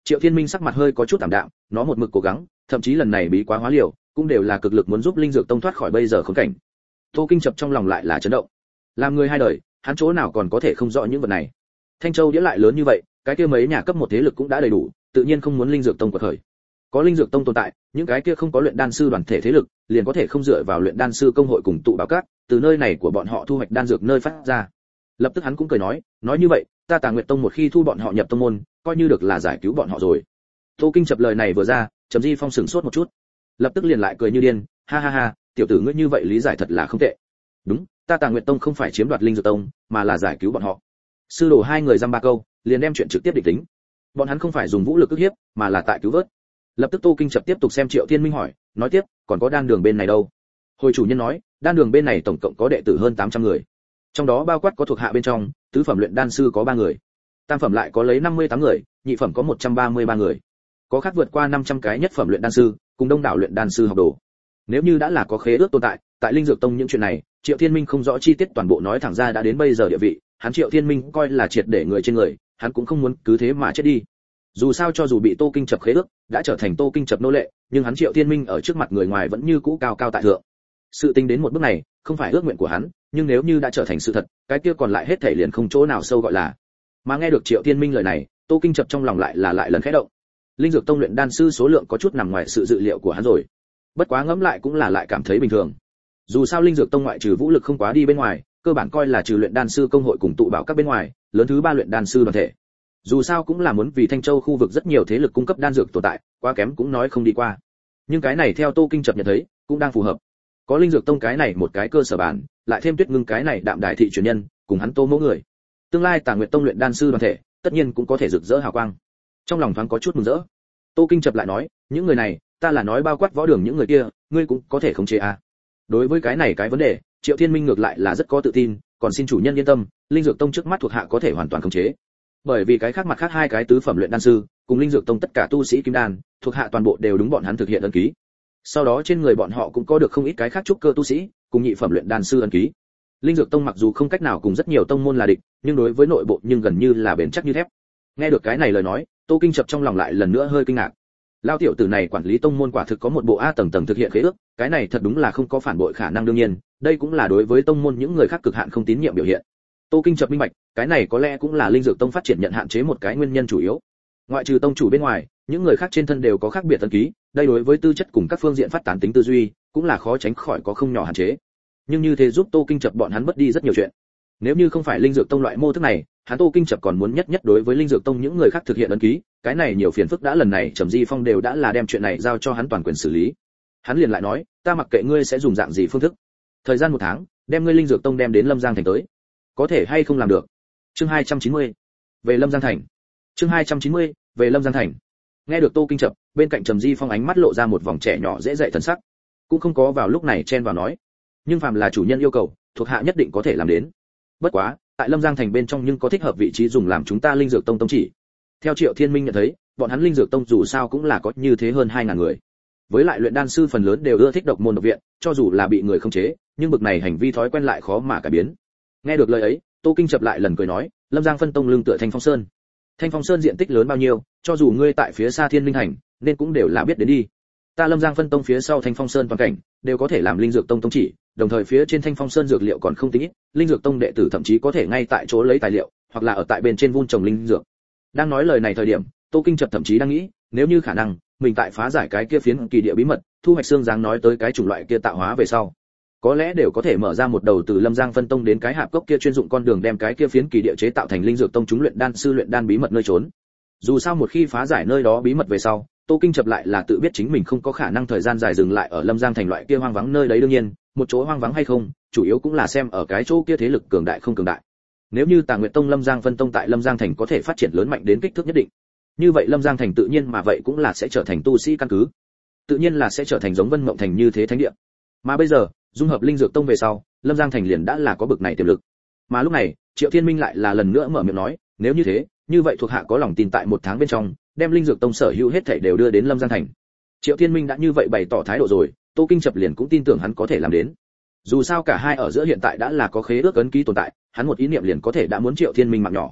Triệu Thiên Minh sắc mặt hơi có chút tạm đạm, nó một mực cố gắng, thậm chí lần này bí quá hóa liều, cũng đều là cực lực muốn giúp linh dược tông thoát khỏi bây giờ khốn cảnh. Tô Kinh Chập trong lòng lại là chấn động. Làm người hai đời, hắn chỗ nào còn có thể không rõ những vật này. Thanh Châu đĩa lại lớn như vậy, cái kia mấy nhà cấp một thế lực cũng đã đầy đủ, tự nhiên không muốn linh dược tông quật khởi. Có linh dược tông tồn tại, những cái kia không có luyện đan sư đoàn thể thế lực, liền có thể không dựa vào luyện đan sư công hội cùng tụ bảo các, từ nơi này của bọn họ thu hoạch đan dược nơi phát ra. Lập tức hắn cũng cười nói, nói như vậy, ta Tà Nguyệt tông một khi thu bọn họ nhập tông môn, coi như được là giải cứu bọn họ rồi. Tô Kinh Chập lời này vừa ra, Trầm Di Phong sửng sốt một chút, lập tức liền lại cười như điên, ha ha ha, tiểu tử ngươi như vậy lý giải thật là không tệ. Đúng, ta Tà Nguyệt tông không phải chiếm đoạt linh dược tông, mà là giải cứu bọn họ. Sư đồ hai người dăm ba câu, liền đem chuyện trực tiếp định tính. Bọn hắn không phải dùng vũ lực ức hiếp, mà là tại cứu vớt. Lập tức Tô Kinh Chập tiếp tục xem Triệu Thiên Minh hỏi, nói tiếp, còn có đan đường bên này đâu? Hồi chủ nhân nói, đan đường bên này tổng cộng có đệ tử hơn tám trăm người. Trong đó bao quát có thuộc hạ bên trong, tứ phẩm luyện đan sư có ba người, tam phẩm lại có lấy năm mươi tám người, nhị phẩm có một trăm ba mươi ba người. Có khác vượt qua năm trăm cái nhất phẩm luyện đan sư, cùng đông đảo luyện đan sư học đồ. Nếu như đã là có khế ước tồn tại, tại Linh Dược Tông những chuyện này, Triệu Thiên Minh không rõ chi tiết toàn bộ nói thẳng ra đã đến bây giờ địa vị, hắn Triệu Thiên Minh coi là triệt để người trên người, hắn cũng không muốn cứ thế mà chết đi. Dù sao cho dù bị Tô Kinh Chập khế ước, đã trở thành Tô Kinh Chập nô lệ, nhưng hắn Triệu Thiên Minh ở trước mặt người ngoài vẫn như cũ cao cao tại thượng. Sự tình đến một bước này, không phải ước nguyện của hắn, nhưng nếu như đã trở thành sự thật, cái kia còn lại hết thảy liền không chỗ nào sâu gọi là. Mà nghe được Triệu Thiên Minh lời này, Tô Kinh Chập trong lòng lại là lại lần khẽ động. Linh Dược Tông luyện đan sư số lượng có chút nằm ngoài sự dự liệu của hắn rồi. Bất quá ngẫm lại cũng là lại cảm thấy bình thường. Dù sao Linh Dược Tông ngoại trừ vũ lực không quá đi bên ngoài, cơ bản coi là trừ luyện đan sư công hội cùng tụ bảo các bên ngoài, lớn thứ ba luyện đan sư đoàn thể. Dù sao cũng là muốn vì Thanh Châu khu vực rất nhiều thế lực cung cấp đan dược tồn tại, quá kém cũng nói không đi qua. Nhưng cái này theo Tô Kinh Chập nhận thấy, cũng đang phù hợp. Có Linh Dược Tông cái này một cái cơ sở bản, lại thêm Tuyết Ngưng cái này đạm đại thị truyền nhân, cùng hắn Tô mẫu người. Tương lai Tà Nguyệt Tông luyện đan sư đoàn thể, tất nhiên cũng có thể rực rỡ hào quang. Trong lòng thoáng có chút mừng rỡ. Tô Kinh Chập lại nói, những người này, ta là nói bao quát võ đường những người kia, ngươi cũng có thể khống chế à? Đối với cái này cái vấn đề, Triệu Thiên Minh ngược lại là rất có tự tin, còn xin chủ nhân yên tâm, Linh Dược Tông trước mắt thuộc hạ có thể hoàn toàn khống chế. Bởi vì cái khác mặt khác hai cái tứ phẩm luyện đan sư, cùng Linh Dược Tông tất cả tu sĩ kim đan, thuộc hạ toàn bộ đều đúng bọn hắn thực hiện ấn ký. Sau đó trên người bọn họ cũng có được không ít cái khác trúc cơ tu sĩ, cùng nhị phẩm luyện đan sư ấn ký. Linh Dược Tông mặc dù không cách nào cùng rất nhiều tông môn là địch, nhưng đối với nội bộ nhưng gần như là bền chắc như thép. Nghe được cái này lời nói, Tô Kinh Chập trong lòng lại lần nữa hơi kinh ngạc. Lao tiểu tử này quản lý tông môn quả thực có một bộ a tầng tầng thực hiện khế ước, cái này thật đúng là không có phản bội khả năng đương nhiên, đây cũng là đối với tông môn những người khác cực hạn không tín nhiệm biểu hiện. Tô Kinh Chập minh bạch, cái này có lẽ cũng là Linh Dược Tông phát triển nhận hạn chế một cái nguyên nhân chủ yếu. Ngoại trừ tông chủ bên ngoài, những người khác trên thân đều có khác biệt ấn ký, đây đối với tư chất cùng các phương diện phát tán tính tư duy, cũng là khó tránh khỏi có không nhỏ hạn chế. Nhưng như thế giúp Tô Kinh Chập bọn hắn mất đi rất nhiều chuyện. Nếu như không phải Linh Dược Tông loại mô thức này, hắn Tô Kinh Chập còn muốn nhất nhất đối với Linh Dược Tông những người khác thực hiện ấn ký, cái này nhiều phiền phức đã lần này Trầm Di Phong đều đã là đem chuyện này giao cho hắn toàn quyền xử lý. Hắn liền lại nói, ta mặc kệ ngươi sẽ dùng dạng gì phương thức. Thời gian một tháng, đem ngươi Linh Dược Tông đem đến Lâm Giang thành tới. Có thể hay không làm được? Chương hai trăm chín mươi. Về Lâm Giang thành. Chương hai trăm chín mươi. Về Lâm Giang thành. Nghe được Tô Kinh Chập, bên cạnh Trầm Di Phong ánh mắt lộ ra một vòng trẻ nhỏ dễ dạy thần sắc, cũng không có vào lúc này chen vào nói, nhưng phàm là chủ nhân yêu cầu, thuộc hạ nhất định có thể làm đến. Bất quá, tại Lâm Giang thành bên trong nhưng có thích hợp vị trí dùng làm chúng ta Linh Dược Tông tông chỉ. Theo Triệu Thiên Minh nhận thấy, bọn hắn Linh Dược Tông dù sao cũng là có như thế hơn hai ngàn người. Với lại luyện đan sư phần lớn đều ưa thích độc môn độc viện, cho dù là bị người khống chế, nhưng bực này hành vi thói quen lại khó mà cải biến. Nghe được lời ấy, Tô Kinh Chập lại lần cười nói, Lâm Giang phân tông lưng tựa Thanh Phong Sơn. Thanh Phong Sơn diện tích lớn bao nhiêu, cho dù ngươi tại phía xa Thiên Linh thành, nên cũng đều là biết đến đi. Ta Lâm Giang phân tông phía sau Thanh Phong Sơn toàn cảnh, đều có thể làm Linh Dược Tông tông chỉ, đồng thời phía trên Thanh Phong Sơn dược liệu còn không tính ít, Linh Dược Tông đệ tử thậm chí có thể ngay tại chỗ lấy tài liệu, hoặc là ở tại bên trên vun trồng linh dược. Đang nói lời này thời điểm, Tô Kinh Chập thậm chí đang nghĩ, nếu như khả năng, mình tại phá giải cái kia phiến kỳ địa bí mật, thu hoạch xương dáng nói tới cái chủng loại kia tạo hóa về sau, có lẽ đều có thể mở ra một đầu từ Lâm Giang phân tông đến cái hạp cốc kia chuyên dụng con đường đem cái kia phiến kỳ địa chế tạo thành Linh Dược Tông chúng luyện đan sư luyện đan bí mật nơi trốn. Dù sao một khi phá giải nơi đó bí mật về sau, Tô Kinh Chập lại là tự biết chính mình không có khả năng thời gian dài dừng lại ở Lâm Giang thành loại kia hoang vắng nơi đấy đương nhiên, một chỗ hoang vắng hay không, chủ yếu cũng là xem ở cái chỗ kia thế lực cường đại không cường đại. Nếu như Tà Nguyệt Tông Lâm Giang phân tông tại Lâm Giang thành có thể phát triển lớn mạnh đến kích thước nhất định, như vậy Lâm Giang thành tự nhiên mà vậy cũng là sẽ trở thành tu sĩ căn cứ, tự nhiên là sẽ trở thành giống Vân Mộng thành như thế thánh địa. Mà bây giờ, dung hợp Linh Dược Tông về sau, Lâm Giang thành liền đã là có bực này tiềm lực. Mà lúc này, Triệu Thiên Minh lại là lần nữa mở miệng nói, nếu như thế, như vậy thuộc hạ có lòng tin tại một tháng bên trong, đem Linh Dược Tông sở hữu hết thảy đều đưa đến Lâm Giang thành. Triệu Thiên Minh đã như vậy bày tỏ thái độ rồi, Tô Kinh Chập liền cũng tin tưởng hắn có thể làm đến. Dù sao cả hai ở giữa hiện tại đã là có khế ước ấn ký tồn tại, hắn một ý niệm liền có thể đã muốn Triệu Thiên Minh mạng nhỏ.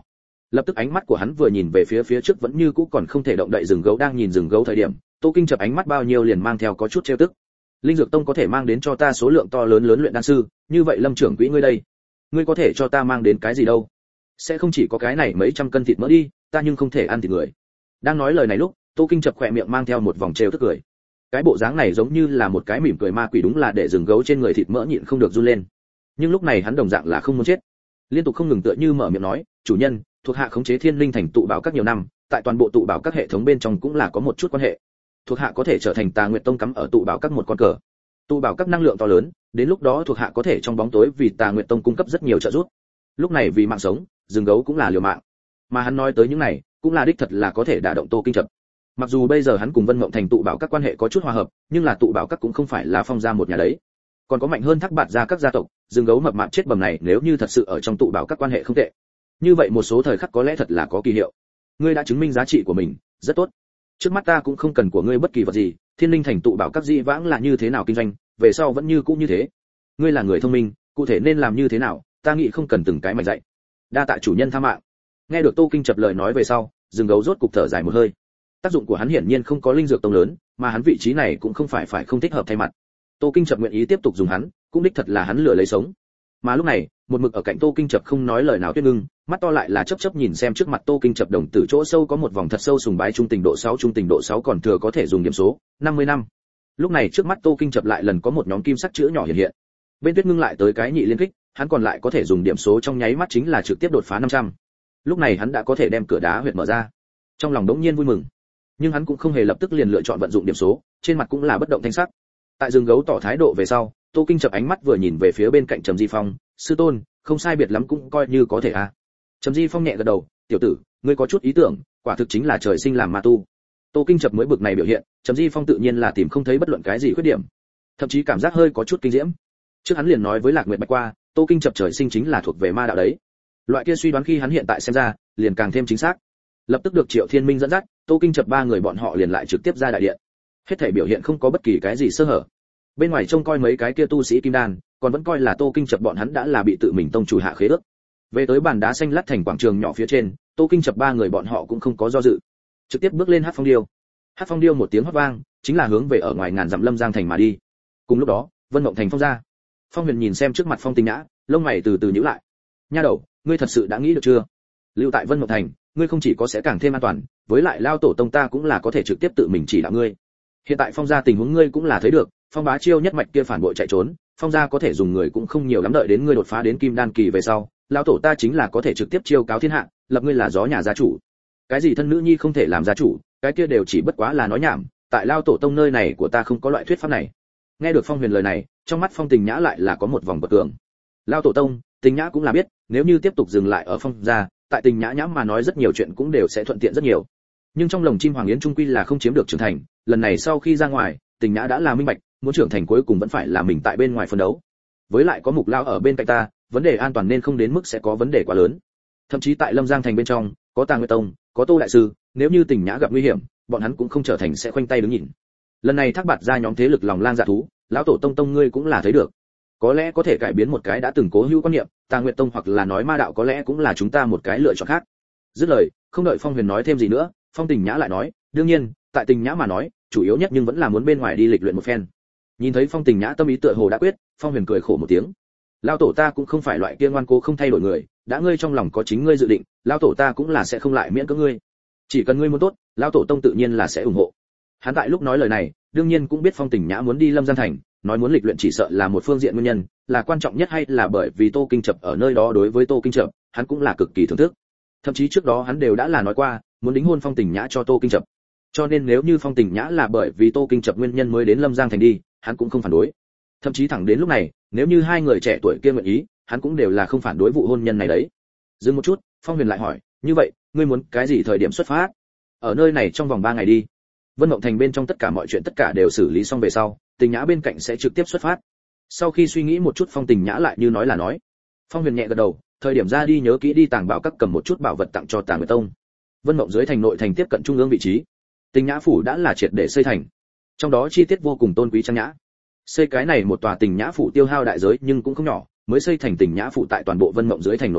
Lập tức ánh mắt của hắn vừa nhìn về phía phía trước vẫn như cũ còn không thể động đậy rừng gấu đang nhìn rừng gấu thời điểm, Tô Kinh chập ánh mắt bao nhiêu liền mang theo có chút trêu tức. Linh Dược Tông có thể mang đến cho ta số lượng to lớn lớn luyện đan sư, như vậy Lâm trưởng quỹ ngươi đây, ngươi có thể cho ta mang đến cái gì đâu? Sẽ không chỉ có cái này mấy trăm cân thịt mỡ đi, ta nhưng không thể ăn thịt người. Đang nói lời này lúc, Tô Kinh chập khỏe miệng mang theo một vòng trêu tức cười. Cái bộ dáng này giống như là một cái mỉm cười ma quỷ, đúng là để rừng gấu trên người thịt mỡ nhịn không được run lên. Nhưng lúc này hắn đồng dạng là không muốn chết, liên tục không ngừng tựa như mở miệng nói, chủ nhân, thuộc hạ khống chế Thiên Linh Thành tụ bảo các nhiều năm, tại toàn bộ tụ bảo các hệ thống bên trong cũng là có một chút quan hệ. Thuộc hạ có thể trở thành Tà Nguyệt Tông cắm ở tụ bảo các một con cờ. Tụ bảo các năng lượng to lớn, đến lúc đó thuộc hạ có thể trong bóng tối vì Tà Nguyệt Tông cung cấp rất nhiều trợ giúp. Lúc này vì mạng sống, rừng gấu cũng là liều mạng. Mà hắn nói tới những này, cũng là đích thật là có thể đả động Tô Kinh chập. Mặc dù bây giờ hắn cùng Vân Mộng Thành tụ bảo các quan hệ có chút hòa hợp, nhưng là tụ bảo các cũng không phải là Phong gia một nhà đấy, còn có mạnh hơn Thác Bạt gia các gia tộc. Rừng gấu mập mạp chết bầm này nếu như thật sự ở trong tụ bảo các quan hệ không tệ, như vậy một số thời khắc có lẽ thật là có kỳ hiệu. Ngươi đã chứng minh giá trị của mình, rất tốt. Trước mắt ta cũng không cần của ngươi bất kỳ vật gì, Thiên Linh Thành tụ bảo các dị vãng là như thế nào kinh doanh, về sau vẫn như cũ như thế. Ngươi là người thông minh, cụ thể nên làm như thế nào, ta nghĩ không cần từng cái mạch dạy. Đa tạ chủ nhân tha mạng. Nghe được Tô Kinh chập lời nói về sau, rừng gấu rốt cục thở dài một hơi. Tác dụng của hắn hiển nhiên không có Linh Dược Tông lớn, mà hắn vị trí này cũng không phải phải không thích hợp thay mặt. Tô Kinh chập nguyện ý tiếp tục dùng hắn, cũng đích thật là hắn lựa lấy sống. Mà lúc này, một mực ở cạnh Tô Kinh chập không nói lời nào Tuyết Ngưng, mắt to lại là chớp chớp nhìn xem trước mặt Tô Kinh chập đồng tử chỗ sâu có một vòng thật sâu sùng bái trung tình độ sáu, trung tình độ sáu còn thừa có thể dùng điểm số năm mươi năm. Lúc này trước mắt Tô Kinh chập lại lần có một nhóm kim sắc chữ nhỏ hiện hiện. Bên Tuyết Ngưng lại tới cái nhị liên kích, hắn còn lại có thể dùng điểm số trong nháy mắt chính là trực tiếp đột phá năm trăm. Lúc này hắn đã có thể đem cửa đá huyệt mở ra. Trong lòng đống nhiên vui mừng, nhưng hắn cũng không hề lập tức liền lựa chọn vận dụng điểm số, trên mặt cũng là bất động thanh sắc. Tại rừng gấu tỏ thái độ về sau, Tô Kinh chập ánh mắt vừa nhìn về phía bên cạnh Trầm Di Phong, sư tôn, không sai biệt lắm cũng coi như có thể à. Trầm Di Phong nhẹ gật đầu, tiểu tử, ngươi có chút ý tưởng, quả thực chính là trời sinh làm ma tu. Tô Kinh chập mới bực này biểu hiện, Trầm Di Phong tự nhiên là tìm không thấy bất luận cái gì khuyết điểm, thậm chí cảm giác hơi có chút kinh diễm. Trước hắn liền nói với Lạc Nguyệt Bạch qua, Tô Kinh chập trời sinh chính là thuộc về ma đạo đấy. Loại kia suy đoán khi hắn hiện tại xem ra, liền càng thêm chính xác. Lập tức được Triệu Thiên Minh dẫn dắt, Tô Kinh chập ba người bọn họ liền lại trực tiếp ra đại điện. Hết thảy biểu hiện không có bất kỳ cái gì sơ hở. Bên ngoài trông coi mấy cái kia tu sĩ kim đan, còn vẫn coi là Tô Kinh chập bọn hắn đã là bị tự mình tông chủ hạ khế ước. Về tới bàn đá xanh lát thành quảng trường nhỏ phía trên, Tô Kinh chập ba người bọn họ cũng không có do dự, trực tiếp bước lên Hát Phong Điêu. Hát Phong Điêu một tiếng hót vang, chính là hướng về ở ngoài ngàn dặm Lâm Giang thành mà đi. Cùng lúc đó, Vân Mộng thành phong ra. Phong Huyền nhìn xem trước mặt Phong Tình Nhã, lông mày từ từ nhíu lại. Nha đầu, ngươi thật sự đã nghĩ được chưa? Lưu tại Vân Mộng thành, ngươi không chỉ có sẽ càng thêm an toàn, với lại lao tổ tông ta cũng là có thể trực tiếp tự mình chỉ đạo ngươi. Hiện tại Phong gia tình huống ngươi cũng là thấy được, Phong Bá Chiêu nhất mạch kia phản bội chạy trốn, Phong gia có thể dùng người cũng không nhiều lắm, đợi đến ngươi đột phá đến kim đan kỳ về sau, lão tổ ta chính là có thể trực tiếp chiêu cáo thiên hạ, lập ngươi là gió nhà gia chủ. Cái gì thân nữ nhi không thể làm gia chủ, cái kia đều chỉ bất quá là nói nhảm, tại lao tổ tông nơi này của ta không có loại thuyết pháp này. Nghe được Phong Huyền lời này, trong mắt Phong Tình Nhã lại là có một vòng bật cường. Lao tổ tông, Tình Nhã cũng là biết, nếu như tiếp tục dừng lại ở Phong gia, tại Tình Nhã nhã mà nói rất nhiều chuyện cũng đều sẽ thuận tiện rất nhiều. Nhưng trong lồng chim Hoàng Yến trung quy là không chiếm được trưởng thành, lần này sau khi ra ngoài, Tình Nhã đã là minh bạch, muốn trưởng thành cuối cùng vẫn phải là mình tại bên ngoài phân đấu. Với lại có Mục Lao ở bên cạnh ta, vấn đề an toàn nên không đến mức sẽ có vấn đề quá lớn. Thậm chí tại Lâm Giang thành bên trong, có Tà Nguyệt Tông, có Tô đại sư, nếu như Tình Nhã gặp nguy hiểm, bọn hắn cũng không trở thành sẽ khoanh tay đứng nhìn. Lần này Thác Bạt ra nhóm thế lực lòng lang dạ thú, lão tổ tông tông ngươi cũng là thấy được, có lẽ có thể cải biến một cái đã từng cố hữu quan niệm, Tà Nguyệt Tông hoặc là nói ma đạo có lẽ cũng là chúng ta một cái lựa chọn khác. Dứt lời, không đợi Phong Huyền nói thêm gì nữa, Phong Tình Nhã lại nói, đương nhiên, tại Tình Nhã mà nói, chủ yếu nhất nhưng vẫn là muốn bên ngoài đi lịch luyện một phen. Nhìn thấy Phong Tình Nhã tâm ý tựa hồ đã quyết, Phong Huyền cười khổ một tiếng. Lão tổ ta cũng không phải loại kia ngoan cố không thay đổi người, đã ngươi trong lòng có chính ngươi dự định, lão tổ ta cũng là sẽ không lại miễn cưỡng ngươi. Chỉ cần ngươi muốn tốt, lão tổ tông tự nhiên là sẽ ủng hộ. Hắn tại lúc nói lời này, đương nhiên cũng biết Phong Tình Nhã muốn đi Lâm Giang thành, nói muốn lịch luyện chỉ sợ là một phương diện nguyên nhân, là quan trọng nhất hay là bởi vì Tô Kinh Chập ở nơi đó, đối với Tô Kinh Chập, hắn cũng là cực kỳ thưởng thức. Thậm chí trước đó hắn đều đã là nói qua, muốn đính hôn Phong Tình Nhã cho Tô Kinh Chập. Cho nên nếu như Phong Tình Nhã là bởi vì Tô Kinh Chập nguyên nhân mới đến Lâm Giang thành đi, hắn cũng không phản đối. Thậm chí thẳng đến lúc này, nếu như hai người trẻ tuổi kia nguyện ý, hắn cũng đều là không phản đối vụ hôn nhân này đấy. Dừng một chút, Phong Huyền lại hỏi, như vậy, ngươi muốn cái gì thời điểm xuất phát? Ở nơi này trong vòng ba ngày đi. Vân Mộng thành bên trong tất cả mọi chuyện tất cả đều xử lý xong về sau, Tình Nhã bên cạnh sẽ trực tiếp xuất phát. Sau khi suy nghĩ một chút, Phong Tình Nhã lại như nói là nói. Phong Huyền nhẹ gật đầu, thời điểm ra đi nhớ kỹ đi Tàng Bảo các cầm một chút bảo vật tặng cho Tàng Nguyệt Tông. Vân Mộng dưới thành nội thành tiếp cận trung ương vị trí, Tình Nhã phủ đã là triệt để xây thành. Trong đó chi tiết vô cùng tôn quý trang nhã. Xây cái này một tòa Tình Nhã phủ tiêu hao đại giới nhưng cũng không nhỏ, mới xây thành Tình Nhã phủ tại toàn bộ Vân Mộng dưới thành nội thành,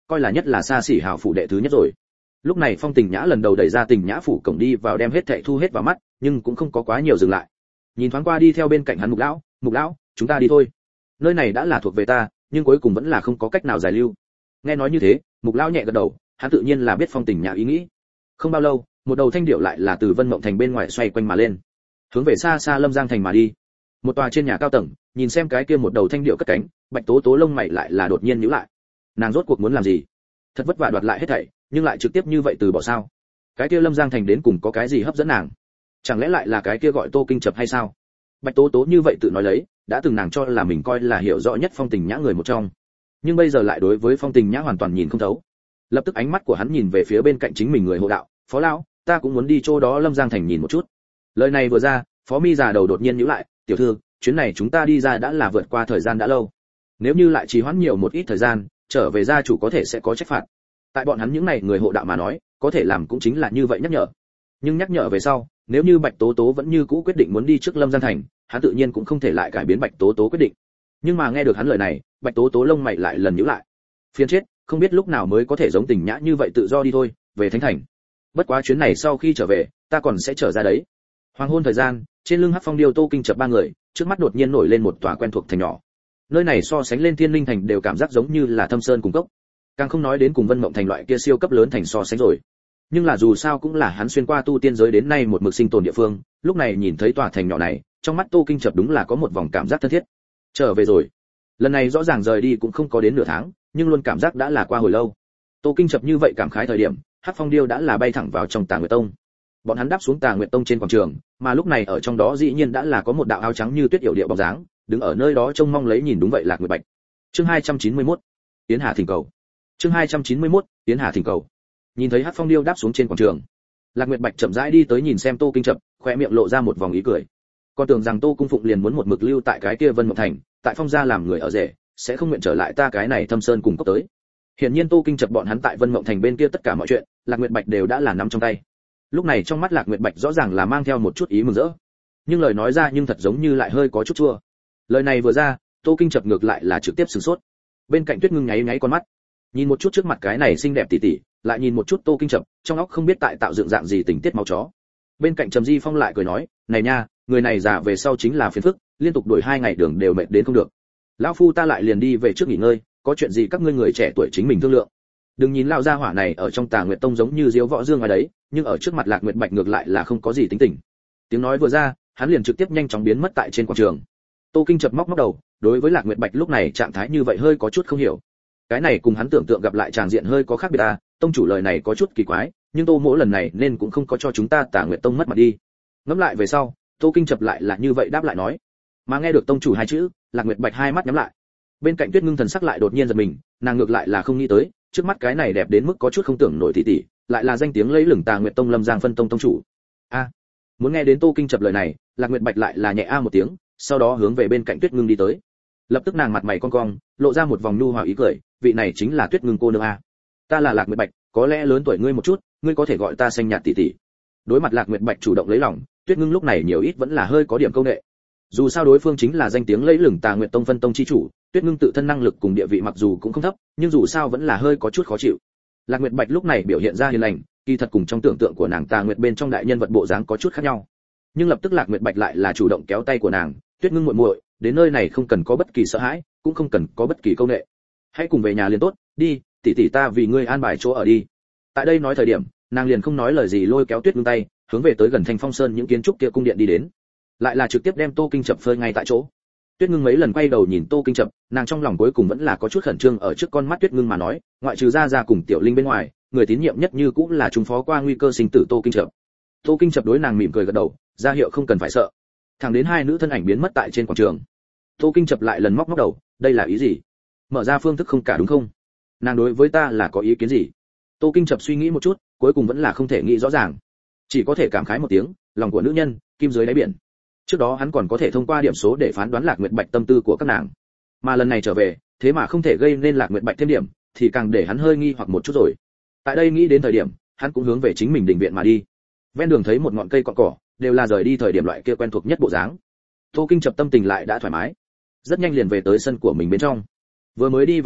coi là nhất là xa xỉ hào phủ đệ thứ nhất rồi. Lúc này Phong Tình Nhã lần đầu đẩy ra Tình Nhã phủ cổng đi vào, đem hết thảy thu hết vào mắt, nhưng cũng không có quá nhiều dừng lại. Nhìn thoáng qua đi theo bên cạnh hắn Mục lão, "Mục lão, chúng ta đi thôi. Nơi này đã là thuộc về ta, nhưng cuối cùng vẫn là không có cách nào giải lưu." Nghe nói như thế, Mục lão nhẹ gật đầu, hắn tự nhiên là biết Phong Tình Nhã ý nghĩ. Không bao lâu, một đầu thanh điệu lại là từ Vân Mộng Thành bên ngoài xoay quanh mà lên, hướng về xa xa Lâm Giang thành mà đi. Một tòa trên nhà cao tầng, nhìn xem cái kia một đầu thanh điệu cất cánh, Bạch Tố Tố lông mày lại là đột nhiên nhíu lại. Nàng rốt cuộc muốn làm gì? Thật vất vả đoạt lại hết thảy, nhưng lại trực tiếp như vậy từ bỏ sao? Cái kia Lâm Giang thành đến cùng có cái gì hấp dẫn nàng? Chẳng lẽ lại là cái kia gọi Tô Kinh Chập hay sao? Bạch Tố Tố như vậy tự nói lấy, đã từng nàng cho là mình coi là hiểu rõ nhất Phong Tình Nhã người một trong, nhưng bây giờ lại đối với Phong Tình Nhã hoàn toàn nhìn không thấu. Lập tức ánh mắt của hắn nhìn về phía bên cạnh chính mình người hộ đạo, "Phó lão, ta cũng muốn đi chỗ đó Lâm Giang thành nhìn một chút." Lời này vừa ra, Phó Mi già đầu đột nhiên nhíu lại, "Tiểu thư, chuyến này chúng ta đi ra đã là vượt qua thời gian đã lâu. Nếu như lại trì hoãn nhiều một ít thời gian, trở về gia chủ có thể sẽ có trách phạt." Tại bọn hắn những này người hộ đạo mà nói, có thể làm cũng chính là như vậy nhắc nhở. Nhưng nhắc nhở về sau, nếu như Bạch Tố Tố vẫn như cũ quyết định muốn đi trước Lâm Giang thành, hắn tự nhiên cũng không thể lại cải biến Bạch Tố Tố quyết định. Nhưng mà nghe được hắn lời này, Bạch Tố Tố lông mày lại lần nhíu lại. Phiền chết, không biết lúc nào mới có thể giống Tình Nhã như vậy tự do đi thôi, về Thánh thành. Bất quá chuyến này sau khi trở về, ta còn sẽ trở ra đấy. Hoàng hôn thời gian, trên lưng Hắc Phong Điêu Tô Kinh Chập ba người, trước mắt đột nhiên nổi lên một tòa quen thuộc thành nhỏ. Nơi này so sánh lên Thiên Linh thành đều cảm giác giống như là Thâm Sơn cùng cốc, càng không nói đến cùng Vân Mộng thành loại kia siêu cấp lớn thành so sánh rồi. Nhưng là dù sao cũng là hắn xuyên qua tu tiên giới đến nay một mực sinh tồn địa phương, lúc này nhìn thấy tòa thành nhỏ này, trong mắt Tô Kinh Chập đúng là có một vòng cảm giác thân thiết. Trở về rồi. Lần này rõ ràng rời đi cũng không có đến nửa tháng, nhưng luôn cảm giác đã là qua hồi lâu. Tô Kinh Chập như vậy cảm khái thời điểm, Hắc Phong Điêu đã là bay thẳng vào trong Tà Nguyệt Tông. Bọn hắn đáp xuống Tà Nguyệt Tông trên quảng trường, mà lúc này ở trong đó dĩ nhiên đã là có một đạo áo trắng như tuyết yểu điệu bóng dáng, đứng ở nơi đó trông mong lấy nhìn, đúng vậy Lạc Nguyệt Bạch. Chương hai trăm chín mươi mốt, Tiến Hà thỉnh cầu. Chương hai trăm chín mươi mốt, Tiến Hà thỉnh cầu. Nhìn thấy Hắc Phong Điêu đáp xuống trên quảng trường, Lạc Nguyệt Bạch chậm rãi đi tới nhìn xem Tô Kinh Chập, khóe miệng lộ ra một vòng ý cười. Con tưởng rằng Tô Cung Phụng liền muốn một mực lưu tại cái kia Vân Mộng thành, tại Phong gia làm người ở rể, sẽ không nguyện trở lại ta cái này Thâm Sơn cùng cốc tới. Hiển nhiên Tô Kinh Chập bọn hắn tại Vân Mộng thành bên kia tất cả mọi chuyện, Lạc Nguyệt Bạch đều đã là nắm trong tay. Lúc này trong mắt Lạc Nguyệt Bạch rõ ràng là mang theo một chút ý mừng rỡ, nhưng lời nói ra nhưng thật giống như lại hơi có chút chua. Lời này vừa ra, Tô Kinh Chập ngược lại là trực tiếp sửng sốt. Bên cạnh Tuyết Ngưng nháy nháy con mắt, nhìn một chút trước mặt cái này xinh đẹp tỉ tỉ, lại nhìn một chút Tô Kinh Chập, trong óc không biết tại tạo dựng dạng gì tình tiết máu chó. Bên cạnh Trầm Di Phong lại cười nói, "Này nha, người này già về sau chính là phiền phức, liên tục đuổi hai ngày đường đều mệt đến không được. Lão phu ta lại liền đi về trước nghỉ ngơi, có chuyện gì các ngươi người trẻ tuổi chính mình thương lượng. Đừng nhìn lão gia hỏa này ở trong Tà Nguyệt Tông giống như diếu võ dương ngoài đấy, nhưng ở trước mặt Lạc Nguyệt Bạch ngược lại là không có gì tính tình." Tiếng nói vừa ra, hắn liền trực tiếp nhanh chóng biến mất tại trên quảng trường. Tô Kinh Chập móc móc đầu, đối với Lạc Nguyệt Bạch lúc này trạng thái như vậy hơi có chút không hiểu. Cái này cùng hắn tưởng tượng gặp lại tràng diện hơi có khác biệt à, tông chủ lời này có chút kỳ quái, nhưng Tô Mỗ lần này nên cũng không có cho chúng ta Tà Nguyệt Tông mất mặt đi. Ngẫm lại về sau, Tô Kinh Chập lại là như vậy đáp lại nói. Mà nghe được tông chủ hai chữ, Lạc Nguyệt Bạch hai mắt nhắm lại. Bên cạnh Tuyết Ngưng thần sắc lại đột nhiên giật mình, nàng ngược lại là không nghĩ tới, trước mắt cái này đẹp đến mức có chút không tưởng nổi tỷ tỷ, lại là danh tiếng lấy lừng Tà Nguyệt Tông Lâm Giang phân tông tông chủ. A, muốn nghe đến Tô Kinh Chập lời này, Lạc Nguyệt Bạch lại là nhẹ a một tiếng, sau đó hướng về bên cạnh Tuyết Ngưng đi tới. Lập tức nàng mặt mày cong cong, lộ ra một vòng nhu hòa ý cười, vị này chính là Tuyết Ngưng cô nương a. Ta là Lạc Nguyệt Bạch, có lẽ lớn tuổi ngươi một chút, ngươi có thể gọi ta xanh nhạt tỷ tỷ. Đối mặt Lạc Nguyệt Bạch chủ động lấy lòng, Tuyết Ngưng lúc này nhiều ít vẫn là hơi có điểm câu nệ. Dù sao đối phương chính là danh tiếng lấy lừng Tà Nguyệt Tông phân tông chi chủ, Tuyết Ngưng tự thân năng lực cùng địa vị mặc dù cũng không thấp, nhưng dù sao vẫn là hơi có chút khó chịu. Lạc Nguyệt Bạch lúc này biểu hiện ra hiền lành, kỳ thật cùng trong tưởng tượng của nàng Tà Nguyệt bên trong đại nhân vật bộ dáng có chút khác nhau. Nhưng lập tức Lạc Nguyệt Bạch lại là chủ động kéo tay của nàng, "Tuyết Ngưng muội muội, đến nơi này không cần có bất kỳ sợ hãi, cũng không cần có bất kỳ câu nệ. Hãy cùng về nhà liền tốt, đi, tỷ tỷ ta vì ngươi an bài chỗ ở đi." Tại đây nói thời điểm, nàng liền không nói lời gì lôi kéo Tuyết Ngưng tay, hướng về tới gần Thanh Phong Sơn những kiến trúc kia cung điện đi đến. Lại là trực tiếp đem Tô Kinh Chập phơi ngay tại chỗ. Tuyết Ngưng mấy lần quay đầu nhìn Tô Kinh Chập, nàng trong lòng cuối cùng vẫn là có chút khẩn trương, ở trước con mắt Tuyết Ngưng mà nói, ngoại trừ Gia Gia cùng Tiểu Linh bên ngoài, người tín nhiệm nhất như cũng là chúng phó qua nguy cơ sinh tử Tô Kinh Chập. Tô Kinh Chập đối nàng mỉm cười gật đầu, ra hiệu không cần phải sợ. Thẳng đến hai nữ thân ảnh biến mất tại trên quảng trường, Tô Kinh Chập lại lần móc móc đầu, đây là ý gì? Mở ra phương thức không cả đúng không? Nàng đối với ta là có ý kiến gì? Tô Kinh Chập suy nghĩ một chút, cuối cùng vẫn là không thể nghĩ rõ ràng, chỉ có thể cảm khái một tiếng, lòng của nữ nhân, kim dưới đáy biển. Trước đó hắn còn có thể thông qua điểm số để phán đoán Lạc Nguyệt Bạch tâm tư của các nàng, mà lần này trở về, thế mà không thể gây nên Lạc Nguyệt Bạch thêm điểm, thì càng để hắn hơi nghi hoặc một chút rồi. Tại đây nghĩ đến thời điểm, hắn cũng hướng về chính mình đình viện mà đi. Ven đường thấy một ngọn cây cọn cỏ, đều là rời đi thời điểm loại kia quen thuộc nhất bộ dáng. Tô Kinh Chập tâm tình lại đã thoải mái, rất nhanh liền về tới sân của mình bên trong. Vừa mới đi vào cổng,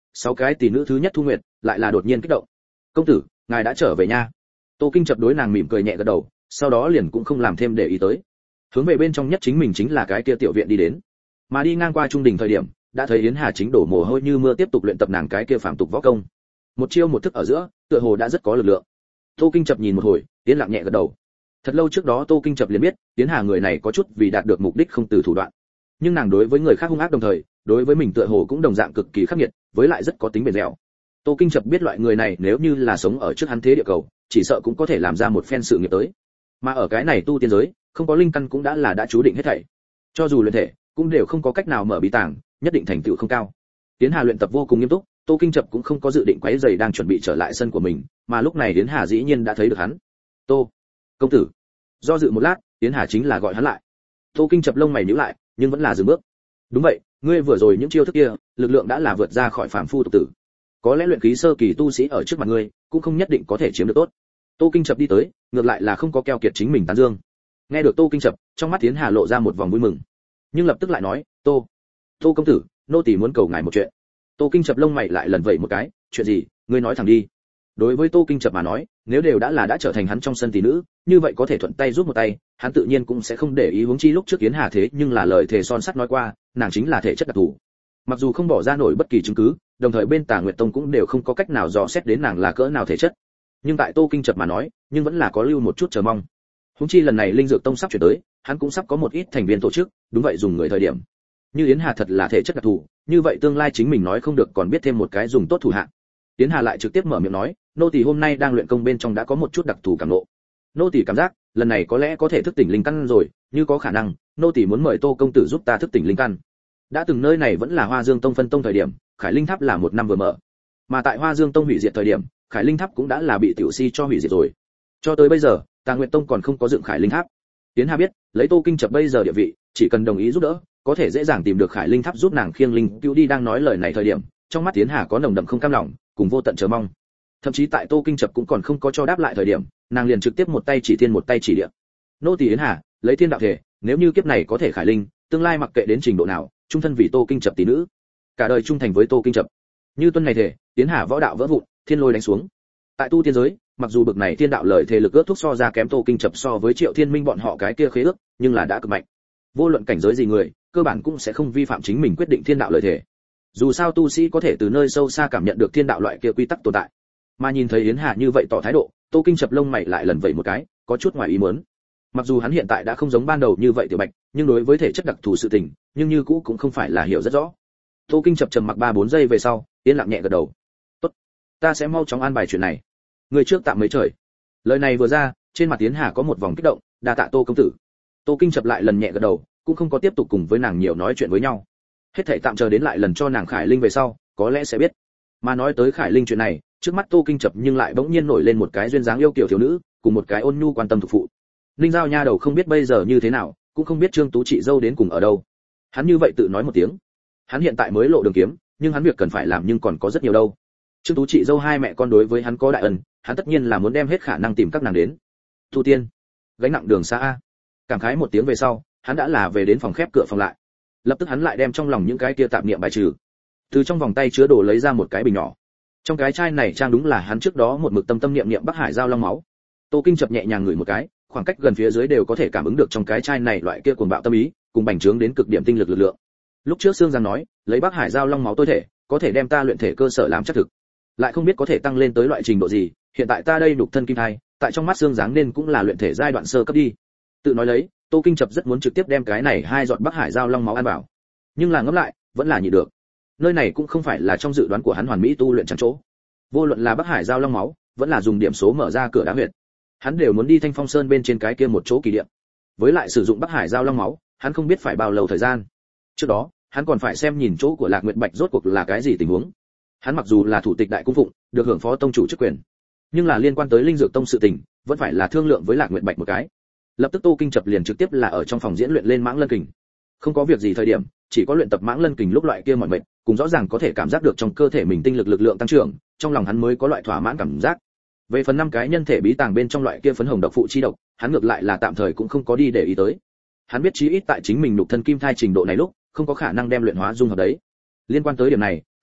sáu cái tỷ nữ thứ nhất Thu Nguyệt lại là đột nhiên kích động. "Công tử, ngài đã trở về nha." Tô Kinh Chập đối nàng mỉm cười nhẹ gật đầu, sau đó liền cũng không làm thêm để ý tới. Hướng về bên trong nhất chính mình chính là cái kia tiểu viện đi đến. Mà đi ngang qua trung đình thời điểm, đã thấy Yến Hà chính đổ mồ hôi như mưa tiếp tục luyện tập nàng cái kia phàm tục võ công. Một chiêu một thức ở giữa, tựa hồ đã rất có lực lượng. Tô Kinh Chập nhìn một hồi, Yến lặng nhẹ gật đầu. Thật lâu trước đó Tô Kinh Chập liền biết, Yến Hà người này có chút vì đạt được mục đích không từ thủ đoạn. Nhưng nàng đối với người khác hung ác đồng thời, đối với mình tựa hồ cũng đồng dạng cực kỳ khắc nghiệt, với lại rất có tính bền dẻo. Tô Kinh Chập biết loại người này nếu như là sống ở trước hắn thế địa cầu, chỉ sợ cũng có thể làm ra một phen sự nghiệp tới. Mà ở cái này tu tiên giới, không có linh căn cũng đã là đã chú định hết thảy. Cho dù luyện thể, cũng đều không có cách nào mở bí tàng, nhất định thành tựu không cao. Yến Hà luyện tập vô cùng nghiêm túc, Tô Kinh Chập cũng không có dự định quấy rầy đang chuẩn bị trở lại sân của mình, mà lúc này Yến Hà dĩ nhiên đã thấy được hắn. "Tô công tử." Do dự một lát, Yến Hà chính là gọi hắn lại. Tô Kinh Chập lông mày nhíu lại, nhưng vẫn là dừng bước. "Đúng vậy, ngươi vừa rồi những chiêu thức kia, lực lượng đã là vượt ra khỏi phàm phu tục tử. Có lẽ luyện khí sơ kỳ tu sĩ ở trước mặt ngươi, cũng không nhất định có thể chiếm được tốt." Tô Kinh Chập đi tới, ngược lại là không có keo kiệt chính mình tán dương. Nghe được Tô Kinh Chập, trong mắt Yến Hà lộ ra một vòng vui mừng, nhưng lập tức lại nói, "Tô, Tô công tử, nô tỳ muốn cầu ngài một chuyện." Tô Kinh Chập lông mày lại lần vẩy một cái, "Chuyện gì, ngươi nói thẳng đi." Đối với Tô Kinh Chập mà nói, nếu đều đã là đã trở thành hắn trong sân tỷ nữ, như vậy có thể thuận tay giúp một tay, hắn tự nhiên cũng sẽ không để ý huống chi lúc trước Yến Hà thế nhưng là lời thề son sắt nói qua, nàng chính là thể chất đặc thù. Mặc dù không bỏ ra nổi bất kỳ chứng cứ, đồng thời bên Tà Nguyệt Tông cũng đều không có cách nào dò xét đến nàng là cỡ nào thể chất. Nhưng tại Tô Kinh Chập mà nói, nhưng vẫn là có lưu một chút chờ mong. Huống chi lần này Linh Dược Tông sắp chuyển tới, hắn cũng sắp có một ít thành viên tổ chức, đúng vậy dùng người thời điểm. Như Yến Hà thật là thể chất đặc thù, như vậy tương lai chính mình nói không được còn biết thêm một cái dùng tốt thủ hạ. Yến Hà lại trực tiếp mở miệng nói, "Nô tỳ hôm nay đang luyện công bên trong đã có một chút đặc thù cảm ngộ. Nô tỳ cảm giác, lần này có lẽ có thể thức tỉnh linh căn rồi, như có khả năng, nô tỳ muốn mời Tô công tử giúp ta thức tỉnh linh căn." Đã từng nơi này vẫn là Hoa Dương Tông phân tông thời điểm, Khải Linh Tháp là một năm vừa mở. Mà tại Hoa Dương Tông hủy diệt thời điểm, Khải Linh Tháp cũng đã là bị tiểu si cho hủy diệt rồi. Cho tới bây giờ, Tà Nguyệt Tông còn không có dựng Khải Linh Tháp. Yến Hà biết, lấy Tô Kinh Chập bây giờ địa vị, chỉ cần đồng ý giúp đỡ, có thể dễ dàng tìm được Khải Linh Tháp giúp nàng khiêng linh cứu đi. Đang nói lời này thời điểm, trong mắt Yến Hà có nồng đậm không cam lòng, cùng vô tận chờ mong. Thậm chí tại Tô Kinh Chập cũng còn không có cho đáp lại thời điểm, nàng liền trực tiếp một tay chỉ thiên một tay chỉ địa. "Nô tỳ Yến Hà, lấy thiên đạo thể, nếu như kiếp này có thể khải linh, tương lai mặc kệ đến trình độ nào, trung thân vì Tô Kinh Chập tỷ nữ, cả đời trung thành với Tô Kinh Chập." Như tuân này thể, Yến Hà võ đạo vỡ vụn, thiên lôi đánh xuống. Tại tu tiên giới, mặc dù bực này thiên đạo lời thể lực ước thúc so ra kém Tô Kinh Chập so với Triệu Thiên Minh bọn họ cái kia khế ước, nhưng là đã cực mạnh. Vô luận cảnh giới gì người, cơ bản cũng sẽ không vi phạm chính mình quyết định thiên đạo lời thể. Dù sao tu sĩ có thể từ nơi sâu xa cảm nhận được thiên đạo loại kia quy tắc tồn tại. Mà nhìn thấy Yến Hà như vậy tỏ thái độ, Tô Kinh Chập lông mày lại lần vẩy một cái, có chút ngoài ý muốn. Mặc dù hắn hiện tại đã không giống ban đầu như vậy tiểu bạch, nhưng đối với thể chất đặc thù sự tình, nhưng như cũ cũng không phải là hiểu rất rõ. Tô Kinh Chập trầm mặc ba bốn giây về sau, yên lặng nhẹ gật đầu. "Tốt, ta sẽ mau chóng an bài chuyện này. Người trước tạm mấy trời." Lời này vừa ra, trên mặt Yến Hà có một vòng kích động, "Đa tạ Tô công tử." Tô Kinh Chập lại lần nhẹ gật đầu, cũng không có tiếp tục cùng với nàng nhiều nói chuyện với nhau. Hết thảy tạm chờ đến lại lần cho nàng Khải Linh về sau, có lẽ sẽ biết. Mà nói tới Khải Linh chuyện này, trước mắt Tô Kinh Chập nhưng lại bỗng nhiên nổi lên một cái duyên dáng yêu kiều thiếu nữ, cùng một cái ôn nhu quan tâm thuộc phụ. Ninh Giao nha đầu không biết bây giờ như thế nào, cũng không biết Trương Tú chị dâu đến cùng ở đâu. Hắn như vậy tự nói một tiếng. Hắn hiện tại mới lộ đường kiếm, nhưng hắn việc cần phải làm nhưng còn có rất nhiều đâu. Trương Tú chị dâu hai mẹ con đối với hắn có đại ân, hắn tất nhiên là muốn đem hết khả năng tìm các nàng đến. Tu tiên, gánh nặng đường xa a. Cảm khái một tiếng về sau, hắn đã là về đến phòng khép cửa phòng lại. Lập tức hắn lại đem trong lòng những cái kia tạp niệm bài trừ. Từ trong vòng tay chứa đồ lấy ra một cái bình nhỏ. Trong cái chai này trang đúng là hắn trước đó một mực tâm tâm niệm niệm Bắc Hải giao long máu. Tô Kinh Chập nhẹ nhàng ngửi một cái, khoảng cách gần phía dưới đều có thể cảm ứng được trong cái chai này loại kia cuồng bạo tâm ý, cùng bành trướng đến cực điểm tinh lực lực lượng. Lúc trước Sương Giang nói, lấy Bắc Hải giao long máu tôi thể, có thể đem ta luyện thể cơ sở làm chắc thực. Lại không biết có thể tăng lên tới loại trình độ gì, hiện tại ta đây nhục thân kim thai, tại trong mắt Sương Giang nên cũng là luyện thể giai đoạn sơ cấp đi. Tự nói lấy, Tô Kinh Chập rất muốn trực tiếp đem cái này hai giọt Bắc Hải giao long máu ăn vào. Nhưng là ngẫm lại, vẫn là nhịn được. Nơi này cũng không phải là trong dự đoán của hắn hoàn mỹ tu luyện chẳng chỗ. Vô luận là Bắc Hải giao long máu, vẫn là dùng điểm số mở ra cửa đá huyệt, hắn đều muốn đi Thanh Phong Sơn bên trên cái kia một chỗ kỳ địa. Với lại sử dụng Bắc Hải giao long máu, hắn không biết phải bao lâu thời gian. Trước đó, hắn còn phải xem nhìn chỗ của Lạc Nguyệt Bạch rốt cuộc là cái gì tình huống. Hắn mặc dù là thủ tịch đại cung phụng, được hưởng phó tông chủ chức quyền, nhưng là liên quan tới Linh Dược Tông sự tình, vẫn phải là thương lượng với Lạc Nguyệt Bạch một cái. Lập tức Tô Kinh Chập liền trực tiếp là ở trong phòng diễn luyện lên Mãng Lân Kình. Không có việc gì thời điểm, chỉ có luyện tập Mãng Lân Kình lúc loại kia mỏi mệt, cùng rõ ràng có thể cảm giác được trong cơ thể mình tinh lực lực lượng tăng trưởng, trong lòng hắn mới có loại thỏa mãn cảm giác. Về phần năm cái nhân thể bí tàng bên trong loại kia phấn hồng độc phụ chi độc, hắn ngược lại là tạm thời cũng không có đi để ý tới. Hắn biết chí ít tại chính mình nhục thân kim thai trình độ này lúc, không có khả năng đem luyện hóa dung hợp đấy. Liên quan tới điểm này,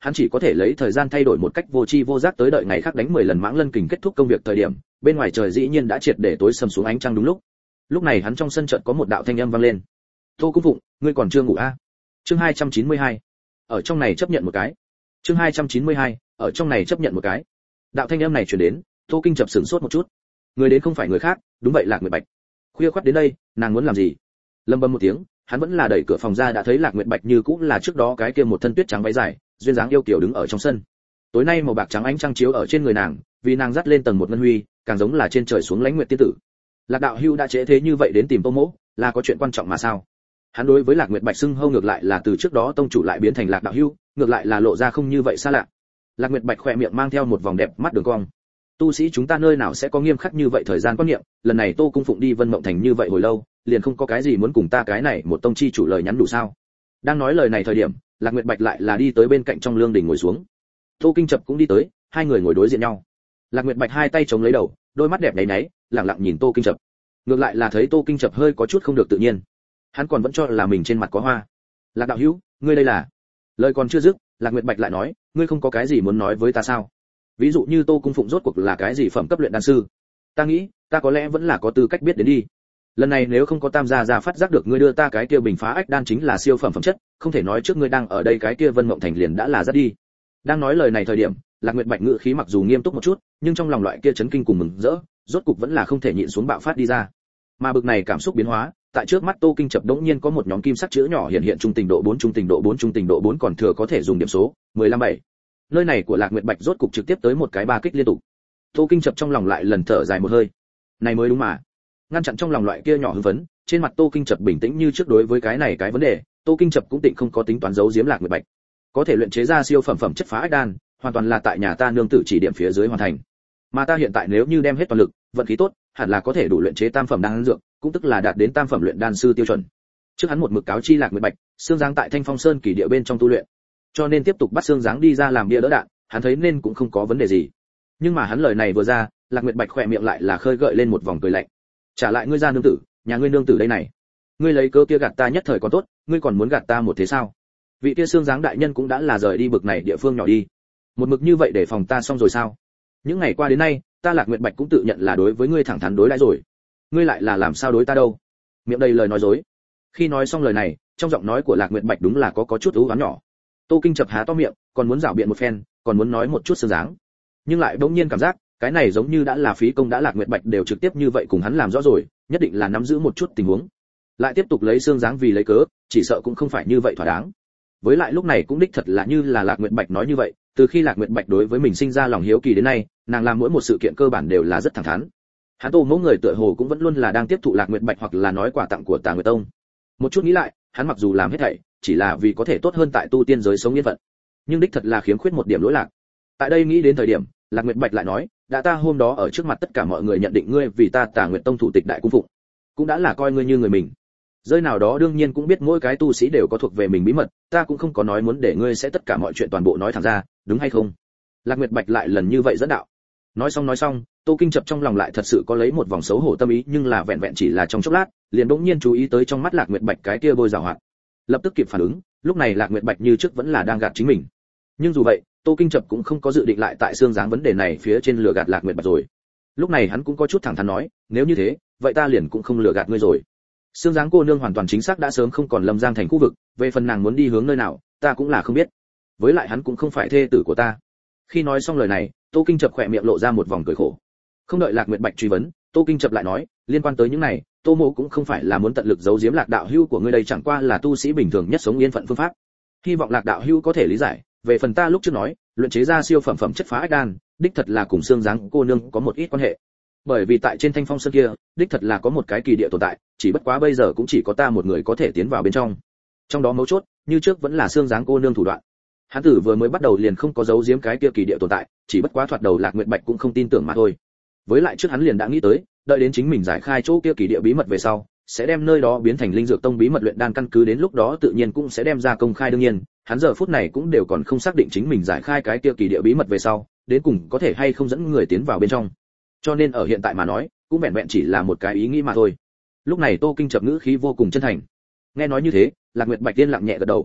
hắn chỉ có thể lấy thời gian thay đổi một cách vô tri vô giác tới đợi ngày khác đánh mười lần mãng lân kình kết thúc công việc thời điểm, bên ngoài trời dĩ nhiên đã triệt để tối sầm xuống ánh trăng đúng lúc. Lúc này hắn trong sân chợt có một đạo thanh âm vang lên. Tô Cung Phụng, ngươi còn chưa ngủ à? Chương hai trăm chín mươi hai. Ở trong này chấp nhận một cái. Chương hai trăm chín mươi hai. Ở trong này chấp nhận một cái. Đạo thanh âm này truyền đến, Tô Kinh chập sửng sốt một chút. Người đến không phải người khác, đúng vậy Lạc Nguyệt Bạch. Khuya khoắt đến đây, nàng muốn làm gì? Lâm bầm một tiếng, hắn vẫn là đẩy cửa phòng ra đã thấy Lạc Nguyệt Bạch như cũng là trước đó cái kia một thân tuyết trắng váy dài, duyên dáng yêu kiều đứng ở trong sân. Tối nay màu bạc trắng ánh trăng chiếu ở trên người nàng, vì nàng dắt lên tầng một ngân huy, càng giống là trên trời xuống lãnh nguyệt tiên tử. Lạc đạo hưu đã trễ thế như vậy đến tìm Tô Mỗ, là có chuyện quan trọng mà sao? Hắn đối với Lạc Nguyệt Bạch xưng hô ngược lại là từ trước đó tông chủ lại biến thành Lạc đạo hưu, ngược lại là lộ ra không như vậy xa lạ. Lạc Nguyệt Bạch khỏe miệng mang theo một vòng đẹp mắt đường cong. Tu sĩ chúng ta nơi nào sẽ có nghiêm khắc như vậy thời gian quan niệm, lần này Tô Cung Phụng đi Vân Mộng Thành như vậy hồi lâu, liền không có cái gì muốn cùng ta cái này một tông chi chủ lời nhắn đủ sao? Đang nói lời này thời điểm, Lạc Nguyệt Bạch lại là đi tới bên cạnh trong lương đình ngồi xuống. Tô Kinh Chập cũng đi tới, hai người ngồi đối diện nhau. Lạc Nguyệt Bạch hai tay chống lấy đầu, đôi mắt đẹp nháy nháy, lặng lặng nhìn Tô Kinh Chập. Ngược lại là thấy Tô Kinh Chập hơi có chút không được tự nhiên. Hắn còn vẫn cho là mình trên mặt có hoa. Lạc đạo hữu, ngươi đây là? Lời còn chưa dứt, Lạc Nguyệt Bạch lại nói, ngươi không có cái gì muốn nói với ta sao? Ví dụ như Tô Cung Phụng rốt cuộc là cái gì phẩm cấp luyện đan sư? Ta nghĩ, ta có lẽ vẫn là có tư cách biết đến đi. Lần này nếu không có Tam gia gia phát giác được ngươi đưa ta cái kia bình phá ách đan chính là siêu phẩm phẩm chất, không thể nói trước ngươi đang ở đây cái kia Vân Mộng Thành liền đã là rất đi. Đang nói lời này thời điểm, Lạc Nguyệt Bạch ngữ khí mặc dù nghiêm túc một chút, nhưng trong lòng loại kia chấn kinh cùng mừng rỡ, rốt cục vẫn là không thể nhịn xuống bạo phát đi ra. Mà bực này cảm xúc biến hóa, tại trước mắt Tô Kinh Chập đống nhiên có một nhóm kim sắc chữ nhỏ hiện hiện trung tình độ bốn trung tình độ bốn trung tình độ bốn còn thừa có thể dùng điểm số mười lăm bảy. Nơi này của Lạc Nguyệt Bạch rốt cục trực tiếp tới một cái ba kích liên tục. Tô Kinh Chập trong lòng lại lần thở dài một hơi. Này mới đúng mà. Ngăn chặn trong lòng loại kia nhỏ hưng phấn, trên mặt Tô Kinh Chập bình tĩnh như trước đối với cái này cái vấn đề, Tô Kinh Chập cũng tịnh không có tính toán giấu giếm Lạc Nguyệt Bạch. Có thể luyện chế ra siêu phẩm phẩm chất phá ách đan, hoàn toàn là tại nhà ta nương tử chỉ điểm phía dưới hoàn thành. Mà ta hiện tại nếu như đem hết toàn lực, vận khí tốt, hẳn là có thể đủ luyện chế tam phẩm đan dược, cũng tức là đạt đến tam phẩm luyện đan sư tiêu chuẩn. Trước hắn một mực cáo chi Lạc Nguyệt Bạch, xương dáng tại Thanh Phong Sơn kỳ địa bên trong tu luyện, cho nên tiếp tục bắt xương dáng đi ra làm bia đỡ đạn, hắn thấy nên cũng không có vấn đề gì. Nhưng mà hắn lời này vừa ra, Lạc Nguyệt Bạch khỏe miệng lại là khơi gợi lên một vòng cười lạnh. Trả lại ngươi ra nương tử, nhà ngươi nương tử đây này, ngươi lấy cớ kia gạt ta nhất thời còn tốt, ngươi còn muốn gạt ta một thế sao? Vị kia xương dáng đại nhân cũng đã là rời đi bực này địa phương nhỏ đi, một mực như vậy để phòng ta xong rồi sao? Những ngày qua đến nay, ta Lạc Nguyệt Bạch cũng tự nhận là đối với ngươi thẳng thắn đối đãi rồi, ngươi lại là làm sao đối ta đâu? Miệng đầy lời nói dối. Khi nói xong lời này, trong giọng nói của Lạc Nguyệt Bạch đúng là có có chút ú oán nhỏ. Tô Kinh Chập há to miệng, còn muốn giảo biện một phen, còn muốn nói một chút xương dáng, nhưng lại bỗng nhiên cảm giác cái này giống như đã là phí công, đã Lạc Nguyệt Bạch đều trực tiếp như vậy cùng hắn làm rõ rồi, nhất định là nắm giữ một chút tình huống, lại tiếp tục lấy xương dáng vì lấy cớ, chỉ sợ cũng không phải như vậy thỏa đáng. Với lại lúc này cũng đích thật là như là Lạc Nguyệt Bạch nói như vậy, từ khi Lạc Nguyệt Bạch đối với mình sinh ra lòng hiếu kỳ đến nay, nàng làm mỗi một sự kiện cơ bản đều là rất thẳng thắn. Hắn Tô Mỗ người tựa hồ cũng vẫn luôn là đang tiếp thụ Lạc Nguyệt Bạch hoặc là nói quà tặng của Tà Nguyệt Tông. Một chút nghĩ lại, hắn mặc dù làm hết thảy, chỉ là vì có thể tốt hơn tại tu tiên giới sống yên phận, nhưng đích thật là khiếm khuyết một điểm lỗi lạc. Tại đây nghĩ đến thời điểm, Lạc Nguyệt Bạch lại nói, đã ta hôm đó ở trước mặt tất cả mọi người nhận định ngươi vì ta Tà Nguyệt Tông thủ tịch đại cung phụng, cũng đã là coi ngươi như người mình. Rơi nào đó đương nhiên cũng biết mỗi cái tu sĩ đều có thuộc về mình bí mật, ta cũng không có nói muốn để ngươi sẽ tất cả mọi chuyện toàn bộ nói thẳng ra, đúng hay không? Lạc Nguyệt Bạch lại lần như vậy dẫn đạo. Nói xong nói xong, Tô Kinh Chập trong lòng lại thật sự có lấy một vòng xấu hổ tâm ý, nhưng là vẹn vẹn chỉ là trong chốc lát, liền bỗng nhiên chú ý tới trong mắt Lạc Nguyệt Bạch cái kia bôi giảo hoạt. Lập tức kịp phản ứng, lúc này Lạc Nguyệt Bạch như trước vẫn là đang gạt chính mình. Nhưng dù vậy, Tô Kinh Chập cũng không có dự định lại tại xương dáng vấn đề này phía trên lừa gạt Lạc Nguyệt Bạch rồi. Lúc này hắn cũng có chút thẳng thắn nói, nếu như thế, vậy ta liền cũng không lừa gạt ngươi rồi. Xương dáng cô nương hoàn toàn chính xác đã sớm không còn Lâm Giang thành khu vực, về phần nàng muốn đi hướng nơi nào, ta cũng là không biết. Với lại hắn cũng không phải thê tử của ta. Khi nói xong lời này, Tô Kinh Chập khỏe miệng lộ ra một vòng cười khổ. Không đợi Lạc Nguyệt Bạch truy vấn, Tô Kinh Chập lại nói, liên quan tới những này, Tô Mộ cũng không phải là muốn tận lực giấu giếm Lạc đạo hữu của ngươi, đây chẳng qua là tu sĩ bình thường nhất sống yên phận phương pháp. Hy vọng Lạc đạo hữu có thể lý giải, về phần ta lúc trước nói, luyện chế ra siêu phẩm phẩm chất phá ách đan, đích thật là cùng xương dáng cô nương có một ít quan hệ. Bởi vì tại trên Thanh Phong Sơn kia, đích thật là có một cái kỳ địa tồn tại, chỉ bất quá bây giờ cũng chỉ có ta một người có thể tiến vào bên trong. Trong đó mấu chốt, như trước vẫn là xương dáng cô nương thủ đoạn. Hắn tử vừa mới bắt đầu liền không có giấu giếm cái kia kỳ địa tồn tại, chỉ bất quá thoạt đầu Lạc Nguyệt Bạch cũng không tin tưởng mà thôi. Với lại trước hắn liền đã nghĩ tới, đợi đến chính mình giải khai chỗ kia kỳ địa bí mật về sau, sẽ đem nơi đó biến thành linh dược tông bí mật luyện đan căn cứ, đến lúc đó tự nhiên cũng sẽ đem ra công khai. Đương nhiên, hắn giờ phút này cũng đều còn không xác định chính mình giải khai cái kia kỳ địa bí mật về sau, đến cùng có thể hay không dẫn người tiến vào bên trong. Cho nên ở hiện tại mà nói, cũng vẹn vẹn chỉ là một cái ý nghĩ mà thôi. Lúc này Tô Kinh Chập ngữ khí vô cùng chân thành. Nghe nói như thế, Lạc Nguyệt Bạch tiên lặng nhẹ gật đầu.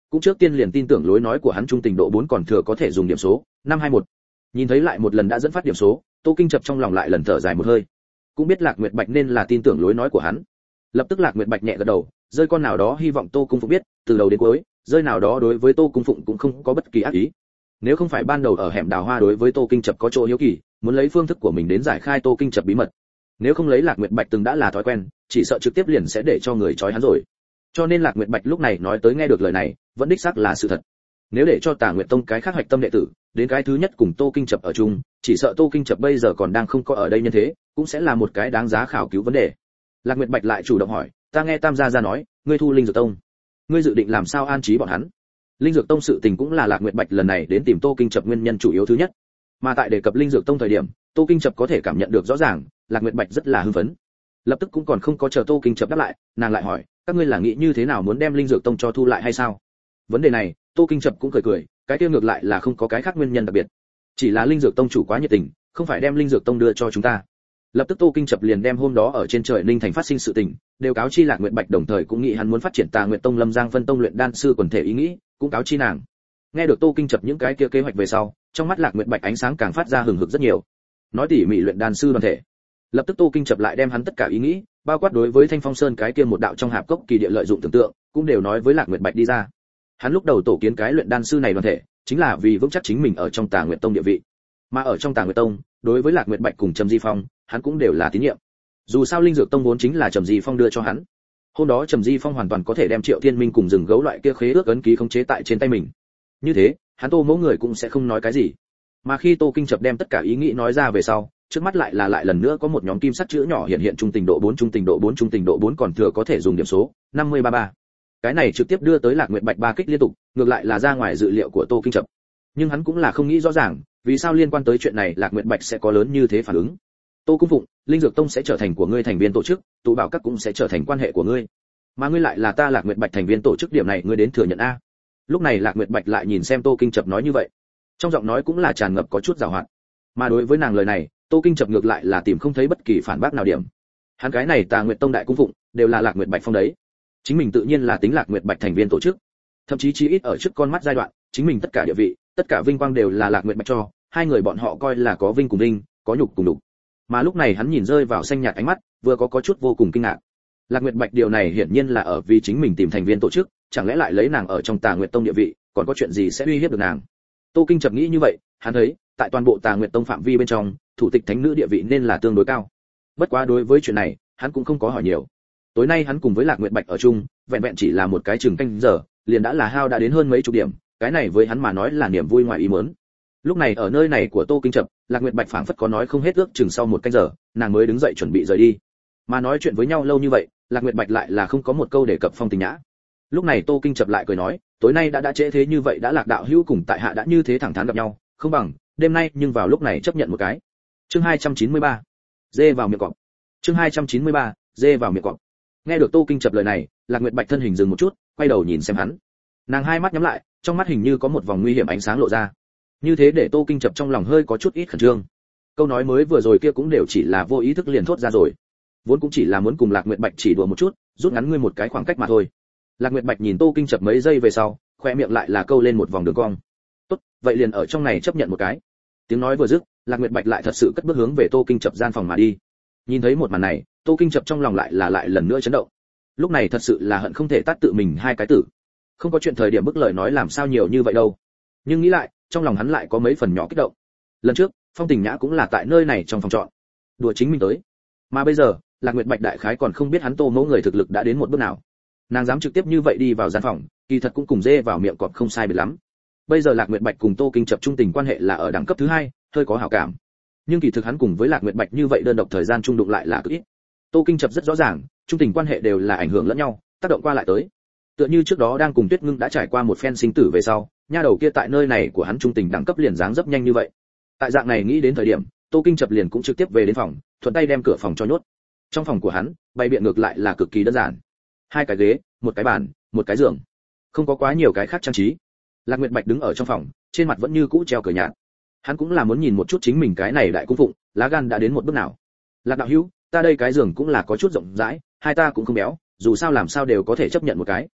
cũng trước tiên liền tin tưởng lối nói của hắn trung tình độ bốn còn thừa có thể dùng điểm số năm hai một. Nhìn thấy lại một lần đã dẫn phát điểm số, Tô Kinh Chập trong lòng lại lần thở dài một hơi. Cũng biết Lạc Nguyệt Bạch nên là tin tưởng lối nói của hắn. Lập tức Lạc Nguyệt Bạch nhẹ gật đầu, rơi con nào đó hy vọng Tô Cung Phụng biết, từ đầu đến cuối, rơi nào đó đối với Tô Cung Phụng cũng không có bất kỳ ác ý. Nếu không phải ban đầu ở hẻm đào hoa đối với Tô Kinh Chập có chỗ hiếu kỳ, muốn lấy phương thức của mình đến giải khai Tô Kinh Chập bí mật. Nếu không lấy Lạc Nguyệt Bạch từng đã là thói quen, chỉ sợ trực tiếp liền sẽ để cho người trói hắn rồi. Cho nên Lạc Nguyệt Bạch lúc này nói tới nghe được lời này, vẫn đích xác là sự thật. Nếu để cho Tà Nguyệt Tông cái khác hoạch tâm đệ tử, đến cái thứ nhất cùng Tô Kinh Chập ở chung, chỉ sợ Tô Kinh Chập bây giờ còn đang không có ở đây nhân thế, cũng sẽ là một cái đáng giá khảo cứu vấn đề. Lạc Nguyệt Bạch lại chủ động hỏi, ta nghe Tam gia gia nói, ngươi thu Linh Dược Tông, ngươi dự định làm sao an trí bọn hắn? Linh Dược Tông sự tình cũng là Lạc Nguyệt Bạch lần này đến tìm Tô Kinh Chập nguyên nhân chủ yếu thứ nhất. Mà tại đề cập Linh Dược Tông thời điểm, Tô Kinh Chập có thể cảm nhận được rõ ràng, Lạc Nguyệt Bạch rất là hưng phấn. Lập tức cũng còn không có chờ Tô Kinh Chập đáp lại, nàng lại hỏi, các ngươi là nghĩ như thế nào muốn đem Linh Dược Tông cho thu lại hay sao? Vấn đề này, Tô Kinh Chập cũng cười cười, cái kia ngược lại là không có cái khác nguyên nhân đặc biệt, chỉ là Linh Dược Tông chủ quá nhiệt tình, không phải đem Linh Dược Tông đưa cho chúng ta. Lập tức Tô Kinh Chập liền đem hôm đó ở trên trời Linh Thành phát sinh sự tình, đều cáo chi Lạc Nguyệt Bạch, đồng thời cũng nghĩ hắn muốn phát triển Tà Nguyệt Tông Lâm Giang phân tông luyện đan sư quần thể ý nghĩ, cũng cáo chi nàng. Nghe được Tô Kinh Chập những cái kia kế hoạch về sau, trong mắt Lạc Nguyệt Bạch ánh sáng càng phát ra hừng hực rất nhiều. Nói tỉ mỉ luyện đan sư đoàn thể. Lập tức Tô Kinh Chập lại đem hắn tất cả ý nghĩ, bao quát đối với Thanh Phong Sơn cái kia một đạo trong hạp cốc kỳ địa lợi dụng tưởng tượng, cũng đều nói với Lạc Nguyệt Bạch đi ra. Hắn lúc đầu tổ kiến cái luyện đan sư này đoàn thể, chính là vì vững chắc chính mình ở trong Tà Nguyệt Tông địa vị. Mà ở trong Tà Nguyệt Tông, đối với Lạc Nguyệt Bạch cùng Trầm Di Phong, hắn cũng đều là tín nhiệm. Dù sao Linh Dược Tông vốn chính là Trầm Di Phong đưa cho hắn. Hôm đó Trầm Di Phong hoàn toàn có thể đem Triệu Thiên Minh cùng rừng gấu loại kia khế ước ấn ký khống chế tại trên tay mình. Như thế, hắn Tô mẫu người cũng sẽ không nói cái gì. Mà khi Tô Kinh Chập đem tất cả ý nghĩ nói ra về sau, trước mắt lại là lại lần nữa có một nhóm kim sắc chữ nhỏ hiện hiện trung tình độ bốn trung tình độ bốn trung tình độ bốn còn thừa có thể dùng điểm số năm mươi ba ba. Cái này trực tiếp đưa tới Lạc Nguyệt Bạch ba kích liên tục, ngược lại là ra ngoài dự liệu của Tô Kinh Chập. Nhưng hắn cũng là không nghĩ rõ ràng, vì sao liên quan tới chuyện này Lạc Nguyệt Bạch sẽ có lớn như thế phản ứng. Tô Cung Phụng, Linh Dược Tông sẽ trở thành của ngươi thành viên tổ chức, tụ bảo các cũng sẽ trở thành quan hệ của ngươi. Mà ngươi lại là ta Lạc Nguyệt Bạch thành viên tổ chức, điểm này ngươi đến thừa nhận a. Lúc này Lạc Nguyệt Bạch lại nhìn xem Tô Kinh Chập nói như vậy, trong giọng nói cũng là tràn ngập có chút giảo hoạt. Mà đối với nàng lời này, Tô Kinh Chập ngược lại là tìm không thấy bất kỳ phản bác nào điểm. Hắn cái này Tà Nguyệt Tông đại cung phụng, đều là Lạc Nguyệt Bạch phong đấy. Chính mình tự nhiên là tính Lạc Nguyệt Bạch thành viên tổ chức. Thậm chí chí ít ở trước con mắt giai đoạn, chính mình tất cả địa vị, tất cả vinh quang đều là Lạc Nguyệt Bạch cho, hai người bọn họ coi là có vinh cùng vinh, có nhục cùng nhục. Mà lúc này hắn nhìn rơi vào xanh nhạt ánh mắt, vừa có có chút vô cùng kinh ngạc. Lạc Nguyệt Bạch điều này hiển nhiên là ở vì chính mình tìm thành viên tổ chức, chẳng lẽ lại lấy nàng ở trong Tà Nguyệt Tông địa vị, còn có chuyện gì sẽ uy hiếp được nàng? Tô Kinh Chập nghĩ như vậy, hắn thấy, tại toàn bộ Tà Nguyệt Tông phạm vi bên trong, thủ tịch thánh nữ địa vị nên là tương đối cao. Bất quá đối với chuyện này, hắn cũng không có hỏi nhiều. Tối nay hắn cùng với Lạc Nguyệt Bạch ở chung, vẹn vẹn chỉ là một cái chừng canh giờ, liền đã là hao đã đến hơn mấy chục điểm, cái này với hắn mà nói là niềm vui ngoài ý muốn. Lúc này ở nơi này của Tô Kinh Chập, Lạc Nguyệt Bạch phảng phất có nói không hết, ước chừng sau một canh giờ, nàng mới đứng dậy chuẩn bị rời đi. Mà nói chuyện với nhau lâu như vậy, Lạc Nguyệt Bạch lại là không có một câu đề cập Phong Tình Nhã. Lúc này Tô Kinh Chập lại cười nói, tối nay đã đã trễ thế như vậy, đã Lạc đạo hữu cùng tại hạ đã như thế thẳng thắn gặp nhau, không bằng đêm nay nhưng vào lúc này chấp nhận một cái. Chương hai trăm chín mươi ba, dê vào miệng cọp. Chương hai trăm chín mươi ba, dê vào miệng cọp. Nghe được Tô Kinh Chập lời này, Lạc Nguyệt Bạch thân hình dừng một chút, quay đầu nhìn xem hắn. Nàng hai mắt nhắm lại, trong mắt hình như có một vòng nguy hiểm ánh sáng lộ ra. Như thế để Tô Kinh Chập trong lòng hơi có chút ít khẩn trương. Câu nói mới vừa rồi kia cũng đều chỉ là vô ý thức liền thốt ra rồi. Vốn cũng chỉ là muốn cùng Lạc Nguyệt Bạch chỉ đùa một chút, rút ngắn ngươi một cái khoảng cách mà thôi. Lạc Nguyệt Bạch nhìn Tô Kinh Chập mấy giây về sau, khoe miệng lại là câu lên một vòng đường cong. Tốt, vậy liền ở trong này chấp nhận một cái. Tiếng nói vừa dứt, Lạc Nguyệt Bạch lại thật sự cất bước hướng về Tô Kinh Chập gian phòng mà đi. Nhìn thấy một màn này, Tô Kinh Chập trong lòng lại là lại lần nữa chấn động. Lúc này thật sự là hận không thể tát tự mình hai cái tử. Không có chuyện thời điểm bức lời nói làm sao nhiều như vậy đâu. Nhưng nghĩ lại, trong lòng hắn lại có mấy phần nhỏ kích động. Lần trước, Phong Tình Nhã cũng là tại nơi này trong phòng trọ, đùa chính mình tới. Mà bây giờ, Lạc Nguyệt Bạch đại khái còn không biết hắn Tô mẫu người thực lực đã đến một bước nào. Nàng dám trực tiếp như vậy đi vào gian phòng, kỳ thật cũng cùng dê vào miệng cọp không sai biệt lắm. Bây giờ Lạc Nguyệt Bạch cùng Tô Kinh Chập trung tình quan hệ là ở đẳng cấp thứ hai, hơi có hảo cảm. Nhưng kỳ thực hắn cùng với Lạc Nguyệt Bạch như vậy đơn độc thời gian chung đụng lại là cực ít. Tô Kinh Chập rất rõ ràng, trung tình quan hệ đều là ảnh hưởng lẫn nhau, tác động qua lại tới. Tựa như trước đó đang cùng Tuyết Ngưng đã trải qua một phen sinh tử về sau, nha đầu kia tại nơi này của hắn trung tình đẳng cấp liền dáng dấp nhanh như vậy. Tại dạng này nghĩ đến thời điểm, Tô Kinh Chập liền cũng trực tiếp về đến phòng, thuận tay đem cửa phòng cho nhốt. Trong phòng của hắn, bày biện ngược lại là cực kỳ đơn giản. Hai cái ghế, một cái bàn, một cái giường, không có quá nhiều cái khác trang trí. Lạc Nguyệt Bạch đứng ở trong phòng, trên mặt vẫn như cũ treo cười nhạt. Hắn cũng là muốn nhìn một chút chính mình cái này đại cung phụng, lá gan đã đến một bước nào. Lạc đạo hữu, ta đây cái giường cũng là có chút rộng rãi, hai ta cũng không béo, dù sao làm sao đều có thể chấp nhận một cái.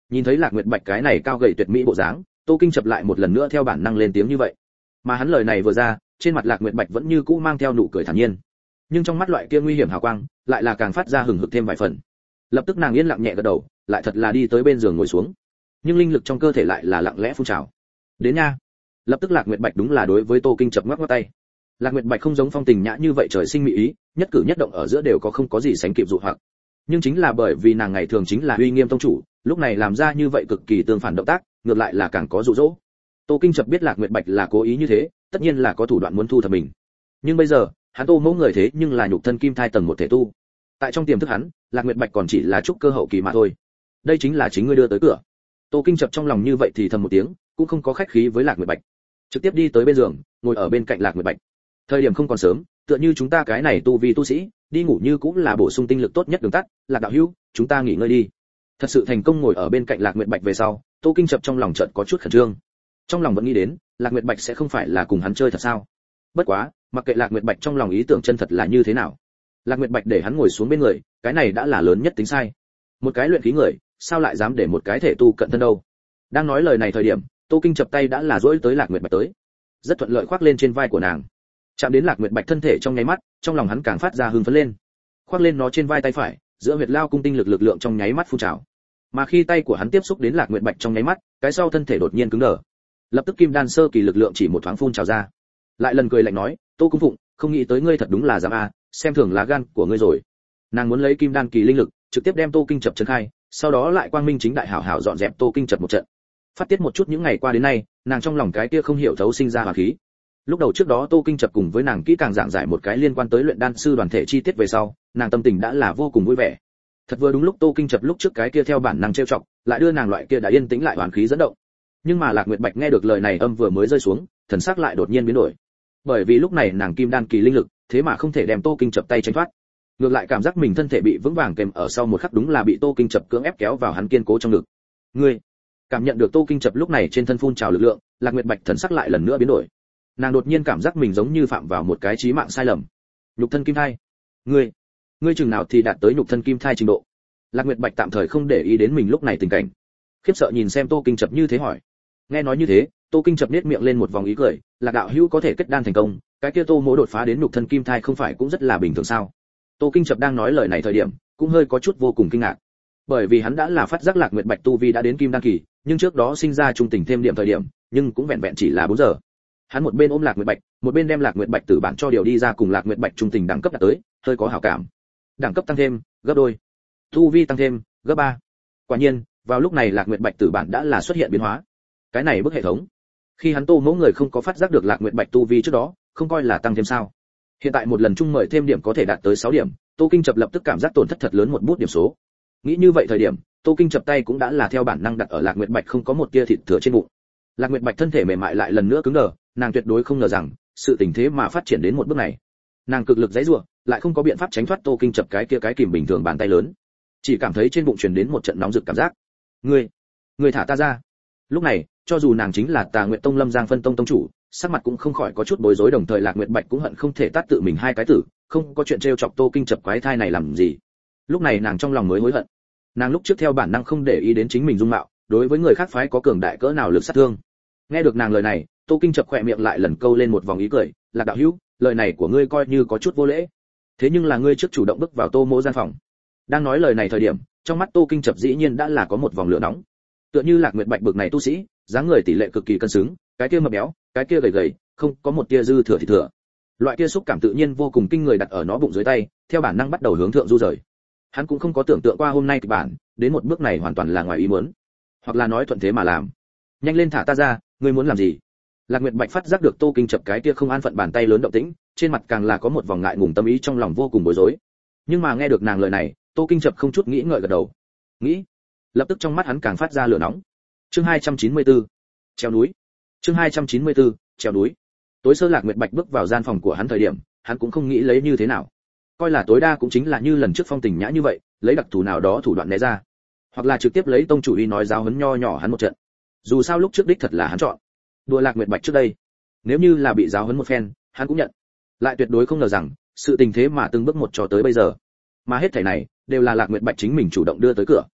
Nhìn thấy Lạc Nguyệt Bạch cái này cao gầy tuyệt mỹ bộ dáng, Tô Kinh Chập lại một lần nữa theo bản năng lên tiếng như vậy. Mà hắn lời này vừa ra, trên mặt Lạc Nguyệt Bạch vẫn như cũ mang theo nụ cười thản nhiên, nhưng trong mắt loại kia nguy hiểm hào quang, lại là càng phát ra hừng hực thêm vài phần. Lập tức nàng yên lặng nhẹ gật đầu, lại thật là đi tới bên giường ngồi xuống. Nhưng linh lực trong cơ thể lại là lặng lẽ phun trào. Đến nha. Lập tức Lạc Nguyệt Bạch đúng là đối với Tô Kinh Chập ngoắc ngoắc tay. Lạc Nguyệt Bạch không giống Phong Tình Nhã như vậy trời sinh mỹ ý, nhất cử nhất động ở giữa đều có không có gì sánh kịp dụ hoặc. Nhưng chính là bởi vì nàng ngày thường chính là uy nghiêm tông chủ, lúc này làm ra như vậy cực kỳ tương phản động tác, ngược lại là càng có dụ dỗ. Tô Kinh Chập biết Lạc Nguyệt Bạch là cố ý như thế, tất nhiên là có thủ đoạn muốn thu thập mình. Nhưng bây giờ, hắn Tô mẫu người thế nhưng là nhục thân kim thai tầng một thể tu. Tại trong tiềm thức hắn, Lạc Nguyệt Bạch còn chỉ là trúc cơ hậu kỳ mà thôi. Đây chính là chính ngươi đưa tới cửa. Tô Kinh Chập trong lòng như vậy thì thầm một tiếng, cũng không có khách khí với Lạc Nguyệt Bạch, trực tiếp đi tới bên giường, ngồi ở bên cạnh Lạc Nguyệt Bạch. Thời điểm không còn sớm, tựa như chúng ta cái này tu vi tu sĩ, đi ngủ như cũng là bổ sung tinh lực tốt nhất đường tắt, Lạc đạo hữu, chúng ta nghỉ ngơi đi. Thật sự thành công ngồi ở bên cạnh Lạc Nguyệt Bạch về sau, Tô Kinh Chập trong lòng chợt có chút khẩn trương. Trong lòng vẫn nghĩ đến, Lạc Nguyệt Bạch sẽ không phải là cùng hắn chơi thật sao? Bất quá, mặc kệ Lạc Nguyệt Bạch trong lòng ý tưởng chân thật là như thế nào, Lạc Nguyệt Bạch để hắn ngồi xuống bên người, cái này đã là lớn nhất tính sai. Một cái luyện khí người, sao lại dám để một cái thể tu cận thân đâu? Đang nói lời này thời điểm, Tô Kinh Chập tay đã là duỗi tới Lạc Nguyệt Bạch tới, rất thuận lợi khoác lên trên vai của nàng. Chạm đến Lạc Nguyệt Bạch thân thể trong nháy mắt, trong lòng hắn càng phát ra hưng phấn lên. Khoác lên nó trên vai tay phải, giữa huyệt lao cung tinh lực lực lượng trong nháy mắt phun trào. Mà khi tay của hắn tiếp xúc đến Lạc Nguyệt Bạch trong nháy mắt, cái sau thân thể đột nhiên cứng đờ. Lập tức kim đan sơ kỳ lực lượng chỉ một thoáng phun trào ra. Lại lần cười lạnh nói, "Tô Cung Phụng, không nghĩ tới ngươi thật đúng là dám a, xem thường lá gan của ngươi rồi." Nàng muốn lấy kim đan kỳ linh lực, trực tiếp đem Tô Kinh Chập trấn khai, sau đó lại quang minh chính đại hảo hảo dọn dẹp Tô Kinh Chập một trận. Phát tiết một chút những ngày qua đến nay, nàng trong lòng cái kia không hiểu thấu sinh ra hỏa khí. Lúc đầu trước đó Tô Kinh Chập cùng với nàng kỹ càng giảng giải một cái liên quan tới luyện đan sư đoàn thể chi tiết về sau, nàng tâm tình đã là vô cùng vui vẻ. Thật vừa đúng lúc Tô Kinh Chập lúc trước cái kia theo bản năng trêu chọc, lại đưa nàng loại kia đã yên tĩnh lại hoàn khí dẫn động. Nhưng mà Lạc Nguyệt Bạch nghe được lời này âm vừa mới rơi xuống, thần sắc lại đột nhiên biến đổi. Bởi vì lúc này nàng kim đan kỳ linh lực, thế mà không thể đem Tô Kinh Chập tay tránh thoát. Ngược lại cảm giác mình thân thể bị vững vàng kèm ở sau một khắc đúng là bị Tô Kinh Chập cưỡng ép kéo vào hắn kiên cố trong ngực. Ngươi, cảm nhận được Tô Kinh Chập lúc này trên thân phun trào lực lượng, Lạc Nguyệt Bạch thần sắc lại lần nữa biến đổi. Nàng đột nhiên cảm giác mình giống như phạm vào một cái chí mạng sai lầm. Nhục thân kim thai, ngươi, ngươi chừng nào thì đạt tới nhục thân kim thai trình độ? Lạc Nguyệt Bạch tạm thời không để ý đến mình lúc này tình cảnh, khiếp sợ nhìn xem Tô Kinh Chập như thế hỏi. Nghe nói như thế, Tô Kinh Chập nhếch miệng lên một vòng ý cười, Lạc đạo hữu có thể kết đan thành công, cái kia Tô mỗ đột phá đến nhục thân kim thai không phải cũng rất là bình thường sao? Tô Kinh Chập đang nói lời này thời điểm, cũng hơi có chút vô cùng kinh ngạc, bởi vì hắn đã là phát giác Lạc Nguyệt Bạch tu vi đã đến kim đan kỳ, nhưng trước đó sinh ra trung tình thêm điểm thời điểm, nhưng cũng vẹn vẹn chỉ là bốn giờ. Hắn một bên ôm Lạc Nguyệt Bạch, một bên đem Lạc Nguyệt Bạch tử bản cho điều đi ra cùng Lạc Nguyệt Bạch trung tình đẳng cấp đạt tới, hơi có hảo cảm. Đẳng cấp tăng thêm, gấp đôi. Tu vi tăng thêm, gấp ba. Quả nhiên, vào lúc này Lạc Nguyệt Bạch tử bản đã là xuất hiện biến hóa. Cái này bức hệ thống. Khi hắn Tô mẫu người không có phát giác được Lạc Nguyệt Bạch tu vi trước đó, không coi là tăng thêm sao? Hiện tại một lần chung mời thêm điểm có thể đạt tới sáu điểm, Tô Kinh Chập lập tức cảm giác tổn thất thật lớn một bút điểm số. Nghĩ như vậy thời điểm, Tô Kinh Chập tay cũng đã là theo bản năng đặt ở Lạc Nguyệt Bạch không có một tia thịt thừa trên bụng. Lạc Nguyệt Bạch thân thể mềm mại lại lần nữa cứng đờ, nàng tuyệt đối không ngờ rằng sự tình thế mà phát triển đến một bước này. Nàng cực lực giãy giụa, lại không có biện pháp tránh thoát Tô Kinh Chập cái kia cái kìm bình thường bàn tay lớn, chỉ cảm thấy trên bụng truyền đến một trận nóng rực cảm giác. "Ngươi, ngươi thả ta ra!" Lúc này, cho dù nàng chính là Tà Nguyệt Tông Lâm Giang phân tông tông chủ, sắc mặt cũng không khỏi có chút bối rối, đồng thời Lạc Nguyệt Bạch cũng hận không thể tát tự mình hai cái tử, không có chuyện trêu chọc Tô Kinh Chập quái thai này làm gì. Lúc này nàng trong lòng mới hối hận. Nàng lúc trước theo bản năng không để ý đến chính mình dung mạo, đối với người khác phái có cường đại cỡ nào lực sát thương. Nghe được nàng lời này, Tô Kinh Chập khỏe miệng lại lần câu lên một vòng ý cười, "Lạc đạo hữu, lời này của ngươi coi như có chút vô lễ. Thế nhưng là ngươi trước chủ động bước vào Tô mỗ gian phòng." Đang nói lời này thời điểm, trong mắt Tô Kinh Chập dĩ nhiên đã là có một vòng lửa nóng. Tựa như Lạc Nguyệt Bạch bực này tu sĩ, dáng người tỷ lệ cực kỳ cân xứng, cái kia mập béo, cái kia gầy gầy, không có một tia dư thừa thì thừa. Loại kia xúc cảm tự nhiên vô cùng kinh người đặt ở nó bụng dưới tay, theo bản năng bắt đầu hướng thượng du rời. Hắn cũng không có tưởng tượng qua hôm nay kịch bản, đến một bước này hoàn toàn là ngoài ý muốn, hoặc là nói thuận thế mà làm. "Nhanh lên thả ta ra, ngươi muốn làm gì?" Lạc Nguyệt Bạch phát giác được Tô Kinh Chập cái kia không an phận bàn tay lớn động tĩnh, trên mặt càng là có một vòng ngại ngùng tâm ý trong lòng vô cùng bối rối. Nhưng mà nghe được nàng lời này, Tô Kinh Chập không chút nghĩ ngợi gật đầu. Nghĩ, lập tức trong mắt hắn càng phát ra lửa nóng. Chương hai trăm chín mươi tư, treo núi. Chương hai trăm chín mươi tư, treo núi. Tối sơ Lạc Nguyệt Bạch bước vào gian phòng của hắn thời điểm, hắn cũng không nghĩ lấy như thế nào, coi là tối đa cũng chính là như lần trước Phong Tình Nhã như vậy, lấy đặc thù nào đó thủ đoạn né ra, hoặc là trực tiếp lấy tông chủ uy nói giáo huấn nho nhỏ hắn một trận. Dù sao lúc trước đích thật là hắn chọn đùa Lạc Nguyệt Bạch trước đây, nếu như là bị giáo huấn một phen, hắn cũng nhận. Lại tuyệt đối không ngờ rằng sự tình thế mà từng bước một cho tới bây giờ, mà hết thảy này đều là Lạc Nguyệt Bạch chính mình chủ động đưa tới cửa.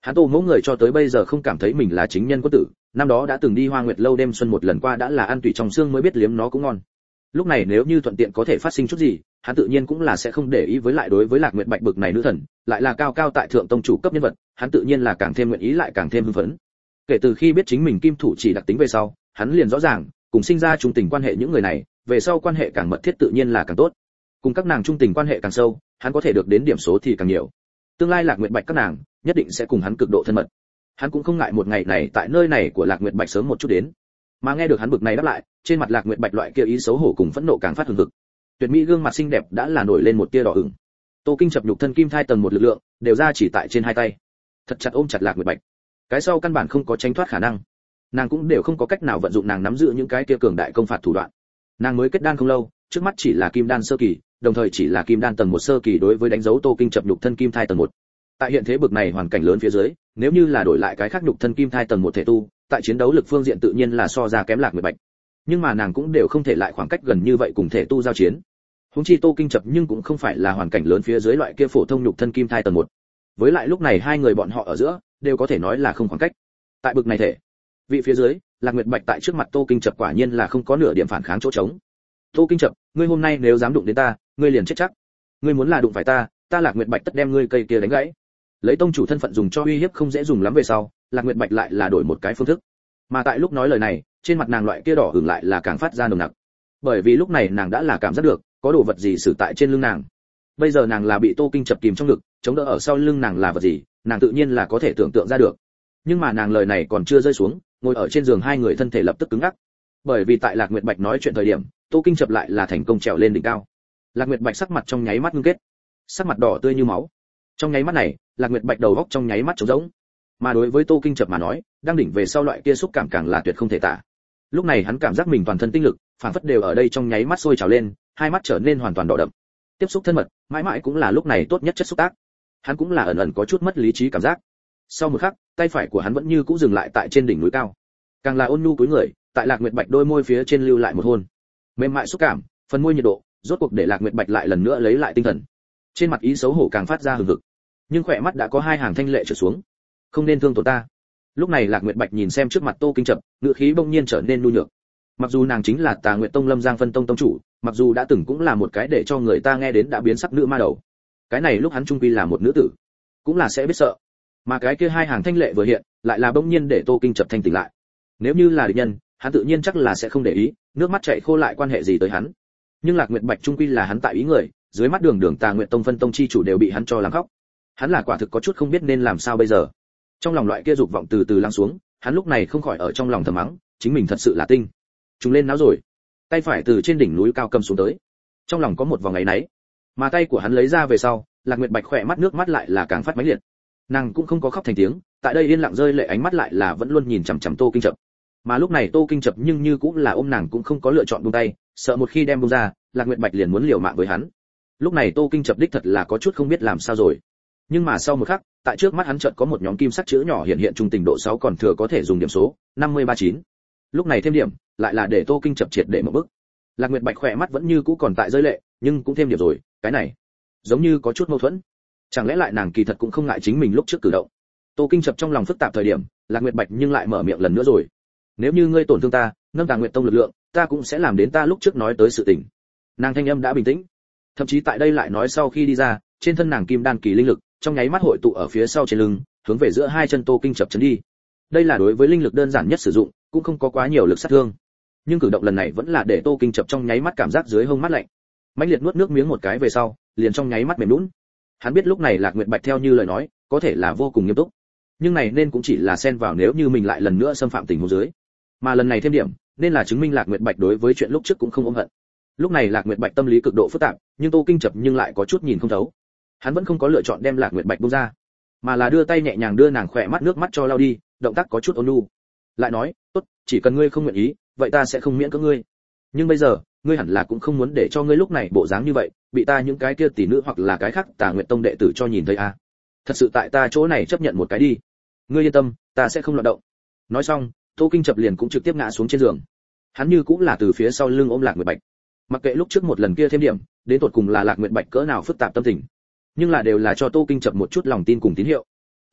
Hắn Tô mẫu người cho tới bây giờ không cảm thấy mình là chính nhân quân tử, năm đó đã từng đi Hoa Nguyệt lâu đêm xuân một lần qua đã là ăn tùy trong xương mới biết liếm nó cũng ngon. Lúc này nếu như thuận tiện có thể phát sinh chút gì, hắn tự nhiên cũng là sẽ không để ý, với lại đối với Lạc Nguyệt Bạch bực này nữ thần, lại là cao cao tại thượng tông chủ cấp nhân vật, hắn tự nhiên là càng thêm nguyện ý lại càng thêm hưng phấn. Kể từ khi biết chính mình kim thủ chỉ đặc tính về sau, hắn liền rõ ràng, cùng sinh ra trung tình quan hệ những người này, về sau quan hệ càng mật thiết tự nhiên là càng tốt. Cùng các nàng trung tình quan hệ càng sâu, hắn có thể được đến điểm số thì càng nhiều. Tương lai Lạc Nguyệt Bạch các nàng nhất định sẽ cùng hắn cực độ thân mật. Hắn cũng không ngại một ngày này tại nơi này của Lạc Nguyệt Bạch sớm một chút đến. Mà nghe được hắn bực này đáp lại, trên mặt Lạc Nguyệt Bạch loại kia ý xấu hổ cùng phẫn nộ càng phát hừng hực. Tuyệt mỹ gương mặt xinh đẹp đã là nổi lên một tia đỏ ửng. Tô Kinh chập nhục thân kim thai tầng một lực lượng, đều ra chỉ tại trên hai tay. Thật chặt ôm chặt Lạc Nguyệt Bạch. Cái sau căn bản không có tránh thoát khả năng. Nàng cũng đều không có cách nào vận dụng nàng nắm giữ những cái kia cường đại công phạt thủ đoạn. Nàng mới kết đan không lâu, trước mắt chỉ là kim đan sơ kỳ, đồng thời chỉ là kim đan tầng một sơ kỳ đối với đánh dấu Tô Kinh chập nhục thân kim thai tầng một. Tại hiện thế bực này hoàn cảnh lớn phía dưới, nếu như là đổi lại cái khác nhục thân kim thai tầng một thể tu, tại chiến đấu lực phương diện tự nhiên là so ra kém Lạc Nguyệt Bạch. Nhưng mà nàng cũng đều không thể lại khoảng cách gần như vậy cùng thể tu giao chiến. Huống chi Tô Kinh chập nhưng cũng không phải là hoàn cảnh lớn phía dưới loại kia phổ thông nhục thân kim thai tầng một. Với lại lúc này hai người bọn họ ở giữa đều có thể nói là không khoảng cách. Tại bực này thể, vị phía dưới, Lạc Nguyệt Bạch tại trước mặt Tô Kinh chập quả nhiên là không có nửa điểm phản kháng chỗ trống. Tô Kinh chập, ngươi hôm nay nếu dám đụng đến ta, ngươi liền chết chắc. Ngươi muốn là đụng phải ta, ta Lạc Nguyệt Bạch tất đem ngươi cây kia đánh gãy. Lấy tông chủ thân phận dùng cho uy hiếp không dễ dùng lắm về sau, Lạc Nguyệt Bạch lại là đổi một cái phương thức. Mà tại lúc nói lời này, trên mặt nàng loại kia đỏ hửng lại là càng phát ra nồng nặc. Bởi vì lúc này nàng đã là cảm giác được, có đồ vật gì xử tại trên lưng nàng. Bây giờ nàng là bị Tô Kinh chập kìm trong ngực, chống đỡ ở sau lưng nàng là vật gì, nàng tự nhiên là có thể tưởng tượng ra được. Nhưng mà nàng lời này còn chưa rơi xuống, ngồi ở trên giường hai người thân thể lập tức cứng ngắc. Bởi vì tại Lạc Nguyệt Bạch nói chuyện thời điểm, Tô Kinh chập lại là thành công trèo lên đỉnh cao. Lạc Nguyệt Bạch sắc mặt trong nháy mắt ngưng kết, sắc mặt đỏ tươi như máu. Trong nháy mắt này, Lạc Nguyệt Bạch đầu góc trong nháy mắt trống rỗng. Mà đối với Tô Kinh chập mà nói, đang đỉnh về sau loại kia xúc cảm càng là tuyệt không thể tả. Lúc này hắn cảm giác mình toàn thân tinh lực, phản phất đều ở đây trong nháy mắt sôi trào lên, hai mắt trở nên hoàn toàn đỏ đậm. Tiếp xúc thân mật, mãi mãi cũng là lúc này tốt nhất chất xúc tác. Hắn cũng là ẩn ẩn có chút mất lý trí cảm giác. Sau một khắc, tay phải của hắn vẫn như cũ dừng lại tại trên đỉnh núi cao. Càng là ôn nhu cúi người, tại Lạc Nguyệt Bạch đôi môi phía trên lưu lại một hôn. Mềm mại xúc cảm, phần môi nhiệt độ, rốt cuộc để Lạc Nguyệt Bạch lại lần nữa lấy lại tinh thần. Trên mặt ý xấu hổ càng phát ra hừng hực, nhưng khỏe mắt đã có hai hàng thanh lệ trượt xuống. Không nên thương tổn ta. Lúc này Lạc Nguyệt Bạch nhìn xem trước mặt Tô Kinh chập, ngữ khí bỗng nhiên trở nên nhu nhược. Mặc dù nàng chính là Tà Nguyệt Tông Lâm Giang phân tông tông chủ, mặc dù đã từng cũng là một cái để cho người ta nghe đến đã biến sắc nữ ma đầu. Cái này lúc hắn trung quy là một nữ tử, cũng là sẽ biết sợ. Mà cái kia hai hàng thanh lệ vừa hiện, lại là bỗng nhiên để Tô Kinh chập thanh tỉnh lại. Nếu như là địch nhân, hắn tự nhiên chắc là sẽ không để ý, nước mắt chảy khô lại quan hệ gì tới hắn. Nhưng Lạc Nguyệt Bạch trung quy là hắn tại ý người, dưới mắt đường đường Tà Nguyệt Tông phân tông chi chủ đều bị hắn cho làm khóc. Hắn là quả thực có chút không biết nên làm sao bây giờ. Trong lòng loại kia dục vọng từ từ lắng xuống, hắn lúc này không khỏi ở trong lòng thầm mắng, chính mình thật sự là tinh. Chúng lên não rồi. Tay phải từ trên đỉnh núi cao cầm xuống tới. Trong lòng có một vòng ấy nấy. Mà tay của hắn lấy ra về sau, Lạc Nguyệt Bạch khỏe mắt nước mắt lại là càng phát mãnh liệt. Nàng cũng không có khóc thành tiếng, tại đây yên lặng rơi lệ ánh mắt lại là vẫn luôn nhìn chằm chằm Tô Kinh chập. Mà lúc này Tô Kinh chập nhưng như cũng là ôm nàng cũng không có lựa chọn buông tay, sợ một khi đem buông ra, Lạc Nguyệt Bạch liền muốn liều mạng với hắn. Lúc này Tô Kinh chập đích thật là có chút không biết làm sao rồi. Nhưng mà sau một khắc, tại trước mắt hắn chợt có một nhóm kim sắc chữ nhỏ hiện hiện trung tình độ sáu còn thừa có thể dùng điểm số năm mươi ba chín. Lúc này thêm điểm, lại là để Tô Kinh chập triệt để một bước. Lạc Nguyệt Bạch khỏe mắt vẫn như cũ còn tại rơi lệ, nhưng cũng thêm điểm rồi, cái này giống như có chút mâu thuẫn. Chẳng lẽ lại nàng kỳ thật cũng không ngại chính mình lúc trước cử động. Tô Kinh chập trong lòng phức tạp thời điểm, Lạc Nguyệt Bạch nhưng lại mở miệng lần nữa rồi. Nếu như ngươi tổn thương ta, nâng Tà Nguyệt Tông lực lượng, ta cũng sẽ làm đến ta lúc trước nói tới sự tình. Nàng thanh âm đã bình tĩnh, thậm chí tại đây lại nói sau khi đi ra, trên thân nàng kim đan kỳ linh lực trong nháy mắt hội tụ ở phía sau trên lưng, hướng về giữa hai chân Tô Kinh chập chấn đi. Đây là đối với linh lực đơn giản nhất sử dụng, cũng không có quá nhiều lực sát thương. Nhưng cử động lần này vẫn là để Tô Kinh chập trong nháy mắt cảm giác dưới hông mát lạnh. Mãnh liệt nuốt nước miếng một cái về sau, liền trong nháy mắt mềm nhũn. Hắn biết lúc này Lạc Nguyệt Bạch theo như lời nói, có thể là vô cùng nghiêm túc. Nhưng này nên cũng chỉ là xen vào nếu như mình lại lần nữa xâm phạm tình huống dưới. Mà lần này thêm điểm, nên là chứng minh Lạc Nguyệt Bạch đối với chuyện lúc trước cũng không ôm hận. Lúc này Lạc Nguyệt Bạch tâm lý cực độ phức tạp, nhưng Tô Kinh chập nhưng lại có chút nhìn không thấu. Hắn vẫn không có lựa chọn đem Lạc Nguyệt Bạch buông ra, mà là đưa tay nhẹ nhàng đưa nàng khỏe mắt nước mắt cho lau đi, động tác có chút ôn nhu. Lại nói, "Tốt, chỉ cần ngươi không nguyện ý, vậy ta sẽ không miễn cưỡng ngươi. Nhưng bây giờ, ngươi hẳn là cũng không muốn để cho ngươi lúc này bộ dáng như vậy, bị ta những cái kia tỷ nữ hoặc là cái khác Tà Nguyệt Tông đệ tử cho nhìn thấy à? Thật sự tại ta chỗ này chấp nhận một cái đi. Ngươi yên tâm, ta sẽ không loạn động." Nói xong, Tô Kinh chập liền cũng trực tiếp ngã xuống trên giường. Hắn như cũng là từ phía sau lưng ôm Lạc Nguyệt Bạch. Mặc kệ lúc trước một lần kia thêm điểm, đến tột cùng là Lạc Nguyệt Bạch cỡ nào phức tạp tâm tình, nhưng là đều là cho Tô Kinh chập một chút lòng tin cùng tín hiệu.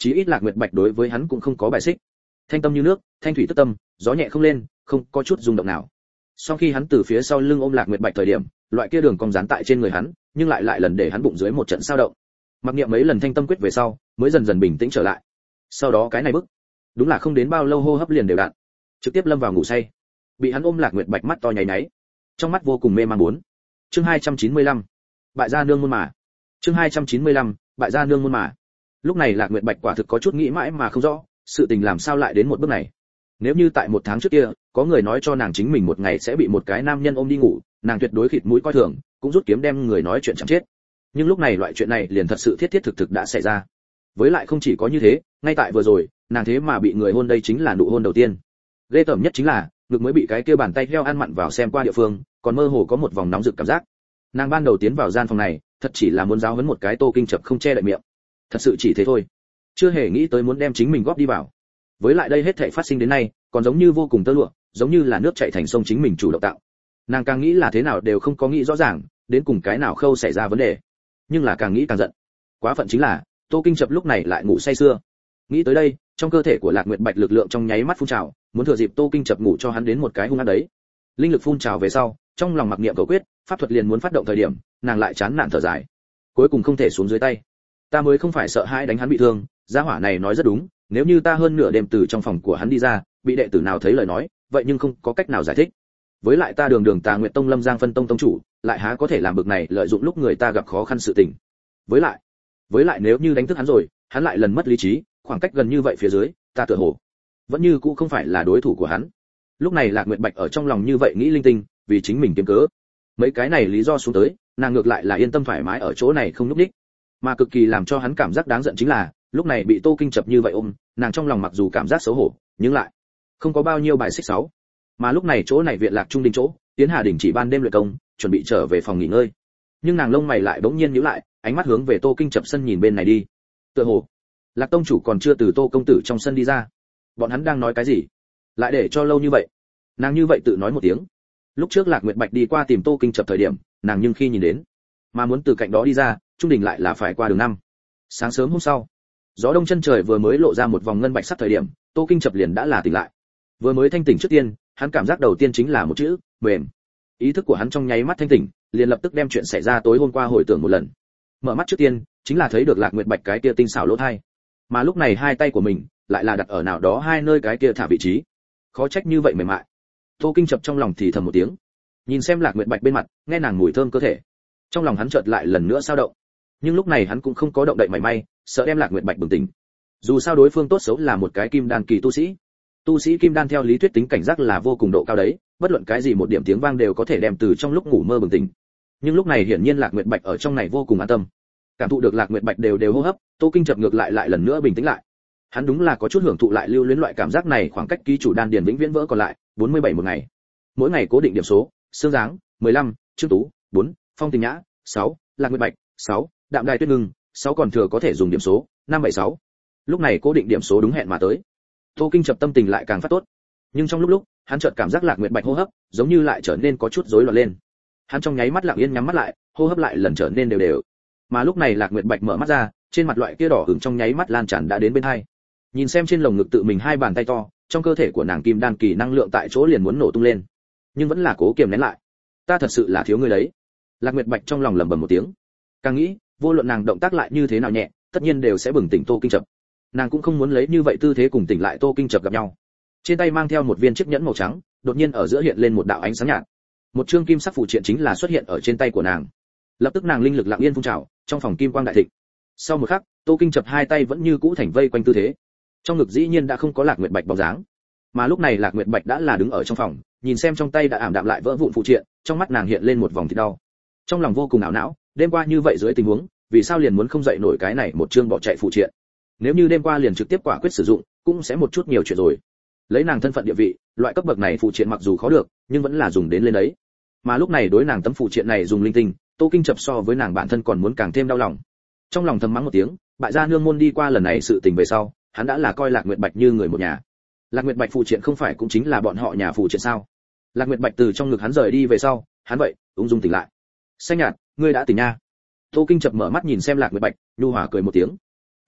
chí ít Lạc Nguyệt Bạch đối với hắn cũng không có bài xích. Thanh tâm như nước, thanh thủy tức tâm, gió nhẹ không lên, không có chút rung động nào. Sau khi hắn từ phía sau lưng ôm Lạc Nguyệt Bạch thời điểm, loại kia đường cong dán tại trên người hắn, nhưng lại lại lần để hắn bụng dưới một trận sao động. Mặc niệm mấy lần thanh tâm quyết về sau, mới dần dần bình tĩnh trở lại. Sau đó cái này bức, đúng là không đến bao lâu hô hấp liền đều đặn, trực tiếp lâm vào ngủ say. Bị hắn ôm Lạc Nguyệt Bạch mắt to nháy nháy, trong mắt vô cùng mê man bốn. Chương hai trăm chín mươi lăm, bại gia nương môn mà. Chương hai trăm chín mươi lăm, bại gia nương môn mà. Lúc này Lạc Nguyệt Bạch quả thực có chút nghĩ mãi mà không rõ, sự tình làm sao lại đến một bước này. Nếu như tại một tháng trước kia, có người nói cho nàng chính mình một ngày sẽ bị một cái nam nhân ôm đi ngủ, nàng tuyệt đối khịt mũi coi thường, cũng rút kiếm đem người nói chuyện chẳng chết. Nhưng lúc này loại chuyện này liền thật sự thiết thiết thực thực đã xảy ra. Với lại không chỉ có như thế, ngay tại vừa rồi, nàng thế mà bị người hôn, đây chính là nụ hôn đầu tiên. Ghê tởm nhất chính là, ngực mới bị cái kia bàn tay heo ăn mặn vào xem qua địa phương, còn mơ hồ có một vòng nóng rực cảm giác. Nàng ban đầu tiến vào gian phòng này, thật chỉ là muốn giáo huấn một cái Tô Kinh Chập không che đậy miệng. Thật sự chỉ thế thôi, chưa hề nghĩ tới muốn đem chính mình góp đi vào. Với lại đây hết thảy phát sinh đến nay, còn giống như vô cùng tơ lụa, giống như là nước chảy thành sông chính mình chủ động tạo. Nàng càng nghĩ là thế nào đều không có nghĩ rõ ràng, đến cùng cái nào khâu xảy ra vấn đề. Nhưng là càng nghĩ càng giận. Quá phận chính là, Tô Kinh Chập lúc này lại ngủ say sưa. Nghĩ tới đây, trong cơ thể của Lạc Nguyệt Bạch lực lượng trong nháy mắt phun trào, muốn thừa dịp Tô Kinh Chập ngủ cho hắn đến một cái hung ác đấy. Linh lực phun trào về sau, trong lòng mặc niệm cầu quyết, pháp thuật liền muốn phát động thời điểm, nàng lại chán nản thở dài. Cuối cùng không thể xuống dưới tay. Ta mới không phải sợ hãi đánh hắn bị thương, gia hỏa này nói rất đúng, nếu như ta hơn nửa đêm từ trong phòng của hắn đi ra, bị đệ tử nào thấy lời nói, vậy nhưng không có cách nào giải thích. Với lại ta đường đường Tà Nguyệt Tông Lâm Giang phân tông tông chủ, lại há có thể làm bực này lợi dụng lúc người ta gặp khó khăn sự tình. Với lại, với lại nếu như đánh thức hắn rồi, hắn lại lần mất lý trí, khoảng cách gần như vậy phía dưới, ta tựa hồ vẫn như cũ không phải là đối thủ của hắn. Lúc này Lạc Nguyệt Bạch ở trong lòng như vậy nghĩ linh tinh, vì chính mình kiếm cớ. Mấy cái này lý do xuống tới, nàng ngược lại là yên tâm thoải mái ở chỗ này không lúc đích. Mà cực kỳ làm cho hắn cảm giác đáng giận chính là, lúc này bị Tô Kinh Chập như vậy ôm, nàng trong lòng mặc dù cảm giác xấu hổ, nhưng lại không có bao nhiêu bài xích sáu. Mà lúc này chỗ này viện Lạc Trung Đình chỗ, Tiến Hà đình chỉ ban đêm luyện công, chuẩn bị trở về phòng nghỉ ngơi. Nhưng nàng lông mày lại bỗng nhiên nhíu lại, ánh mắt hướng về Tô Kinh Chập sân nhìn bên này đi. Tựa hồ, Lạc tông chủ còn chưa từ Tô công tử trong sân đi ra. Bọn hắn đang nói cái gì? Lại để cho lâu như vậy? Nàng như vậy tự nói một tiếng. Lúc trước Lạc Nguyệt Bạch đi qua tìm Tô Kinh Chập thời điểm, nàng nhưng khi nhìn đến, mà muốn từ cạnh đó đi ra, Trung Đình lại là phải qua đường năm. Sáng sớm hôm sau, gió đông chân trời vừa mới lộ ra một vòng ngân bạch sắc thời điểm, Tô Kinh Chập liền đã là tỉnh lại. Vừa mới thanh tỉnh trước tiên, hắn cảm giác đầu tiên chính là một chữ, mềm. Ý thức của hắn trong nháy mắt thanh tỉnh, liền lập tức đem chuyện xảy ra tối hôm qua hồi tưởng một lần. Mở mắt trước tiên, chính là thấy được Lạc Nguyệt Bạch cái kia tinh xảo lỗ thai. Mà lúc này hai tay của mình lại là đặt ở nào đó hai nơi cái kia thả vị trí. Khó trách như vậy mềm mại. Tô Kinh Chập trong lòng thì thầm một tiếng. Nhìn xem Lạc Nguyệt Bạch bên mặt, nghe nàng mùi thơm cơ thể. Trong lòng hắn chợt lại lần nữa sao động. Nhưng lúc này hắn cũng không có động đậy mảy may, sợ đem Lạc Nguyệt Bạch bừng tỉnh. Dù sao đối phương tốt xấu là một cái kim đan kỳ tu sĩ. Tu sĩ kim đan theo lý thuyết tính cảnh giác là vô cùng độ cao đấy, bất luận cái gì một điểm tiếng vang đều có thể đem từ trong lúc ngủ mơ bừng tỉnh. Nhưng lúc này hiển nhiên Lạc Nguyệt Bạch ở trong này vô cùng an tâm. Cảm thụ được Lạc Nguyệt Bạch đều đều hô hấp, Tô Kinh Chập ngược lại lại lần nữa bình tĩnh lại. Hắn đúng là có chút hưởng thụ lại lưu luyến loại cảm giác này, khoảng cách ký chủ đan điền vĩnh viễn vỡ còn lại bốn mươi bảy một ngày. Mỗi ngày cố định điểm số, Sương Giáng mười lăm, Trương Tú bốn, Phong Tình Nhã sáu, Lạc Nguyệt Bạch sáu, Đạm Đài Tuyết Ngưng sáu, còn thừa có thể dùng điểm số năm bảy sáu. Lúc này cố định điểm số đúng hẹn mà tới. Tô Kinh Chập tâm tình lại càng phát tốt. Nhưng trong lúc lúc, hắn chợt cảm giác Lạc Nguyệt Bạch hô hấp giống như lại trở nên có chút rối loạn lên. Hắn trong nháy mắt lặng yên nhắm mắt lại, hô hấp lại lần trở nên đều đều. Mà lúc này Lạc Nguyệt Bạch mở mắt ra, trên mặt loại kia đỏ ửng trong nháy mắt lan tràn đã đến bên hai. Nhìn xem trên lồng ngực tự mình hai bàn tay to, trong cơ thể của nàng kim đan kỳ năng lượng tại chỗ liền muốn nổ tung lên, nhưng vẫn là cố kiềm nén lại. Ta thật sự là thiếu người đấy. Lạc Nguyệt Bạch trong lòng lẩm bẩm một tiếng. Càng nghĩ, vô luận nàng động tác lại như thế nào nhẹ, tất nhiên đều sẽ bừng tỉnh Tô Kinh Chập. Nàng cũng không muốn lấy như vậy tư thế cùng tỉnh lại Tô Kinh Chập gặp nhau. Trên tay mang theo một viên chiếc nhẫn màu trắng, đột nhiên ở giữa hiện lên một đạo ánh sáng nhạt. Một chương kim sắc phù triện chính là xuất hiện ở trên tay của nàng. Lập tức nàng linh lực lặng yên phun trào, trong phòng kim quang đại thịnh. Sau một khắc, Tô Kinh Chập hai tay vẫn như cũ thành vây quanh tư thế. Trong ngực dĩ nhiên đã không có Lạc Nguyệt Bạch bóng dáng. Mà lúc này Lạc Nguyệt Bạch đã là đứng ở trong phòng, nhìn xem trong tay đã ảm đạm lại vỡ vụn phù triện, trong mắt nàng hiện lên một vòng thịt đau. Trong lòng vô cùng ảo não, đêm qua như vậy dưới tình huống, vì sao liền muốn không dậy nổi cái này một chương bỏ chạy phù triện? Nếu như đêm qua liền trực tiếp quả quyết sử dụng, cũng sẽ một chút nhiều chuyện rồi. Lấy nàng thân phận địa vị, loại cấp bậc này phù triện mặc dù khó được, nhưng vẫn là dùng đến lên đấy. Mà lúc này đối nàng tấm phù triện này dùng linh tinh, Tô Kinh Chập so với nàng bản thân còn muốn càng thêm đau lòng. Trong lòng thầm mắng một tiếng, bại gia nương môn đi qua lần này sự tình về sau, hắn đã là coi Lạc Nguyệt Bạch như người một nhà. Lạc Nguyệt Bạch phù triện không phải cũng chính là bọn họ nhà phù triện sao? Lạc Nguyệt Bạch từ trong ngực hắn rời đi về sau, hắn vậy, ung dung tỉnh lại. Xanh nhạt, ngươi đã tỉnh nha. Tô Kinh Chập mở mắt nhìn xem Lạc Nguyệt Bạch, nhu hòa cười một tiếng.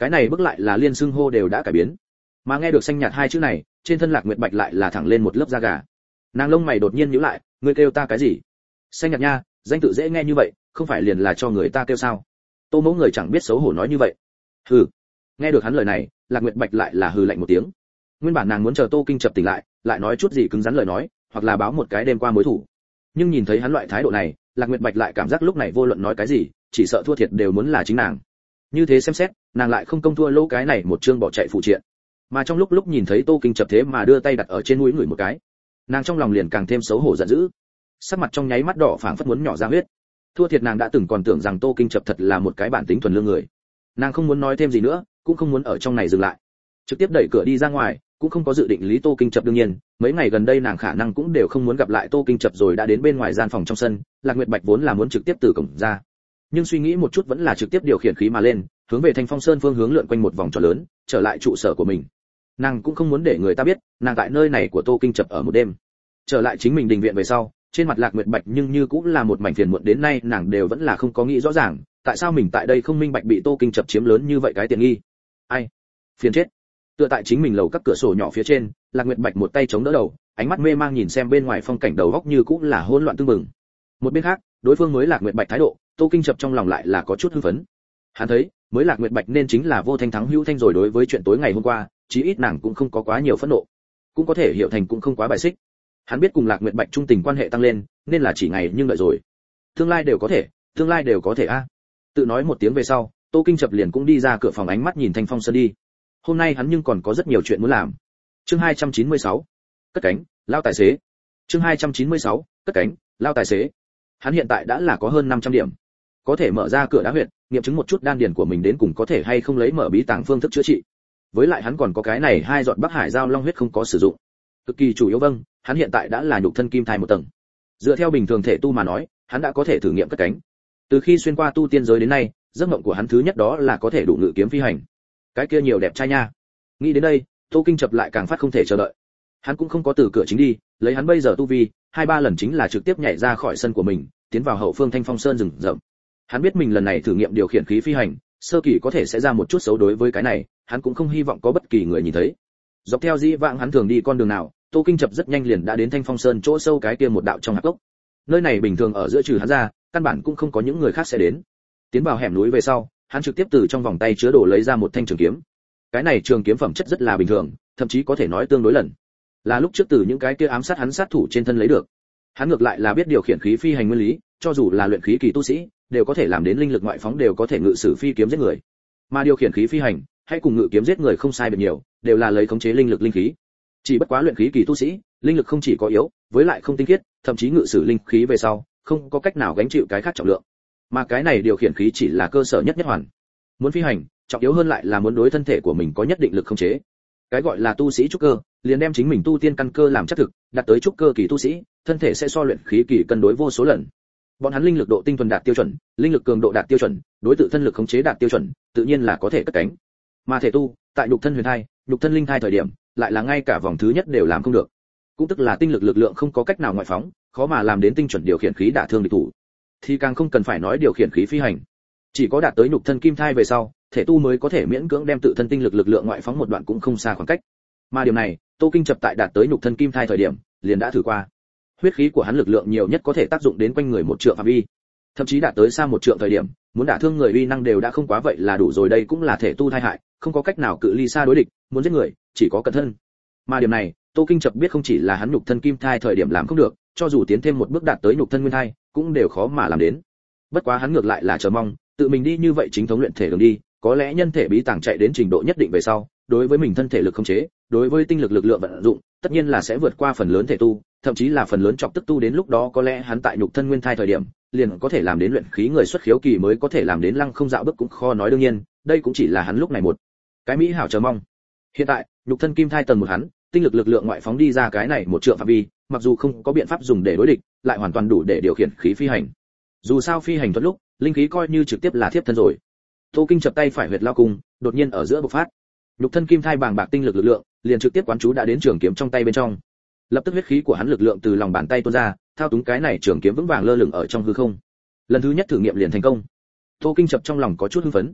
cái này bức lại là liên xưng hô đều đã cải biến. Mà nghe được xanh nhạt hai chữ này, trên thân Lạc Nguyệt Bạch lại là thẳng lên một lớp da gà. Nàng lông mày đột nhiên nhíu lại, ngươi kêu ta cái gì? Xanh nhạt nha, danh tự dễ nghe như vậy, không phải liền là cho người ta kêu sao? Tô Mẫu người chẳng biết xấu hổ nói như vậy. Hừ. Nghe được hắn lời này, Lạc Nguyệt Bạch lại là hừ lạnh một tiếng. Nguyên bản nàng muốn chờ Tô Kinh Chập tỉnh lại, lại nói chút gì cứng rắn lời nói, hoặc là báo một cái đêm qua mối thủ. Nhưng nhìn thấy hắn loại thái độ này, Lạc Nguyệt Bạch lại cảm giác lúc này vô luận nói cái gì, chỉ sợ thua thiệt đều muốn là chính nàng. Như thế xem xét, nàng lại không công thua lỗ cái này một chương bỏ chạy phụ triện. Mà trong lúc lúc nhìn thấy Tô Kinh Chập thế mà đưa tay đặt ở trên mũi người một cái, nàng trong lòng liền càng thêm xấu hổ giận dữ. Sắc mặt trong nháy mắt đỏ phảng phất muốn nhỏ ra huyết. Thua thiệt nàng đã từng còn tưởng rằng Tô Kinh Chập thật là một cái bản tính thuần lương người. Nàng không muốn nói thêm gì nữa, cũng không muốn ở trong này dừng lại. Trực tiếp đẩy cửa đi ra ngoài, cũng không có dự định lý Tô Kinh Chập. Đương nhiên, mấy ngày gần đây nàng khả năng cũng đều không muốn gặp lại Tô Kinh Chập rồi. Đã đến bên ngoài gian phòng trong sân, Lạc Nguyệt Bạch vốn là muốn trực tiếp từ cổng ra, nhưng suy nghĩ một chút vẫn là trực tiếp điều khiển khí mà lên, hướng về Thanh Phong Sơn phương hướng lượn quanh một vòng tròn lớn, trở lại trụ sở của mình. Nàng cũng không muốn để người ta biết, nàng tại nơi này của Tô Kinh Chập ở một đêm. Trở lại chính mình đình viện về sau, trên mặt Lạc Nguyệt Bạch nhưng như cũng là một mảnh phiền muộn. Đến nay nàng đều vẫn là không có nghĩ rõ ràng, tại sao mình tại đây không minh bạch bị Tô Kinh Chập chiếm lớn như vậy cái tiện nghi. Ai? Phiền chết. Tựa tại chính mình lầu các cửa sổ nhỏ phía trên, Lạc Nguyệt Bạch một tay chống đỡ đầu, ánh mắt mê mang nhìn xem bên ngoài phong cảnh, đầu góc như cũng là hỗn loạn tương mừng. Một bên khác, đối phương mới Lạc Nguyệt Bạch thái độ, Tô Kinh Chập trong lòng lại là có chút hưng phấn. Hắn thấy, mới Lạc Nguyệt Bạch nên chính là vô thanh thắng hữu thanh rồi. Đối với chuyện tối ngày hôm qua, chí ít nàng cũng không có quá nhiều phẫn nộ, cũng có thể hiểu thành cũng không quá bài xích. Hắn biết cùng Lạc Nguyệt Bạch trung tình quan hệ tăng lên, nên là chỉ ngày nhưng đợi rồi. Tương lai đều có thể, tương lai đều có thể a. Tự nói một tiếng về sau, Tô Kinh Chập liền cũng đi ra cửa phòng, ánh mắt nhìn Thanh Phong Sơn đi. Hôm nay hắn nhưng còn có rất nhiều chuyện muốn làm. Chương hai trăm chín mươi sáu, cất cánh, lao tài xế. Chương hai trăm chín mươi sáu, cất cánh, lao tài xế. Hắn hiện tại đã là có hơn năm trăm điểm, có thể mở ra cửa đá huyệt, nghiệm chứng một chút đan điền của mình đến cùng có thể hay không lấy mở bí tàng phương thức chữa trị. Với lại hắn còn có cái này hai giọt Bắc Hải Giao Long huyết không có sử dụng, cực kỳ chủ yếu. Vâng, hắn hiện tại đã là nhục thân kim thai một tầng. Dựa theo bình thường thể tu mà nói, hắn đã có thể thử nghiệm cất cánh. Từ khi xuyên qua tu tiên giới đến nay, giấc mộng của hắn thứ nhất đó là có thể đủ ngự kiếm phi hành. Cái kia nhiều đẹp trai nha. Nghĩ đến đây, Tô Kinh Chập lại càng phát không thể chờ đợi. Hắn cũng không có từ cửa chính đi, lấy hắn bây giờ tu vi, hai ba lần chính là trực tiếp nhảy ra khỏi sân của mình, tiến vào hậu phương Thanh Phong Sơn rừng rậm. Hắn biết mình lần này thử nghiệm điều khiển khí phi hành, sơ kỳ có thể sẽ ra một chút xấu. Đối với cái này, hắn cũng không hy vọng có bất kỳ người nhìn thấy. Dọc theo dĩ vãng hắn thường đi con đường nào, Tô Kinh Chập rất nhanh liền đã đến Thanh Phong Sơn chỗ sâu cái kia một đạo trong hạp gốc. Nơi này bình thường ở giữa trừ hắn ra, căn bản cũng không có những người khác sẽ đến. Tiến vào hẻm núi về sau, hắn trực tiếp từ trong vòng tay chứa đồ lấy ra một thanh trường kiếm. Cái này trường kiếm phẩm chất rất là bình thường, thậm chí có thể nói tương đối lần là lúc trước từ những cái kia ám sát hắn sát thủ trên thân lấy được. Hắn ngược lại là biết điều khiển khí phi hành nguyên lý, cho dù là luyện khí kỳ tu sĩ, đều có thể làm đến linh lực ngoại phóng, đều có thể ngự sử phi kiếm giết người. Mà điều khiển khí phi hành, hay cùng ngự kiếm giết người không sai biệt nhiều, đều là lấy khống chế linh lực linh khí. Chỉ bất quá luyện khí kỳ tu sĩ, linh lực không chỉ có yếu, với lại không tinh khiết, thậm chí ngự sử linh khí về sau, không có cách nào gánh chịu cái khác trọng lượng. Mà cái này điều khiển khí chỉ là cơ sở nhất nhất hoàn. Muốn phi hành, trọng yếu hơn lại là muốn đối thân thể của mình có nhất định lực khống chế. Cái gọi là tu sĩ trúc cơ, liền đem chính mình tu tiên căn cơ làm chắc thực, đạt tới trúc cơ kỳ tu sĩ, thân thể sẽ so luyện khí kỳ cân đối vô số lần. Bọn hắn linh lực độ tinh thuần đạt tiêu chuẩn, linh lực cường độ đạt tiêu chuẩn, đối tự thân lực khống chế đạt tiêu chuẩn, tự nhiên là có thể cất cánh. Mà thể tu, tại nhục thân huyền thai, nhục thân linh thai thời điểm, lại là ngay cả vòng thứ nhất đều làm không được. Cũng tức là tinh lực lực lượng không có cách nào ngoại phóng, khó mà làm đến tinh chuẩn điều khiển khí đả thương địch thủ. Thì càng không cần phải nói điều khiển khí phi hành. Chỉ có đạt tới nhục thân kim thai về sau, thể tu mới có thể miễn cưỡng đem tự thân tinh lực lực lượng ngoại phóng một đoạn cũng không xa khoảng cách. Mà điều này, Tô Kinh Chập tại đạt tới nhục thân kim thai thời điểm, liền đã thử qua. Huyết khí của hắn lực lượng nhiều nhất có thể tác dụng đến quanh người một trượng phạm vi, thậm chí đạt tới xa một trượng thời điểm, muốn đả thương người uy năng đều đã không quá vậy là đủ rồi. Đây cũng là thể tu thai hại, không có cách nào cự ly xa đối địch, muốn giết người, chỉ có cẩn thân. Mà điểm này, Tô Kinh Chập biết không chỉ là hắn nhục thân kim thai thời điểm làm không được, cho dù tiến thêm một bước đạt tới nhục thân nguyên thai, cũng đều khó mà làm đến. Bất quá hắn ngược lại là chờ mong, tự mình đi như vậy chính thống luyện thể đường đi, có lẽ nhân thể bí tàng chạy đến trình độ nhất định về sau, đối với mình thân thể lực khống chế, đối với tinh lực lực lượng vận dụng, tất nhiên là sẽ vượt qua phần lớn thể tu, thậm chí là phần lớn chọc tức tu. Đến lúc đó có lẽ hắn tại nhục thân nguyên thai thời điểm, liền có thể làm đến luyện khí người xuất khiếu kỳ mới có thể làm đến lăng không dạo bước cũng khó nói. Đương nhiên, đây cũng chỉ là hắn lúc này một cái mỹ hảo chờ mong. Hiện tại, nhục thân kim thai tầng một hắn, tinh lực lực lượng ngoại phóng đi ra cái này một trượng phạm vi, mặc dù không có biện pháp dùng để đối địch, lại hoàn toàn đủ để điều khiển khí phi hành. Dù sao phi hành thuật lúc, linh khí coi như trực tiếp là thiếp thân rồi. Tô Kinh chập tay phải huyệt lao cung, đột nhiên ở giữa bộc phát. Nhục thân kim thai bàng bạc tinh lực lực lượng, liền trực tiếp quán chú đã đến trường kiếm trong tay bên trong. Lập tức huyết khí của hắn lực lượng từ lòng bàn tay tuôn ra, thao túng cái này trường kiếm vững vàng lơ lửng ở trong hư không. Lần thứ nhất thử nghiệm liền thành công. Tô Kinh chập trong lòng có chút hưng phấn.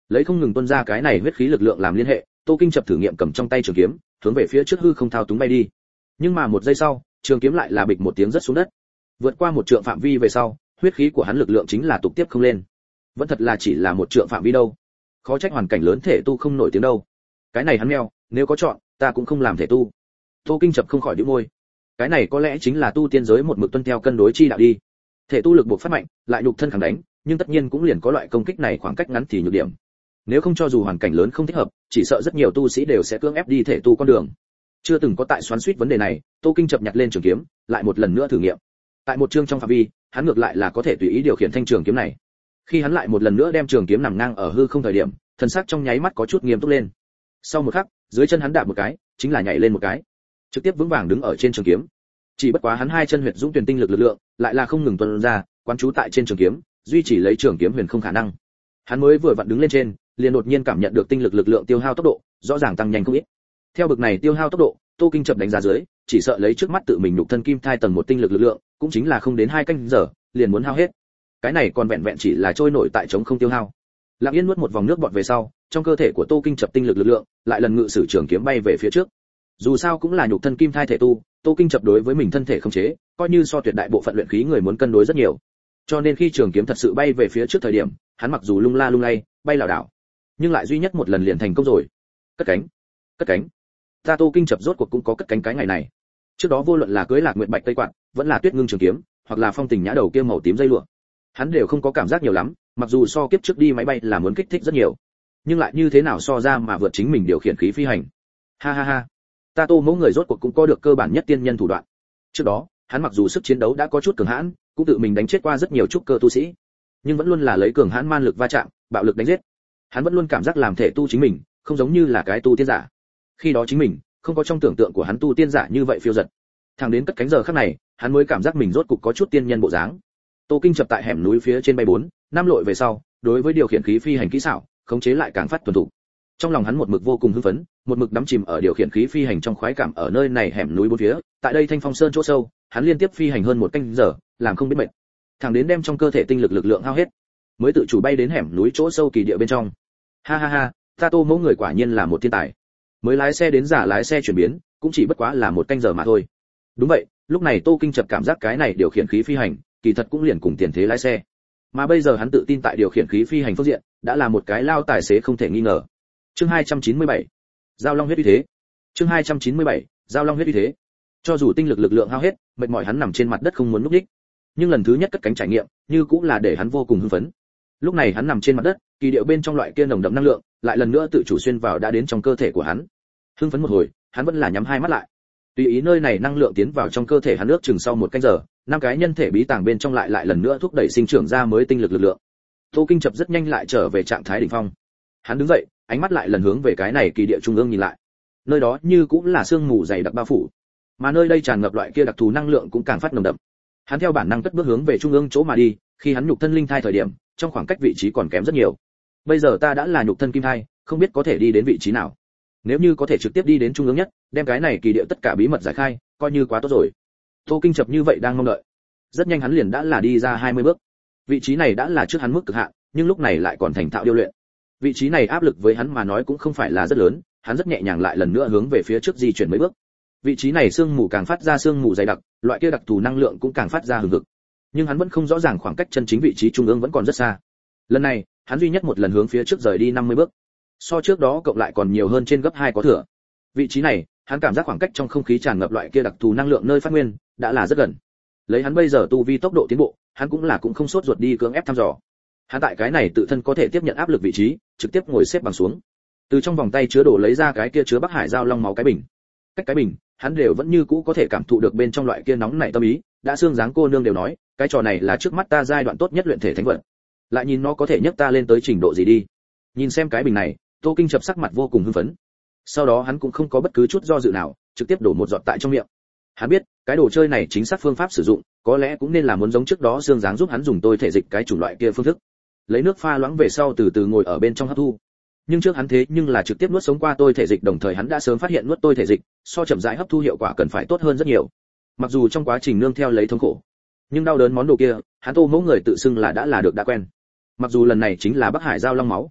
lấy không ngừng tuôn ra cái này huyết khí lực lượng làm liên hệ, Tô Kinh Chập thử nghiệm cầm trong tay trường kiếm, hướng về phía trước hư không thao túng bay đi. Nhưng mà một giây sau, trường kiếm lại là bịch một tiếng rất xuống đất. Vượt qua một trượng phạm vi về sau, huyết khí của hắn lực lượng chính là tục tiếp không lên. Vẫn thật là chỉ là một trượng phạm vi đâu. Khó trách hoàn cảnh lớn thể tu không nổi tiếng đâu. Cái này hắn meo, nếu có chọn, ta cũng không làm thể tu. Tô Kinh Chập không khỏi nhíu môi. Cái này có lẽ chính là tu tiên giới một mực tuân theo cân đối chi đạo đi. Thể tu lực buộc phát mạnh, lại nhục thân khẳng đánh, nhưng tất nhiên cũng liền có loại công kích này khoảng cách ngắn thì nhược điểm. Nếu không cho dù hoàn cảnh lớn không thích hợp, chỉ sợ rất nhiều tu sĩ đều sẽ cưỡng ép đi thể tu con đường. Chưa từng có tại xoắn xuýt vấn đề này, Tô Kinh Chập nhặt lên trường kiếm, lại một lần nữa thử nghiệm. Tại một chương trong phạm vi, hắn ngược lại là có thể tùy ý điều khiển thanh trường kiếm này. Khi hắn lại một lần nữa đem trường kiếm nằm ngang ở hư không thời điểm, thần sắc trong nháy mắt có chút nghiêm túc lên. Sau một khắc, dưới chân hắn đạp một cái, chính là nhảy lên một cái, trực tiếp vững vàng đứng ở trên trường kiếm. Chỉ bất quá hắn hai chân huyệt dũng tuyển tinh lực lực lượng, lại là không ngừng tuôn ra, quán trú tại trên trường kiếm, duy trì lấy trường kiếm huyền không khả năng. Hắn mới vừa vặn đứng lên trên, liền đột nhiên cảm nhận được tinh lực lực lượng tiêu hao tốc độ, rõ ràng tăng nhanh không ít. Theo bực này tiêu hao tốc độ, Tô Kinh Chập đánh giá dưới, chỉ sợ lấy trước mắt tự mình nhục thân kim thai tầng một tinh lực lực lượng, cũng chính là không đến hai canh giờ, liền muốn hao hết. Cái này còn vẹn vẹn chỉ là trôi nổi tại trống không tiêu hao. Lặng yên nuốt một vòng nước bọt về sau, trong cơ thể của Tô Kinh Chập tinh lực lực lượng, lại lần ngự sử trường kiếm bay về phía trước. Dù sao cũng là nhục thân kim thai thể tu, Tô Kinh Chập đối với mình thân thể không chế, coi như so tuyệt đại bộ phận luyện khí người muốn cân đối rất nhiều. Cho nên khi trường kiếm thật sự bay về phía trước thời điểm, hắn mặc dù lung la lung lay, bay lảo đảo, nhưng lại duy nhất một lần liền thành công rồi. Cất cánh, cất cánh. Ta Tô Kinh Chập rốt cuộc cũng có cất cánh cái ngày này. Trước đó vô luận là cưới Lạc Nguyệt Bạch Tây Quạt, vẫn là Tuyết Ngưng trường kiếm, hoặc là Phong Tình Nhã đầu kia màu tím dây lụa, hắn đều không có cảm giác nhiều lắm, mặc dù so kiếp trước đi máy bay là muốn kích thích rất nhiều, nhưng lại như thế nào so ra mà vượt chính mình điều khiển khí phi hành. Ha ha ha. Ta Tô mẫu người rốt cuộc cũng có được cơ bản nhất tiên nhân thủ đoạn. Trước đó, hắn mặc dù sức chiến đấu đã có chút cường hãn, cũng tự mình đánh chết qua rất nhiều trúc cơ tu sĩ, nhưng vẫn luôn là lấy cường hãn man lực va chạm, bạo lực đánh giết. Hắn vẫn luôn cảm giác làm thể tu chính mình, không giống như là cái tu tiên giả. Khi đó chính mình, không có trong tưởng tượng của hắn tu tiên giả như vậy phiêu dật. Thẳng đến cất cánh giờ khắc này, hắn mới cảm giác mình rốt cục có chút tiên nhân bộ dáng. Tô Kinh Chập tại hẻm núi phía trên bay bốn, năm lội về sau, đối với điều khiển khí phi hành kỹ xảo, khống chế lại càng phát thuần thục. Trong lòng hắn một mực vô cùng hưng phấn, một mực đắm chìm ở điều khiển khí phi hành trong khoái cảm ở nơi này hẻm núi bốn phía, tại đây Thanh Phong Sơn chỗ sâu, hắn liên tiếp phi hành hơn một canh giờ, làm không biết mệt. Thẳng đến đem trong cơ thể tinh lực lực lượng hao hết, mới tự chủ bay đến hẻm núi chỗ sâu kỳ địa bên trong. Ha ha ha, ta Tô mẫu người quả nhiên là một thiên tài. Mới lái xe đến giả lái xe chuyển biến, cũng chỉ bất quá là một canh giờ mà thôi. Đúng vậy, lúc này Tô Kinh Chập cảm giác cái này điều khiển khí phi hành, kỳ thật cũng liền cùng tiền thế lái xe. Mà bây giờ hắn tự tin tại điều khiển khí phi hành phương diện, đã là một cái lao tài xế không thể nghi ngờ. Chương hai trăm chín mươi bảy, Giao Long huyết uy thế. Chương hai trăm chín mươi bảy, Giao Long huyết uy thế. Cho dù tinh lực lực lượng hao hết, mệt mỏi hắn nằm trên mặt đất không muốn lúc đích, nhưng lần thứ nhất cất cánh trải nghiệm, như cũng là để hắn vô cùng hưng phấn. Lúc này hắn nằm trên mặt đất, kỳ điệu bên trong loại kia nồng đậm năng lượng, lại lần nữa tự chủ xuyên vào đã đến trong cơ thể của hắn. Hưng phấn một hồi, hắn vẫn là nhắm hai mắt lại. Tùy ý nơi này năng lượng tiến vào trong cơ thể hắn ước chừng sau một canh giờ, năm cái nhân thể bí tàng bên trong lại lại lần nữa thúc đẩy sinh trưởng ra mới tinh lực lực lượng. Tô Kinh Chập rất nhanh lại trở về trạng thái đỉnh phong. Hắn đứng dậy, ánh mắt lại lần hướng về cái này kỳ địa trung ương nhìn lại. Nơi đó như cũng là sương mù dày đặc bao phủ, mà nơi đây tràn ngập loại kia đặc thù năng lượng cũng càng phát nồng đậm. Hắn theo bản năng cất bước hướng về trung ương chỗ mà đi, khi hắn nhục thân linh thai thời điểm, trong khoảng cách vị trí còn kém rất nhiều. Bây giờ ta đã là nhục thân kim thai, không biết có thể đi đến vị trí nào. Nếu như có thể trực tiếp đi đến trung ương nhất, đem cái này kỳ địa tất cả bí mật giải khai, coi như quá tốt rồi. Tô Kinh Chập như vậy đang mong đợi. Rất nhanh hắn liền đã là đi ra hai mươi bước. Vị trí này đã là trước hắn mức cực hạn, nhưng lúc này lại còn thành thạo điêu luyện. Vị trí này áp lực với hắn mà nói cũng không phải là rất lớn, hắn rất nhẹ nhàng lại lần nữa hướng về phía trước di chuyển mấy bước. Vị trí này sương mù càng phát ra sương mù dày đặc, loại kia đặc thù năng lượng cũng càng phát ra hừng hực. Nhưng hắn vẫn không rõ ràng khoảng cách chân chính vị trí trung ương vẫn còn rất xa. Lần này, hắn duy nhất một lần hướng phía trước rời đi năm mươi bước. So trước đó cộng lại còn nhiều hơn trên gấp hai có thừa. Vị trí này, hắn cảm giác khoảng cách trong không khí tràn ngập loại kia đặc thù năng lượng nơi phát nguyên, đã là rất gần. Lấy hắn bây giờ tu vi tốc độ tiến bộ, hắn cũng là cũng không sốt ruột đi cưỡng ép thăm dò. Hắn tại cái này tự thân có thể tiếp nhận áp lực vị trí, trực tiếp ngồi xếp bằng xuống. Từ trong vòng tay chứa đồ lấy ra cái kia chứa Bắc Hải Giao Long máu cái bình. Cách cái bình, hắn đều vẫn như cũ có thể cảm thụ được bên trong loại kia nóng nảy tâm ý, đã xương dáng cô nương đều nói, cái trò này là trước mắt ta giai đoạn tốt nhất luyện thể thánh vật. Lại nhìn nó có thể nhấc ta lên tới trình độ gì đi. Nhìn xem cái bình này, Tô Kinh Chập sắc mặt vô cùng hưng phấn. Sau đó hắn cũng không có bất cứ chút do dự nào, trực tiếp đổ một giọt tại trong miệng. Hắn biết, cái đồ chơi này chính xác phương pháp sử dụng, có lẽ cũng nên là muốn giống trước đó xương dáng giúp hắn dùng tôi thể dịch cái chủng loại kia phương thức. Lấy nước pha loãng về sau từ từ ngồi ở bên trong hấp thu. Nhưng trước hắn thế nhưng là trực tiếp nuốt sống qua tôi thể dịch, đồng thời hắn đã sớm phát hiện nuốt tôi thể dịch, so chậm rãi hấp thu hiệu quả cần phải tốt hơn rất nhiều. Mặc dù trong quá trình nương theo lấy thống khổ, nhưng đau đớn món đồ kia, hắn Tô mẫu người tự xưng là đã là được đã quen. Mặc dù lần này chính là Bắc Hải Giao Long máu,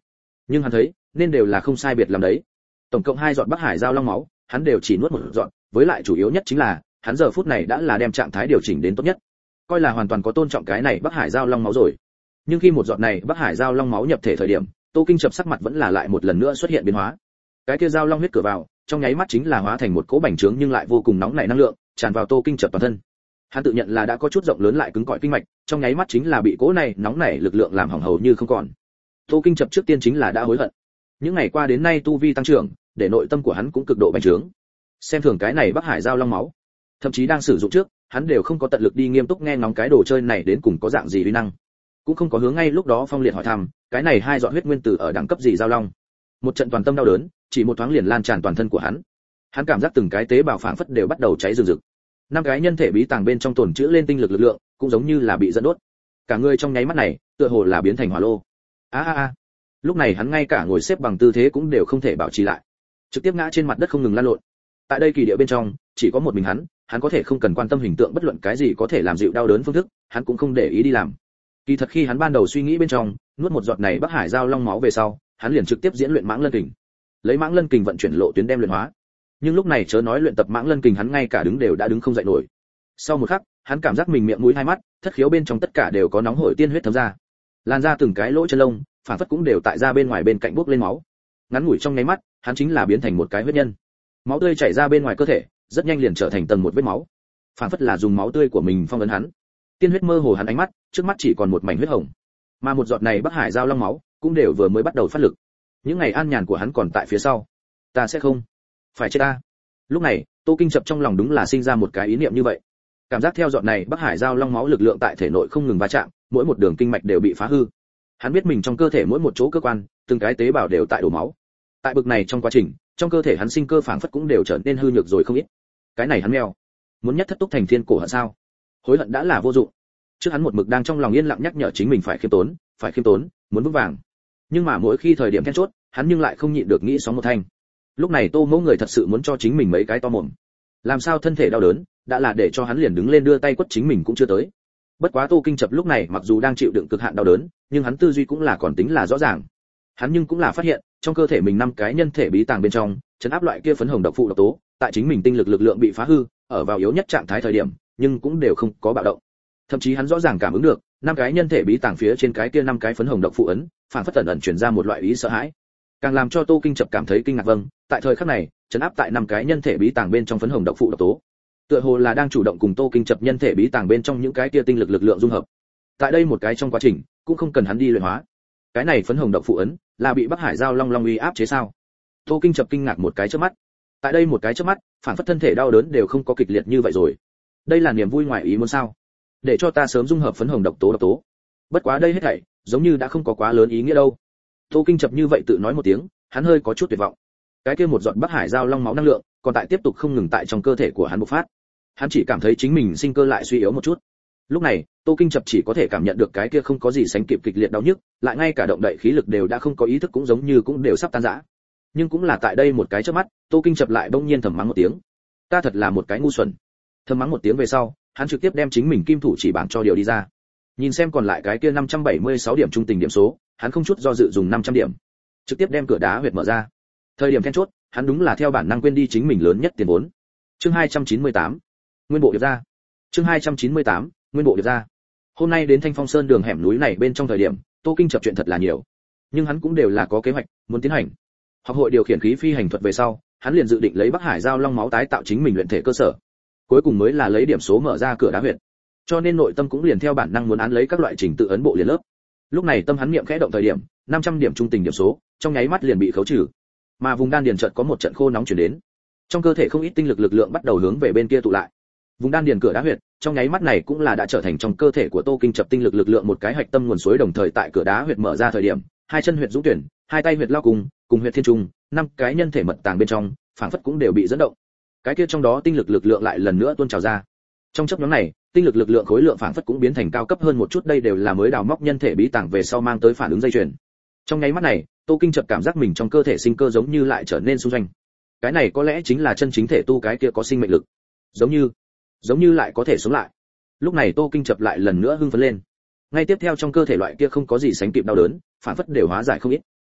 nhưng hắn thấy nên đều là không sai biệt làm đấy. Tổng cộng hai giọt Bắc Hải Giao Long máu, hắn đều chỉ nuốt một giọt, với lại chủ yếu nhất chính là hắn giờ phút này đã là đem trạng thái điều chỉnh đến tốt nhất, coi là hoàn toàn có tôn trọng cái này Bắc Hải Giao Long máu rồi. Nhưng khi một giọt này Bắc Hải Giao Long máu nhập thể thời điểm, Tô Kinh Chập sắc mặt vẫn là lại một lần nữa xuất hiện biến hóa. Cái kia Giao Long huyết cửa vào, trong nháy mắt chính là hóa thành một cỗ bành trướng nhưng lại vô cùng nóng nảy năng lượng, tràn vào Tô Kinh Chập toàn thân. Hắn tự nhận là đã có chút rộng lớn lại cứng cỏi kinh mạch, trong nháy mắt chính là bị cỗ này nóng nảy lực lượng làm hỏng hầu như không còn. Tô Kinh Chập trước tiên chính là đã hối hận. Những ngày qua đến nay tu vi tăng trưởng, để nội tâm của hắn cũng cực độ bành trướng. Xem thường cái này Bắc Hải Giao Long máu, thậm chí đang sử dụng trước, hắn đều không có tận lực đi nghiêm túc nghe ngóng cái đồ chơi này đến cùng có dạng gì uy năng, cũng không có hướng ngay lúc đó Phong Liệt hỏi thăm, cái này hai giọt huyết nguyên tử ở đẳng cấp gì Giao Long. Một trận toàn tâm đau đớn, chỉ một thoáng liền lan tràn toàn thân của hắn. Hắn cảm giác từng cái tế bào phảng phất đều bắt đầu cháy rừng rực. Năm cái nhân thể bí tàng bên trong tồn trữ lên tinh lực lực lượng, cũng giống như là bị dẫn đốt. Cả người trong nháy mắt này, tựa hồ là biến thành hỏa lô. A a a. Lúc này hắn ngay cả ngồi xếp bằng tư thế cũng đều không thể bảo trì lại, trực tiếp ngã trên mặt đất không ngừng lăn lộn. Tại đây kỳ địa bên trong, chỉ có một mình hắn, hắn có thể không cần quan tâm hình tượng bất luận cái gì có thể làm dịu đau đớn phương thức, hắn cũng không để ý đi làm. Kỳ thật khi hắn ban đầu suy nghĩ bên trong, nuốt một giọt này Bắc Hải Giao Long máu về sau, hắn liền trực tiếp diễn luyện Mãng Lân Kình. Lấy Mãng Lân Kình vận chuyển lộ tuyến đem luyện hóa. Nhưng lúc này chớ nói luyện tập Mãng Lân Kình, hắn ngay cả đứng đều đã đứng không dậy nổi. Sau một khắc, hắn cảm giác mình miệng mũi hai mắt, thất khiếu bên trong tất cả đều có nóng hổi tiên huyết thấm ra. Lan ra từng cái lỗ chân lông, phản phất cũng đều tại ra bên ngoài bên cạnh bốc lên máu. Ngắn ngủi trong nháy mắt, hắn chính là biến thành một cái huyết nhân. Máu tươi chảy ra bên ngoài cơ thể, rất nhanh liền trở thành tầng một vết máu. Phản phất là dùng máu tươi của mình phong ấn hắn. Tiên huyết mơ hồ hắn ánh mắt, trước mắt chỉ còn một mảnh huyết hồng. Mà một giọt này Bắc Hải Giao Long máu, cũng đều vừa mới bắt đầu phát lực. Những ngày an nhàn của hắn còn tại phía sau. Ta sẽ không phải chết ta. Lúc này, Tô Kinh Chập trong lòng đúng là sinh ra một cái ý niệm như vậy. Cảm giác theo giọt này Bắc Hải Giao Long máu lực lượng tại thể nội không ngừng va chạm, mỗi một đường kinh mạch đều bị phá hư. Hắn biết mình trong cơ thể mỗi một chỗ cơ quan, từng cái tế bào đều tại đổ máu. Tại bực này trong quá trình, trong cơ thể hắn sinh cơ phảng phất cũng đều trở nên hư nhược rồi không ít. Cái này hắn mèo, muốn nhất thất túc thành thiên cổ hận sao? Hối hận đã là vô dụng. Trước hắn một mực đang trong lòng yên lặng nhắc nhở chính mình phải khiêm tốn, phải khiêm tốn, muốn vững vàng. Nhưng mà mỗi khi thời điểm then chốt, hắn nhưng lại không nhịn được nghĩ sóng một thanh. Lúc này Tô Mẫu người thật sự muốn cho chính mình mấy cái to mồm. Làm sao thân thể đau đớn, đã là để cho hắn liền đứng lên đưa tay quất chính mình cũng chưa tới. Bất quá Tô Kinh Chập lúc này mặc dù đang chịu đựng cực hạn đau đớn, nhưng hắn tư duy cũng là còn tính là rõ ràng. Hắn nhưng cũng là phát hiện, trong cơ thể mình năm cái nhân thể bí tàng bên trong, chấn áp loại kia phấn hồng độc phụ độc tố, tại chính mình tinh lực lực lượng bị phá hư, ở vào yếu nhất trạng thái thời điểm, nhưng cũng đều không có bạo động. Thậm chí hắn rõ ràng cảm ứng được, năm cái nhân thể bí tàng phía trên cái kia năm cái phấn hồng độc phụ ấn, phản phất tẩn ẩn truyền ra một loại ý sợ hãi. Càng làm cho Tô Kinh Chập cảm thấy kinh ngạc vâng, tại thời khắc này, chấn áp tại năm cái nhân thể bí tàng bên trong phấn hồng độc phụ độc tố, tựa hồ là đang chủ động cùng Tô Kinh Chập nhân thể bí tàng bên trong những cái kia tinh lực lực lượng dung hợp. Tại đây một cái trong quá trình, cũng không cần hắn đi luyện hóa. Cái này phấn hồng độc phụ ấn, là bị Bắc Hải Giao Long Long uy áp chế sao? Tô Kinh Chập kinh ngạc một cái chớp mắt. Tại đây một cái chớp mắt, phản phất thân thể đau đớn đều không có kịch liệt như vậy rồi. Đây là niềm vui ngoài ý muốn sao? Để cho ta sớm dung hợp phấn hồng độc tố độc tố. Bất quá đây hết thảy, giống như đã không có quá lớn ý nghĩa đâu. Tô Kinh Chập như vậy tự nói một tiếng, hắn hơi có chút tuyệt vọng. Cái kia một giọt Bắc Hải Giao Long máu năng lượng, còn tại tiếp tục không ngừng tại trong cơ thể của hắn bộc phát. Hắn chỉ cảm thấy chính mình sinh cơ lại suy yếu một chút. Lúc này, Tô Kinh Chập chỉ có thể cảm nhận được cái kia không có gì sánh kịp kịch liệt đau nhức, lại ngay cả động đậy khí lực đều đã không có ý thức cũng giống như cũng đều sắp tan rã. Nhưng cũng là tại đây một cái chớp mắt, Tô Kinh Chập lại bỗng nhiên thầm mắng một tiếng. Ta thật là một cái ngu xuẩn. Thầm mắng một tiếng về sau, hắn trực tiếp đem chính mình kim thủ chỉ bảng cho điều đi ra. Nhìn xem còn lại cái kia năm trăm bảy mươi sáu điểm trung tình điểm số, hắn không chút do dự dùng năm trăm điểm, trực tiếp đem cửa đá huyệt mở ra. Thời điểm then chốt, hắn đúng là theo bản năng quên đi chính mình lớn nhất tiền vốn. Chương hai trăm chín mươi tám, nguyên bộ điệp ra. Chương hai trăm chín mươi tám, nguyên bộ điệp ra. Hôm nay đến Thanh Phong Sơn đường hẻm núi này bên trong thời điểm, Tô Kinh Chập chuyện thật là nhiều, nhưng hắn cũng đều là có kế hoạch muốn tiến hành. Học hội điều khiển khí phi hành thuật về sau, hắn liền dự định lấy Bắc Hải Giao Long máu tái tạo chính mình luyện thể cơ sở. Cuối cùng mới là lấy điểm số mở ra cửa đá huyệt. Cho nên nội tâm cũng liền theo bản năng muốn án lấy các loại trình tự ấn bộ liền lớp. Lúc này tâm hắn niệm khẽ động thời điểm, năm trăm điểm trung tình điểm số, trong nháy mắt liền bị khấu trừ. Mà vùng đan điền chợt có một trận khô nóng truyền đến. Trong cơ thể không ít tinh lực lực lượng bắt đầu hướng về bên kia tụ lại. Vùng đan điền cửa đá huyệt, trong nháy mắt này cũng là đã trở thành trong cơ thể của Tô Kinh Chập tinh lực lực lượng một cái hạch tâm nguồn suối, đồng thời tại cửa đá huyệt mở ra thời điểm, hai chân huyệt dũng tuyển, hai tay huyệt lao cùng, cùng huyệt thiên trung, năm cái nhân thể mật tàng bên trong, phảng phất cũng đều bị dẫn động. Cái kia trong đó tinh lực lực lượng lại lần nữa tuôn trào ra. Trong chốc ngắn này, tinh lực lực lượng khối lượng phảng phất cũng biến thành cao cấp hơn một chút, đây đều là mới đào móc nhân thể bí tàng về sau mang tới phản ứng dây chuyền. Trong nháy mắt này, Tô Kinh Chập cảm giác mình trong cơ thể sinh cơ giống như lại trở nên xung doanh. Cái này có lẽ chính là chân chính thể tu cái kia có sinh mệnh lực. Giống như, giống như lại có thể sống lại. Lúc này Tô Kinh Chập lại lần nữa hưng phấn lên. Ngay tiếp theo trong cơ thể loại kia không có gì sánh kịp đau đớn, phản phất đều hóa giải không ít.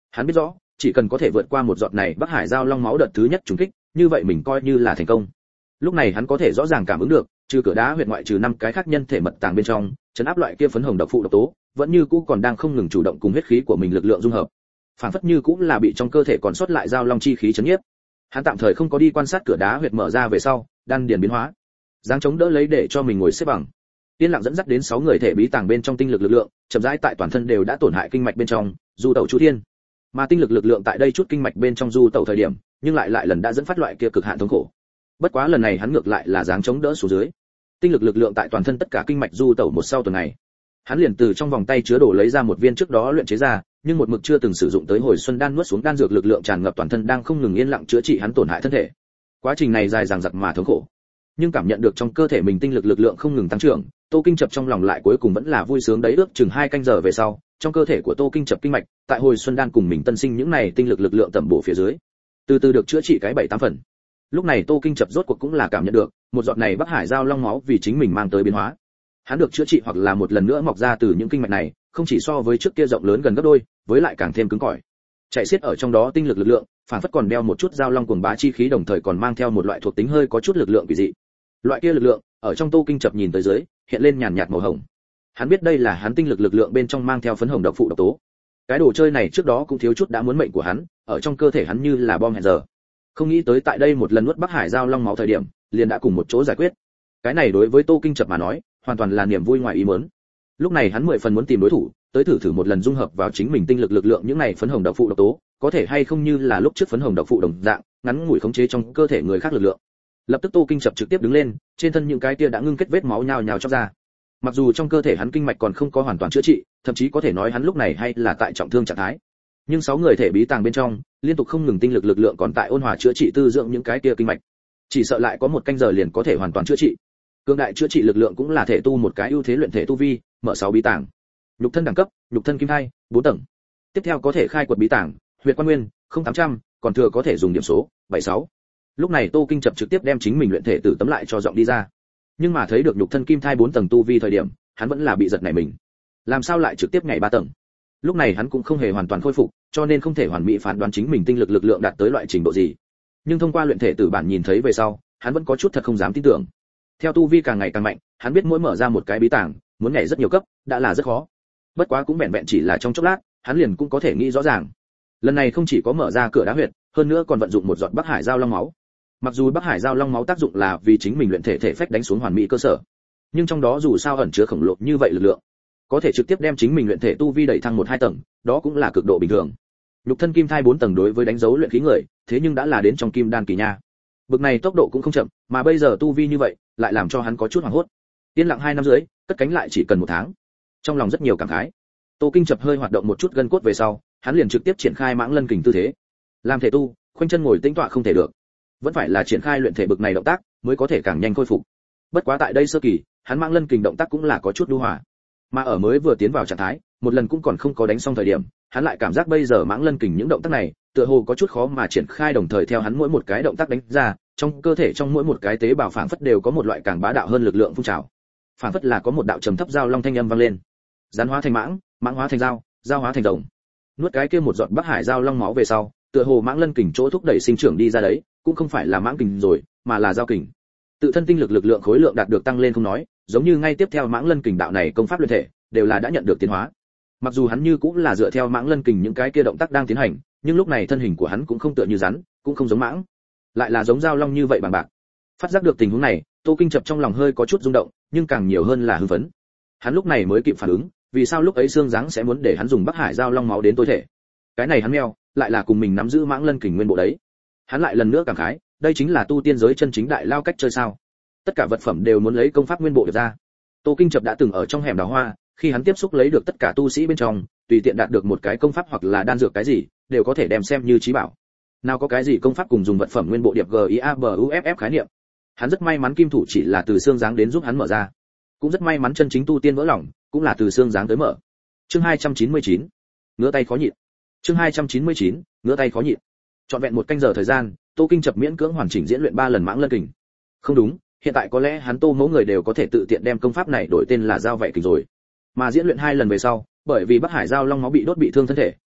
Hắn biết rõ, chỉ cần có thể vượt qua một giọt này Bắc Hải giao long máu đợt thứ nhất trùng kích, như vậy mình coi như là thành công. Lúc này hắn có thể rõ ràng cảm ứng được, trừ cửa đá huyệt ngoại trừ năm cái khác nhân thể mật tàng bên trong, trấn áp loại kia phấn hồng độc phụ độc tố, vẫn như cũ còn đang không ngừng chủ động cùng huyết khí của mình lực lượng dung hợp. Phản phất như cũng là bị trong cơ thể còn sót lại giao long chi khí chấn nhiếp. Hắn tạm thời không có đi quan sát cửa đá huyệt mở ra về sau, đan điền biến hóa, dáng chống đỡ lấy để cho mình ngồi xếp bằng. Tiên lặng dẫn dắt đến sáu người thể bí tàng bên trong tinh lực lực lượng, chậm rãi tại toàn thân đều đã tổn hại kinh mạch bên trong, du tẩu chu thiên. Mà tinh lực lực lượng tại đây chút kinh mạch bên trong du tẩu thời điểm, nhưng lại lại lần đã dẫn phát loại kia cực hạn thống khổ. Bất quá lần này hắn ngược lại là dáng chống đỡ xuống dưới. Tinh lực lực lượng tại toàn thân tất cả kinh mạch du tẩu một sau tuần này, hắn liền từ trong vòng tay chứa đồ lấy ra một viên trước đó luyện chế ra, nhưng một mực chưa từng sử dụng tới hồi xuân đan nuốt xuống đan dược lực lượng tràn ngập toàn thân đang không ngừng yên lặng chữa trị hắn tổn hại thân thể. Quá trình này dài dằng dặc mà thống khổ, nhưng cảm nhận được trong cơ thể mình tinh lực lực lượng không ngừng tăng trưởng, Tô Kinh Chập trong lòng lại cuối cùng vẫn là vui sướng đấy. Ước chừng hai canh giờ về sau, trong cơ thể của Tô Kinh Chập kinh mạch, tại hồi xuân đan cùng mình tân sinh những này tinh lực lực lượng tẩm bổ phía dưới, từ từ được chữa trị cái bảy tám phần. Lúc này Tô Kinh Chập rốt cuộc cũng là cảm nhận được, một giọt này Bắc Hải giao long máu vì chính mình mang tới biến hóa. Hắn được chữa trị hoặc là một lần nữa mọc ra từ những kinh mạch này, không chỉ so với trước kia rộng lớn gần gấp đôi, với lại càng thêm cứng cỏi. Chạy xiết ở trong đó tinh lực lực lượng, phản phất còn đeo một chút giao long cuồng bá chi khí, đồng thời còn mang theo một loại thuộc tính hơi có chút lực lượng kỳ dị. Loại kia lực lượng, ở trong Tô Kinh Chập nhìn tới dưới, hiện lên nhàn nhạt màu hồng. Hắn biết đây là hắn tinh lực lực lượng bên trong mang theo phấn hồng độc phụ độc tố. Cái đồ chơi này trước đó cũng thiếu chút đã muốn mệnh của hắn, ở trong cơ thể hắn như là bom hẹn giờ. Không nghĩ tới tại đây một lần nuốt Bắc Hải giao long máu thời điểm, liền đã cùng một chỗ giải quyết. Cái này đối với Tô Kinh Chập mà nói, hoàn toàn là niềm vui ngoài ý muốn. Lúc này hắn mười phần muốn tìm đối thủ, tới thử thử một lần dung hợp vào chính mình tinh lực lực lượng những này phấn hồng độc phụ độc tố, có thể hay không như là lúc trước phấn hồng độc phụ đồng dạng, ngắn ngủi khống chế trong cơ thể người khác lực lượng. Lập tức Tô Kinh Chập trực tiếp đứng lên, trên thân những cái kia đã ngưng kết vết máu nhào nhào chóc ra. Mặc dù trong cơ thể hắn kinh mạch còn không có hoàn toàn chữa trị, thậm chí có thể nói hắn lúc này hay là tại trọng thương trạng thái. Nhưng sáu người thể bí tàng bên trong, liên tục không ngừng tinh lực lực lượng còn tại ôn hòa chữa trị tư dưỡng những cái kia kinh mạch. Chỉ sợ lại có một canh giờ liền có thể hoàn toàn chữa trị. Cương đại chữa trị lực lượng cũng là thể tu một cái ưu thế luyện thể tu vi, mở sáu bí tàng. Nhục thân đẳng cấp, nhục thân kim thai, bốn tầng. Tiếp theo có thể khai quật bí tàng, huyệt quan nguyên, không tám trăm, còn thừa có thể dùng điểm số, bảy sáu. Lúc này Tô Kinh Chập trực tiếp đem chính mình luyện thể tử tấm lại cho giọng đi ra. Nhưng mà thấy được nhục thân kim thai bốn tầng tu vi thời điểm, hắn vẫn là bị giật nảy mình. Làm sao lại trực tiếp nhảy ba tầng? Lúc này hắn cũng không hề hoàn toàn khôi phục, cho nên không thể hoàn mỹ phán đoán chính mình tinh lực lực lượng đạt tới loại trình độ gì. Nhưng thông qua luyện thể tử bản nhìn thấy về sau, hắn vẫn có chút thật không dám tin tưởng. Theo tu vi càng ngày càng mạnh, hắn biết mỗi mở ra một cái bí tàng, muốn nhảy rất nhiều cấp, đã là rất khó. Bất quá cũng vẹn vẹn chỉ là trong chốc lát, hắn liền cũng có thể nghĩ rõ ràng. Lần này không chỉ có mở ra cửa đá huyệt, hơn nữa còn vận dụng một giọt Bắc Hải giao long máu. Mặc dù Bắc Hải giao long máu tác dụng là vì chính mình luyện thể thể phách đánh xuống hoàn mỹ cơ sở, nhưng trong đó dù sao ẩn chứa khổng lồ như vậy lực lượng, có thể trực tiếp đem chính mình luyện thể tu vi đẩy thăng một hai tầng, đó cũng là cực độ bình thường. Nhục thân kim thai bốn tầng đối với đánh dấu luyện khí người, thế nhưng đã là đến trong kim đan kỳ nha. Bực này tốc độ cũng không chậm, mà bây giờ tu vi như vậy, lại làm cho hắn có chút hoảng hốt. Yên lặng hai năm dưới, cất cánh lại chỉ cần một tháng. Trong lòng rất nhiều cảm khái. Tô Kinh Chập hơi hoạt động một chút gân cốt về sau, hắn liền trực tiếp triển khai mãng lân kình tư thế. Làm thể tu, khoanh chân ngồi tĩnh tọa không thể được, vẫn phải là triển khai luyện thể bực này động tác mới có thể càng nhanh khôi phục. Bất quá tại đây sơ kỳ, hắn mãng lân kình động tác cũng là có chút nhu hòa. Mà ở mới vừa tiến vào trạng thái, một lần cũng còn không có đánh xong thời điểm, hắn lại cảm giác bây giờ mãng lân kình những động tác này, tựa hồ có chút khó mà triển khai, đồng thời theo hắn mỗi một cái động tác đánh ra, trong cơ thể trong mỗi một cái tế bào phảng phất đều có một loại càng bá đạo hơn lực lượng phun trào. Phảng phất là có một đạo trầm thấp giao long thanh âm vang lên. Gián hóa thành mãng, mãng hóa thành dao, dao hóa thành rồng. Nuốt cái kia một giọt Bắc Hải giao long máu về sau, tựa hồ mãng lân kình chỗ thúc đẩy sinh trưởng đi ra đấy, cũng không phải là mãng kình rồi, mà là giao kình. Tự thân tinh lực lực lượng khối lượng đạt được tăng lên không nói, giống như ngay tiếp theo mãng lân kình đạo này công pháp luyện thể, đều là đã nhận được tiến hóa. Mặc dù hắn như cũng là dựa theo mãng lân kình những cái kia động tác đang tiến hành, nhưng lúc này thân hình của hắn cũng không tựa như rắn, cũng không giống mãng, lại là giống dao long như vậy bằng bạc. Phát giác được tình huống này, Tô Kinh Chập trong lòng hơi có chút rung động, nhưng càng nhiều hơn là hưng phấn. Hắn lúc này mới kịp phản ứng, vì sao lúc ấy xương dáng sẽ muốn để hắn dùng Bắc Hải giao long máu đến tối thể. Cái này hắn meo, lại là cùng mình nắm giữ mãng lân kình nguyên bộ đấy. Hắn lại lần nữa cảm khái, đây chính là tu tiên giới chân chính đại lao cách chơi sao? Tất cả vật phẩm đều muốn lấy công pháp nguyên bộ được ra. Tô Kinh Chập đã từng ở trong hẻm đào hoa, khi hắn tiếp xúc lấy được tất cả tu sĩ bên trong, tùy tiện đạt được một cái công pháp hoặc là đan dược cái gì, đều có thể đem xem như trí bảo. Nào có cái gì công pháp cùng dùng vật phẩm nguyên bộ điệp giabuff khái niệm. Hắn rất may mắn kim thủ chỉ là từ xương dáng đến giúp hắn mở ra, cũng rất may mắn chân chính tu tiên vỡ lòng, cũng là từ xương dáng tới mở. Chương hai trăm chín mươi chín, ngứa tay khó nhịn. Chương hai trăm chín mươi chín, ngứa tay khó nhịn. Trọn vẹn một canh giờ thời gian, Tô Kinh Chập miễn cưỡng hoàn chỉnh diễn luyện ba lần mãng lân kình. Không đúng, hiện tại có lẽ hắn Tô mẫu người đều có thể tự tiện đem công pháp này đổi tên là giao vậy kình rồi. Mà diễn luyện hai lần về sau, bởi vì Bắc Hải giao long máu bị đốt bị thương thân thể,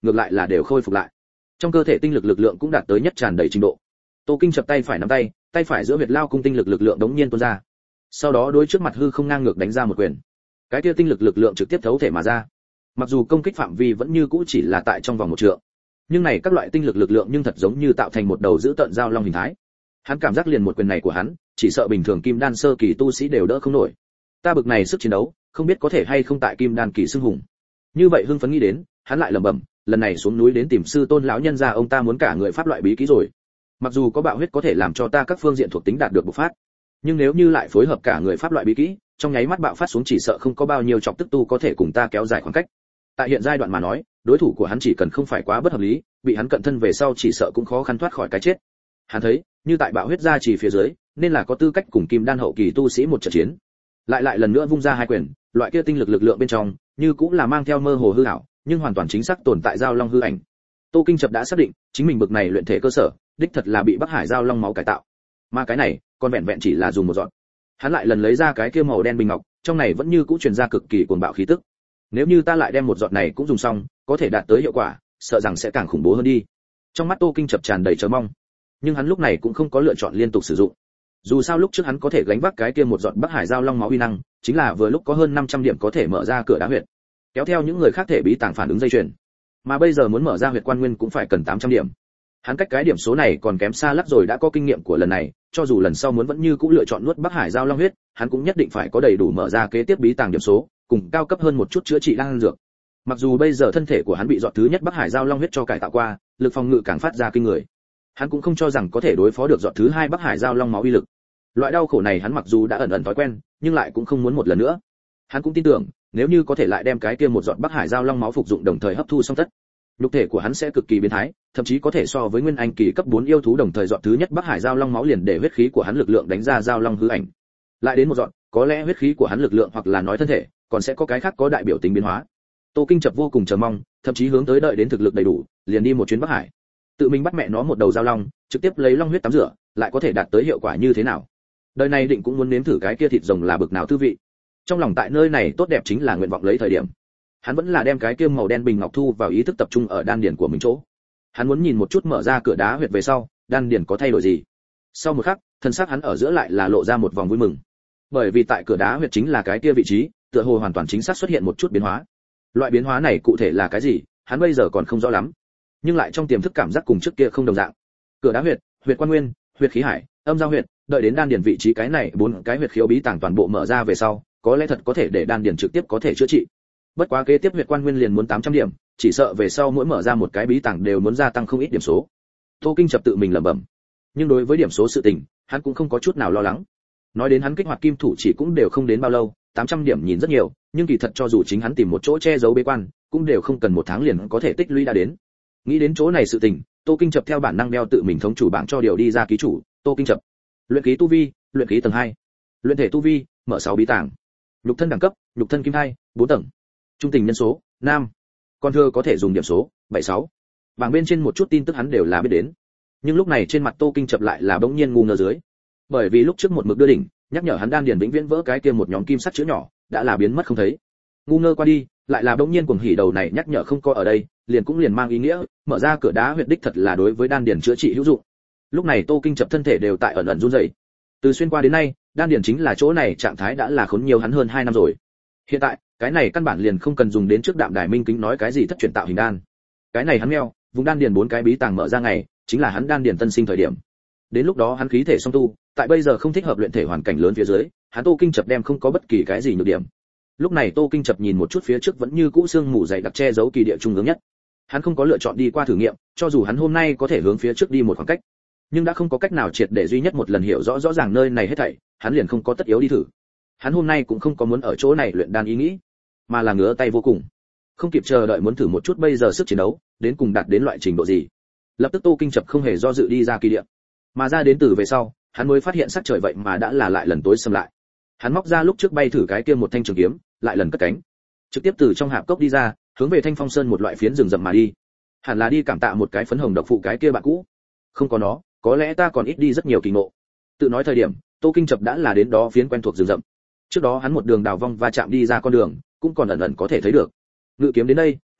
ngược lại là đều khôi phục lại. Trong cơ thể tinh lực lực lượng cũng đạt tới nhất tràn đầy trình độ. Tô Kinh chập tay phải nắm tay, tay phải giữa huyệt lao cung tinh lực lực lượng đống nhiên tuôn ra. Sau đó đối trước mặt hư không ngang ngược đánh ra một quyền. Cái kia tinh lực lực lượng trực tiếp thấu thể mà ra. Mặc dù công kích phạm vi vẫn như cũ chỉ là tại trong vòng một trượng, nhưng này các loại tinh lực lực lượng nhưng thật giống như tạo thành một đầu giữ tận dao long hình thái. Hắn cảm giác liền một quyền này của hắn, chỉ sợ bình thường kim đan sơ kỳ tu sĩ đều đỡ không nổi. Ta bực này sức chiến đấu, không biết có thể hay không tại kim đan kỳ xưng hùng. Như vậy hưng phấn nghĩ đến, hắn lại lẩm bẩm, lần này xuống núi đến tìm sư tôn lão nhân gia, ông ta muốn cả người pháp loại bí kỹ rồi. Mặc dù có bạo huyết có thể làm cho ta các phương diện thuộc tính đạt được bộc phát, nhưng nếu như lại phối hợp cả người pháp loại bí kỹ, trong nháy mắt bạo phát xuống chỉ sợ không có bao nhiêu chọc tức tu có thể cùng ta kéo dài khoảng cách. Tại hiện giai đoạn mà nói, đối thủ của hắn chỉ cần không phải quá bất hợp lý, bị hắn cận thân về sau chỉ sợ cũng khó khăn thoát khỏi cái chết. Hắn thấy, như tại bạo huyết gia chỉ phía dưới, nên là có tư cách cùng kim đan hậu kỳ tu sĩ một trận chiến. Lại lại lần nữa vung ra hai quyền, loại kia tinh lực lực lượng bên trong, như cũng là mang theo mơ hồ hư ảo, nhưng hoàn toàn chính xác tồn tại giao long hư ảnh. Tô Kinh chập đã xác định, chính mình bực này luyện thể cơ sở, đích thật là bị Bắc Hải giao long máu cải tạo. Mà cái này, còn vẹn vẹn chỉ là dùng một giọt. Hắn lại lần lấy ra cái kia màu đen bình ngọc, trong này vẫn như cũ truyền ra cực kỳ cuồng bạo khí tức. Nếu như ta lại đem một giọt này cũng dùng xong, có thể đạt tới hiệu quả, sợ rằng sẽ càng khủng bố hơn đi. Trong mắt Tô Kinh chập tràn đầy chờ mong, nhưng hắn lúc này cũng không có lựa chọn liên tục sử dụng. Dù sao lúc trước hắn có thể gánh vác cái kia một giọt Bắc Hải giao long máu uy năng, chính là vừa lúc có hơn năm trăm điểm có thể mở ra cửa đá huyệt, kéo theo những người khác thể bí tàng phản ứng dây chuyền. Mà bây giờ muốn mở ra huyệt quan nguyên cũng phải cần tám trăm điểm. Hắn cách cái điểm số này còn kém xa lắm rồi, đã có kinh nghiệm của lần này, cho dù lần sau muốn vẫn như cũ lựa chọn nuốt Bắc Hải giao long huyết, hắn cũng nhất định phải có đầy đủ mở ra kế tiếp bí tàng điểm số, cùng cao cấp hơn một chút chữa trị đan dược. Mặc dù bây giờ thân thể của hắn bị giọt thứ nhất Bắc Hải giao long huyết cho cải tạo qua, lực phòng ngự càng phát ra kinh người. Hắn cũng không cho rằng có thể đối phó được giọt thứ hai Bắc Hải giao long máu uy lực. Loại đau khổ này hắn mặc dù đã ẩn ẩn thói quen, nhưng lại cũng không muốn một lần nữa. Hắn cũng tin tưởng, nếu như có thể lại đem cái kia một giọt Bắc Hải giao long máu phục dụng đồng thời hấp thu xong tất, nhục thể của hắn sẽ cực kỳ biến thái, thậm chí có thể so với nguyên anh kỳ cấp bốn yêu thú đồng thời giọt thứ nhất Bắc Hải giao long máu liền để huyết khí của hắn lực lượng đánh ra giao long hư ảnh. Lại đến một giọt, có lẽ huyết khí của hắn lực lượng hoặc là nói thân thể, còn sẽ có cái khác có đại biểu tính biến hóa. Tô Kinh chập vô cùng chờ mong, thậm chí hướng tới đợi đến thực lực đầy đủ, liền đi một chuyến Bắc Hải. Tự mình bắt mẹ nó một đầu giao long, trực tiếp lấy long huyết tắm rửa, lại có thể đạt tới hiệu quả như thế nào? Đời này định cũng muốn nếm thử cái kia thịt rồng là bực nào thư vị. Trong lòng tại nơi này tốt đẹp chính là nguyện vọng lấy thời điểm. Hắn vẫn là đem cái kia màu đen bình ngọc thu vào ý thức tập trung ở đan điền của mình chỗ. Hắn muốn nhìn một chút mở ra cửa đá huyệt về sau, đan điền có thay đổi gì. Sau một khắc, thân xác hắn ở giữa lại là lộ ra một vòng vui mừng. Bởi vì tại cửa đá huyệt chính là cái kia vị trí, tựa hồ hoàn toàn chính xác xuất hiện một chút biến hóa. Loại biến hóa này cụ thể là cái gì, hắn bây giờ còn không rõ lắm. Nhưng lại trong tiềm thức cảm giác cùng trước kia không đồng dạng. Cửa đá huyệt, huyệt quan nguyên, huyệt khí hải, âm giao huyệt, đợi đến đan điền vị trí cái này bốn cái huyệt khiếu bí tàng toàn bộ mở ra về sau, có lẽ thật có thể để đan điền trực tiếp có thể chữa trị. Bất quá kế tiếp huyệt quan nguyên liền muốn tám trăm điểm, chỉ sợ về sau mỗi mở ra một cái bí tàng đều muốn gia tăng không ít điểm số. Tô Kinh chập tự mình lẩm bẩm. Nhưng đối với điểm số sự tình, hắn cũng không có chút nào lo lắng. Nói đến hắn kích hoạt kim thủ chỉ cũng đều không đến bao lâu, tám trăm điểm nhìn rất nhiều, nhưng kỳ thật cho dù chính hắn tìm một chỗ che giấu bế quan, cũng đều không cần một tháng liền có thể tích lũy đã đến. Nghĩ đến chỗ này sự tình, Tô Kinh chập theo bản năng đeo tự mình thống chủ bảng cho điều đi ra ký chủ, Tô Kinh chập. Luyện khí tu vi, luyện khí tầng hai. Luyện thể tu vi, mở sáu bí tàng. Nhục thân đẳng cấp, nhục thân kim hai, bốn tầng. Trung tình nhân số, nam. Con thưa có thể dùng điểm số, bảy sáu. Bảng bên trên một chút tin tức hắn đều là biết đến. Nhưng lúc này trên mặt Tô Kinh chập lại là bỗng nhiên ngu ngơ dưới. Bởi vì lúc trước một mực đưa đỉnh, nhắc nhở hắn đan điền vĩnh viễn vỡ cái kia một nhóm kim sắc chữ nhỏ, đã là biến mất không thấy. Ngu ngơ qua đi, lại là bỗng nhiên cuồng hỉ đầu này nhắc nhở không có ở đây, liền cũng liền mang ý nghĩa, mở ra cửa đá huyệt đích thật là đối với đan điền chữa trị hữu dụng. Lúc này Tô Kinh chập thân thể đều tại ẩn ẩn run rẩy. Từ xuyên qua đến nay, đan điền chính là chỗ này trạng thái đã là khốn nhiều hắn hơn hai năm rồi. Hiện tại, cái này căn bản liền không cần dùng đến trước Đạm Đài Minh Kính nói cái gì thất truyền tạo hình đan. Cái này hắn meo, vùng đan điền bốn cái bí tàng mở ra ngày, chính là hắn đan điền tân sinh thời điểm. Đến lúc đó hắn khí thể song tu, tại bây giờ không thích hợp luyện thể hoàn cảnh lớn phía dưới, hắn Tô Kinh chập đem không có bất kỳ cái gì nhược điểm. Lúc này Tô Kinh chập nhìn một chút phía trước vẫn như cũ xương mù dày đặc che giấu kỳ địa trung ương nhất. Hắn không có lựa chọn đi qua thử nghiệm, cho dù hắn hôm nay có thể hướng phía trước đi một khoảng cách, nhưng đã không có cách nào triệt để duy nhất một lần hiểu rõ rõ ràng nơi này hết thảy, hắn liền không có tất yếu đi thử. Hắn hôm nay cũng không có muốn ở chỗ này luyện đan ý nghĩ, mà là ngứa tay vô cùng, không kịp chờ đợi muốn thử một chút bây giờ sức chiến đấu đến cùng đạt đến loại trình độ gì. Lập tức Tô Kinh chập không hề do dự đi ra kỳ địa, mà ra đến từ về sau, hắn mới phát hiện sắc trời vậy mà đã là lại lần tối sầm lại. Hắn móc ra lúc trước bay thử cái kia một thanh trường kiếm, lại lần cất cánh, trực tiếp từ trong hạp cốc đi ra, hướng về Thanh Phong Sơn một loại phiến rừng rậm mà đi. Hẳn là đi cảm tạ một cái phấn hồng độc phụ cái kia bạn cũ. Không có nó, có lẽ ta còn ít đi rất nhiều kỳ ngộ. Tự nói thời điểm, Tô Kinh chập đã là đến đó phiến quen thuộc rừng rậm. Trước đó hắn một đường đào vong va chạm đi ra con đường, cũng còn ẩn ẩn có thể thấy được. Ngự kiếm đến đây,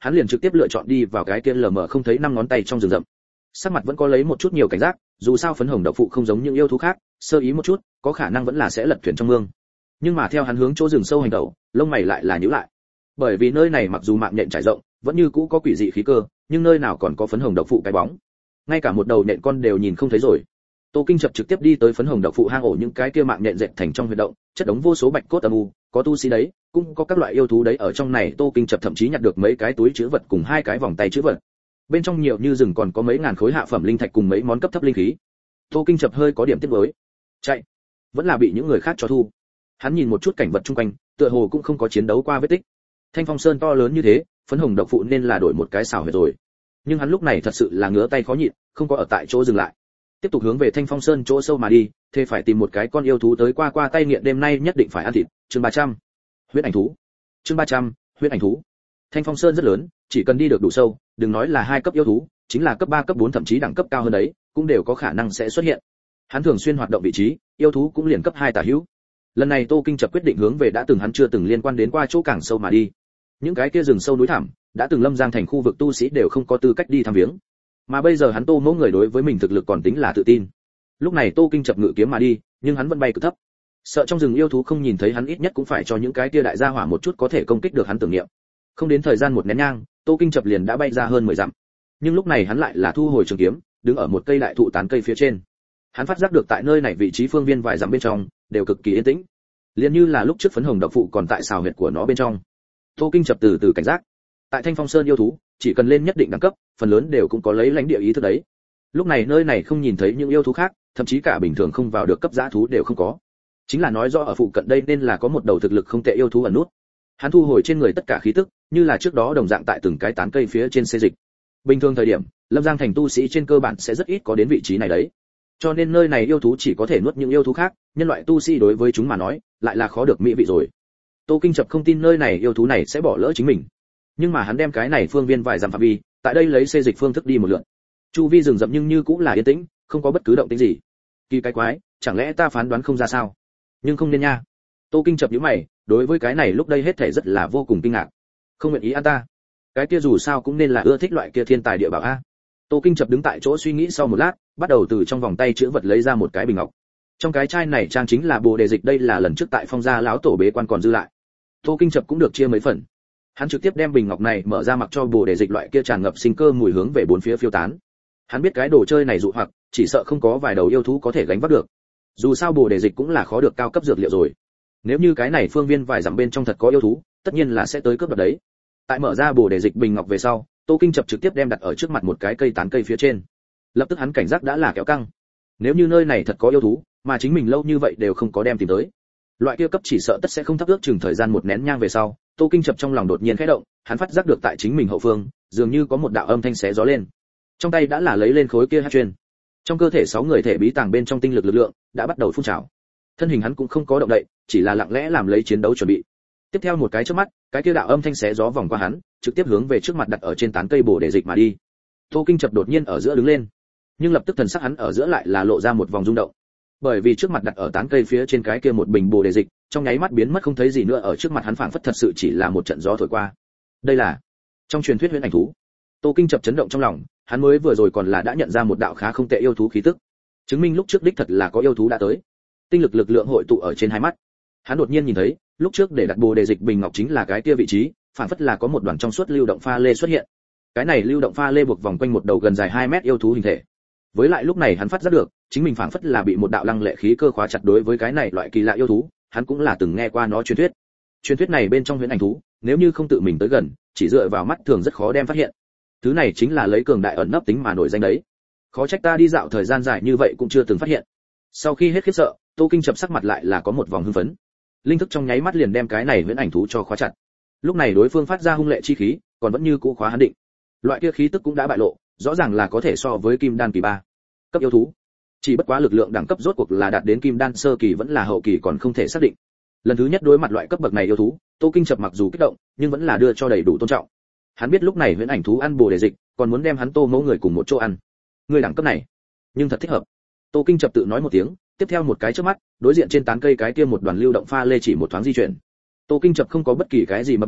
hắn liền trực tiếp lựa chọn đi vào cái kia lờ mờ không thấy năm ngón tay trong rừng rậm. Sắc mặt vẫn có lấy một chút nhiều cảnh giác, dù sao phấn hồng độc phụ không giống những yêu thú khác, sơ ý một chút, có khả năng vẫn là sẽ lật thuyền trong mương. Nhưng mà theo hắn hướng chỗ rừng sâu hành động, lông mày lại là nhíu lại. Bởi vì nơi này mặc dù mạng nhện trải rộng, vẫn như cũ có quỷ dị khí cơ, nhưng nơi nào còn có phấn hồng độc phụ cái bóng. Ngay cả một đầu nện con đều nhìn không thấy rồi. Tô Kinh Chập trực tiếp đi tới phấn hồng độc phụ hang ổ những cái kia mạng nhện dệt thành trong huyệt động, chất đống vô số bạch cốt âm u, có tu sĩ đấy, cũng có các loại yêu thú đấy ở trong này. Tô Kinh Chập thậm chí nhặt được mấy cái túi trữ vật cùng hai cái vòng tay trữ vật. Bên trong nhiều như rừng còn có mấy ngàn khối hạ phẩm linh thạch cùng mấy món cấp thấp linh khí. Tô Kinh Chập hơi có điểm tiếc nuối. Chạy, vẫn là bị những người khác cho thu. Hắn nhìn một chút cảnh vật xung quanh, tựa hồ cũng không có chiến đấu qua vết tích. Thanh Phong Sơn to lớn như thế, phấn hồng độc phụ nên là đổi một cái xảo huyệt rồi. Nhưng hắn lúc này thật sự là ngứa tay khó nhịn, không có ở tại chỗ dừng lại. Tiếp tục hướng về Thanh Phong Sơn chỗ sâu mà đi, thế phải tìm một cái con yêu thú tới qua qua tay nghiện đêm nay nhất định phải ăn thịt. Chương ba trăm. Huyết ảnh thú. Chương ba trăm. Huyết ảnh thú. Thanh Phong Sơn rất lớn, chỉ cần đi được đủ sâu, đừng nói là hai cấp yêu thú, chính là cấp ba cấp bốn thậm chí đẳng cấp cao hơn đấy, cũng đều có khả năng sẽ xuất hiện. Hắn thường xuyên hoạt động vị trí, yêu thú cũng liền cấp hai tả hữu. Lần này Tô Kinh Chập quyết định hướng về đã từng hắn chưa từng liên quan đến qua chỗ càng sâu mà đi. Những cái kia rừng sâu núi thẳm, đã từng Lâm Giang thành khu vực tu sĩ đều không có tư cách đi thăm viếng. Mà bây giờ hắn Tô Mỗ người đối với mình thực lực còn tính là tự tin. Lúc này Tô Kinh Chập ngự kiếm mà đi, nhưng hắn vẫn bay cực thấp. Sợ trong rừng yêu thú không nhìn thấy hắn, ít nhất cũng phải cho những cái kia đại gia hỏa một chút có thể công kích được hắn tưởng niệm. Không đến thời gian một nén nhang, Tô Kinh Chập liền đã bay ra hơn mười dặm. Nhưng lúc này hắn lại là thu hồi trường kiếm, đứng ở một cây đại thụ tán cây phía trên. Hắn phát giác được tại nơi này vị trí phương viên vài dặm bên trong đều cực kỳ yên tĩnh, liền như là lúc trước phấn hồng độc phụ còn tại xào huyệt của nó bên trong. Tô Kinh Chập từ từ cảnh giác. Tại Thanh Phong Sơn yêu thú, chỉ cần lên nhất định đẳng cấp, phần lớn đều cũng có lấy lãnh địa ý thức đấy. Lúc này nơi này không nhìn thấy những yêu thú khác, thậm chí cả bình thường không vào được cấp dã thú đều không có. Chính là nói rõ ở phụ cận đây nên là có một đầu thực lực không tệ yêu thú ẩn nút. Hắn thu hồi trên người tất cả khí tức, như là trước đó đồng dạng tại từng cái tán cây phía trên xê dịch. Bình thường thời điểm, Lâm Giang thành tu sĩ trên cơ bản sẽ rất ít có đến vị trí này đấy. Cho nên nơi này yêu thú chỉ có thể nuốt những yêu thú khác, nhân loại tu sĩ đối với chúng mà nói, lại là khó được mỹ vị rồi. Tô Kinh Chập không tin nơi này yêu thú này sẽ bỏ lỡ chính mình. Nhưng mà hắn đem cái này phương viên vài dặm phạm vi, tại đây lấy xê dịch phương thức đi một lượt. Chu vi rừng rậm nhưng như cũng là yên tĩnh, không có bất cứ động tĩnh gì. Kỳ cái quái, chẳng lẽ ta phán đoán không ra sao? Nhưng không nên nha. Tô Kinh Chập nhíu mày, đối với cái này lúc đây hết thảy rất là vô cùng kinh ngạc. Không nguyện ý ăn ta. Cái kia dù sao cũng nên là ưa thích loại kia thiên tài địa bảo a. Tô Kinh Chập đứng tại chỗ suy nghĩ sau một lát, bắt đầu từ trong vòng tay chứa vật lấy ra một cái bình ngọc. Trong cái chai này trang chính là bồ đề dịch, đây là lần trước tại Phong gia lão tổ bế quan còn dư lại. Tô Kinh Chập cũng được chia mấy phần. Hắn trực tiếp đem bình ngọc này mở ra, mặc cho bồ đề dịch loại kia tràn ngập sinh cơ mùi hướng về bốn phía phiêu tán. Hắn biết cái đồ chơi này dụ hoặc, chỉ sợ không có vài đầu yêu thú có thể gánh vác được. Dù sao bồ đề dịch cũng là khó được cao cấp dược liệu rồi. Nếu như cái này phương viên vài dặm bên trong thật có yêu thú, tất nhiên là sẽ tới cướp đoạt đấy. Tại mở ra bồ đề dịch bình ngọc về sau, Tô Kinh Chập trực tiếp đem đặt ở trước mặt một cái cây tán cây phía trên. Lập tức hắn cảnh giác đã là kéo căng. Nếu như nơi này thật có yêu thú, mà chính mình lâu như vậy đều không có đem tìm tới, loại kia cấp chỉ sợ tất sẽ không thấp ước chừng thời gian một nén nhang về sau. Tô Kinh Chập trong lòng đột nhiên khẽ động, hắn phát giác được tại chính mình hậu phương, dường như có một đạo âm thanh xé gió lên. Trong tay đã là lấy lên khối kia hạt truyền. Trong cơ thể sáu người thể bí tàng bên trong tinh lực lực lượng đã bắt đầu phun trào. Thân hình hắn cũng không có động đậy, chỉ là lặng lẽ làm lấy chiến đấu chuẩn bị. Tiếp theo một cái chớp mắt, cái kia đạo âm thanh xé gió vòng qua hắn, trực tiếp hướng về trước mặt đặt ở trên tán cây bồ đề dịch mà đi. Tô Kinh Chập đột nhiên ở giữa đứng lên, nhưng lập tức thần sắc hắn ở giữa lại là lộ ra một vòng rung động. Bởi vì trước mặt đặt ở tán cây phía trên cái kia một bình bồ đề dịch, trong nháy mắt biến mất không thấy gì nữa, ở trước mặt hắn phảng phất thật sự chỉ là một trận gió thổi qua. Đây là trong truyền thuyết huyễn ảnh thú. Tô Kinh Chập chấn động trong lòng, hắn mới vừa rồi còn là đã nhận ra một đạo khá không tệ yêu thú khí tức, chứng minh lúc trước đích thật là có yêu thú đã tới. Tinh lực lực lượng hội tụ ở trên hai mắt. Hắn đột nhiên nhìn thấy, lúc trước để đặt bồ đề dịch bình ngọc chính là cái kia vị trí, phản phất là có một đoàn trong suốt lưu động pha lê xuất hiện. Cái này lưu động pha lê buộc vòng quanh một đầu gần dài hai mét yêu thú hình thể. Với lại lúc này hắn phát giác được, chính mình phản phất là bị một đạo lăng lệ khí cơ khóa chặt. Đối với cái này loại kỳ lạ yêu thú, hắn cũng là từng nghe qua nó truyền thuyết. Truyền thuyết này bên trong huyễn ảnh thú, nếu như không tự mình tới gần, chỉ dựa vào mắt thường rất khó đem phát hiện. Thứ này chính là lấy cường đại ẩn nấp tính mà nổi danh đấy. Khó trách ta đi dạo thời gian dài như vậy cũng chưa từng phát hiện. Sau khi hết khiếp sợ, Tô Kinh Chập sắc mặt lại là có một vòng hưng phấn. Linh thức trong nháy mắt liền đem cái này huyễn ảnh thú cho khóa chặt. Lúc này đối phương phát ra hung lệ chi khí, còn vẫn như cũ khóa hắn định. Loại kia khí tức cũng đã bại lộ, rõ ràng là có thể so với kim đan kỳ ba cấp yêu thú. Chỉ bất quá lực lượng đẳng cấp rốt cuộc là đạt đến kim đan sơ kỳ vẫn là hậu kỳ còn không thể xác định. Lần thứ nhất đối mặt loại cấp bậc này yêu thú, Tô Kinh Chập mặc dù kích động, nhưng vẫn là đưa cho đầy đủ tôn trọng. Hắn biết lúc này huyễn ảnh thú ăn bồ đề dịch, còn muốn đem hắn Tô Mẫu người cùng một chỗ ăn. Người đẳng cấp này, nhưng thật thích hợp. Tô Kinh Chập tự nói một tiếng, tiếp theo một cái chớp mắt, đối diện trên tán cây cái kia một đoàn lưu động pha lê chỉ một thoáng di chuyển. Tô Kinh Chập không có bất kỳ cái gì mập mờ,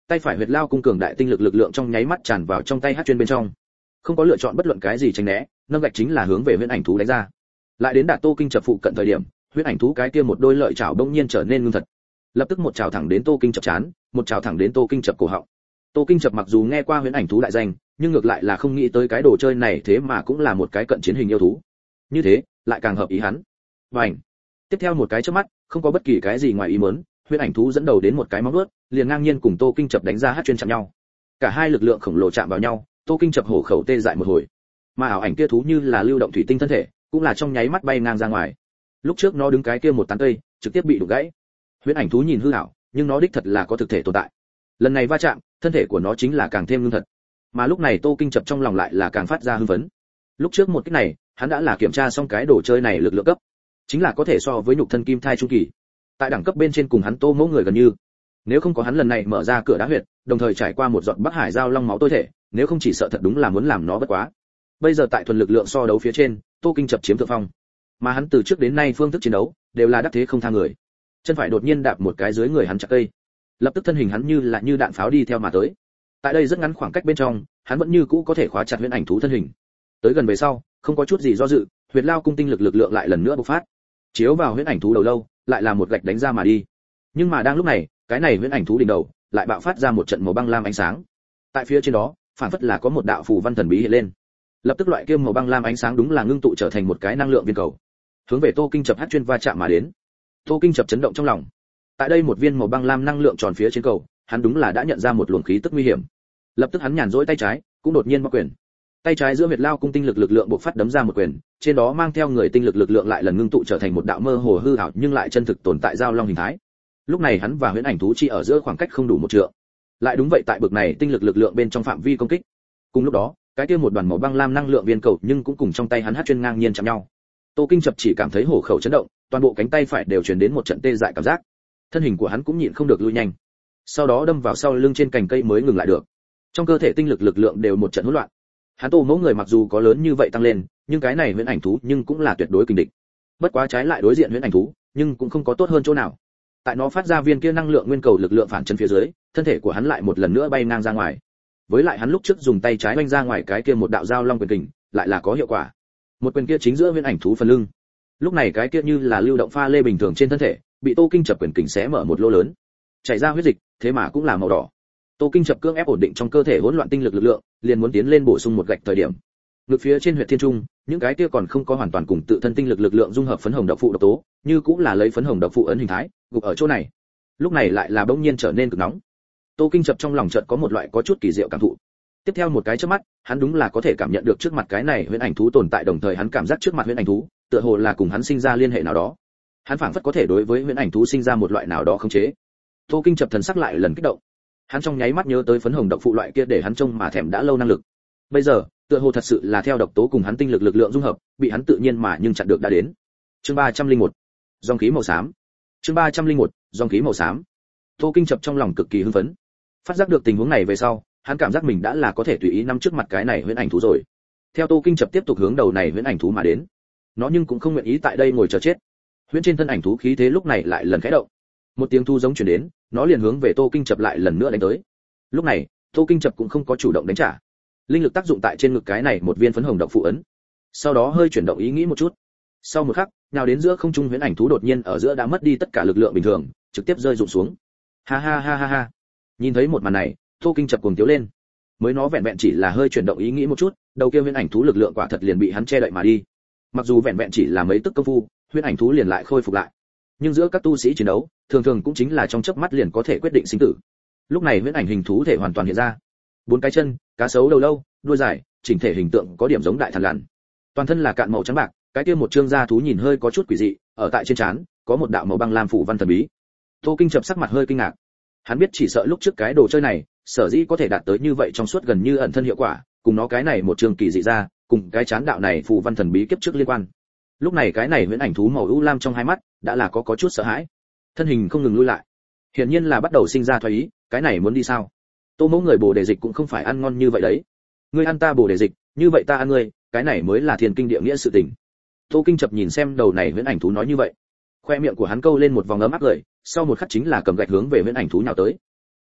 tay phải huyệt lao cung cường đại tinh lực lực lượng trong nháy mắt tràn vào trong tay hát chuyên bên trong, không có lựa chọn bất luận cái gì tránh né, nâng gạch chính là hướng về huyễn ảnh thú đánh ra. Lại đến đạt Tô Kinh Chập phụ cận thời điểm, huyễn ảnh thú cái kia một đôi lợi chảo bỗng nhiên trở nên ngưng thật, lập tức một chảo thẳng đến Tô Kinh Chập chán, một chảo thẳng đến Tô Kinh Chập cổ họng. Tô Kinh Chập mặc dù nghe qua huyễn ảnh thú đại danh, nhưng ngược lại là không nghĩ tới cái đồ chơi này thế mà cũng là một cái cận chiến hình yêu thú. Như thế, lại càng hợp ý hắn. Bành! Tiếp theo một cái chớp mắt, không có bất kỳ cái gì ngoài ý muốn, huyễn ảnh thú dẫn đầu đến một cái móng vuốt, liền ngang nhiên cùng Tô Kinh Chập đánh ra hát chuyên chạm nhau. Cả hai lực lượng khổng lồ chạm vào nhau, Tô Kinh Chập hổ khẩu tê dại một hồi. Mà ảo ảnh kia thú như là lưu động thủy tinh thân thể, cũng là trong nháy mắt bay ngang ra ngoài. Lúc trước nó đứng cái kia một tán cây, trực tiếp bị đụng gãy. Huyễn ảnh thú nhìn hư ảo, nhưng nó đích thật là có thực thể tồn tại. Lần này va chạm, thân thể của nó chính là càng thêm ngưng thật. Mà lúc này Tô Kinh Chập trong lòng lại là càng phát ra hưng phấn. Lúc trước một cái này, hắn đã là kiểm tra xong cái đồ chơi này lực lượng cấp, chính là có thể so với nhục thân kim thai trung kỳ. Tại đẳng cấp bên trên cùng hắn Tô Mẫu người gần như. Nếu không có hắn lần này mở ra cửa đá huyệt, đồng thời trải qua một giọt Bắc Hải giao long máu tôi thể, nếu không chỉ sợ thật đúng là muốn làm nó bất quá. Bây giờ tại thuần lực lượng so đấu phía trên, Tô Kinh Chập chiếm thượng phong. Mà hắn từ trước đến nay phương thức chiến đấu đều là đắc thế không tha người. Chân phải đột nhiên đạp một cái dưới người hắn chặt cây, lập tức thân hình hắn như là như đạn pháo đi theo mà tới. Tại đây rất ngắn khoảng cách bên trong, hắn vẫn như cũ có thể khóa chặt huyễn ảnh thú thân hình. Tới gần về sau, không có chút gì do dự, huyệt lao cung tinh lực lực lượng lại lần nữa bộc phát, chiếu vào huyễn ảnh thú đầu lâu, lại là một gạch đánh ra mà đi. Nhưng mà đang lúc này, cái này huyễn ảnh thú đỉnh đầu lại bạo phát ra một trận màu băng lam ánh sáng. Tại phía trên đó, phản phất là có một đạo phù văn thần bí hiện lên. Lập tức loại kia màu băng lam ánh sáng đúng là ngưng tụ trở thành một cái năng lượng viên cầu, hướng về Tô Kinh Chập hát chuyên va chạm mà đến. Tô Kinh Chập chấn động trong lòng. Tại đây một viên màu băng lam năng lượng tròn phía trên cầu, hắn đúng là đã nhận ra một luồng khí tức nguy hiểm. Lập tức hắn nhàn rỗi tay trái, cũng đột nhiên bóc quyền. Tay trái giữa huyệt lao cung tinh lực lực lượng bộc phát đấm ra một quyền, trên đó mang theo người tinh lực lực lượng lại lần ngưng tụ trở thành một đạo mơ hồ hư ảo nhưng lại chân thực tồn tại giao long hình thái. Lúc này hắn và huyễn ảnh thú chi ở giữa khoảng cách không đủ một trượng. Lại đúng vậy tại bực này tinh lực lực lượng bên trong phạm vi công kích. Cùng lúc đó, cái kia một đoàn màu băng lam năng lượng viên cầu nhưng cũng cùng trong tay hắn hát chuyên ngang nhiên chạm nhau. Tô Kinh Chập chỉ cảm thấy hổ khẩu chấn động, toàn bộ cánh tay phải đều truyền đến một trận tê dại cảm giác. Thân hình của hắn cũng nhịn không được lui nhanh. Sau đó đâm vào sau lưng trên cành cây mới ngừng lại được. Trong cơ thể tinh lực lực lượng đều một trận hỗn loạn. Hắn Tô Mẫu người mặc dù có lớn như vậy tăng lên, nhưng cái này huyễn ảnh thú nhưng cũng là tuyệt đối kình địch. Bất quá trái lại đối diện huyễn ảnh thú, nhưng cũng không có tốt hơn chỗ nào. Tại nó phát ra viên kia năng lượng nguyên cầu lực lượng phản chân phía dưới, thân thể của hắn lại một lần nữa bay ngang ra ngoài. Với lại hắn lúc trước dùng tay trái vung ra ngoài cái kia một đạo giao long quyền kình, lại là có hiệu quả. Một quyền kia chính giữa huyễn ảnh thú phần lưng. Lúc này cái kia như là lưu động pha lê bình thường trên thân thể, bị Tô Kinh Chập quyền kình xé mở một lỗ lớn, chảy ra huyết dịch, thế mà cũng là màu đỏ. Tô Kinh Chập cưỡng ép ổn định trong cơ thể hỗn loạn tinh lực lực lượng, liền muốn tiến lên bổ sung một gạch thời điểm. Ngực phía trên huyệt thiên trung, những cái kia còn không có hoàn toàn cùng tự thân tinh lực lực lượng dung hợp phấn hồng độc phụ độc tố, như cũng là lấy phấn hồng độc phụ ấn hình thái, gục ở chỗ này. Lúc này lại là bỗng nhiên trở nên cực nóng. Tô Kinh Chập trong lòng chợt có một loại có chút kỳ diệu cảm thụ. Tiếp theo một cái chớp mắt, hắn đúng là có thể cảm nhận được trước mặt cái này huyễn ảnh thú tồn tại, đồng thời hắn cảm giác trước mặt huyễn ảnh thú, tựa hồ là cùng hắn sinh ra liên hệ nào đó. Hắn phảng phất có thể đối với huyễn ảnh thú sinh ra một loại nào đó khống chế. Tô Kinh Chập thần sắc lại lần kích động. Hắn trong nháy mắt nhớ tới phấn hồng độc phụ loại kia để hắn trông mà thèm đã lâu năng lực. Bây giờ, tựa hồ thật sự là theo độc tố cùng hắn tinh lực lực lượng dung hợp, bị hắn tự nhiên mà nhưng chặn được đã đến. Chương ba trăm lẻ một, dòng khí màu xám. Chương ba trăm lẻ một, dòng khí màu xám. Tô Kinh Chập trong lòng cực kỳ hưng phấn. Phát giác được tình huống này về sau, hắn cảm giác mình đã là có thể tùy ý nắm trước mặt cái này huyễn ảnh thú rồi. Theo Tô Kinh Chập tiếp tục hướng đầu này huyễn ảnh thú mà đến. Nó nhưng cũng không nguyện ý tại đây ngồi chờ chết. Huyễn trên thân ảnh thú khí thế lúc này lại lần khẽ động. Một tiếng thu giống truyền đến, nó liền hướng về Tô Kinh Chập lại lần nữa đánh tới. Lúc này, Tô Kinh Chập cũng không có chủ động đánh trả. Linh lực tác dụng tại trên ngực cái này một viên phấn hồng độc phụ ấn. Sau đó hơi chuyển động ý nghĩ một chút. Sau một khắc, nhào đến giữa không trung huyễn ảnh thú đột nhiên ở giữa đã mất đi tất cả lực lượng bình thường, trực tiếp rơi rụng xuống. Ha ha ha ha ha. Nhìn thấy một màn này, Tô Kinh Chập cuồng tiếu lên. Mới nó vẹn vẹn chỉ là hơi chuyển động ý nghĩ một chút, đầu kia huyễn ảnh thú lực lượng quả thật liền bị hắn che đậy mà đi. Mặc dù vẹn vẹn chỉ là mấy tức công phu, huyễn ảnh thú liền lại khôi phục lại. Nhưng giữa các tu sĩ chiến đấu, thường thường cũng chính là trong chớp mắt liền có thể quyết định sinh tử. Lúc này huyễn ảnh hình thú thể hoàn toàn hiện ra. Bốn cái chân, cá sấu đầu lâu, đuôi dài, chỉnh thể hình tượng có điểm giống đại thần lằn. Toàn thân là cạn màu trắng bạc, cái kia một trương da thú nhìn hơi có chút quỷ dị, ở tại trên trán có một đạo màu băng lam phủ văn thần bí. Tô Kinh Chập sắc mặt hơi kinh ngạc. Hắn biết chỉ sợ lúc trước cái đồ chơi này, sở dĩ có thể đạt tới như vậy trong suốt gần như ẩn thân hiệu quả, cùng nó cái này một trương kỳ dị ra, cùng cái chán đạo này phủ văn thần bí kiếp trước liên quan. Lúc này cái này huyễn ảnh thú màu u lam trong hai mắt đã là có có chút sợ hãi, thân hình không ngừng lui lại, hiển nhiên là bắt đầu sinh ra thoái ý, cái này muốn đi sao? Tô Mẫu người bồ đề dịch cũng không phải ăn ngon như vậy đấy. Ngươi ăn ta bồ đề dịch, như vậy ta ăn ngươi, cái này mới là thiên kinh địa nghĩa sự tình. Tô Kinh Chập nhìn xem đầu này huyễn ảnh thú nói như vậy, khoe miệng của hắn câu lên một vòng ấm áp cười, sau một khắc chính là cầm gạch hướng về huyễn ảnh thú nhào tới.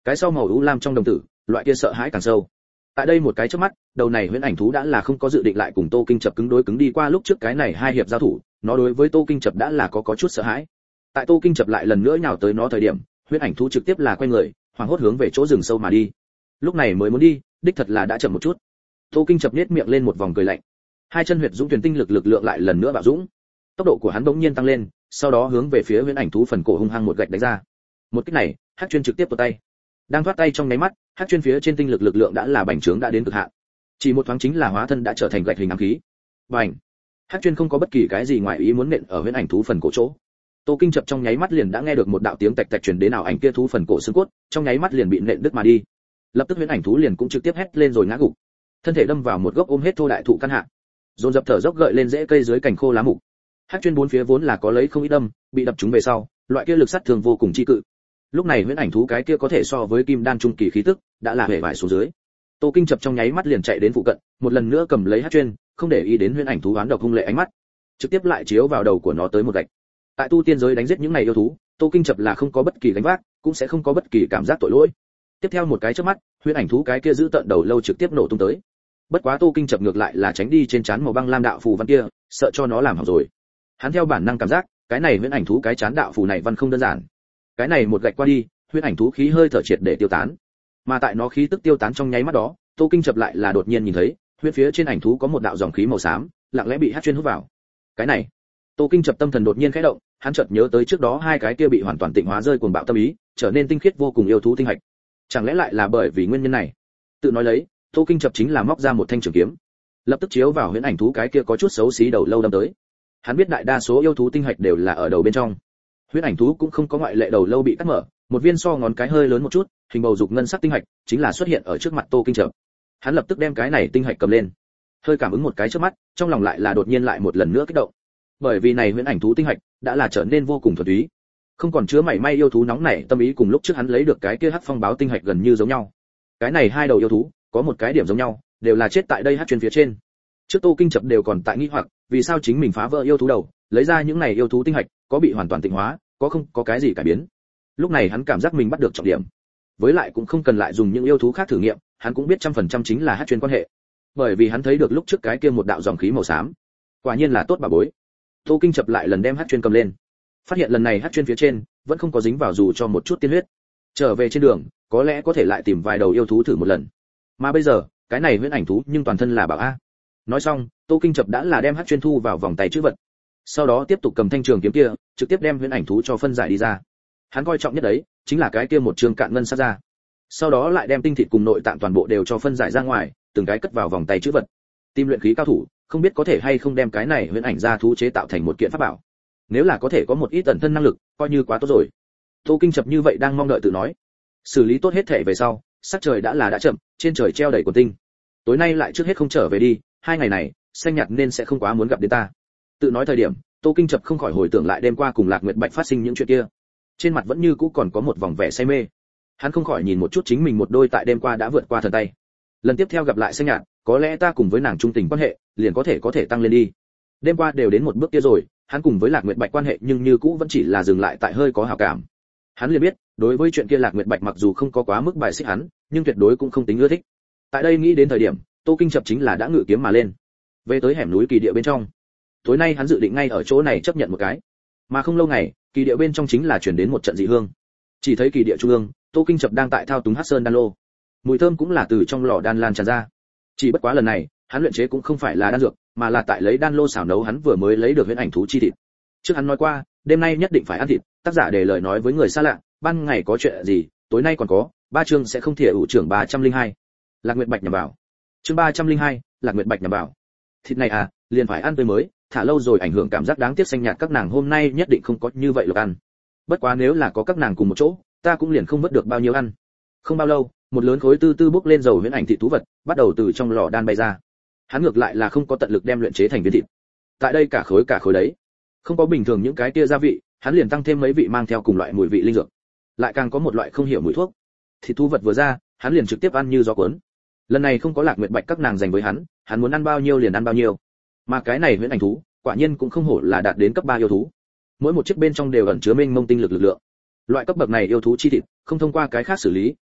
Cái sau màu u lam trong đồng tử, loại kia sợ hãi càng sâu. Tại đây một cái chớp mắt, đầu này huyễn ảnh thú đã là không có dự định lại cùng Tô Kinh Chập cứng đối cứng đi qua lúc trước cái này hai hiệp giao thủ, nó đối với Tô Kinh Chập đã là có có chút sợ hãi. Tại Tô Kinh Chập lại lần nữa nhào tới nó thời điểm, huyễn ảnh thú trực tiếp là quay người, hoảng hốt hướng về chỗ rừng sâu mà đi. Lúc này mới muốn đi, đích thật là đã chậm một chút. Tô Kinh Chập nhếch miệng lên một vòng cười lạnh. Hai chân huyệt dũng tuyển tinh lực lực lượng lại lần nữa bạo dũng. Tốc độ của hắn bỗng nhiên tăng lên, sau đó hướng về phía huyễn ảnh thú phần cổ hung hăng một gạch đánh ra. Một kích này, Hắc Chuyên trực tiếp tuột tay. Đang thoát tay trong nháy mắt, Hắc Chuyên phía trên tinh lực lực lượng đã là bành trướng đã đến cực hạn. Chỉ một thoáng chính là hóa thân đã trở thành gạch hình ám khí. Bành! Hắc Chuyên không có bất kỳ cái gì ngoài ý muốn nện ở huyễn ảnh thú phần cổ chỗ. Tô Kinh Chập trong nháy mắt liền đã nghe được một đạo tiếng tạch tạch truyền đến ảo ảnh kia thú phần cổ xương cốt, trong nháy mắt liền bị nện đứt mà đi. Lập tức huyễn ảnh thú liền cũng trực tiếp hét lên rồi ngã gục. Thân thể đâm vào một gốc ôm hết thô đại thụ căn hạ. Dồn dập thở dốc gợi lên rễ cây dưới cành khô lá mục. Hắc Chuyên bốn phía vốn là có lấy không ít đâm, bị đập trúng về sau, loại kia lực sát thương vô cùng chi cự. Lúc này huyễn ảnh thú cái kia có thể so với kim đan trung kỳ khí tức, đã là hề vải xuống dưới. Tô Kinh Chập trong nháy mắt liền chạy đến phụ cận, một lần nữa cầm lấy Hắc Chuyên, không để ý đến huyễn ảnh thú oán độc hung lệ ánh mắt, trực tiếp lại chiếu vào đầu của nó tới một gạch. Tại tu tiên giới đánh giết những này yêu thú, Tô Kinh Chập là không có bất kỳ gánh vác, cũng sẽ không có bất kỳ cảm giác tội lỗi. Tiếp theo một cái chớp mắt, huyễn ảnh thú cái kia giữ tận đầu lâu trực tiếp nổ tung tới. Bất quá Tô Kinh Chập ngược lại là tránh đi trên trán màu băng lam đạo phù văn kia, sợ cho nó làm hỏng rồi. Hắn theo bản năng cảm giác, cái này huyễn ảnh thú cái trán đạo phù này văn không đơn giản. Cái này một gạch qua đi, huyễn ảnh thú khí hơi thở triệt để tiêu tán. Mà tại nó khí tức tiêu tán trong nháy mắt đó, Tô Kinh Chập lại là đột nhiên nhìn thấy, huyễn phía trên ảnh thú có một đạo dòng khí màu xám, lặng lẽ bị Hắc Chuyên hút vào. Cái này, Tô Kinh Chập tâm thần đột nhiên khẽ động, hắn chợt nhớ tới trước đó hai cái kia bị hoàn toàn tịnh hóa rơi cuồng bạo tâm ý, trở nên tinh khiết vô cùng yêu thú tinh hạch. Chẳng lẽ lại là bởi vì nguyên nhân này? Tự nói lấy, Tô Kinh Chập chính là móc ra một thanh trường kiếm, lập tức chiếu vào huyễn ảnh thú cái kia có chút xấu xí đầu lâu đâm tới. Hắn biết đại đa số yêu thú tinh hạch đều là ở đầu bên trong. Huyễn ảnh thú cũng không có ngoại lệ, đầu lâu bị cắt mở, một viên so ngón cái hơi lớn một chút, hình bầu dục ngân sắc tinh hạch, chính là xuất hiện ở trước mặt Tô Kinh Chập. Hắn lập tức đem cái này tinh hạch cầm lên, hơi cảm ứng một cái trước mắt, trong lòng lại là đột nhiên lại một lần nữa kích động. Bởi vì này huyễn ảnh thú tinh hạch đã là trở nên vô cùng thuần túy, không còn chứa mảy may yêu thú nóng nảy tâm ý, cùng lúc trước hắn lấy được cái kia hắc phong báo tinh hạch gần như giống nhau. Cái này hai đầu yêu thú có một cái điểm giống nhau, đều là chết tại đây Hắc Chuyên phía trên. Trước Tô Kinh Chập đều còn tại nghi hoặc, vì sao chính mình phá vỡ yêu thú đầu, lấy ra những này yêu thú tinh hạch, có bị hoàn toàn tịnh hóa, có không có cái gì cải biến. Lúc này hắn cảm giác mình bắt được trọng điểm, với lại cũng không cần lại dùng những yêu thú khác thử nghiệm, hắn cũng biết trăm phần trăm chính là Hắc Chuyên quan hệ, bởi vì hắn thấy được lúc trước cái kia một đạo dòng khí màu xám, quả nhiên là tốt bà bối. Tô Kinh Chập lại lần đem Hắc Chuyên cầm lên, phát hiện lần này Hắc Chuyên phía trên vẫn không có dính vào dù cho một chút tiên huyết. Trở về trên đường, có lẽ có thể lại tìm vài đầu yêu thú thử một lần. Mà bây giờ, cái này huyễn ảnh thú nhưng toàn thân là bảo a. Nói xong, Tô Kinh Chập đã là đem Hắc Chuyên thu vào vòng tay trữ vật. Sau đó tiếp tục cầm thanh trường kiếm kia, trực tiếp đem huyễn ảnh thú cho phân giải đi ra. Hắn coi trọng nhất đấy, chính là cái kia một trường cạn ngân sát ra. Sau đó lại đem tinh thịt cùng nội tạng toàn bộ đều cho phân giải ra ngoài, từng cái cất vào vòng tay trữ vật. Tim luyện khí cao thủ, không biết có thể hay không đem cái này huyễn ảnh ra thú chế tạo thành một kiện pháp bảo. Nếu là có thể có một ít ẩn thân năng lực, coi như quá tốt rồi. Tô Kinh Chập như vậy đang mong đợi tự nói. Xử lý tốt hết thể về sau, sắc trời đã là đã chậm, trên trời treo đầy quần tinh. Tối nay lại trước hết không trở về đi, hai ngày này, xanh nhạt nên sẽ không quá muốn gặp đến ta. Tự nói thời điểm, Tô Kinh Chập không khỏi hồi tưởng lại đêm qua cùng Lạc Nguyệt Bạch phát sinh những chuyện kia. Trên mặt vẫn như cũ còn có một vòng vẻ say mê. Hắn không khỏi nhìn một chút chính mình một đôi tại đêm qua đã vượt qua thần tay. Lần tiếp theo gặp lại xanh nhạt, có lẽ ta cùng với nàng trung tình quan hệ, liền có thể có thể tăng lên đi. Đêm qua đều đến một bước kia rồi, hắn cùng với Lạc Nguyệt Bạch quan hệ nhưng như cũ vẫn chỉ là dừng lại tại hơi có hảo cảm. Hắn liền biết, đối với chuyện kia Lạc Nguyệt Bạch mặc dù không có quá mức bài xích hắn, nhưng tuyệt đối cũng không tính ưa thích. Tại đây nghĩ đến thời điểm, Tô Kinh Chập chính là đã ngự kiếm mà lên, về tới hẻm núi kỳ địa bên trong. Tối nay hắn dự định ngay ở chỗ này chấp nhận một cái. Mà không lâu ngày, kỳ địa bên trong chính là chuyển đến một trận dị hương. Chỉ thấy kỳ địa trung ương, Tô Kinh Chập đang tại thao túng Hắc Sơn đan lô. Mùi thơm cũng là từ trong lò đan lan tràn ra. Chỉ bất quá lần này, hắn luyện chế cũng không phải là đan dược, mà là tại lấy đan lô xào nấu hắn vừa mới lấy được huyễn ảnh thú chi thịt. Trước hắn nói qua, đêm nay nhất định phải ăn thịt, tác giả để lời nói với người xa lạ, ban ngày có chuyện gì, tối nay còn có, ba chương sẽ không thể ủ trưởng ba trăm linh hai. Lạc Nguyệt Bạch nhằm vào. Chương ba trăm linh hai, Lạc Nguyệt Bạch nhằm vào. Thịt này à, liền phải ăn tươi mới, thả lâu rồi ảnh hưởng cảm giác đáng tiếc xanh nhạt các nàng hôm nay nhất định không có như vậy lộc ăn. Bất quá nếu là có các nàng cùng một chỗ, ta cũng liền không mất được bao nhiêu ăn. Không bao lâu, một lớn khối tư tư bốc lên dầu huyễn ảnh thịt thú vật, bắt đầu từ trong lò đan bay ra. Hắn ngược lại là không có tận lực đem luyện chế thành viên thịt. Tại đây cả khối cả khối đấy, không có bình thường những cái kia gia vị, hắn liền tăng thêm mấy vị mang theo cùng loại mùi vị linh dược, lại càng có một loại không hiểu mùi thuốc. Thịt thú vật vừa ra, hắn liền trực tiếp ăn như gió cuốn. Lần này không có Lạc Nguyệt Bạch các nàng dành với hắn, hắn muốn ăn bao nhiêu liền ăn bao nhiêu. Mà cái này huyễn ảnh thú, quả nhiên cũng không hổ là đạt đến cấp ba yêu thú. Mỗi một chiếc bên trong đều ẩn chứa mênh mông tinh lực lực lượng. Loại cấp bậc này yêu thú chi thịt, không thông qua cái khác xử lý,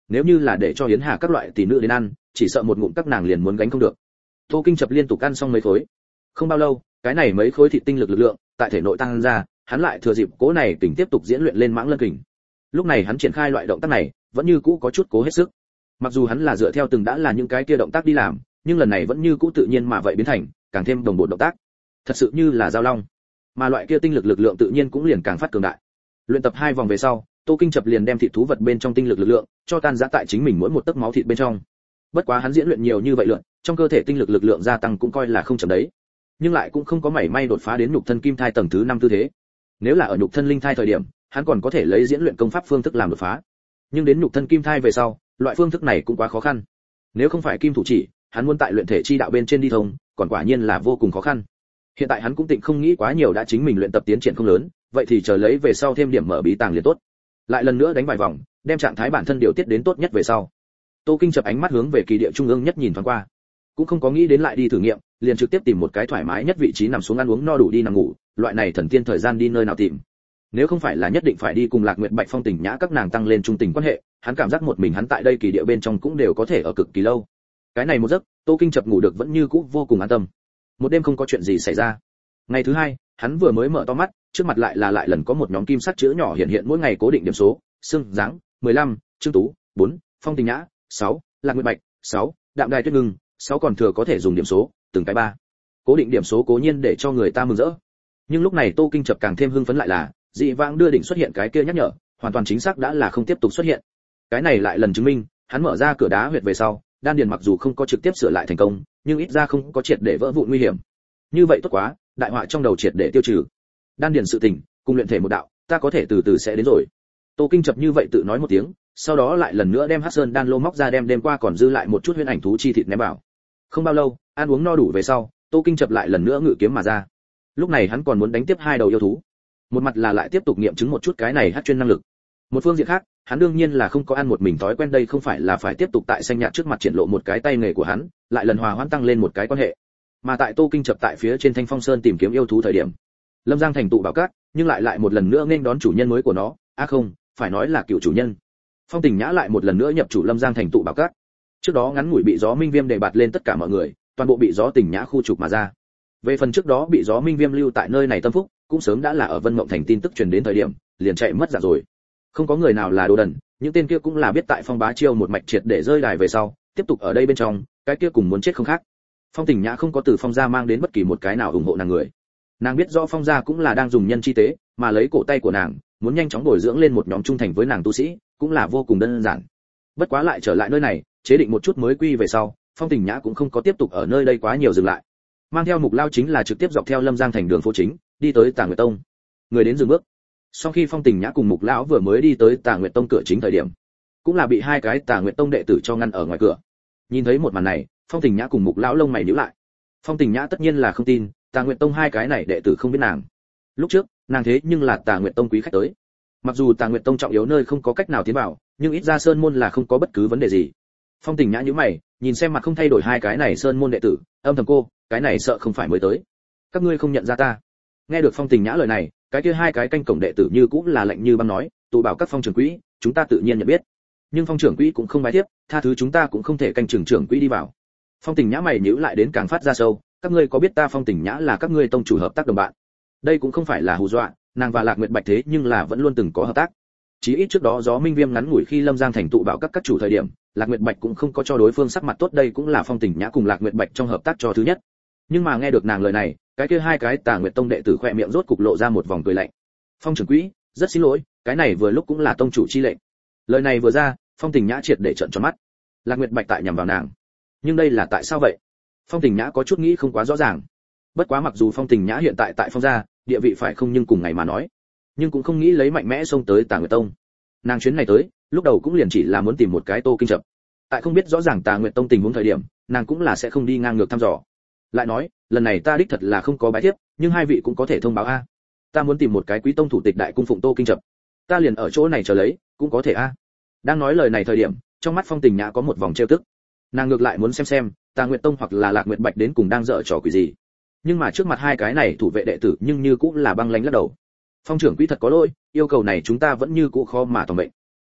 nếu như là để cho Yến Hà các loại tỷ nữ đến ăn, chỉ sợ một ngụm các nàng liền muốn gánh không được. Tô Kinh Chập liên tục ăn xong mấy khối. Không bao lâu, cái này mấy khối thịt tinh lực lực lượng tại thể nội tăng ra, hắn lại thừa dịp cố này tỉnh tiếp tục diễn luyện lên mãng lân kình. Lúc này hắn triển khai loại động tác này, vẫn như cũ có chút cố hết sức. Mặc dù hắn là dựa theo từng đã là những cái kia động tác đi làm, nhưng lần này vẫn như cũ tự nhiên mà vậy biến thành, càng thêm đồng bộ động tác. Thật sự như là giao long. Mà loại kia tinh lực lực lượng tự nhiên cũng liền càng phát cường đại. Luyện tập hai vòng về sau, Tô Kinh Chập liền đem thịt thú vật bên trong tinh lực lực lượng cho tan rã tại chính mình mỗi một tấc máu thịt bên trong. Bất quá hắn diễn luyện nhiều như vậy lượn, trong cơ thể tinh lực lực lượng gia tăng cũng coi là không chậm đấy, nhưng lại cũng không có mảy may đột phá đến nhục thân kim thai tầng thứ năm tư thế. Nếu là ở nhục thân linh thai thời điểm, hắn còn có thể lấy diễn luyện công pháp phương thức làm đột phá, nhưng đến nhục thân kim thai về sau, loại phương thức này cũng quá khó khăn. Nếu không phải kim thủ chỉ, hắn muốn tại luyện thể chi đạo bên trên đi thông, còn quả nhiên là vô cùng khó khăn. Hiện tại hắn cũng tịnh không nghĩ quá nhiều, đã chính mình luyện tập tiến triển không lớn, vậy thì chờ lấy về sau thêm điểm mở bí tàng liền tốt. Lại lần nữa đánh vài vòng, đem trạng thái bản thân điều tiết đến tốt nhất về sau. Tô Kinh Chập ánh mắt hướng về kỳ địa trung ương nhất nhìn thoáng qua, cũng không có nghĩ đến lại đi thử nghiệm, liền trực tiếp tìm một cái thoải mái nhất vị trí nằm xuống ăn uống no đủ đi nằm ngủ, loại này thần tiên thời gian đi nơi nào tìm. Nếu không phải là nhất định phải đi cùng Lạc Nguyệt Bạch Phong Tình Nhã các nàng tăng lên trung tình quan hệ, hắn cảm giác một mình hắn tại đây kỳ địa bên trong cũng đều có thể ở cực kỳ lâu. Cái này một giấc, Tô Kinh Chập ngủ được vẫn như cũ vô cùng an tâm. Một đêm không có chuyện gì xảy ra. Ngày thứ hai, hắn vừa mới mở to mắt, trước mặt lại là lại lần có một nhóm kim sắc chữ nhỏ hiện hiện mỗi ngày cố định điểm số, Sương Giáng mười lăm, Trương Tú bốn, Phong Tình Nhã sáu, Lạc Nguyệt Bạch sáu, Đạm Đài Tuyết Ngưng sáu, còn thừa có thể dùng điểm số, từng cái ba. Cố định điểm số cố nhiên để cho người ta mừng rỡ. Nhưng lúc này Tô Kinh Chập càng thêm hưng phấn lại là, dị vãng đưa đỉnh xuất hiện cái kia nhắc nhở, hoàn toàn chính xác đã là không tiếp tục xuất hiện. Cái này lại lần chứng minh, hắn mở ra cửa đá huyệt về sau, đan điền mặc dù không có trực tiếp sửa lại thành công, nhưng ít ra không có triệt để vỡ vụn nguy hiểm. Như vậy tốt quá, đại họa trong đầu triệt để tiêu trừ. Đan điền sự tình, cùng luyện thể một đạo, ta có thể từ từ sẽ đến rồi. Tô Kinh Chập như vậy tự nói một tiếng, sau đó lại lần nữa đem Hắc Sơn đan lô móc ra, đem đêm qua còn dư lại một chút huyễn ảnh thú chi thịt ném vào. Không bao lâu, ăn uống no đủ về sau, Tô Kinh Chập lại lần nữa ngự kiếm mà ra. Lúc này hắn còn muốn đánh tiếp hai đầu yêu thú. Một mặt là lại tiếp tục nghiệm chứng một chút cái này hắc chuyên năng lực. Một phương diện khác, hắn đương nhiên là không có ăn một mình thói quen, đây không phải là phải tiếp tục tại xanh nhạt trước mặt triển lộ một cái tay nghề của hắn, lại lần hòa hoãn tăng lên một cái quan hệ. Mà tại Tô Kinh Chập tại phía trên Thanh Phong Sơn tìm kiếm yêu thú thời điểm, Lâm Giang thành tụ bảo cát, nhưng lại lại một lần nữa nên đón chủ nhân mới của nó, a à không, phải nói là cựu chủ nhân. Phong Tình Nhã lại một lần nữa nhập chủ Lâm Giang thành tụ bảo cát. Trước đó ngắn ngủi bị gió minh viêm đề bạt lên tất cả mọi người, toàn bộ bị gió Tình Nhã khu trục mà ra. Về phần trước đó bị gió minh viêm lưu tại nơi này tâm phúc, cũng sớm đã là ở Vân Mộng thành tin tức truyền đến thời điểm, liền chạy mất dạng rồi. Không có người nào là đồ đần, những tên kia cũng là biết tại Phong Bá Chiêu một mạch triệt để rơi đài về sau, tiếp tục ở đây bên trong, cái kia cùng muốn chết không khác. Phong Tình Nhã không có từ Phong gia mang đến bất kỳ một cái nào ủng hộ nàng người. Nàng biết rõ Phong gia cũng là đang dùng nhân chi tế, mà lấy cổ tay của nàng, muốn nhanh chóng bồi dưỡng lên một nhóm trung thành với nàng tu sĩ, cũng là vô cùng đơn giản. Bất quá lại trở lại nơi này, chế định một chút mới quy về sau, Phong Tình Nhã cũng không có tiếp tục ở nơi đây quá nhiều dừng lại. Mang theo Mục Lao chính là trực tiếp dọc theo Lâm Giang thành đường phố chính, đi tới Tà Nguyệt Tông. Người đến dừng bước. Sau khi Phong Tình Nhã cùng Mục lão vừa mới đi tới Tà Nguyệt Tông cửa chính thời điểm, cũng là bị hai cái Tà Nguyệt Tông đệ tử cho ngăn ở ngoài cửa. Nhìn thấy một màn này, Phong Tình Nhã cùng Mục lão lông mày nhíu lại. Phong Tình Nhã tất nhiên là không tin, Tà Nguyệt Tông hai cái này đệ tử không biết nàng. Lúc trước, nàng thế nhưng là Tà Nguyệt Tông quý khách tới. Mặc dù Tà Nguyệt Tông trọng yếu nơi không có cách nào tiến vào, nhưng ít ra sơn môn là không có bất cứ vấn đề gì. Phong Tình Nhã nhíu mày, nhìn xem mặt không thay đổi hai cái này sơn môn đệ tử, âm thầm cô, cái này sợ không phải mới tới. Các ngươi không nhận ra ta? Nghe được Phong Tình Nhã lời này, cái kia hai cái canh cổng đệ tử như cũng là lạnh như băng nói, tụ bảo các Phong trưởng quỹ, chúng ta tự nhiên nhận biết. Nhưng Phong trưởng quỹ cũng không bái tiếp, tha thứ chúng ta cũng không thể canh trưởng trưởng quỹ đi vào. Phong Tình Nhã mày nhíu lại đến càng phát ra sâu, các ngươi có biết ta Phong Tình Nhã là các ngươi tông chủ hợp tác đồng bạn? Đây cũng không phải là hù dọa, nàng và Lạc Nguyệt Bạch thế nhưng là vẫn luôn từng có hợp tác. Chí ít trước đó gió minh viêm ngắn ngủi khi Lâm Giang thành tụ bảo các các chủ thời điểm, Lạc Nguyệt Bạch cũng không có cho đối phương sắc mặt tốt, đây cũng là Phong Tình Nhã cùng Lạc Nguyệt Bạch trong hợp tác cho thứ nhất. Nhưng mà nghe được nàng lời này, cái kia hai cái Tà Nguyệt Tông đệ tử khỏe miệng rốt cục lộ ra một vòng cười lạnh. Phong trưởng quỹ, rất xin lỗi, cái này vừa lúc cũng là tông chủ chi lệnh. Lời này vừa ra, Phong Tình Nhã triệt để trợn tròn mắt. Lạc Nguyệt Bạch tại nhằm vào nàng, nhưng đây là tại sao vậy? Phong Tình Nhã có chút nghĩ không quá rõ ràng. Bất quá mặc dù Phong Tình Nhã hiện tại tại Phong gia, địa vị phải không nhưng cùng ngày mà nói, nhưng cũng không nghĩ lấy mạnh mẽ xông tới Tà Nguyệt Tông. Nàng chuyến này tới, lúc đầu cũng liền chỉ là muốn tìm một cái Tô Kinh Chập. Tại không biết rõ ràng Tà Nguyệt Tông tình huống thời điểm, nàng cũng là sẽ không đi ngang ngược thăm dò. Lại nói, lần này ta đích thật là không có bái tiếp, nhưng hai vị cũng có thể thông báo a. Ta muốn tìm một cái quý tông thủ tịch đại cung phụng Tô Kinh Chập. Ta liền ở chỗ này chờ lấy, cũng có thể a. Đang nói lời này thời điểm, trong mắt Phong Tình Nhã có một vòng trêu tức. Nàng ngược lại muốn xem xem, Tà Nguyệt Tông hoặc là Lạc Nguyệt Bạch đến cùng đang dở trò quỷ gì. Nhưng mà trước mặt hai cái này thủ vệ đệ tử nhưng như cũng là băng lãnh lắc đầu. Phong trưởng quý thật có lỗi, yêu cầu này chúng ta vẫn như cũ khó mà toàn mệnh.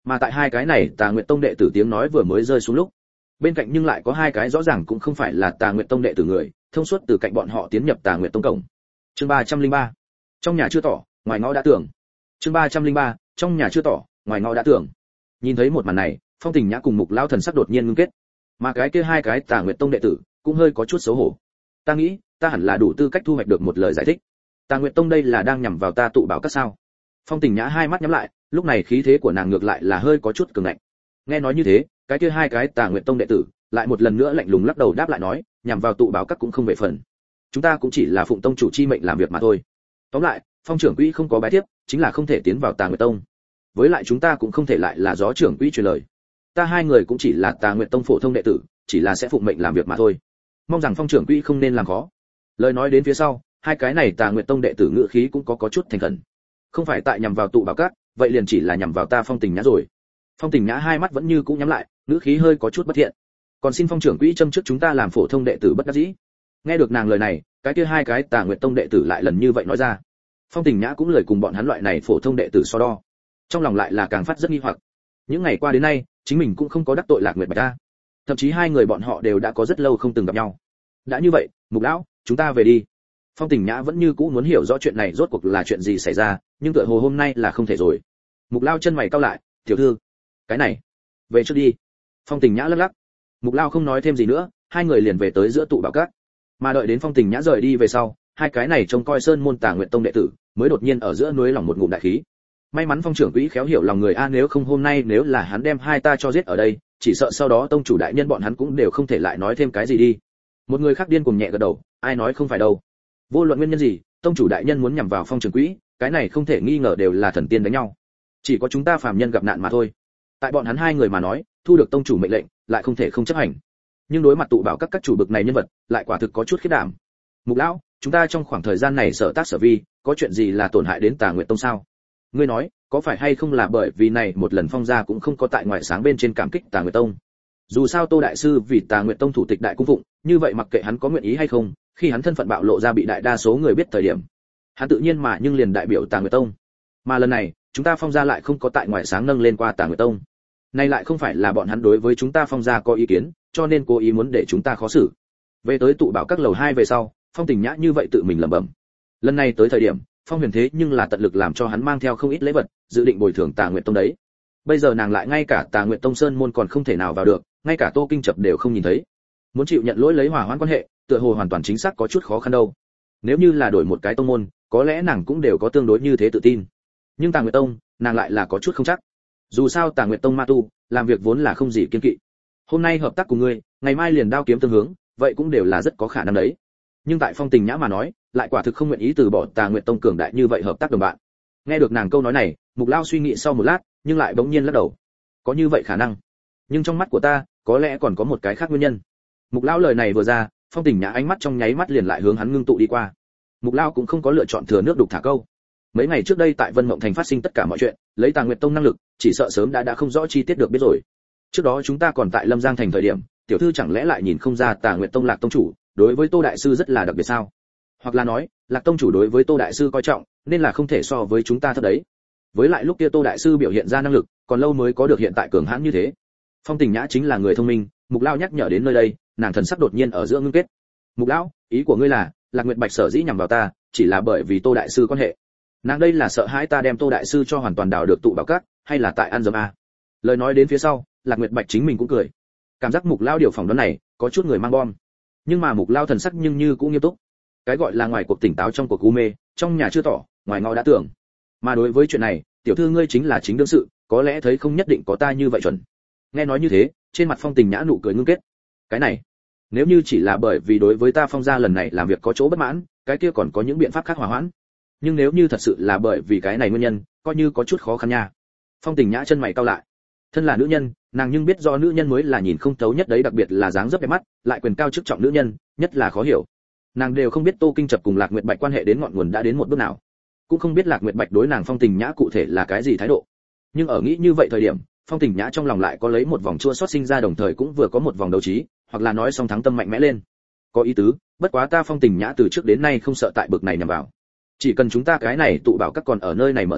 Mà tại hai cái này Tà Nguyệt Tông đệ tử tiếng nói vừa mới rơi xuống lúc, bên cạnh nhưng lại có hai cái rõ ràng cũng không phải là Tà Nguyệt Tông đệ tử người, thông suốt từ cạnh bọn họ tiến nhập Tà Nguyệt Tông cổng. Chương ba trăm linh ba. Trong nhà chưa tỏ, ngoài ngõ đã tưởng. Chương ba trăm linh ba. Trong nhà chưa tỏ, ngoài ngõ đã tưởng. Nhìn thấy một màn này, Phong Tình Nhã cùng Mục Lão thần sắc đột nhiên ngưng kết. Mà cái kia hai cái Tà Nguyệt Tông đệ tử cũng hơi có chút xấu hổ. Ta nghĩ, ta hẳn là đủ tư cách thu hoạch được một lời giải thích. Tà Nguyệt Tông đây là đang nhằm vào ta tụ bảo các sao? Phong Tình Nhã hai mắt nhắm lại, lúc này khí thế của nàng ngược lại là hơi có chút cường ngạnh. Nghe nói như thế, cái kia hai cái Tà Nguyệt Tông đệ tử lại một lần nữa lạnh lùng lắc đầu đáp lại nói, nhằm vào tụ bảo các cũng không về phần. Chúng ta cũng chỉ là phụng tông chủ chi mệnh làm việc mà thôi. Tóm lại, Phong trưởng quỹ không có bái tiếp, chính là không thể tiến vào Tà Nguyệt Tông. Với lại chúng ta cũng không thể lại là gió trưởng quỹ truyền lời. Ta hai người cũng chỉ là Tà Nguyệt Tông phổ thông đệ tử, chỉ là sẽ phụng mệnh làm việc mà thôi. Mong rằng Phong trưởng quỹ không nên làm khó. Lời nói đến phía sau, hai cái này Tà Nguyệt Tông đệ tử ngữ khí cũng có có chút thành khẩn. Không phải tại nhằm vào tụ bảo các, vậy liền chỉ là nhằm vào ta Phong Tình Nhã rồi. Phong Tình Nhã hai mắt vẫn như cũ nhắm lại, ngữ khí hơi có chút bất thiện. Còn xin Phong trưởng quỹ châm trước chúng ta làm phổ thông đệ tử bất đắc dĩ. Nghe được nàng lời này, cái kia hai cái Tà Nguyệt Tông đệ tử lại lần như vậy nói ra. Phong Tình Nhã cũng lời cùng bọn hắn loại này phổ thông đệ tử so đo. Trong lòng lại là càng phát rất nghi hoặc. Những ngày qua đến nay, chính mình cũng không có đắc tội Lạc Nguyệt Bạch ta. Thậm chí hai người bọn họ đều đã có rất lâu không từng gặp nhau. Đã như vậy, Mục lão, chúng ta về đi. Phong Tình Nhã vẫn như cũ muốn hiểu rõ chuyện này rốt cuộc là chuyện gì xảy ra, nhưng tựa hồ hôm nay là không thể rồi. Mục Lao chân mày cau lại, "Tiểu thư, cái này, về trước đi." Phong Tình Nhã lắc lắc. Mục Lao không nói thêm gì nữa, hai người liền về tới giữa tụ bảo các. Mà đợi đến Phong Tình Nhã rời đi về sau, hai cái này trông coi Sơn môn Tà Nguyệt Tông đệ tử, mới đột nhiên ở giữa núi lòng một ngụm đại khí. May mắn Phong trưởng quỹ khéo hiểu lòng người a, nếu không hôm nay nếu là hắn đem hai ta cho giết ở đây, chỉ sợ sau đó tông chủ đại nhân bọn hắn cũng đều không thể lại nói thêm cái gì đi. Một người khác điên cuồng nhẹ gật đầu, ai nói không phải đâu. Vô luận nguyên nhân gì, tông chủ đại nhân muốn nhằm vào Phong trưởng quỹ, cái này không thể nghi ngờ đều là thần tiên đánh nhau. Chỉ có chúng ta phàm nhân gặp nạn mà thôi. Tại bọn hắn hai người mà nói, thu được tông chủ mệnh lệnh, lại không thể không chấp hành. Nhưng đối mặt tụ bảo các các chủ bực này nhân vật, lại quả thực có chút khiếp đảm. Mục lão, chúng ta trong khoảng thời gian này sở tác sở vi, có chuyện gì là tổn hại đến Tà Nguyệt Tông sao? Ngươi nói, có phải hay không là bởi vì này một lần Phong gia cũng không có tại ngoại sáng bên trên cảm kích Tà Nguyệt Tông? Dù sao Tô đại sư vì Tà Nguyệt Tông thủ tịch đại cung phụng, như vậy mặc kệ hắn có nguyện ý hay không, khi hắn thân phận bạo lộ ra bị đại đa số người biết thời điểm, hắn tự nhiên mà nhưng liền đại biểu Tà Nguyệt Tông. Mà lần này, chúng ta Phong gia lại không có tại ngoại sáng nâng lên qua Tà Nguyệt Tông. Này lại không phải là bọn hắn đối với chúng ta Phong gia có ý kiến, cho nên cố ý muốn để chúng ta khó xử. Về tới tụ bảo các lầu hai về sau, Phong Tình Nhã như vậy tự mình lẩm bẩm. Lần này tới thời điểm, Phong Huyền thế nhưng là tận lực làm cho hắn mang theo không ít lễ vật, dự định bồi thường Tà Nguyệt Tông đấy. Bây giờ nàng lại ngay cả Tà Nguyệt Tông sơn môn còn không thể nào vào được, ngay cả Tô Kinh Chập đều không nhìn thấy. Muốn chịu nhận lỗi lấy hòa hoãn quan hệ, tựa hồ hoàn toàn chính xác có chút khó khăn đâu. Nếu như là đổi một cái tông môn, có lẽ nàng cũng đều có tương đối như thế tự tin. Nhưng Tà Nguyệt Tông, nàng lại là có chút không chắc. Dù sao Tà Nguyệt Tông ma tu, làm việc vốn là không gì kiêng kỵ. Hôm nay hợp tác cùng ngươi, ngày mai liền đao kiếm tương hướng, vậy cũng đều là rất có khả năng đấy. Nhưng tại Phong Tình Nhã mà nói, lại quả thực không nguyện ý từ bỏ Tà Nguyệt Tông cường đại như vậy hợp tác đồng bạn. Nghe được nàng câu nói này, Mục Lao suy nghĩ sau một lát, nhưng lại bỗng nhiên lắc đầu. Có như vậy khả năng, nhưng trong mắt của ta, có lẽ còn có một cái khác nguyên nhân. Mục Lao lời này vừa ra, Phong Tình Nhã ánh mắt trong nháy mắt liền lại hướng hắn ngưng tụ đi qua. Mục Lao cũng không có lựa chọn thừa nước đục thả câu. Mấy ngày trước đây tại Vân Mộng Thành phát sinh tất cả mọi chuyện, lấy Tà Nguyệt Tông năng lực, chỉ sợ sớm đã đã không rõ chi tiết được biết rồi. Trước đó chúng ta còn tại Lâm Giang thành thời điểm, tiểu thư chẳng lẽ lại nhìn không ra Tà Nguyệt Tông Lạc tông chủ đối với Tô đại sư rất là đặc biệt sao? Hoặc là nói, Lạc tông chủ đối với Tô đại sư coi trọng, nên là không thể so với chúng ta thấp đấy. Với lại lúc kia Tô đại sư biểu hiện ra năng lực, còn lâu mới có được hiện tại cường hãn như thế. Phong Tình Nhã chính là người thông minh, Mục Lao nhắc nhở đến nơi đây, nàng thần sắc đột nhiên ở giữa ngưng kết. Mục lão, ý của ngươi là, Lạc Nguyệt Bạch sở dĩ nhằm vào ta, chỉ là bởi vì Tô đại sư quan hệ. Nàng đây là sợ hãi ta đem Tô đại sư cho hoàn toàn đào được tụ bảo các, hay là tại ăn dấm a? Lời nói đến phía sau, Lạc Nguyệt Bạch chính mình cũng cười. Cảm giác Mục Lao điều phỏng đoán này, có chút người mang bom. Nhưng mà Mục Lao thần sắc nhưng như cũng nghiêm túc. Cái gọi là ngoài cuộc tỉnh táo trong cuộc u mê, trong nhà chưa tỏ, ngoài ngõ đã tưởng. Mà đối với chuyện này, tiểu thư ngươi chính là chính đương sự, có lẽ thấy không nhất định có ta như vậy chuẩn. Nghe nói như thế, trên mặt Phong Tình Nhã nụ cười ngưng kết. Cái này, nếu như chỉ là bởi vì đối với ta Phong gia lần này làm việc có chỗ bất mãn, cái kia còn có những biện pháp khác hòa hoãn. Nhưng nếu như thật sự là bởi vì cái này nguyên nhân, coi như có chút khó khăn nha. Phong Tình Nhã chân mày cau lại. Thân là nữ nhân, nàng nhưng biết do nữ nhân mới là nhìn không thấu nhất đấy, đặc biệt là dáng dấp đẹp mắt, lại quyền cao chức trọng nữ nhân, nhất là khó hiểu. Nàng đều không biết Tô Kinh Chập cùng Lạc Nguyệt Bạch quan hệ đến ngọn nguồn đã đến một bước nào, cũng không biết Lạc Nguyệt Bạch đối nàng Phong Tình Nhã cụ thể là cái gì thái độ. Nhưng ở nghĩ như vậy thời điểm, Phong Tình Nhã trong lòng lại có lấy một vòng chua xót sinh ra, đồng thời cũng vừa có một vòng đấu trí, hoặc là nói song thắng tâm mạnh mẽ lên. Có ý tứ, bất quá ta Phong Tình Nhã từ trước đến nay không sợ tại bực này nhằm vào. Chỉ cần chúng ta cái này tụ bảo các còn ở nơi này mở ra,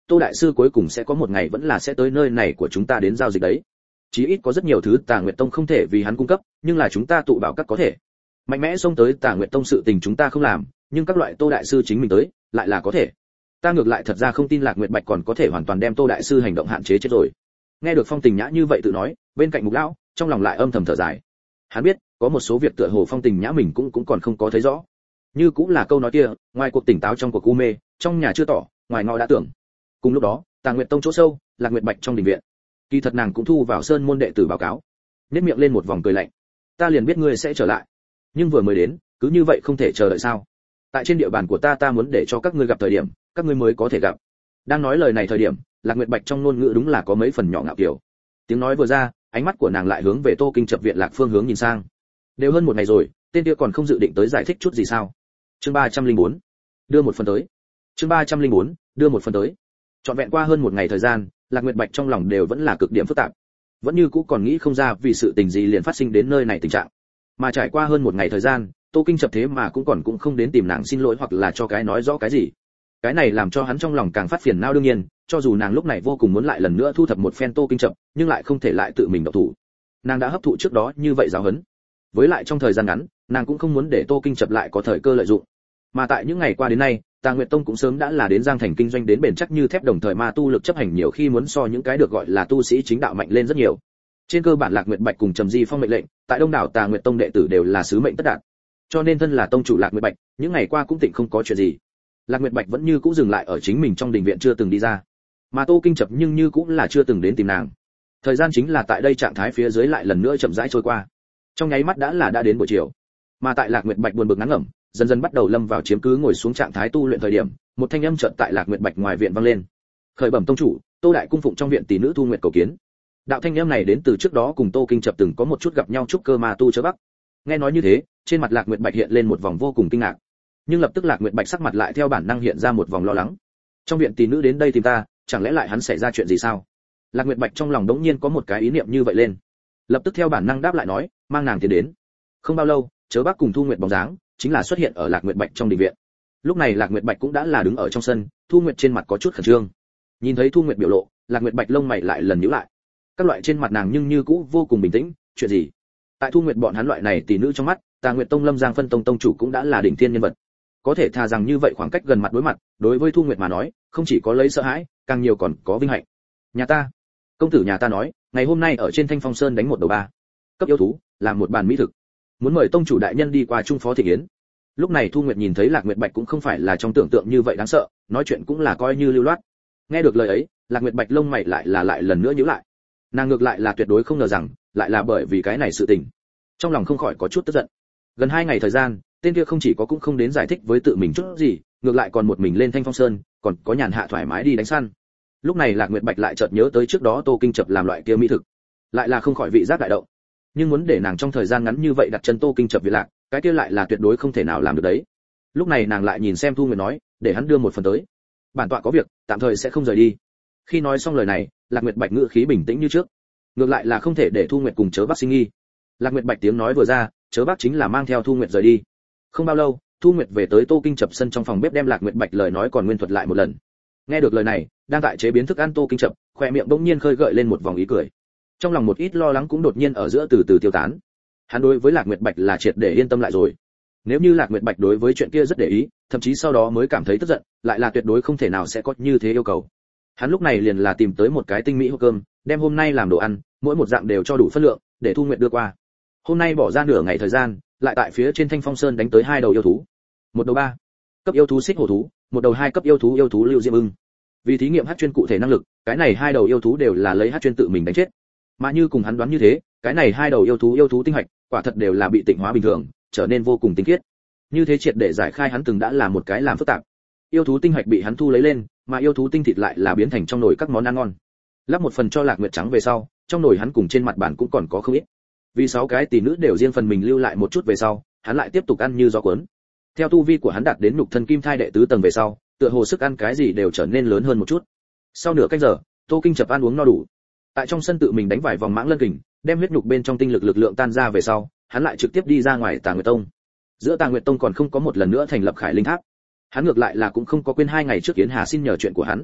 Tô đại sư cuối cùng sẽ có một ngày vẫn là sẽ tới nơi này của chúng ta đến giao dịch đấy. Chí ít có rất nhiều thứ Tà Nguyệt Tông không thể vì hắn cung cấp, nhưng là chúng ta tụ bảo các có thể. Mạnh mẽ xông tới Tà Nguyệt Tông sự tình chúng ta không làm, nhưng các loại Tô đại sư chính mình tới, lại là có thể. Ta ngược lại thật ra không tin Lạc Nguyệt Bạch còn có thể hoàn toàn đem Tô đại sư hành động hạn chế chết rồi. Nghe được Phong Tình Nhã như vậy tự nói, bên cạnh Mục lão, trong lòng lại âm thầm thở dài. Hắn biết, có một số việc tựa hồ Phong Tình Nhã mình cũng cũng còn không có thấy rõ. Như cũng là câu nói kia, ngoài cuộc tỉnh táo trong cuộc u mê, trong nhà chưa tỏ, ngoài ngõ đã tưởng. Cùng lúc đó, Tà Nguyệt Tông chỗ sâu, Lạc Nguyệt Bạch trong đình viện. Kỳ thật nàng cũng thu vào sơn môn đệ tử báo cáo, nhếch miệng lên một vòng cười lạnh. Ta liền biết ngươi sẽ trở lại, nhưng vừa mới đến, cứ như vậy không thể chờ đợi sao? Tại trên địa bàn của ta ta muốn để cho các ngươi gặp thời điểm, các ngươi mới có thể gặp. Đang nói lời này thời điểm, Lạc Nguyệt Bạch trong ngôn ngữ đúng là có mấy phần nhỏ ngạo kiều. Tiếng nói vừa ra, ánh mắt của nàng lại hướng về Tô Kinh Chập viện Lạc phương hướng nhìn sang. Đều hơn một ngày rồi, tên kia còn không dự định tới giải thích chút gì sao? Chương ba trăm linh bốn, đưa một phần tới. Chương ba trăm linh bốn, đưa một phần tới. Trọn vẹn qua hơn một ngày thời gian, Lạc Nguyệt Bạch trong lòng đều vẫn là cực điểm phức tạp, vẫn như cũ còn nghĩ không ra vì sự tình gì liền phát sinh đến nơi này tình trạng. Mà trải qua hơn một ngày thời gian, Tô Kinh Chập thế mà cũng còn cũng không đến tìm nàng xin lỗi hoặc là cho cái nói rõ cái gì. Cái này làm cho hắn trong lòng càng phát phiền não. Đương nhiên, cho dù nàng lúc này vô cùng muốn lại lần nữa thu thập một phen Tô Kinh Chập, nhưng lại không thể lại tự mình động thủ. Nàng đã hấp thụ trước đó như vậy giáo huấn, với lại trong thời gian ngắn, nàng cũng không muốn để Tô Kinh Chập lại có thời cơ lợi dụng. Mà tại những ngày qua đến nay, Tà Nguyệt Tông cũng sớm đã là đến Giang Thành kinh doanh đến bền chắc như thép, đồng thời ma tu lực chấp hành nhiều khi muốn so những cái được gọi là tu sĩ chính đạo mạnh lên rất nhiều. Trên cơ bản Lạc Nguyệt Bạch cùng Trầm Di Phong mệnh lệnh, tại đông đảo Tà Nguyệt Tông đệ tử đều là sứ mệnh tất đạt. Cho nên thân là tông chủ Lạc Nguyệt Bạch, những ngày qua cũng tịnh không có chuyện gì. Lạc Nguyệt Bạch vẫn như cũ dừng lại ở chính mình trong đình viện chưa từng đi ra. Mà Tô Kinh Chập nhưng như cũng là chưa từng đến tìm nàng. Thời gian chính là tại đây trạng thái phía dưới lại lần nữa chậm rãi trôi qua. Trong nháy mắt đã là đã đến buổi chiều. Mà tại Lạc Nguyệt Bạch buồn bực ngắn ngẩm, dần dần bắt đầu lâm vào chiếm cứ ngồi xuống trạng thái tu luyện thời điểm, một thanh âm chợt tại Lạc Nguyệt Bạch ngoài viện vang lên. Khởi bẩm tông chủ, Tô đại cung phụng trong viện tỷ nữ Thu Nguyệt cầu kiến. Đạo thanh âm này đến từ trước đó cùng Tô Kinh Chập từng có một chút gặp nhau trúc cơ ma tu chớ bắc. Nghe nói như thế, trên mặt Lạc Nguyệt Bạch hiện lên một vòng vô cùng kinh ngạc. Nhưng lập tức Lạc Nguyệt Bạch sắc mặt lại theo bản năng hiện ra một vòng lo lắng. Trong viện tỷ nữ đến đây tìm ta, chẳng lẽ lại hắn xảy ra chuyện gì sao? Lạc Nguyệt Bạch trong lòng đống nhiên có một cái ý niệm như vậy lên. Lập tức theo bản năng đáp lại nói, mang nàng tiến đến. Không bao lâu, chớ bắc cùng Thu Nguyệt bóng dáng chính là xuất hiện ở Lạc Nguyệt Bạch trong đình viện. Lúc này Lạc Nguyệt Bạch cũng đã là đứng ở trong sân, Thu Nguyệt trên mặt có chút khẩn trương. Nhìn thấy Thu Nguyệt biểu lộ, Lạc Nguyệt Bạch lông mày lại lần nhíu lại. Các loại trên mặt nàng nhưng như cũ vô cùng bình tĩnh, chuyện gì? Tại Thu Nguyệt bọn hắn loại này tỷ nữ trong mắt, Tà Nguyệt Tông Lâm Giang phân tông tông chủ cũng đã là đỉnh thiên nhân vật. Có thể thà rằng như vậy khoảng cách gần mặt đối mặt, đối với Thu Nguyệt mà nói, không chỉ có lấy sợ hãi, càng nhiều còn có vinh hạnh. Nhà ta, công tử nhà ta nói, ngày hôm nay ở trên Thanh Phong Sơn đánh một đầu ba cấp yêu thú, làm một bàn mỹ thực. Muốn mời tông chủ đại nhân đi qua trung phó thị yến. Lúc này Thu Nguyệt nhìn thấy Lạc Nguyệt Bạch cũng không phải là trong tưởng tượng như vậy đáng sợ, nói chuyện cũng là coi như lưu loát. Nghe được lời ấy, Lạc Nguyệt Bạch lông mày lại là lại lần nữa nhíu lại. Nàng ngược lại là tuyệt đối không ngờ rằng, lại là bởi vì cái này sự tình. Trong lòng không khỏi có chút tức giận. Gần hai ngày thời gian, tên kia không chỉ có cũng không đến giải thích với tự mình chút gì, ngược lại còn một mình lên Thanh Phong Sơn, còn có nhàn hạ thoải mái đi đánh săn. Lúc này Lạc Nguyệt Bạch lại chợt nhớ tới trước đó Tô Kinh Chập làm loại kia mỹ thực, lại là không khỏi vị giác đại động. Nhưng muốn để nàng trong thời gian ngắn như vậy đặt chân Tô Kinh Chập viện lạc, cái kia lại là tuyệt đối không thể nào làm được đấy. Lúc này nàng lại nhìn xem Thu Nguyệt nói, để hắn đưa một phần tới. Bản tọa có việc, tạm thời sẽ không rời đi. Khi nói xong lời này, Lạc Nguyệt Bạch ngữ khí bình tĩnh như trước. Ngược lại là không thể để Thu Nguyệt cùng Chớ Bắc sinh nghi. Lạc Nguyệt Bạch tiếng nói vừa ra, Chớ Bắc chính là mang theo Thu Nguyệt rời đi. Không bao lâu, Thu Nguyệt về tới Tô Kinh Chập sân trong phòng bếp đem Lạc Nguyệt Bạch lời nói còn nguyên thuật lại một lần. Nghe được lời này, đang tại chế biến thức ăn Tô Kinh Chập, khóe miệng bỗng nhiên khơi gợi lên một vòng ý cười. Trong lòng một ít lo lắng cũng đột nhiên ở giữa từ từ tiêu tán. Hắn đối với Lạc Nguyệt Bạch là triệt để yên tâm lại rồi. Nếu như Lạc Nguyệt Bạch đối với chuyện kia rất để ý, thậm chí sau đó mới cảm thấy tức giận, lại là tuyệt đối không thể nào sẽ có như thế yêu cầu. Hắn lúc này liền là tìm tới một cái tinh mỹ hộp cơm, đem hôm nay làm đồ ăn, mỗi một dạng đều cho đủ phân lượng, để Thu Nguyệt đưa qua. Hôm nay bỏ ra nửa ngày thời gian, lại tại phía trên Thanh Phong Sơn đánh tới hai đầu yêu thú. Một đầu ba cấp yêu thú xích hổ thú, một đầu hai cấp yêu thú yêu thú Lưu Diêm Ưng. Vì thí nghiệm hắc chuyên cụ thể năng lực, cái này hai đầu yêu thú đều là lấy hắc chuyên tự mình đánh chết. Mà như cùng hắn đoán như thế, cái này hai đầu yêu thú yêu thú tinh hạch, quả thật đều là bị tịnh hóa bình thường, trở nên vô cùng tinh khiết. Như thế triệt để giải khai hắn từng đã là một cái làm phức tạp. Yêu thú tinh hạch bị hắn thu lấy lên, mà yêu thú tinh thịt lại là biến thành trong nồi các món ăn ngon. Lắp một phần cho Lạc Nguyệt trắng về sau, trong nồi hắn cùng trên mặt bàn cũng còn có không ít. Vì sáu cái tỷ nữ đều riêng phần mình lưu lại một chút về sau, hắn lại tiếp tục ăn như gió cuốn. Theo tu vi của hắn đạt đến nhục thân kim thai đệ tứ tầng về sau, tựa hồ sức ăn cái gì đều trở nên lớn hơn một chút. Sau nửa canh giờ, Tô Kinh Chập ăn uống no đủ. Tại trong sân tự mình đánh vài vòng mãng lân kình, đem huyết nhục bên trong tinh lực lực lượng tan ra về sau, hắn lại trực tiếp đi ra ngoài Tà Nguyệt Tông. Giữa Tà Nguyệt Tông còn không có một lần nữa thành lập Khải Linh Tháp. Hắn ngược lại là cũng không có quên hai ngày trước Yến Hà xin nhờ chuyện của hắn.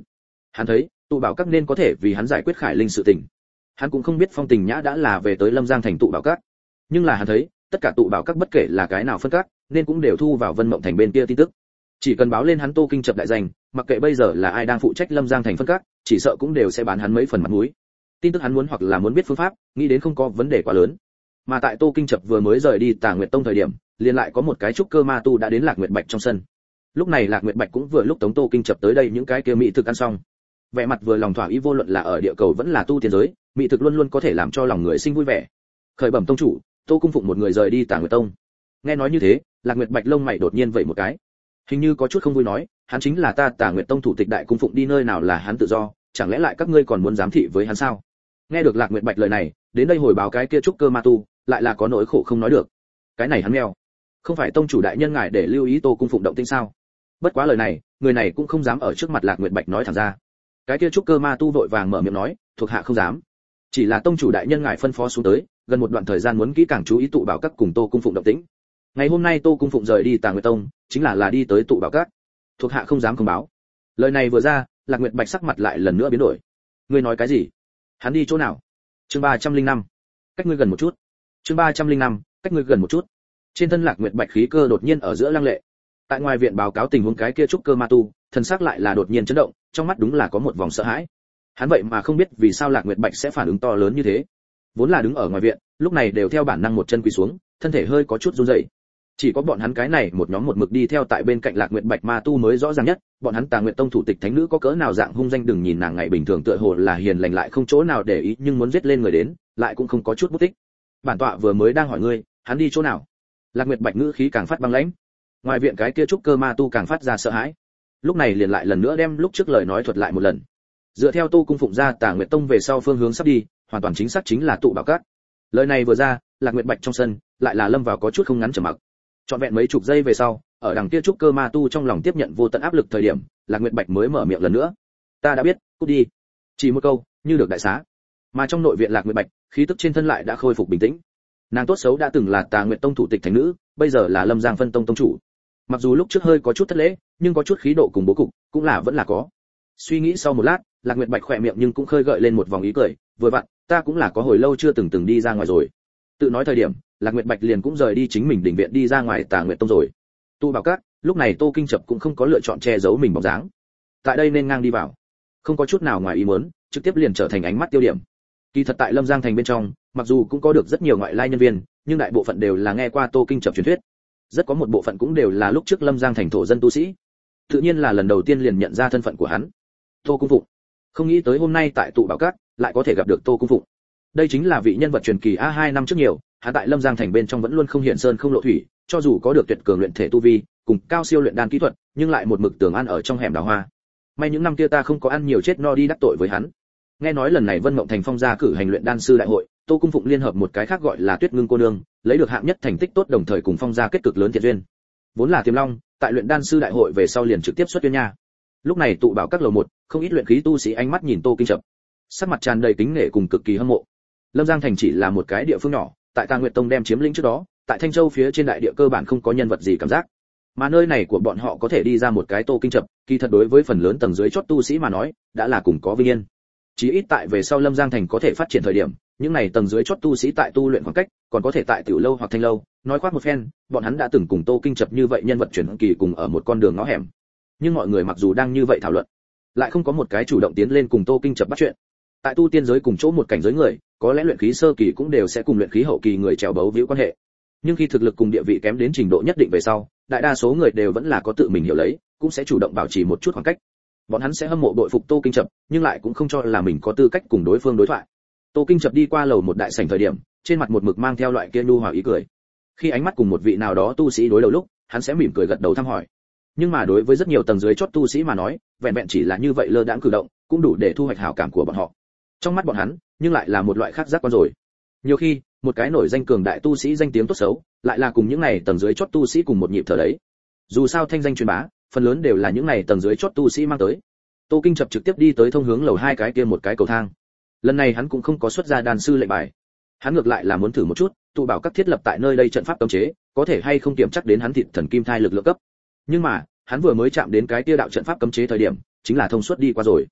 Hắn thấy tụ bảo các nên có thể vì hắn giải quyết Khải Linh sự tình. Hắn cũng không biết Phong Tình Nhã đã là về tới Lâm Giang thành tụ bảo các, nhưng là hắn thấy tất cả tụ bảo các bất kể là cái nào phân các, nên cũng đều thu vào Vân Mộng thành bên kia tin tức. Chỉ cần báo lên hắn Tô Kinh Chập đại danh, mặc kệ bây giờ là ai đang phụ trách Lâm Giang thành phân các, chỉ sợ cũng đều sẽ bán hắn mấy phần mặt mũi. Tin tức hắn muốn hoặc là muốn biết phương pháp, nghĩ đến không có vấn đề quá lớn. Mà tại Tô Kinh Chập vừa mới rời đi Tà Nguyệt Tông thời điểm, liền lại có một cái trúc cơ ma tu đã đến Lạc Nguyệt Bạch trong sân. Lúc này Lạc Nguyệt Bạch cũng vừa lúc tống Tô Kinh Chập tới đây những cái kia mỹ thực ăn xong. Vẻ mặt vừa lòng thỏa ý, vô luận là ở địa cầu vẫn là tu tiên giới, mỹ thực luôn luôn có thể làm cho lòng người sinh vui vẻ. Khởi bẩm tông chủ, Tô cung phụng một người rời đi Tà Nguyệt Tông. Nghe nói như thế, Lạc Nguyệt Bạch lông mày đột nhiên vậy một cái, hình như có chút không vui nói, hắn chính là ta Tà Nguyệt Tông thủ tịch đại cung phụng, đi nơi nào là hắn tự do, chẳng lẽ lại các ngươi còn muốn giám thị với hắn sao? Nghe được Lạc Nguyệt Bạch lời này, đến đây hồi báo cái kia trúc cơ ma tu, lại là có nỗi khổ không nói được. Cái này hắn mèo, không phải tông chủ đại nhân ngài để lưu ý Tô cung phụng động tĩnh sao? Bất quá lời này, người này cũng không dám ở trước mặt Lạc Nguyệt Bạch nói thẳng ra. Cái kia trúc cơ ma tu vội vàng mở miệng nói, thuộc hạ không dám, chỉ là tông chủ đại nhân ngài phân phó xuống tới, gần một đoạn thời gian muốn kỹ càng chú ý tụ bảo các cùng Tô cung phụng động tĩnh. Ngày hôm nay Tô cung phụng rời đi Tà Nguyệt Tông, chính là là đi tới tụ bảo các. Thuộc hạ không dám không báo. Lời này vừa ra, Lạc Nguyệt Bạch sắc mặt lại lần nữa biến đổi. Ngươi nói cái gì? Hắn đi chỗ nào? Chương ba trăm linh năm, cách ngươi gần một chút. Chương ba trăm linh năm, cách ngươi gần một chút. Trên thân Lạc Nguyệt Bạch khí cơ đột nhiên ở giữa lăng lệ. Tại ngoài viện báo cáo tình huống cái kia trúc cơ ma tu, thần sắc lại là đột nhiên chấn động, trong mắt đúng là có một vòng sợ hãi. Hắn vậy mà không biết vì sao Lạc Nguyệt Bạch sẽ phản ứng to lớn như thế. Vốn là đứng ở ngoài viện, lúc này đều theo bản năng một chân quỳ xuống, thân thể hơi có chút run rẩy. Chỉ có bọn hắn cái này một nhóm một mực đi theo tại bên cạnh Lạc Nguyệt Bạch ma tu mới rõ ràng nhất, bọn hắn Tà Nguyệt Tông thủ tịch thánh nữ có cỡ nào dạng hung danh, đừng nhìn nàng ngày bình thường tựa hồ là hiền lành lại không chỗ nào để ý, nhưng muốn giết lên người đến, lại cũng không có chút bút tích. Bản tọa vừa mới đang hỏi ngươi, hắn đi chỗ nào? Lạc Nguyệt Bạch ngữ khí càng phát băng lãnh. Ngoài viện cái kia trúc cơ ma tu càng phát ra sợ hãi. Lúc này liền lại lần nữa đem lúc trước lời nói thuật lại một lần. Dựa theo Tô cung phụng ra Tà Nguyệt Tông về sau phương hướng sắp đi, hoàn toàn chính xác chính là tụ bảo các. Lời này vừa ra, Lạc Nguyệt Bạch trong sân lại là lâm vào có chút không ngắn trầm mặc. Trọn vẹn mấy chục giây về sau, ở đằng kia trúc cơ ma tu trong lòng tiếp nhận vô tận áp lực thời điểm, Lạc Nguyệt Bạch mới mở miệng lần nữa. Ta đã biết, cút đi. Chỉ một câu, như được đại xá. Mà trong nội viện Lạc Nguyệt Bạch, khí tức trên thân lại đã khôi phục bình tĩnh. Nàng tốt xấu đã từng là Tà Nguyệt Tông thủ tịch thánh nữ, bây giờ là Lâm Giang phân tông tông chủ. Mặc dù lúc trước hơi có chút thất lễ, nhưng có chút khí độ cùng bố cục, cũng là vẫn là có. Suy nghĩ sau một lát, Lạc Nguyệt Bạch khỏe miệng nhưng cũng khơi gợi lên một vòng ý cười, vừa vặn, ta cũng là có hồi lâu chưa từng từng đi ra ngoài rồi. Tự nói thời điểm, Lạc Nguyệt Bạch liền cũng rời đi chính mình đỉnh viện đi ra ngoài Tà Nguyệt Tông rồi. Tu bảo các, lúc này Tô Kinh Chập cũng không có lựa chọn che giấu mình bóng dáng. Tại đây nên ngang đi vào, không có chút nào ngoài ý muốn, trực tiếp liền trở thành ánh mắt tiêu điểm. Kỳ thật tại Lâm Giang thành bên trong, mặc dù cũng có được rất nhiều ngoại lai nhân viên, nhưng đại bộ phận đều là nghe qua Tô Kinh Chập truyền thuyết. Rất có một bộ phận cũng đều là lúc trước Lâm Giang thành thổ dân tu sĩ. Tự nhiên là lần đầu tiên liền nhận ra thân phận của hắn. Tô cung phụng. Không nghĩ tới hôm nay tại tụ bảo các lại có thể gặp được Tô cung phụng. Đây chính là vị nhân vật truyền kỳ a hai năm trước nhiều, hắn tại Lâm Giang thành bên trong vẫn luôn không hiện sơn không lộ thủy, cho dù có được tuyệt cường luyện thể tu vi, cùng cao siêu luyện đan kỹ thuật, nhưng lại một mực tường ăn ở trong hẻm đào hoa. May những năm kia ta không có ăn nhiều chết no đi đắc tội với hắn. Nghe nói lần này Vân Mộng thành phong gia cử hành luyện đan sư đại hội, Tô cung phụng liên hợp một cái khác gọi là Tuyết Ngưng cô nương, lấy được hạng nhất thành tích tốt, đồng thời cùng phong gia kết cực lớn thiện duyên. Vốn là Tiềm Long, tại luyện đan sư đại hội về sau liền trực tiếp xuất tuyên nha. Lúc này tụ bảo các lầu một, không ít luyện khí tu sĩ ánh mắt nhìn Tô Kinh Chập, sắc mặt tràn đầy kính nể cùng cực kỳ hâm mộ. Lâm Giang thành chỉ là một cái địa phương nhỏ, tại Tà Nguyệt Tông đem chiếm lĩnh trước đó, tại Thanh Châu phía trên đại địa cơ bản không có nhân vật gì cảm giác. Mà nơi này của bọn họ có thể đi ra một cái Tô Kinh Chập, kỳ thật đối với phần lớn tầng dưới chót tu sĩ mà nói, đã là cùng có vinh yên. Chỉ ít tại về sau Lâm Giang thành có thể phát triển thời điểm, những này tầng dưới chót tu sĩ tại tu luyện khoảng cách, còn có thể tại tiểu lâu hoặc thanh lâu, nói khoác một phen, bọn hắn đã từng cùng Tô Kinh Chập như vậy nhân vật truyền kỳ cùng ở một con đường ngõ hẻm. Nhưng mọi người mặc dù đang như vậy thảo luận, lại không có một cái chủ động tiến lên cùng Tô Kinh Chập bắt chuyện. Tại tu tiên giới cùng chỗ một cảnh giới người, có lẽ luyện khí sơ kỳ cũng đều sẽ cùng luyện khí hậu kỳ người trèo bấu víu quan hệ. Nhưng khi thực lực cùng địa vị kém đến trình độ nhất định về sau, đại đa số người đều vẫn là có tự mình hiểu lấy, cũng sẽ chủ động bảo trì một chút khoảng cách. Bọn hắn sẽ hâm mộ đội phục Tô Kinh Chập, nhưng lại cũng không cho là mình có tư cách cùng đối phương đối thoại. Tô Kinh Chập đi qua lầu một đại sảnh thời điểm, trên mặt một mực mang theo loại kia nhu hòa ý cười. Khi ánh mắt cùng một vị nào đó tu sĩ đối đầu lúc, hắn sẽ mỉm cười gật đầu thăm hỏi. Nhưng mà đối với rất nhiều tầng dưới chót tu sĩ mà nói, vẹn vẹn chỉ là như vậy lơ đãng cử động, cũng đủ để thu hoạch hảo cảm của bọn họ. Trong mắt bọn hắn, nhưng lại là một loại khác giác quan rồi. Nhiều khi, một cái nổi danh cường đại tu sĩ danh tiếng tốt xấu, lại là cùng những này tầng dưới chót tu sĩ cùng một nhịp thở đấy. Dù sao thanh danh truyền bá, phần lớn đều là những này tầng dưới chót tu sĩ mang tới. Tô Kinh Chập trực tiếp đi tới thông hướng lầu hai cái kia một cái cầu thang. Lần này hắn cũng không có xuất ra đan sư lệnh bài, hắn ngược lại là muốn thử một chút, tụ bảo các thiết lập tại nơi đây trận pháp cấm chế, có thể hay không kiểm chắc đến hắn thịt thần kim thai lực lượng cấp. Nhưng mà, hắn vừa mới chạm đến cái kia đạo trận pháp cấm chế thời điểm, chính là thông suốt đi qua rồi.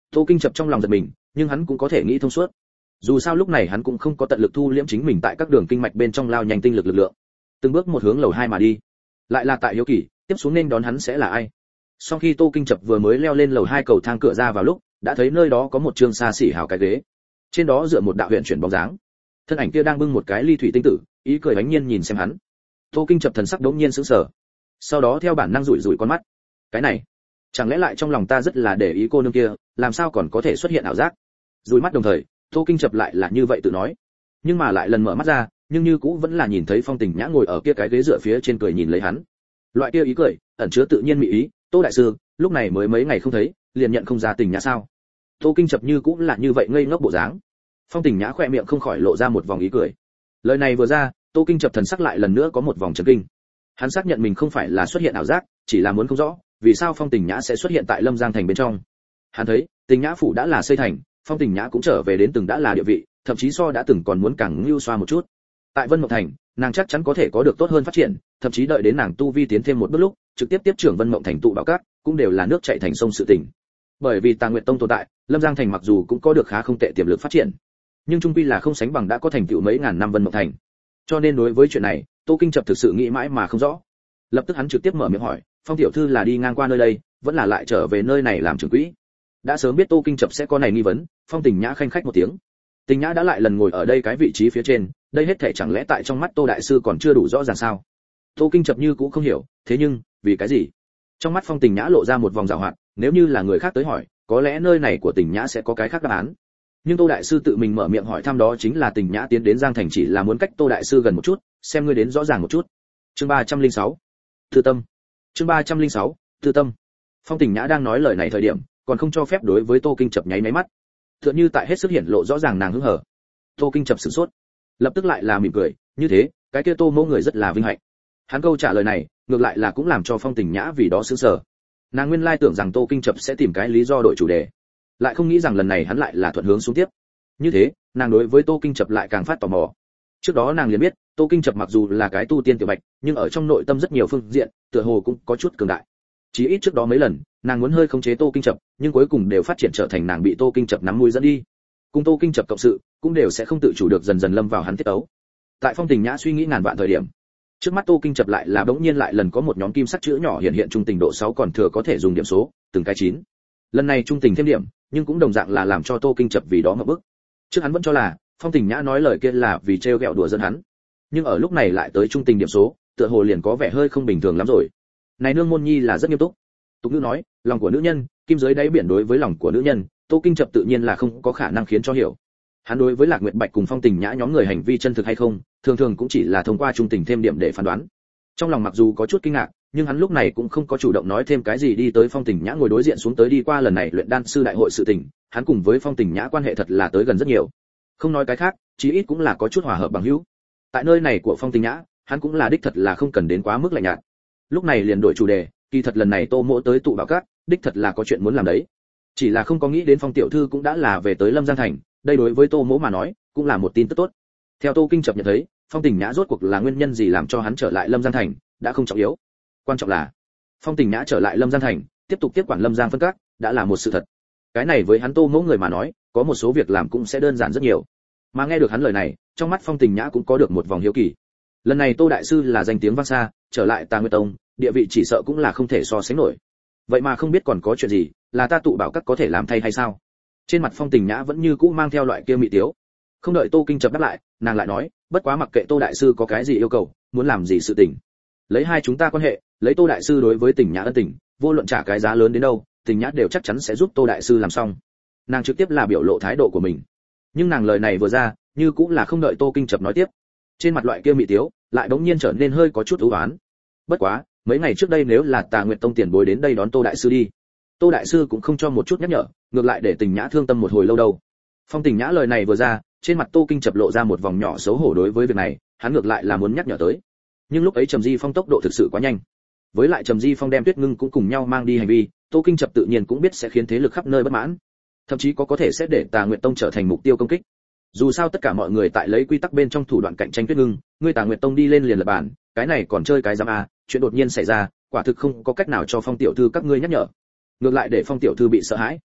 Tô Kinh Chập trong lòng giật mình, nhưng hắn cũng có thể nghĩ thông suốt. Dù sao lúc này hắn cũng không có tận lực thu liễm chính mình tại các đường kinh mạch bên trong lao nhanh tinh lực lực lượng. Từng bước một hướng lầu hai mà đi. Lại là tại hiếu kỳ, tiếp xuống nên đón hắn sẽ là ai? Sau khi Tô Kinh Chập vừa mới leo lên lầu hai cầu thang cửa ra vào lúc, đã thấy nơi đó có một trương xa xỉ hào cái ghế. Trên đó dựa một đạo huyền chuyển bóng dáng. Thân ảnh kia đang bưng một cái ly thủy tinh tử, ý cười bánh nhiên nhìn xem hắn. Tô Kinh Chập thần sắc đống nhiên sững sờ. Sau đó theo bản năng rủi rủi con mắt. Cái này, chẳng lẽ lại trong lòng ta rất là để ý cô nương kia, làm sao còn có thể xuất hiện ảo giác? Rủi mắt đồng thời, Tô Kinh Chập lại là như vậy tự nói. Nhưng mà lại lần mở mắt ra, nhưng như cũ vẫn là nhìn thấy Phong Tình Nhã ngồi ở kia cái ghế dựa phía trên cười nhìn lấy hắn. Loại kia ý cười, ẩn chứa tự nhiên mỹ ý, Tô đại sư, lúc này mới mấy ngày không thấy, liền nhận không ra Tình Nhã sao? Tô Kinh Chập như cũng là như vậy ngây ngốc bộ dáng. Phong Tình Nhã khẽ miệng không khỏi lộ ra một vòng ý cười. Lời này vừa ra, Tô Kinh Chập thần sắc lại lần nữa có một vòng chấn kinh. Hắn xác nhận mình không phải là xuất hiện ảo giác, chỉ là muốn không rõ, vì sao Phong Tình Nhã sẽ xuất hiện tại Lâm Giang thành bên trong. Hắn thấy, Tình Nhã phủ đã là xây thành, Phong Tình Nhã cũng trở về đến từng đã là địa vị, thậm chí so đã từng còn muốn càng lưu xoa một chút. Tại Vân Mộng thành, nàng chắc chắn có thể có được tốt hơn phát triển, thậm chí đợi đến nàng tu vi tiến thêm một bước lúc, trực tiếp tiếp trưởng Vân Mộng thành tụ bảo các, cũng đều là nước chảy thành sông sự tình. Bởi vì Tà Nguyệt tông tồn tại, Lâm Giang thành mặc dù cũng có được khá không tệ tiềm lực phát triển, nhưng trung quy là không sánh bằng đã có thành tựu mấy ngàn năm Vân Mộng thành. Cho nên đối với chuyện này, Tô Kinh Chập thực sự nghĩ mãi mà không rõ. Lập tức hắn trực tiếp mở miệng hỏi, Phong tiểu thư là đi ngang qua nơi đây, vẫn là lại trở về nơi này làm trưởng quỹ? Đã sớm biết Tô Kinh Chập sẽ có này nghi vấn, Phong Tình Nhã khanh khách một tiếng. Tình Nhã đã lại lần ngồi ở đây cái vị trí phía trên, đây hết thảy chẳng lẽ tại trong mắt Tô đại sư còn chưa đủ rõ ràng sao? Tô Kinh Chập như cũng không hiểu, thế nhưng, vì cái gì? Trong mắt Phong Tình Nhã lộ ra một vòng giảo hoạt, nếu như là người khác tới hỏi, có lẽ nơi này của Tình Nhã sẽ có cái khác đáp án. Nhưng Tô đại sư tự mình mở miệng hỏi thăm đó chính là Tình Nhã tiến đến Giang thành chỉ là muốn cách Tô đại sư gần một chút, xem ngươi đến rõ ràng một chút. Chương ba trăm lẻ sáu, Tư tâm. Chương ba trăm lẻ sáu, Tư tâm. Phong Tình Nhã đang nói lời này thời điểm, còn không cho phép đối với Tô Kinh Chập nháy máy mắt. Tựa như tại hết sức hiển lộ rõ ràng nàng hứng hở. Tô Kinh Chập sửng sốt, lập tức lại là mỉm cười, như thế, cái kia Tô mẫu người rất là vinh hạnh. Hắn câu trả lời này, ngược lại là cũng làm cho Phong Tình Nhã vì đó sửng sở. Nàng nguyên lai tưởng rằng Tô Kinh Chập sẽ tìm cái lý do đổi chủ đề, lại không nghĩ rằng lần này hắn lại là thuận hướng xuống tiếp. Như thế, nàng đối với Tô Kinh Chập lại càng phát tò mò. Trước đó nàng liền biết, Tô Kinh Chập mặc dù là cái tu tiên tiểu bạch, nhưng ở trong nội tâm rất nhiều phương diện, tựa hồ cũng có chút cường đại. Chỉ ít trước đó mấy lần, nàng muốn hơi khống chế Tô Kinh Chập, nhưng cuối cùng đều phát triển trở thành nàng bị Tô Kinh Chập nắm mũi dẫn đi. Cùng Tô Kinh Chập cộng sự, cũng đều sẽ không tự chủ được dần dần lâm vào hắn tiết tấu. Tại Phong Tình Nhã suy nghĩ ngàn vạn thời điểm, trước mắt Tô Kinh Chập lại là bỗng nhiên lại lần có một nhóm kim sắc chữ nhỏ hiện hiện trung tình độ sáu còn thừa có thể dùng điểm số, từng cái chín. Lần này trung tình thêm điểm, nhưng cũng đồng dạng là làm cho Tô Kinh Chập vì đó ngộp bức. Trước hắn vẫn cho là Phong Tình Nhã nói lời kia là vì trêu ghẹo đùa dân hắn, nhưng ở lúc này lại tới trung tình điểm số, tựa hồ liền có vẻ hơi không bình thường lắm rồi. Này nương môn nhi là rất nghiêm túc. Tục ngữ nói, lòng của nữ nhân, kim dưới đáy biển đối với lòng của nữ nhân, Tô Kinh Chập tự nhiên là không có khả năng khiến cho hiểu. Hắn đối với Lạc Nguyệt Bạch cùng Phong Tình Nhã nhóm người hành vi chân thực hay không, thường thường cũng chỉ là thông qua trung tình thêm điểm để phán đoán. Trong lòng mặc dù có chút kinh ngạc, nhưng hắn lúc này cũng không có chủ động nói thêm cái gì đi tới Phong Tình Nhã ngồi đối diện xuống tới đi qua lần này luyện đan sư đại hội sự tình, hắn cùng với Phong Tình Nhã quan hệ thật là tới gần rất nhiều. Không nói cái khác, chí ít cũng là có chút hòa hợp bằng hữu. Tại nơi này của Phong Tình Nhã, hắn cũng là đích thật là không cần đến quá mức lạnh nhạt. Lúc này liền đổi chủ đề, kỳ thật lần này Tô Mỗ tới tụ bảo các, đích thật là có chuyện muốn làm đấy. Chỉ là không có nghĩ đến Phong tiểu thư cũng đã là về tới Lâm Giang thành, đây đối với Tô Mỗ mà nói, cũng là một tin tức tốt. Theo Tô Kinh Chập nhận thấy, Phong Tình Nhã rốt cuộc là nguyên nhân gì làm cho hắn trở lại Lâm Giang thành, đã không trọng yếu. Quan trọng là, Phong Tình Nhã trở lại Lâm Giang thành, tiếp tục tiếp quản Lâm Giang phân các, đã là một sự thật. Cái này với hắn Tô Mỗ người mà nói, có một số việc làm cũng sẽ đơn giản rất nhiều. Mà nghe được hắn lời này, trong mắt Phong Tình Nhã cũng có được một vòng hiếu kỳ. Lần này Tô đại sư là danh tiếng vang xa, trở lại Tà Nguyệt tông, địa vị chỉ sợ cũng là không thể so sánh nổi. Vậy mà không biết còn có chuyện gì, là ta tụ bảo các có thể làm thay hay sao? Trên mặt Phong Tình Nhã vẫn như cũ mang theo loại kia mị tiếu. Không đợi Tô Kinh Chập đáp lại, nàng lại nói, bất quá mặc kệ Tô đại sư có cái gì yêu cầu, muốn làm gì sự tình, lấy hai chúng ta quan hệ, lấy Tô đại sư đối với Tình Nhã ân tình, vô luận trả cái giá lớn đến đâu, Tình Nhã đều chắc chắn sẽ giúp Tô đại sư làm xong. Nàng trực tiếp là biểu lộ thái độ của mình. Nhưng nàng lời này vừa ra, như cũng là không đợi Tô Kinh Chập nói tiếp. Trên mặt loại kia mị tiếu, lại bỗng nhiên trở nên hơi có chút u uất. Bất quá, mấy ngày trước đây nếu là Tà Nguyệt tông tiền bối đến đây đón Tô đại sư đi, Tô đại sư cũng không cho một chút nhắc nhở, ngược lại để Tình Nhã thương tâm một hồi lâu đâu. Phong Tình Nhã lời này vừa ra, trên mặt Tô Kinh Chập lộ ra một vòng nhỏ xấu hổ đối với việc này, hắn ngược lại là muốn nhắc nhở tới. Nhưng lúc ấy Trầm Di Phong tốc độ thực sự quá nhanh. Với lại Trầm Di Phong đem Tuyết Ngưng cũng cùng nhau mang đi hành vi, Tô Kinh Chập tự nhiên cũng biết sẽ khiến thế lực khắp nơi bất mãn, thậm chí có có thể sẽ để Tà Nguyệt tông trở thành mục tiêu công kích. Dù sao tất cả mọi người tại lấy quy tắc bên trong thủ đoạn cạnh tranh Tuyết Ngưng, ngươi Tà Nguyệt tông đi lên liền lật bàn, cái này còn chơi cái giám a, chuyện đột nhiên xảy ra, quả thực không có cách nào cho Phong tiểu thư các ngươi nhắc nhở. Ngược lại để Phong tiểu thư bị sợ hãi.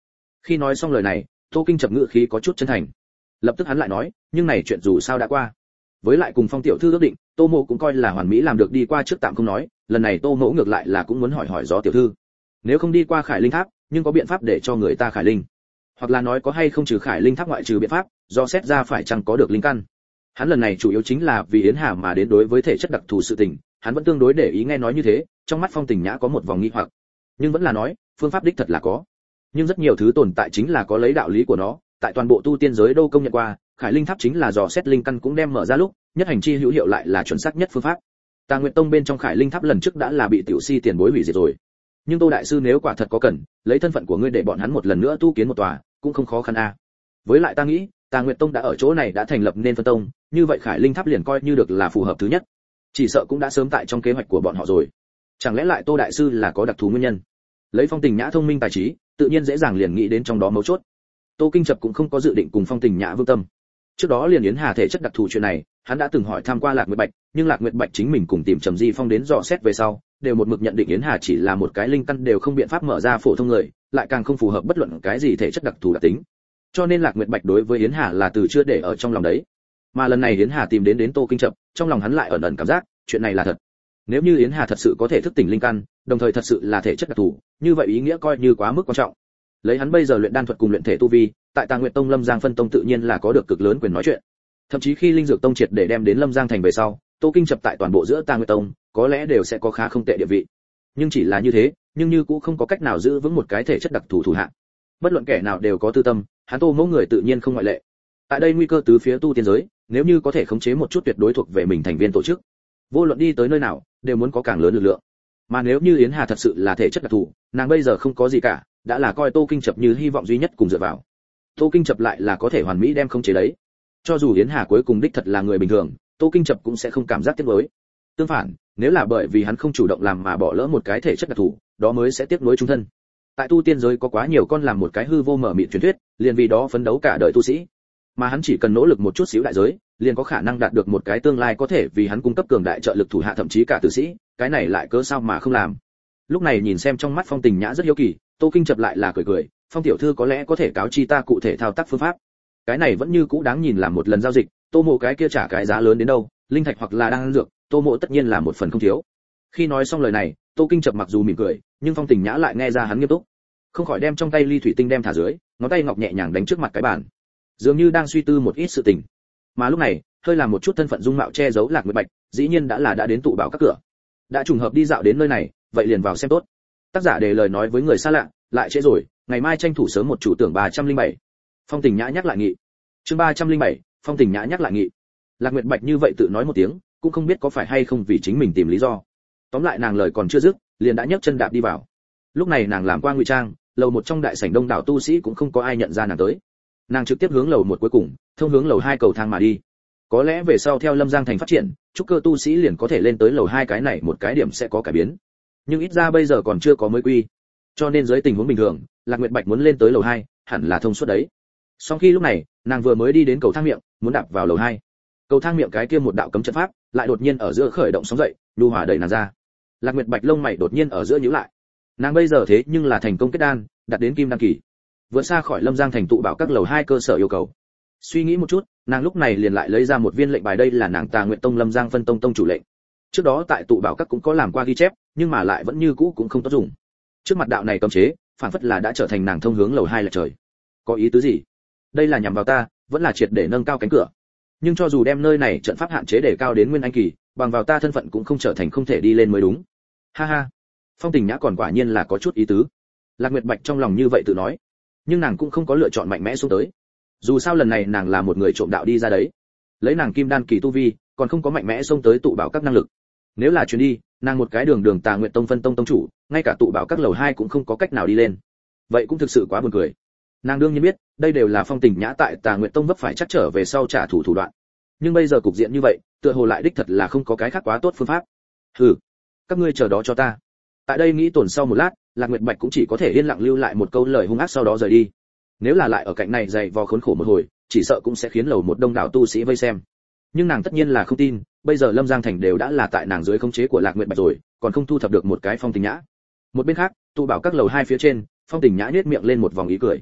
Khi nói xong lời này, Tô Kinh Chập ngữ khí có chút chân thành. Lập tức hắn lại nói, nhưng này chuyện dù sao đã qua. Với lại cùng Phong tiểu thư ước định, Tô Mộ cũng coi là hoàn mỹ làm được đi qua trước tạm không nói, lần này Tô Mộ ngược lại là cũng muốn hỏi hỏi gió tiểu thư. Nếu không đi qua Khải Linh Tháp, nhưng có biện pháp để cho người ta khải linh, hoặc là nói có hay không trừ Khải Linh Tháp ngoại trừ biện pháp, do xét ra phải chăng có được linh căn. Hắn lần này chủ yếu chính là vì Yến Hà mà đến đối với thể chất đặc thù sự tình, hắn vẫn tương đối để ý nghe nói như thế, trong mắt Phong Tình Nhã có một vòng nghi hoặc, nhưng vẫn là nói, phương pháp đích thật là có, nhưng rất nhiều thứ tồn tại chính là có lấy đạo lý của nó, tại toàn bộ tu tiên giới đâu công nhận qua, Khải Linh Tháp chính là dò xét linh căn cũng đem mở ra lúc, nhất hành chi hữu hiệu lại là chuẩn xác nhất phương pháp. Tà Nguyệt Tông bên trong Khải Linh Tháp lần trước đã là bị tiểu si tiền bối hủy diệt rồi. Nhưng Tô đại sư nếu quả thật có cần, lấy thân phận của ngươi để bọn hắn một lần nữa tu kiến một tòa, cũng không khó khăn a. À. Với lại ta nghĩ, Tà Nguyệt Tông đã ở chỗ này đã thành lập nên phân tông, như vậy Khải Linh Tháp liền coi như được là phù hợp thứ nhất. Chỉ sợ cũng đã sớm tại trong kế hoạch của bọn họ rồi. Chẳng lẽ lại Tô đại sư là có đặc thù nguyên nhân? Lấy Phong Tình Nhã thông minh tài trí, tự nhiên dễ dàng liền nghĩ đến trong đó mấu chốt. Tô Kinh Chập cũng không có dự định cùng Phong Tình Nhã vương tâm. Trước đó liền Yến Hà thể chất đặc thù chuyện này, hắn đã từng hỏi tham qua Lạc Nguyệt Bạch, nhưng Lạc Nguyệt Bạch chính mình cùng tìm Trầm Di Phong đến dò xét về sau, đều một mực nhận định Yến Hà chỉ là một cái linh căn đều không biện pháp mở ra phổ thông người, lại càng không phù hợp bất luận cái gì thể chất đặc thù đặc tính. Cho nên Lạc Nguyệt Bạch đối với Yến Hà là từ chưa để ở trong lòng đấy. Mà lần này Yến Hà tìm đến đến Tô Kinh Chập, trong lòng hắn lại ẩn ẩn cảm giác, chuyện này là thật. Nếu như Yến Hà thật sự có thể thức tỉnh linh căn, đồng thời thật sự là thể chất đặc thù, như vậy ý nghĩa coi như quá mức quan trọng. Lấy hắn bây giờ luyện đan thuật cùng luyện thể tu vi, tại Tà Nguyệt Tông Lâm Giang phân tông tự nhiên là có được cực lớn quyền nói chuyện. Thậm chí khi Linh Dược Tông triệt để đem đến Lâm Giang thành về sau, Tô Kinh Chập tại toàn bộ giữa Tà Nguyệt Tông, có lẽ đều sẽ có khá không tệ địa vị. Nhưng chỉ là như thế, nhưng như cũng không có cách nào giữ vững một cái thể chất đặc thù thủ hạng. Bất luận kẻ nào đều có tư tâm, hắn Tô mẫu người tự nhiên không ngoại lệ. Tại đây nguy cơ tứ phía tu tiên giới, nếu như có thể khống chế một chút tuyệt đối thuộc về mình thành viên tổ chức, vô luận đi tới nơi nào, đều muốn có càng lớn lực lượng. Mà nếu như Yến Hà thật sự là thể chất đặc thù, nàng bây giờ không có gì cả, đã là coi Tô Kinh Chập như hy vọng duy nhất cùng dựa vào. Tô Kinh Chập lại là có thể hoàn mỹ đem khống chế đấy. Cho dù Yến Hà cuối cùng đích thật là người bình thường, Tô Kinh Chập cũng sẽ không cảm giác tiếc nuối. Tương phản, nếu là bởi vì hắn không chủ động làm mà bỏ lỡ một cái thể chất đặc thù, đó mới sẽ tiếc nuối chung thân. Tại tu tiên giới có quá nhiều con làm một cái hư vô mở mịt truyền thuyết, liền vì đó phấn đấu cả đời tu sĩ. Mà hắn chỉ cần nỗ lực một chút xíu đại giới, liền có khả năng đạt được một cái tương lai có thể vì hắn cung cấp cường đại trợ lực thủ hạ thậm chí cả tử sĩ, cái này lại cớ sao mà không làm. Lúc này nhìn xem trong mắt Phong Tình Nhã rất hiếu kỳ, Tô Kinh Chập lại là cười cười, Phong tiểu thư có lẽ có thể cáo chi ta cụ thể thao tác phương pháp. Cái này vẫn như cũ đáng nhìn làm một lần giao dịch, Tô Mộ cái kia trả cái giá lớn đến đâu, linh thạch hoặc là đan dược, Tô Mộ tất nhiên là một phần không thiếu. Khi nói xong lời này, Tô Kinh Chập mặc dù mỉm cười, nhưng Phong Tình Nhã lại nghe ra hắn nghiêm túc, không khỏi đem trong tay ly thủy tinh đem thả dưới, ngón tay ngọc nhẹ nhàng đánh trước mặt cái bàn, dường như đang suy tư một ít sự tình. Mà lúc này, hơi làm một chút thân phận dung mạo che giấu Lạc Nguyệt Bạch, dĩ nhiên đã là đã đến tụ bảo các cửa. Đã trùng hợp đi dạo đến nơi này, vậy liền vào xem tốt. Tác giả đề lời nói với người xa lạ, lại trễ rồi, ngày mai tranh thủ sớm một chủ tưởng ba trăm linh bảy. Phong Tình Nhã nhắc lại nghị. Chương ba trăm linh bảy, Phong Tình Nhã nhắc lại nghị. Lạc Nguyệt Bạch như vậy tự nói một tiếng, cũng không biết có phải hay không vì chính mình tìm lý do. Tóm lại nàng lời còn chưa dứt, liền đã nhấc chân đạp đi vào. Lúc này nàng làm qua ngụy trang, lầu một trong đại sảnh đông đảo tu sĩ cũng không có ai nhận ra nàng tới. Nàng trực tiếp hướng lầu một cuối cùng, thông hướng lầu hai cầu thang mà đi. Có lẽ về sau theo Lâm Giang thành phát triển, trúc cơ tu sĩ liền có thể lên tới lầu hai, cái này một cái điểm sẽ có cải biến. Nhưng ít ra bây giờ còn chưa có mới quy. Cho nên dưới tình huống bình thường, Lạc Nguyệt Bạch muốn lên tới lầu hai, hẳn là thông suốt đấy. Sau khi lúc này, nàng vừa mới đi đến cầu thang miệng, muốn đạp vào lầu hai. Cầu thang miệng cái kia một đạo cấm trận pháp, lại đột nhiên ở giữa khởi động sóng dậy, nhu hòa đẩy nàng ra. Lạc Nguyệt Bạch lông mày đột nhiên ở giữa nhíu lại. Nàng bây giờ thế nhưng là thành công kết đan, đạt đến kim đan kỳ, vượt xa khỏi Lâm Giang thành tụ bảo các lầu hai cơ sở yêu cầu. Suy nghĩ một chút, nàng lúc này liền lại lấy ra một viên lệnh bài, đây là nàng Tà Nguyệt Tông Lâm Giang phân tông tông chủ lệnh. Trước đó tại tụ bảo các cũng có làm qua ghi chép, nhưng mà lại vẫn như cũ cũng không tốt dùng. Trước mặt đạo này cấm chế, phản phất là đã trở thành nàng thông hướng lầu hai là trời. Có ý tứ gì? Đây là nhằm vào ta, vẫn là triệt để nâng cao cánh cửa. Nhưng cho dù đem nơi này trận pháp hạn chế để cao đến nguyên anh kỳ, bằng vào ta thân phận cũng không trở thành không thể đi lên mới đúng. Ha ha. Phong Tình Nhã còn quả nhiên là có chút ý tứ. Lạc Nguyệt Bạch trong lòng như vậy tự nói, nhưng nàng cũng không có lựa chọn mạnh mẽ xuống tới. Dù sao lần này nàng là một người trộm đạo đi ra đấy, lấy nàng kim đan kỳ tu vi, còn không có mạnh mẽ xông tới tụ bảo các năng lực. Nếu là chuyến đi, nàng một cái đường đường Tà Nguyệt Tông phân tông tông chủ, ngay cả tụ bảo các lầu hai cũng không có cách nào đi lên. Vậy cũng thực sự quá buồn cười. Nàng đương nhiên biết, đây đều là Phong Tình Nhã tại Tà Nguyệt Tông vấp phải chắc trở về sau trả thù thủ đoạn. Nhưng bây giờ cục diện như vậy, tựa hồ lại đích thật là không có cái khác quá tốt phương pháp. Hừ, các ngươi chờ đó cho ta. Tại đây nghĩ tồn sau một lát, Lạc Nguyệt Bạch cũng chỉ có thể yên lặng lưu lại một câu lời hung ác sau đó rời đi. Nếu là lại ở cạnh này dày vò khốn khổ một hồi, chỉ sợ cũng sẽ khiến lầu một đông đảo tu sĩ vây xem. Nhưng nàng tất nhiên là không tin, bây giờ Lâm Giang thành đều đã là tại nàng dưới khống chế của Lạc Nguyệt Bạch rồi, còn không thu thập được một cái Phong Tình Nhã. Một bên khác, tụ bảo các lầu hai phía trên, Phong Tình Nhã nhếch miệng lên một vòng ý cười.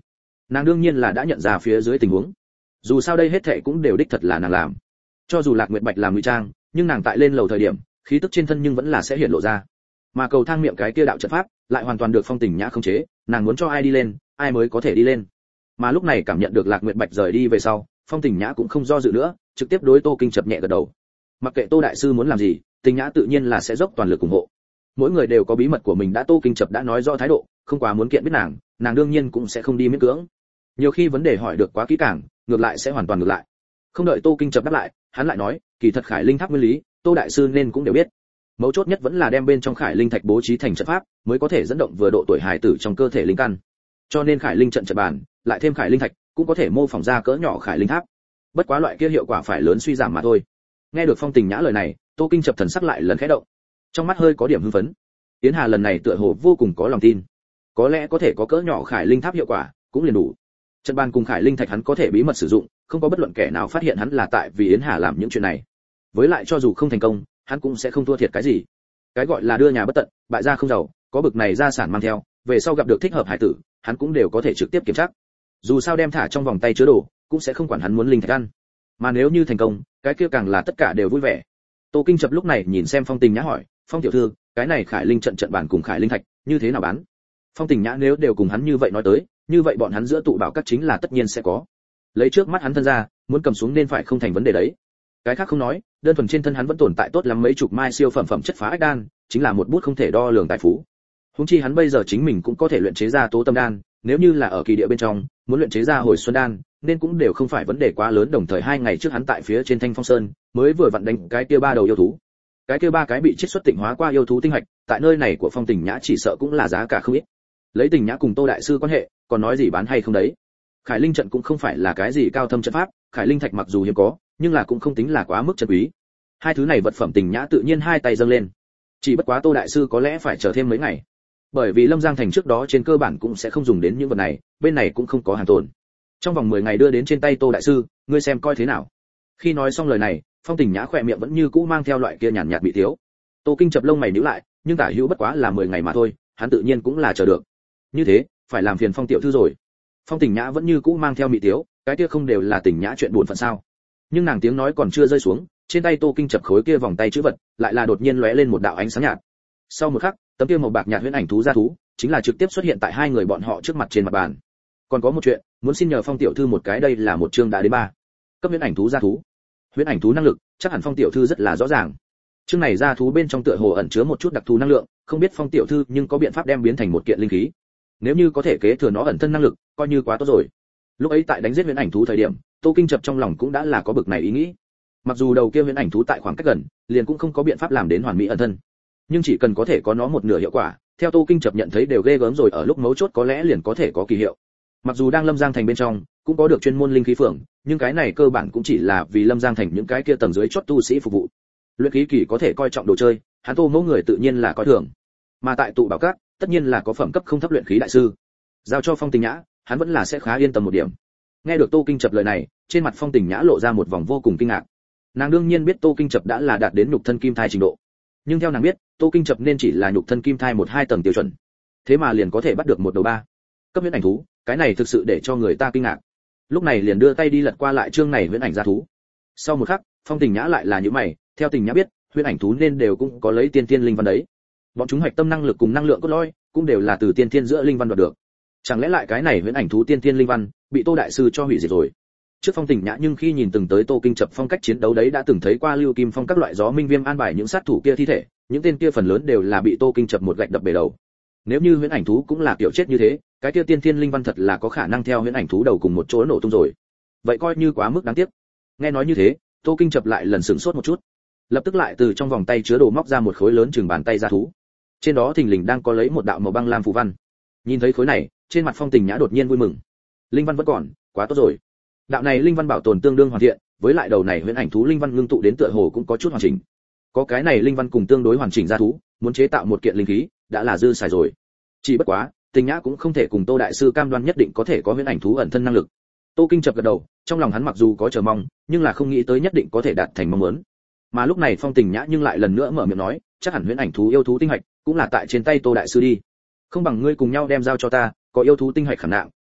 Nàng đương nhiên là đã nhận ra phía dưới tình huống. Dù sao đây hết thảy cũng đều đích thật là nàng làm. Cho dù Lạc Nguyệt Bạch làm ngụy trang, nhưng nàng tại lên lầu thời điểm, khí tức trên thân nhưng vẫn là sẽ hiện lộ ra. Mà cầu thang miệng cái kia đạo trận pháp, lại hoàn toàn được Phong Tình Nhã khống chế, nàng muốn cho ai đi lên, ai mới có thể đi lên. Mà lúc này cảm nhận được Lạc Nguyệt Bạch rời đi về sau, Phong Tình Nhã cũng không do dự nữa, trực tiếp đối Tô Kinh Chập nhẹ gật đầu. Mặc kệ Tô đại sư muốn làm gì, Tình Nhã tự nhiên là sẽ dốc toàn lực ủng hộ. Mỗi người đều có bí mật của mình, đã Tô Kinh Chập đã nói rõ thái độ, không quá muốn kiện biết nàng, nàng đương nhiên cũng sẽ không đi miễn cưỡng. Nhiều khi vấn đề hỏi được quá kỹ càng, ngược lại sẽ hoàn toàn ngược lại. Không đợi Tô Kinh Chập đáp lại, hắn lại nói, kỳ thật Khải Linh Tháp nguyên lý, Tô đại sư nên cũng đều biết. Mấu chốt nhất vẫn là đem bên trong Khải Linh Thạch bố trí thành trận pháp, mới có thể dẫn động vừa độ tuổi hài tử trong cơ thể linh căn. Cho nên Khải Linh trận trận bàn, lại thêm Khải Linh Thạch, cũng có thể mô phỏng ra cỡ nhỏ Khải Linh Tháp. Bất quá loại kia hiệu quả phải lớn suy giảm mà thôi. Nghe được Phong Tình Nhã lời này, Tô Kinh Chập thần sắc lại lần khẽ động, trong mắt hơi có điểm hưng phấn. Yến Hà lần này tựa hồ vô cùng có lòng tin, có lẽ có thể có cỡ nhỏ Khải Linh Tháp hiệu quả, cũng liền đủ. Trận bàn cùng Khải Linh Thạch hắn có thể bí mật sử dụng, không có bất luận kẻ nào phát hiện hắn là tại vì Yến Hà làm những chuyện này. Với lại cho dù không thành công, hắn cũng sẽ không thua thiệt cái gì. Cái gọi là đưa nhà bất tận, bại gia không giàu, có bực này gia sản mang theo, về sau gặp được thích hợp hải tử, hắn cũng đều có thể trực tiếp kiểm tra. Dù sao đem thả trong vòng tay chứa đồ, cũng sẽ không quản hắn muốn linh thạch ăn. Mà nếu như thành công, cái kia càng là tất cả đều vui vẻ. Tô Kinh Chập lúc này nhìn xem Phong Tình Nhã hỏi, Phong tiểu thư, cái này Khải Linh trận trận bản cùng Khải Linh thạch, như thế nào bán? Phong Tình Nhã nếu đều cùng hắn như vậy nói tới, như vậy bọn hắn giữa tụ bảo các chính là tất nhiên sẽ có. Lấy trước mắt hắn thân ra, muốn cầm xuống nên phải không thành vấn đề đấy. Cái khác không nói, đơn thuần trên thân hắn vẫn tồn tại tốt lắm mấy chục mai siêu phẩm phẩm chất phá ách đan, chính là một bút không thể đo lường tài phú. Huống chi hắn bây giờ chính mình cũng có thể luyện chế ra tố tâm đan, nếu như là ở kỳ địa bên trong, muốn luyện chế ra hồi xuân đan, nên cũng đều không phải vấn đề quá lớn. Đồng thời hai ngày trước hắn tại phía trên Thanh Phong Sơn, mới vừa vặn đánh cái kia ba đầu yêu thú. Cái kia ba cái bị chiết xuất tịnh hóa qua yêu thú tinh hạch, tại nơi này của Phong Tình Nhã chỉ sợ cũng là giá cả không ít. Lấy Tình Nhã cùng Tô đại sư quan hệ, còn nói gì bán hay không đấy. Khải Linh trận cũng không phải là cái gì cao thâm trận pháp, Khải Linh thạch mặc dù hiếm có, nhưng là cũng không tính là quá mức chân quý. Hai thứ này vật phẩm Tình Nhã tự nhiên hai tay dâng lên. Chỉ bất quá Tô đại sư có lẽ phải chờ thêm mấy ngày, bởi vì Lâm Giang thành trước đó trên cơ bản cũng sẽ không dùng đến những vật này, bên này cũng không có hàng tồn. Trong vòng mười ngày đưa đến trên tay Tô đại sư, ngươi xem coi thế nào. Khi nói xong lời này, Phong Tình Nhã khỏe miệng vẫn như cũ mang theo loại kia nhàn nhạt bị thiếu. Tô Kinh chập lông mày nhíu lại, nhưng tả hữu bất quá là mười ngày mà thôi, hắn tự nhiên cũng là chờ được. Như thế, phải làm phiền Phong tiểu thư rồi. Phong Tình Nhã vẫn như cũ mang theo mị tiếu, cái kia không đều là Tình Nhã chuyện buồn phận sao? Nhưng nàng tiếng nói còn chưa rơi xuống, trên tay Tô Kinh chập khối kia vòng tay chữ vật, lại là đột nhiên lóe lên một đạo ánh sáng nhạt. Sau một khắc, tấm kia màu bạc nhạt huyễn ảnh thú gia thú, chính là trực tiếp xuất hiện tại hai người bọn họ trước mặt trên mặt bàn. Còn có một chuyện, muốn xin nhờ Phong tiểu thư một cái, đây là một chương đã đến ba cấp huyễn ảnh thú gia thú. Huyễn ảnh thú năng lực, chắc hẳn Phong tiểu thư rất là rõ ràng. Chương này gia thú bên trong tựa hồ ẩn chứa một chút đặc thù năng lượng, không biết Phong tiểu thư nhưng có biện pháp đem biến thành một kiện linh khí. Nếu như có thể kế thừa nó ẩn thân năng lực, coi như quá tốt rồi. Lúc ấy tại đánh giết huyễn ảnh thú thời điểm, Tô Kinh chập trong lòng cũng đã là có bực này ý nghĩ. Mặc dù đầu kia huyễn ảnh thú tại khoảng cách gần, liền cũng không có biện pháp làm đến hoàn mỹ ẩn thân, nhưng chỉ cần có thể có nó một nửa hiệu quả, theo Tô Kinh chập nhận thấy đều ghê gớm rồi, ở lúc mấu chốt có lẽ liền có thể có kỳ hiệu. Mặc dù đang Lâm Giang thành bên trong cũng có được chuyên môn linh khí phường, nhưng cái này cơ bản cũng chỉ là vì Lâm Giang thành những cái kia tầng dưới chót tu sĩ phục vụ. Luyện khí kỳ có thể coi trọng đồ chơi, hắn Tô mẫu người tự nhiên là coi thường. Mà tại tụ bảo các, tất nhiên là có phẩm cấp không thấp luyện khí đại sư. Giao cho Phong Tình Nhã, hắn vẫn là sẽ khá yên tâm một điểm. Nghe được Tô Kinh chập lời này, trên mặt Phong Tình Nhã lộ ra một vòng vô cùng kinh ngạc. Nàng đương nhiên biết Tô Kinh chập đã là đạt đến nhục thân kim thai trình độ, nhưng theo nàng biết, Tô Kinh chập nên chỉ là nhục thân kim thai một hai tầng tiêu chuẩn, thế mà liền có thể bắt được một đầu ba cấp huyễn ảnh thú, cái này thực sự để cho người ta kinh ngạc. Lúc này liền đưa tay đi lật qua lại chương này huyễn ảnh gia thú. Sau một khắc, Phong Tình Nhã lại là những mày, theo Tình Nhã biết, huyễn ảnh thú nên đều cũng có lấy tiên tiên linh văn đấy. Bọn chúng hoạch tâm năng lực cùng năng lượng cốt lõi, cũng đều là từ tiên tiên giữa linh văn đoạt được. Chẳng lẽ lại cái này huyễn ảnh thú tiên tiên linh văn bị Tô đại sư cho hủy diệt rồi? Trước Phong Tình Nhã nhưng khi nhìn từng tới Tô Kinh chập phong cách chiến đấu đấy, đã từng thấy qua Lưu Kim Phong các loại gió minh viêm an bài những sát thủ kia thi thể, những tên kia phần lớn đều là bị Tô Kinh chập một gạch đập bể đầu. Nếu như huyễn ảnh thú cũng là kiểu chết như thế, cái kia tiên thiên linh văn thật là có khả năng theo huyễn ảnh thú đầu cùng một chỗ nổ tung rồi. Vậy coi như quá mức đáng tiếc. Nghe nói như thế, Tô Kinh chập lại lần sửng sốt một chút, lập tức lại từ trong vòng tay chứa đồ móc ra một khối lớn chừng bàn tay gia thú. Trên đó thình lình đang có lấy một đạo màu băng lam phù văn. Nhìn thấy khối này, trên mặt Phong Tình Nhã đột nhiên vui mừng. Linh văn vẫn còn, quá tốt rồi. Đạo này linh văn bảo tồn tương đương hoàn thiện, với lại đầu này huyễn ảnh thú linh văn ngưng tụ đến tựa hồ cũng có chút hoàn chỉnh. Có cái này linh văn cùng tương đối hoàn chỉnh gia thú, muốn chế tạo một kiện linh khí đã là dư xài rồi. Chỉ bất quá, Tình Nhã cũng không thể cùng Tô đại sư cam đoan nhất định có thể có huyễn ảnh thú ẩn thân năng lực. Tô Kinh chập gật đầu, trong lòng hắn mặc dù có chờ mong, nhưng là không nghĩ tới nhất định có thể đạt thành mong muốn. Mà lúc này Phong Tình Nhã nhưng lại lần nữa mở miệng nói, chắc hẳn huyễn ảnh thú yêu thú tinh hạch cũng là tại trên tay Tô đại sư đi. Không bằng ngươi cùng nhau đem giao cho ta, có yêu thú tinh hạch khảm nạm,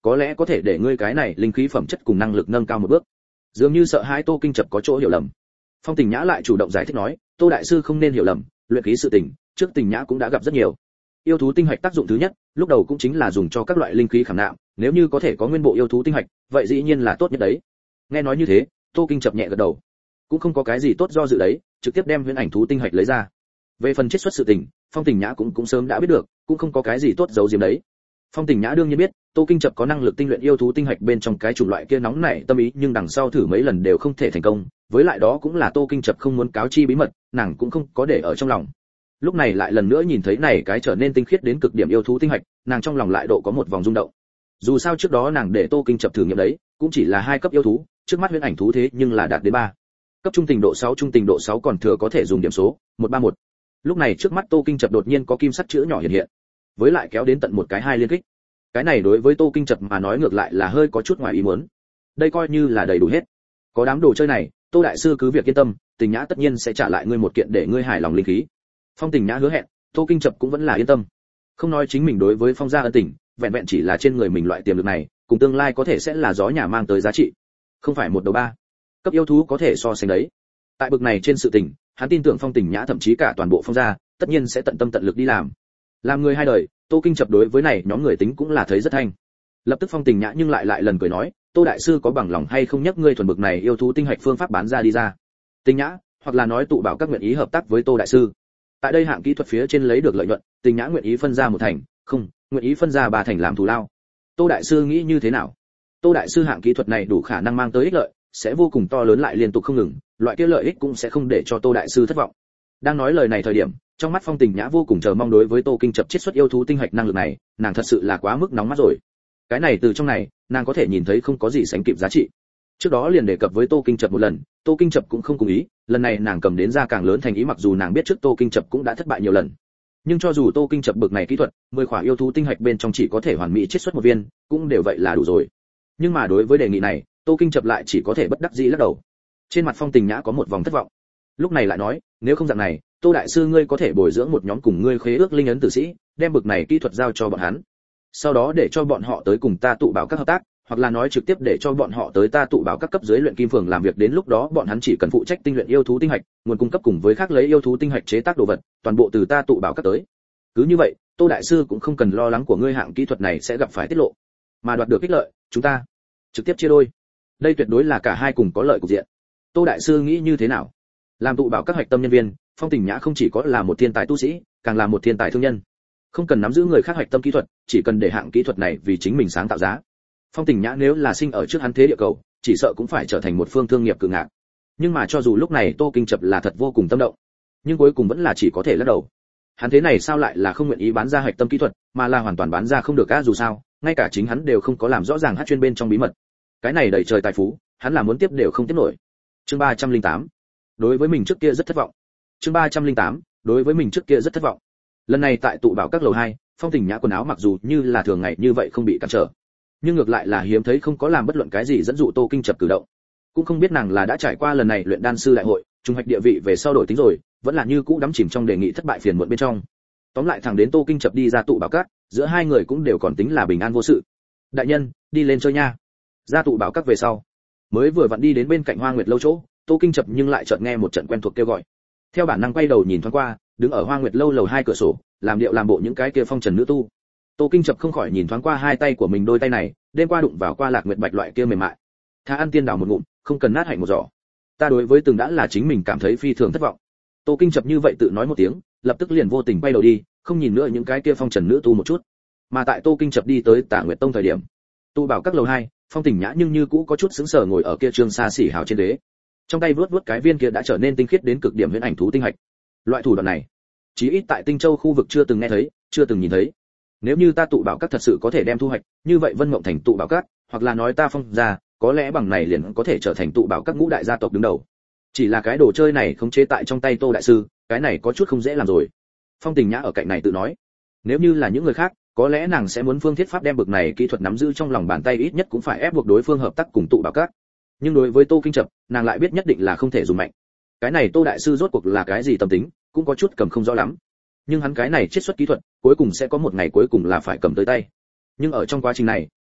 có lẽ có thể để ngươi cái này linh khí phẩm chất cùng năng lực nâng cao một bước. Dường như sợ hãi Tô Kinh Chập có chỗ hiểu lầm, Phong Tình Nhã lại chủ động giải thích nói, Tô đại sư không nên hiểu lầm, luyện khí sự tình, trước Tình Nhã cũng đã gặp rất nhiều. Yêu thú tinh hạch tác dụng thứ nhất, lúc đầu cũng chính là dùng cho các loại linh khí khảm nạm, nếu như có thể có nguyên bộ yêu thú tinh hạch, vậy dĩ nhiên là tốt nhất đấy. Nghe nói như thế, Tô Kinh Chập nhẹ gật đầu, cũng không có cái gì tốt do dự đấy, trực tiếp đem huyễn ảnh thú tinh hạch lấy ra. Về phần chiết xuất sự tình, Phong Tình Nhã cũng cũng sớm đã biết được, cũng không có cái gì tốt giấu giếm đấy. Phong Tình Nhã đương nhiên biết, Tô Kinh Chập có năng lực tinh luyện yêu thú tinh hạch bên trong cái chủng loại kia nóng nảy tâm ý, nhưng đằng sau thử mấy lần đều không thể thành công, với lại đó cũng là Tô Kinh Chập không muốn cáo chi bí mật, nàng cũng không có để ở trong lòng. Lúc này lại lần nữa nhìn thấy này cái trở nên tinh khiết đến cực điểm yêu thú tinh hạch, nàng trong lòng lại độ có một vòng rung động. Dù sao trước đó nàng để Tô Kinh Chập thử nghiệm đấy, cũng chỉ là hai cấp yêu thú, trước mắt huyễn ảnh thú thế nhưng là đạt đến ba cấp trung tình độ sáu, trung tình độ sáu còn thừa có thể dùng điểm số một ba một. Lúc này trước mắt Tô Kinh Chập đột nhiên có kim sắc chữ nhỏ hiện hiện, với lại kéo đến tận một cái hai liên kích. Cái này đối với Tô Kinh Chập mà nói ngược lại là hơi có chút ngoài ý muốn. Đây coi như là đầy đủ hết. Có đám đồ chơi này, Tô đại sư cứ việc yên tâm, Tình Nhã tất nhiên sẽ trả lại ngươi một kiện để ngươi hài lòng linh khí. Phong Tình Nhã hứa hẹn, Tô Kinh Chập cũng vẫn là yên tâm. Không nói chính mình đối với Phong gia ân tình, vẹn vẹn chỉ là trên người mình loại tiềm lực này, cùng tương lai có thể sẽ là gió nhà mang tới giá trị. Không phải một đầu ba cấp yêu thú có thể so sánh đấy. Tại bực này trên sự tình, hắn tin tưởng Phong Tình Nhã thậm chí cả toàn bộ Phong gia, tất nhiên sẽ tận tâm tận lực đi làm. Làm người hai đời, Tô Kinh Chập đối với này nhóm người tính cũng là thấy rất thanh. Lập tức Phong Tình Nhã nhưng lại lại lần cười nói, Tô đại sư có bằng lòng hay không nhắc ngươi thuần bực này yêu thú tinh hạch phương pháp bán ra đi ra. Tình Nhã, hoặc là nói tụ bảo các nguyện ý hợp tác với Tô đại sư. Tại đây hạng kỹ thuật phía trên lấy được lợi nhuận, Tình Nhã nguyện ý phân ra một thành, không, nguyện ý phân ra ba thành làm thù lao. Tô đại sư nghĩ như thế nào? Tô đại sư hạng kỹ thuật này đủ khả năng mang tới ích lợi, sẽ vô cùng to lớn lại liên tục không ngừng, loại kia lợi ích cũng sẽ không để cho Tô đại sư thất vọng. Đang nói lời này thời điểm, trong mắt Phong Tình Nhã vô cùng chờ mong đối với Tô Kinh Chập chiết xuất yêu thú tinh hạch năng lực này, nàng thật sự là quá mức nóng mắt rồi. Cái này từ trong này, nàng có thể nhìn thấy không có gì sánh kịp giá trị. Trước đó liền đề cập với Tô Kinh Chập một lần, Tô Kinh Chập cũng không cùng ý, lần này nàng cầm đến ra càng lớn thành ý, mặc dù nàng biết trước Tô Kinh Chập cũng đã thất bại nhiều lần. Nhưng cho dù Tô Kinh Chập bực này kỹ thuật, mười khỏa yêu thú tinh hạch bên trong chỉ có thể hoàn mỹ chiết xuất một viên, cũng đều vậy là đủ rồi. Nhưng mà đối với đề nghị này, Tô Kinh Chập lại chỉ có thể bất đắc dĩ lắc đầu. Trên mặt Phong Tình Nhã có một vòng thất vọng. Lúc này lại nói, nếu không dạng này, Tô đại sư ngươi có thể bồi dưỡng một nhóm cùng ngươi khế ước linh ấn tử sĩ, đem bực này kỹ thuật giao cho bọn hắn. Sau đó để cho bọn họ tới cùng ta tụ bảo các hợp tác, hoặc là nói trực tiếp để cho bọn họ tới ta tụ bảo các cấp dưới luyện kim phường làm việc, đến lúc đó bọn hắn chỉ cần phụ trách tinh luyện yêu thú tinh hạch, nguồn cung cấp cùng với khác lấy yêu thú tinh hạch chế tác đồ vật, toàn bộ từ ta tụ bảo các tới. Cứ như vậy, Tô đại sư cũng không cần lo lắng của ngươi hạng kỹ thuật này sẽ gặp phải tiết lộ, mà đoạt được ích lợi, chúng ta trực tiếp chia đôi. Đây tuyệt đối là cả hai cùng có lợi cục diện. Tô đại sư nghĩ như thế nào? Làm tụ bảo các hạch tâm nhân viên, Phong Tình Nhã không chỉ có là một thiên tài tu sĩ, càng là một thiên tài thương nhân. Không cần nắm giữ người khác hạch tâm kỹ thuật, chỉ cần để hạng kỹ thuật này vì chính mình sáng tạo giá. Phong Tình Nhã nếu là sinh ở trước hắn thế địa cầu, chỉ sợ cũng phải trở thành một phương thương nghiệp cự ngạc. Nhưng mà cho dù lúc này Tô Kinh Chập là thật vô cùng tâm động, nhưng cuối cùng vẫn là chỉ có thể lắc đầu. Hắn thế này sao lại là không nguyện ý bán ra hạch tâm kỹ thuật, mà là hoàn toàn bán ra không được á, dù sao, ngay cả chính hắn đều không có làm rõ ràng hát chuyên bên trong bí mật. Cái này đầy trời tài phú, hắn là muốn tiếp đều không tiếp nổi. Chương ba trăm lẻ tám. Đối với mình trước kia rất thất vọng. Chương ba trăm lẻ tám. Đối với mình trước kia rất thất vọng. Lần này tại tụ bảo các lầu hai, Phong Tình Nhã quần áo mặc dù như là thường ngày như vậy không bị cản trở, nhưng ngược lại là hiếm thấy không có làm bất luận cái gì dẫn dụ Tô Kinh Chập cử động. Cũng không biết nàng là đã trải qua lần này luyện đan sư đại hội, trung hoạch địa vị về sau đổi tính rồi, vẫn là như cũ đắm chìm trong đề nghị thất bại phiền muộn bên trong. Tóm lại thẳng đến Tô Kinh Chập đi ra tụ bảo các, giữa hai người cũng đều còn tính là bình an vô sự. Đại nhân, đi lên chơi nha. Ra tụ bảo các về sau, mới vừa vặn đi đến bên cạnh Hoa Nguyệt lâu chỗ, Tô Kinh Chập nhưng lại chợt nghe một trận quen thuộc kêu gọi. Theo bản năng quay đầu nhìn thoáng qua, đứng ở Hoa Nguyệt lâu lầu hai cửa sổ, làm điệu làm bộ những cái kia phong trần nữ tu. Tô Kinh Chập không khỏi nhìn thoáng qua hai tay của mình, đôi tay này, đêm qua đụng vào qua Lạc Nguyệt Bạch loại kia mềm mại. Tha ăn tiên đào một ngụm, không cần nát hạnh một giỏ. Ta đối với từng đã là chính mình cảm thấy phi thường thất vọng. Tô Kinh Chập như vậy tự nói một tiếng, lập tức liền vô tình quay đầu đi, không nhìn nữa những cái kia phong trần nữ tu một chút. Mà tại Tô Kinh Chập đi tới Tả Nguyệt Tông thời điểm, tụ bảo các lầu hai, Phong Tình Nhã nhưng như cũ có chút sững sờ ngồi ở kia trường xa xỉ hào trên đế, trong tay vuốt vuốt cái viên kia đã trở nên tinh khiết đến cực điểm huyễn ảnh thú tinh hạch. Loại thủ đoạn này, chí ít tại Tinh Châu khu vực chưa từng nghe thấy, chưa từng nhìn thấy. Nếu như ta tụ bảo các thật sự có thể đem thu hoạch, như vậy Vân Mộng Thành tụ bảo các, hoặc là nói ta Phong gia, có lẽ bằng này liền có thể trở thành tụ bảo các ngũ đại gia tộc đứng đầu. Chỉ là cái đồ chơi này khống chế tại trong tay Tô đại sư, cái này có chút không dễ làm rồi. Phong Tình Nhã ở cạnh này tự nói, nếu như là những người khác, có lẽ nàng sẽ muốn phương thiết pháp đem bực này kỹ thuật nắm giữ trong lòng bàn tay, ít nhất cũng phải ép buộc đối phương hợp tác cùng tụ bảo các. Nhưng đối với Tô Kinh Chập, nàng lại biết nhất định là không thể dùng mạnh. Cái này Tô đại sư rốt cuộc là cái gì tâm tính, cũng có chút cầm không rõ lắm. Nhưng hắn cái này chiết xuất kỹ thuật, cuối cùng sẽ có một ngày cuối cùng là phải cầm tới tay. Nhưng ở trong quá trình này,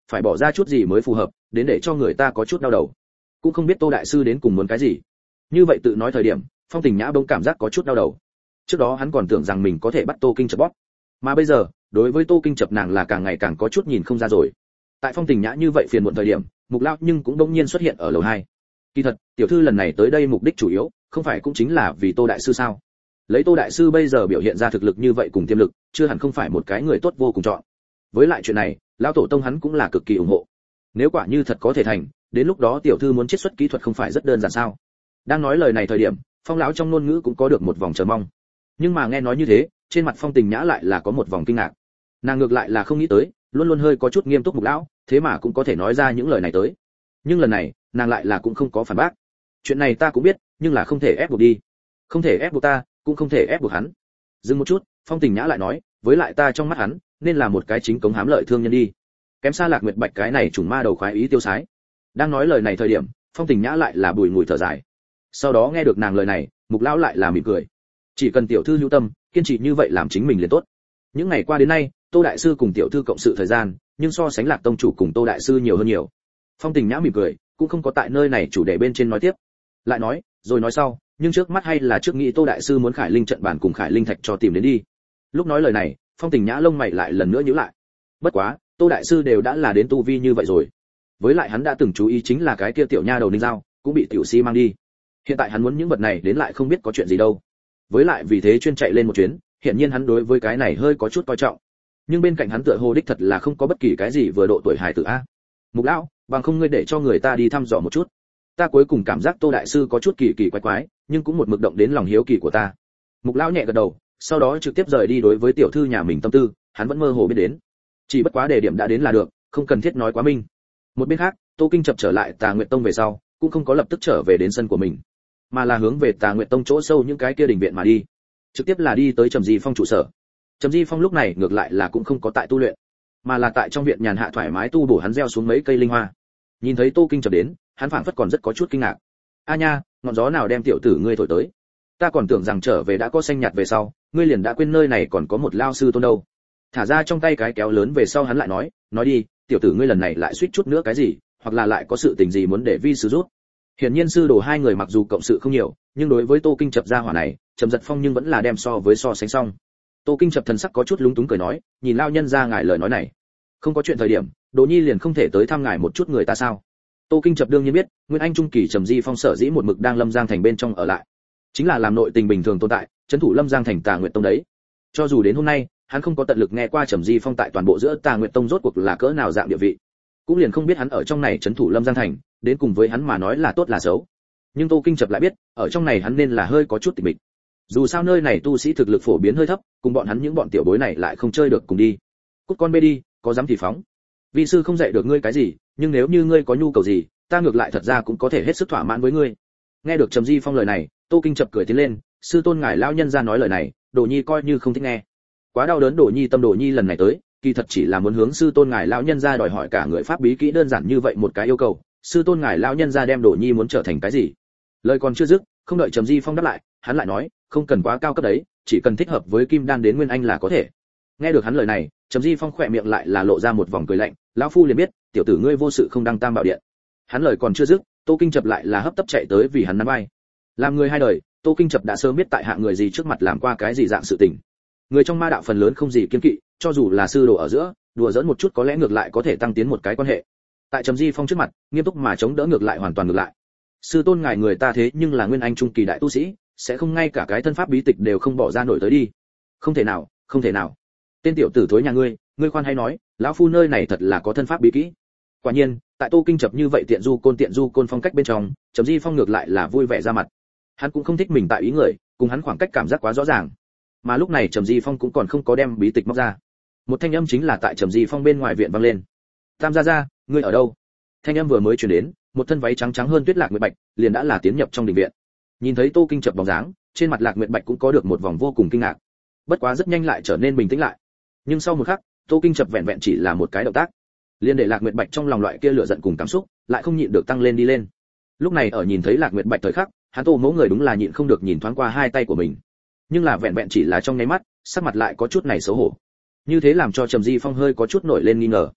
phải bỏ ra chút gì mới phù hợp, đến để cho người ta có chút đau đầu. Cũng không biết Tô đại sư đến cùng muốn cái gì. Như vậy tự nói thời điểm, Phong Tình Nhã bỗng cảm giác có chút đau đầu. Trước đó hắn còn tưởng rằng mình có thể bắt Tô Kinh Chập bóp, mà bây giờ, đối với Tô Kinh Chập nàng là càng ngày càng có chút nhìn không ra rồi. Tại Phong Tình Nhã như vậy phiền muộn thời điểm, Mục lão nhưng cũng đột nhiên xuất hiện ở lầu hai. Kỳ thật, tiểu thư lần này tới đây mục đích chủ yếu, không phải cũng chính là vì Tô đại sư sao? Lấy Tô đại sư bây giờ biểu hiện ra thực lực như vậy cùng tiềm lực, chưa hẳn không phải một cái người tốt vô cùng chọn. Với lại chuyện này, lão tổ tông hắn cũng là cực kỳ ủng hộ. Nếu quả như thật có thể thành, đến lúc đó tiểu thư muốn chiết xuất kỹ thuật không phải rất đơn giản sao? Đang nói lời này thời điểm, Phong lão trong ngôn ngữ cũng có được một vòng chờ mong. Nhưng mà nghe nói như thế, trên mặt Phong Tình Nhã lại là có một vòng kinh ngạc. Nàng ngược lại là không nghĩ tới, luôn luôn hơi có chút nghiêm túc Mục lão, thế mà cũng có thể nói ra những lời này tới. Nhưng lần này, nàng lại là cũng không có phản bác. Chuyện này ta cũng biết, nhưng là không thể ép buộc đi. Không thể ép buộc ta, cũng không thể ép buộc hắn. Dừng một chút, Phong Tình Nhã lại nói, với lại ta trong mắt hắn, nên là một cái chính cống hám lợi thương nhân đi. Kém xa Lạc Nguyệt Bạch cái này trùng ma đầu khoái ý tiêu sái. Đang nói lời này thời điểm, Phong Tình Nhã lại là bùi ngùi thở dài. Sau đó nghe được nàng lời này, Mục lão lại là mỉm cười. Chỉ cần tiểu thư hữu tâm, kiên trì như vậy làm chính mình liền tốt. Những ngày qua đến nay, Tô đại sư cùng tiểu thư cộng sự thời gian, nhưng so sánh Lạc tông chủ cùng Tô đại sư nhiều hơn nhiều. Phong Tình Nhã mỉm cười, cũng không có tại nơi này chủ đề bên trên nói tiếp. Lại nói, rồi nói sau, nhưng trước mắt hay là trước nghĩ Tô đại sư muốn Khải Linh trận bản cùng Khải Linh thạch cho tìm đến đi. Lúc nói lời này, Phong Tình Nhã lông mày lại lần nữa nhíu lại. Bất quá, Tô đại sư đều đã là đến tu vi như vậy rồi. Với lại hắn đã từng chú ý chính là cái kia tiểu nha đầu Ninh Giao, cũng bị tiểu si mang đi. Hiện tại hắn muốn những vật này đến lại không biết có chuyện gì đâu. Với lại vì thế chuyên chạy lên một chuyến, hiện nhiên hắn đối với cái này hơi có chút coi trọng. Nhưng bên cạnh hắn tựa hồ đích thật là không có bất kỳ cái gì vừa độ tuổi hài tử a. Mục lão, bằng không ngươi để cho người ta đi thăm dò một chút. Ta cuối cùng cảm giác Tô đại sư có chút kỳ kỳ quái quái, nhưng cũng một mực động đến lòng hiếu kỳ của ta. Mục lão nhẹ gật đầu, sau đó trực tiếp rời đi. Đối với tiểu thư nhà mình tâm tư, hắn vẫn mơ hồ biết đến. Chỉ bất quá đề điểm đã đến là được, không cần thiết nói quá minh. Một bên khác, Tô Kinh Chập trở lại Tà Nguyệt Tông về sau, cũng không có lập tức trở về đến sân của mình, mà là hướng về Tà Nguyệt Tông chỗ sâu những cái kia đình viện mà đi, trực tiếp là đi tới Trầm Di Phong trụ sở. Trầm Di Phong lúc này ngược lại là cũng không có tại tu luyện, mà là tại trong viện nhàn hạ thoải mái tu bổ. Hắn gieo xuống mấy cây linh hoa. Nhìn thấy Tô Kinh Chập đến, hắn phảng phất còn rất có chút kinh ngạc. A nha, ngọn gió nào đem tiểu tử ngươi thổi tới? Ta còn tưởng rằng trở về đã có xanh nhạt về sau, ngươi liền đã quên nơi này còn có một lao sư tôn đâu. Thả ra trong tay cái kéo lớn về sau, hắn lại nói, nói đi, tiểu tử ngươi lần này lại suýt chút nữa cái gì, hoặc là lại có sự tình gì muốn để vi sư rút. Hiển nhiên sư đồ hai người mặc dù cộng sự không nhiều, nhưng đối với Tô Kinh Chập gia hỏa này, Trầm Giật Phong nhưng vẫn là đem so với so sánh xong. Tô Kinh Chập thần sắc có chút lúng túng cười nói, nhìn lao nhân ra ngài lời nói này, không có chuyện thời điểm, Đỗ Nhi liền không thể tới thăm ngài một chút người ta sao? Tô Kinh Chập đương nhiên biết, Nguyên Anh trung kỳ Trầm Di Phong sở dĩ một mực đang Lâm Giang thành bên trong ở lại, chính là làm nội tình bình thường tồn tại, trấn thủ Lâm Giang thành Tà Nguyệt Tông đấy. Cho dù đến hôm nay, hắn không có tận lực nghe qua Trầm Di Phong tại toàn bộ giữa Tà Nguyệt Tông rốt cuộc là cỡ nào dạng địa vị, cũng liền không biết hắn ở trong này trấn thủ Lâm Giang thành, đến cùng với hắn mà nói là tốt là xấu. Nhưng Tô Kinh Chập lại biết, ở trong này hắn nên là hơi có chút tịch mịch. Dù sao nơi này tu sĩ thực lực phổ biến hơi thấp, cùng bọn hắn những bọn tiểu bối này lại không chơi được cùng đi. Cút con bê đi, có dám thì phóng. Vi sư không dạy được ngươi cái gì, nhưng nếu như ngươi có nhu cầu gì, ta ngược lại thật ra cũng có thể hết sức thỏa mãn với ngươi. Nghe được Trầm Di Phong lời này, Tô Kinh Chập cười tiến lên, sư tôn ngài lão nhân ra nói lời này, Đồ Nhi coi như không thích nghe. Quá đau đớn Đồ Nhi tâm. Đồ Nhi lần này tới, kỳ thật chỉ là muốn hướng sư tôn ngài lão nhân ra đòi hỏi cả người pháp bí kỹ đơn giản như vậy một cái yêu cầu. Sư tôn ngài lão nhân ra đem Đồ Nhi muốn trở thành cái gì? Lời còn chưa dứt, không đợi Trầm Di Phong đáp lại, hắn lại nói, không cần quá cao cấp đấy, chỉ cần thích hợp với kim đan đến nguyên anh là có thể. Nghe được hắn lời này, Trầm Di Phong khỏe miệng lại là lộ ra một vòng cười lạnh, lão phu liền biết, tiểu tử ngươi vô sự không đăng tam bảo điện. Hắn lời còn chưa dứt, Tô Kinh Chập lại là hấp tấp chạy tới vì hắn nắm vai. Làm người hai đời, Tô Kinh Chập đã sớm biết tại hạng người gì trước mặt làm qua cái gì dạng sự tình. Người trong ma đạo phần lớn không gì kiên kỵ, cho dù là sư đồ ở giữa, đùa giỡn một chút có lẽ ngược lại có thể tăng tiến một cái quan hệ. Tại Trầm Di Phong trước mặt, nghiêm túc mà chống đỡ ngược lại hoàn toàn ngược lại. Sư tôn ngài người ta thế nhưng là nguyên anh trung kỳ đại tu sĩ, sẽ không ngay cả cái thân pháp bí tịch đều không bỏ ra nổi tới đi. Không thể nào, không thể nào. Tên tiểu tử thối nhà ngươi, ngươi khoan hay nói, lão phu nơi này thật là có thân pháp bí kỹ. Quả nhiên, tại Tô Kinh Chập như vậy tiện du côn tiện du côn phong cách bên trong, Trầm Di Phong ngược lại là vui vẻ ra mặt. Hắn cũng không thích mình tại ý người, cùng hắn khoảng cách cảm giác quá rõ ràng. Mà lúc này Trầm Di Phong cũng còn không có đem bí tịch móc ra. Một thanh âm chính là tại Trầm Di Phong bên ngoài viện vang lên. Tam gia gia, ngươi ở đâu? Thanh âm vừa mới truyền đến, một thân váy trắng trắng hơn tuyết Lạc Nguyệt Bạch, liền đã là tiến nhập trong đình viện. Nhìn thấy Tô Kinh Chập bóng dáng, trên mặt Lạc Nguyệt Bạch cũng có được một vòng vô cùng kinh ngạc. Bất quá rất nhanh lại trở nên bình tĩnh lại. Nhưng sau một khắc, Tô Kinh Chập vẹn vẹn chỉ là một cái động tác, liền để Lạc Nguyệt Bạch trong lòng loại kia lửa giận cùng cảm xúc, lại không nhịn được tăng lên đi lên. Lúc này ở nhìn thấy Lạc Nguyệt Bạch thời khắc, hắn Tô Mỗ người đúng là nhịn không được nhìn thoáng qua hai tay của mình. Nhưng là vẹn vẹn chỉ là trong nháy mắt, sắc mặt lại có chút này xấu hổ. Như thế làm cho Trầm Di Phong hơi có chút nổi lên nghi ngờ.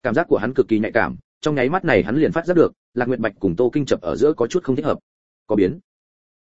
Cảm giác của hắn cực kỳ nhạy cảm, trong nháy mắt này hắn liền phát giác được, Lạc Nguyệt Bạch cùng Tô Kinh Chập ở giữa có chút không thích hợp. Có biến.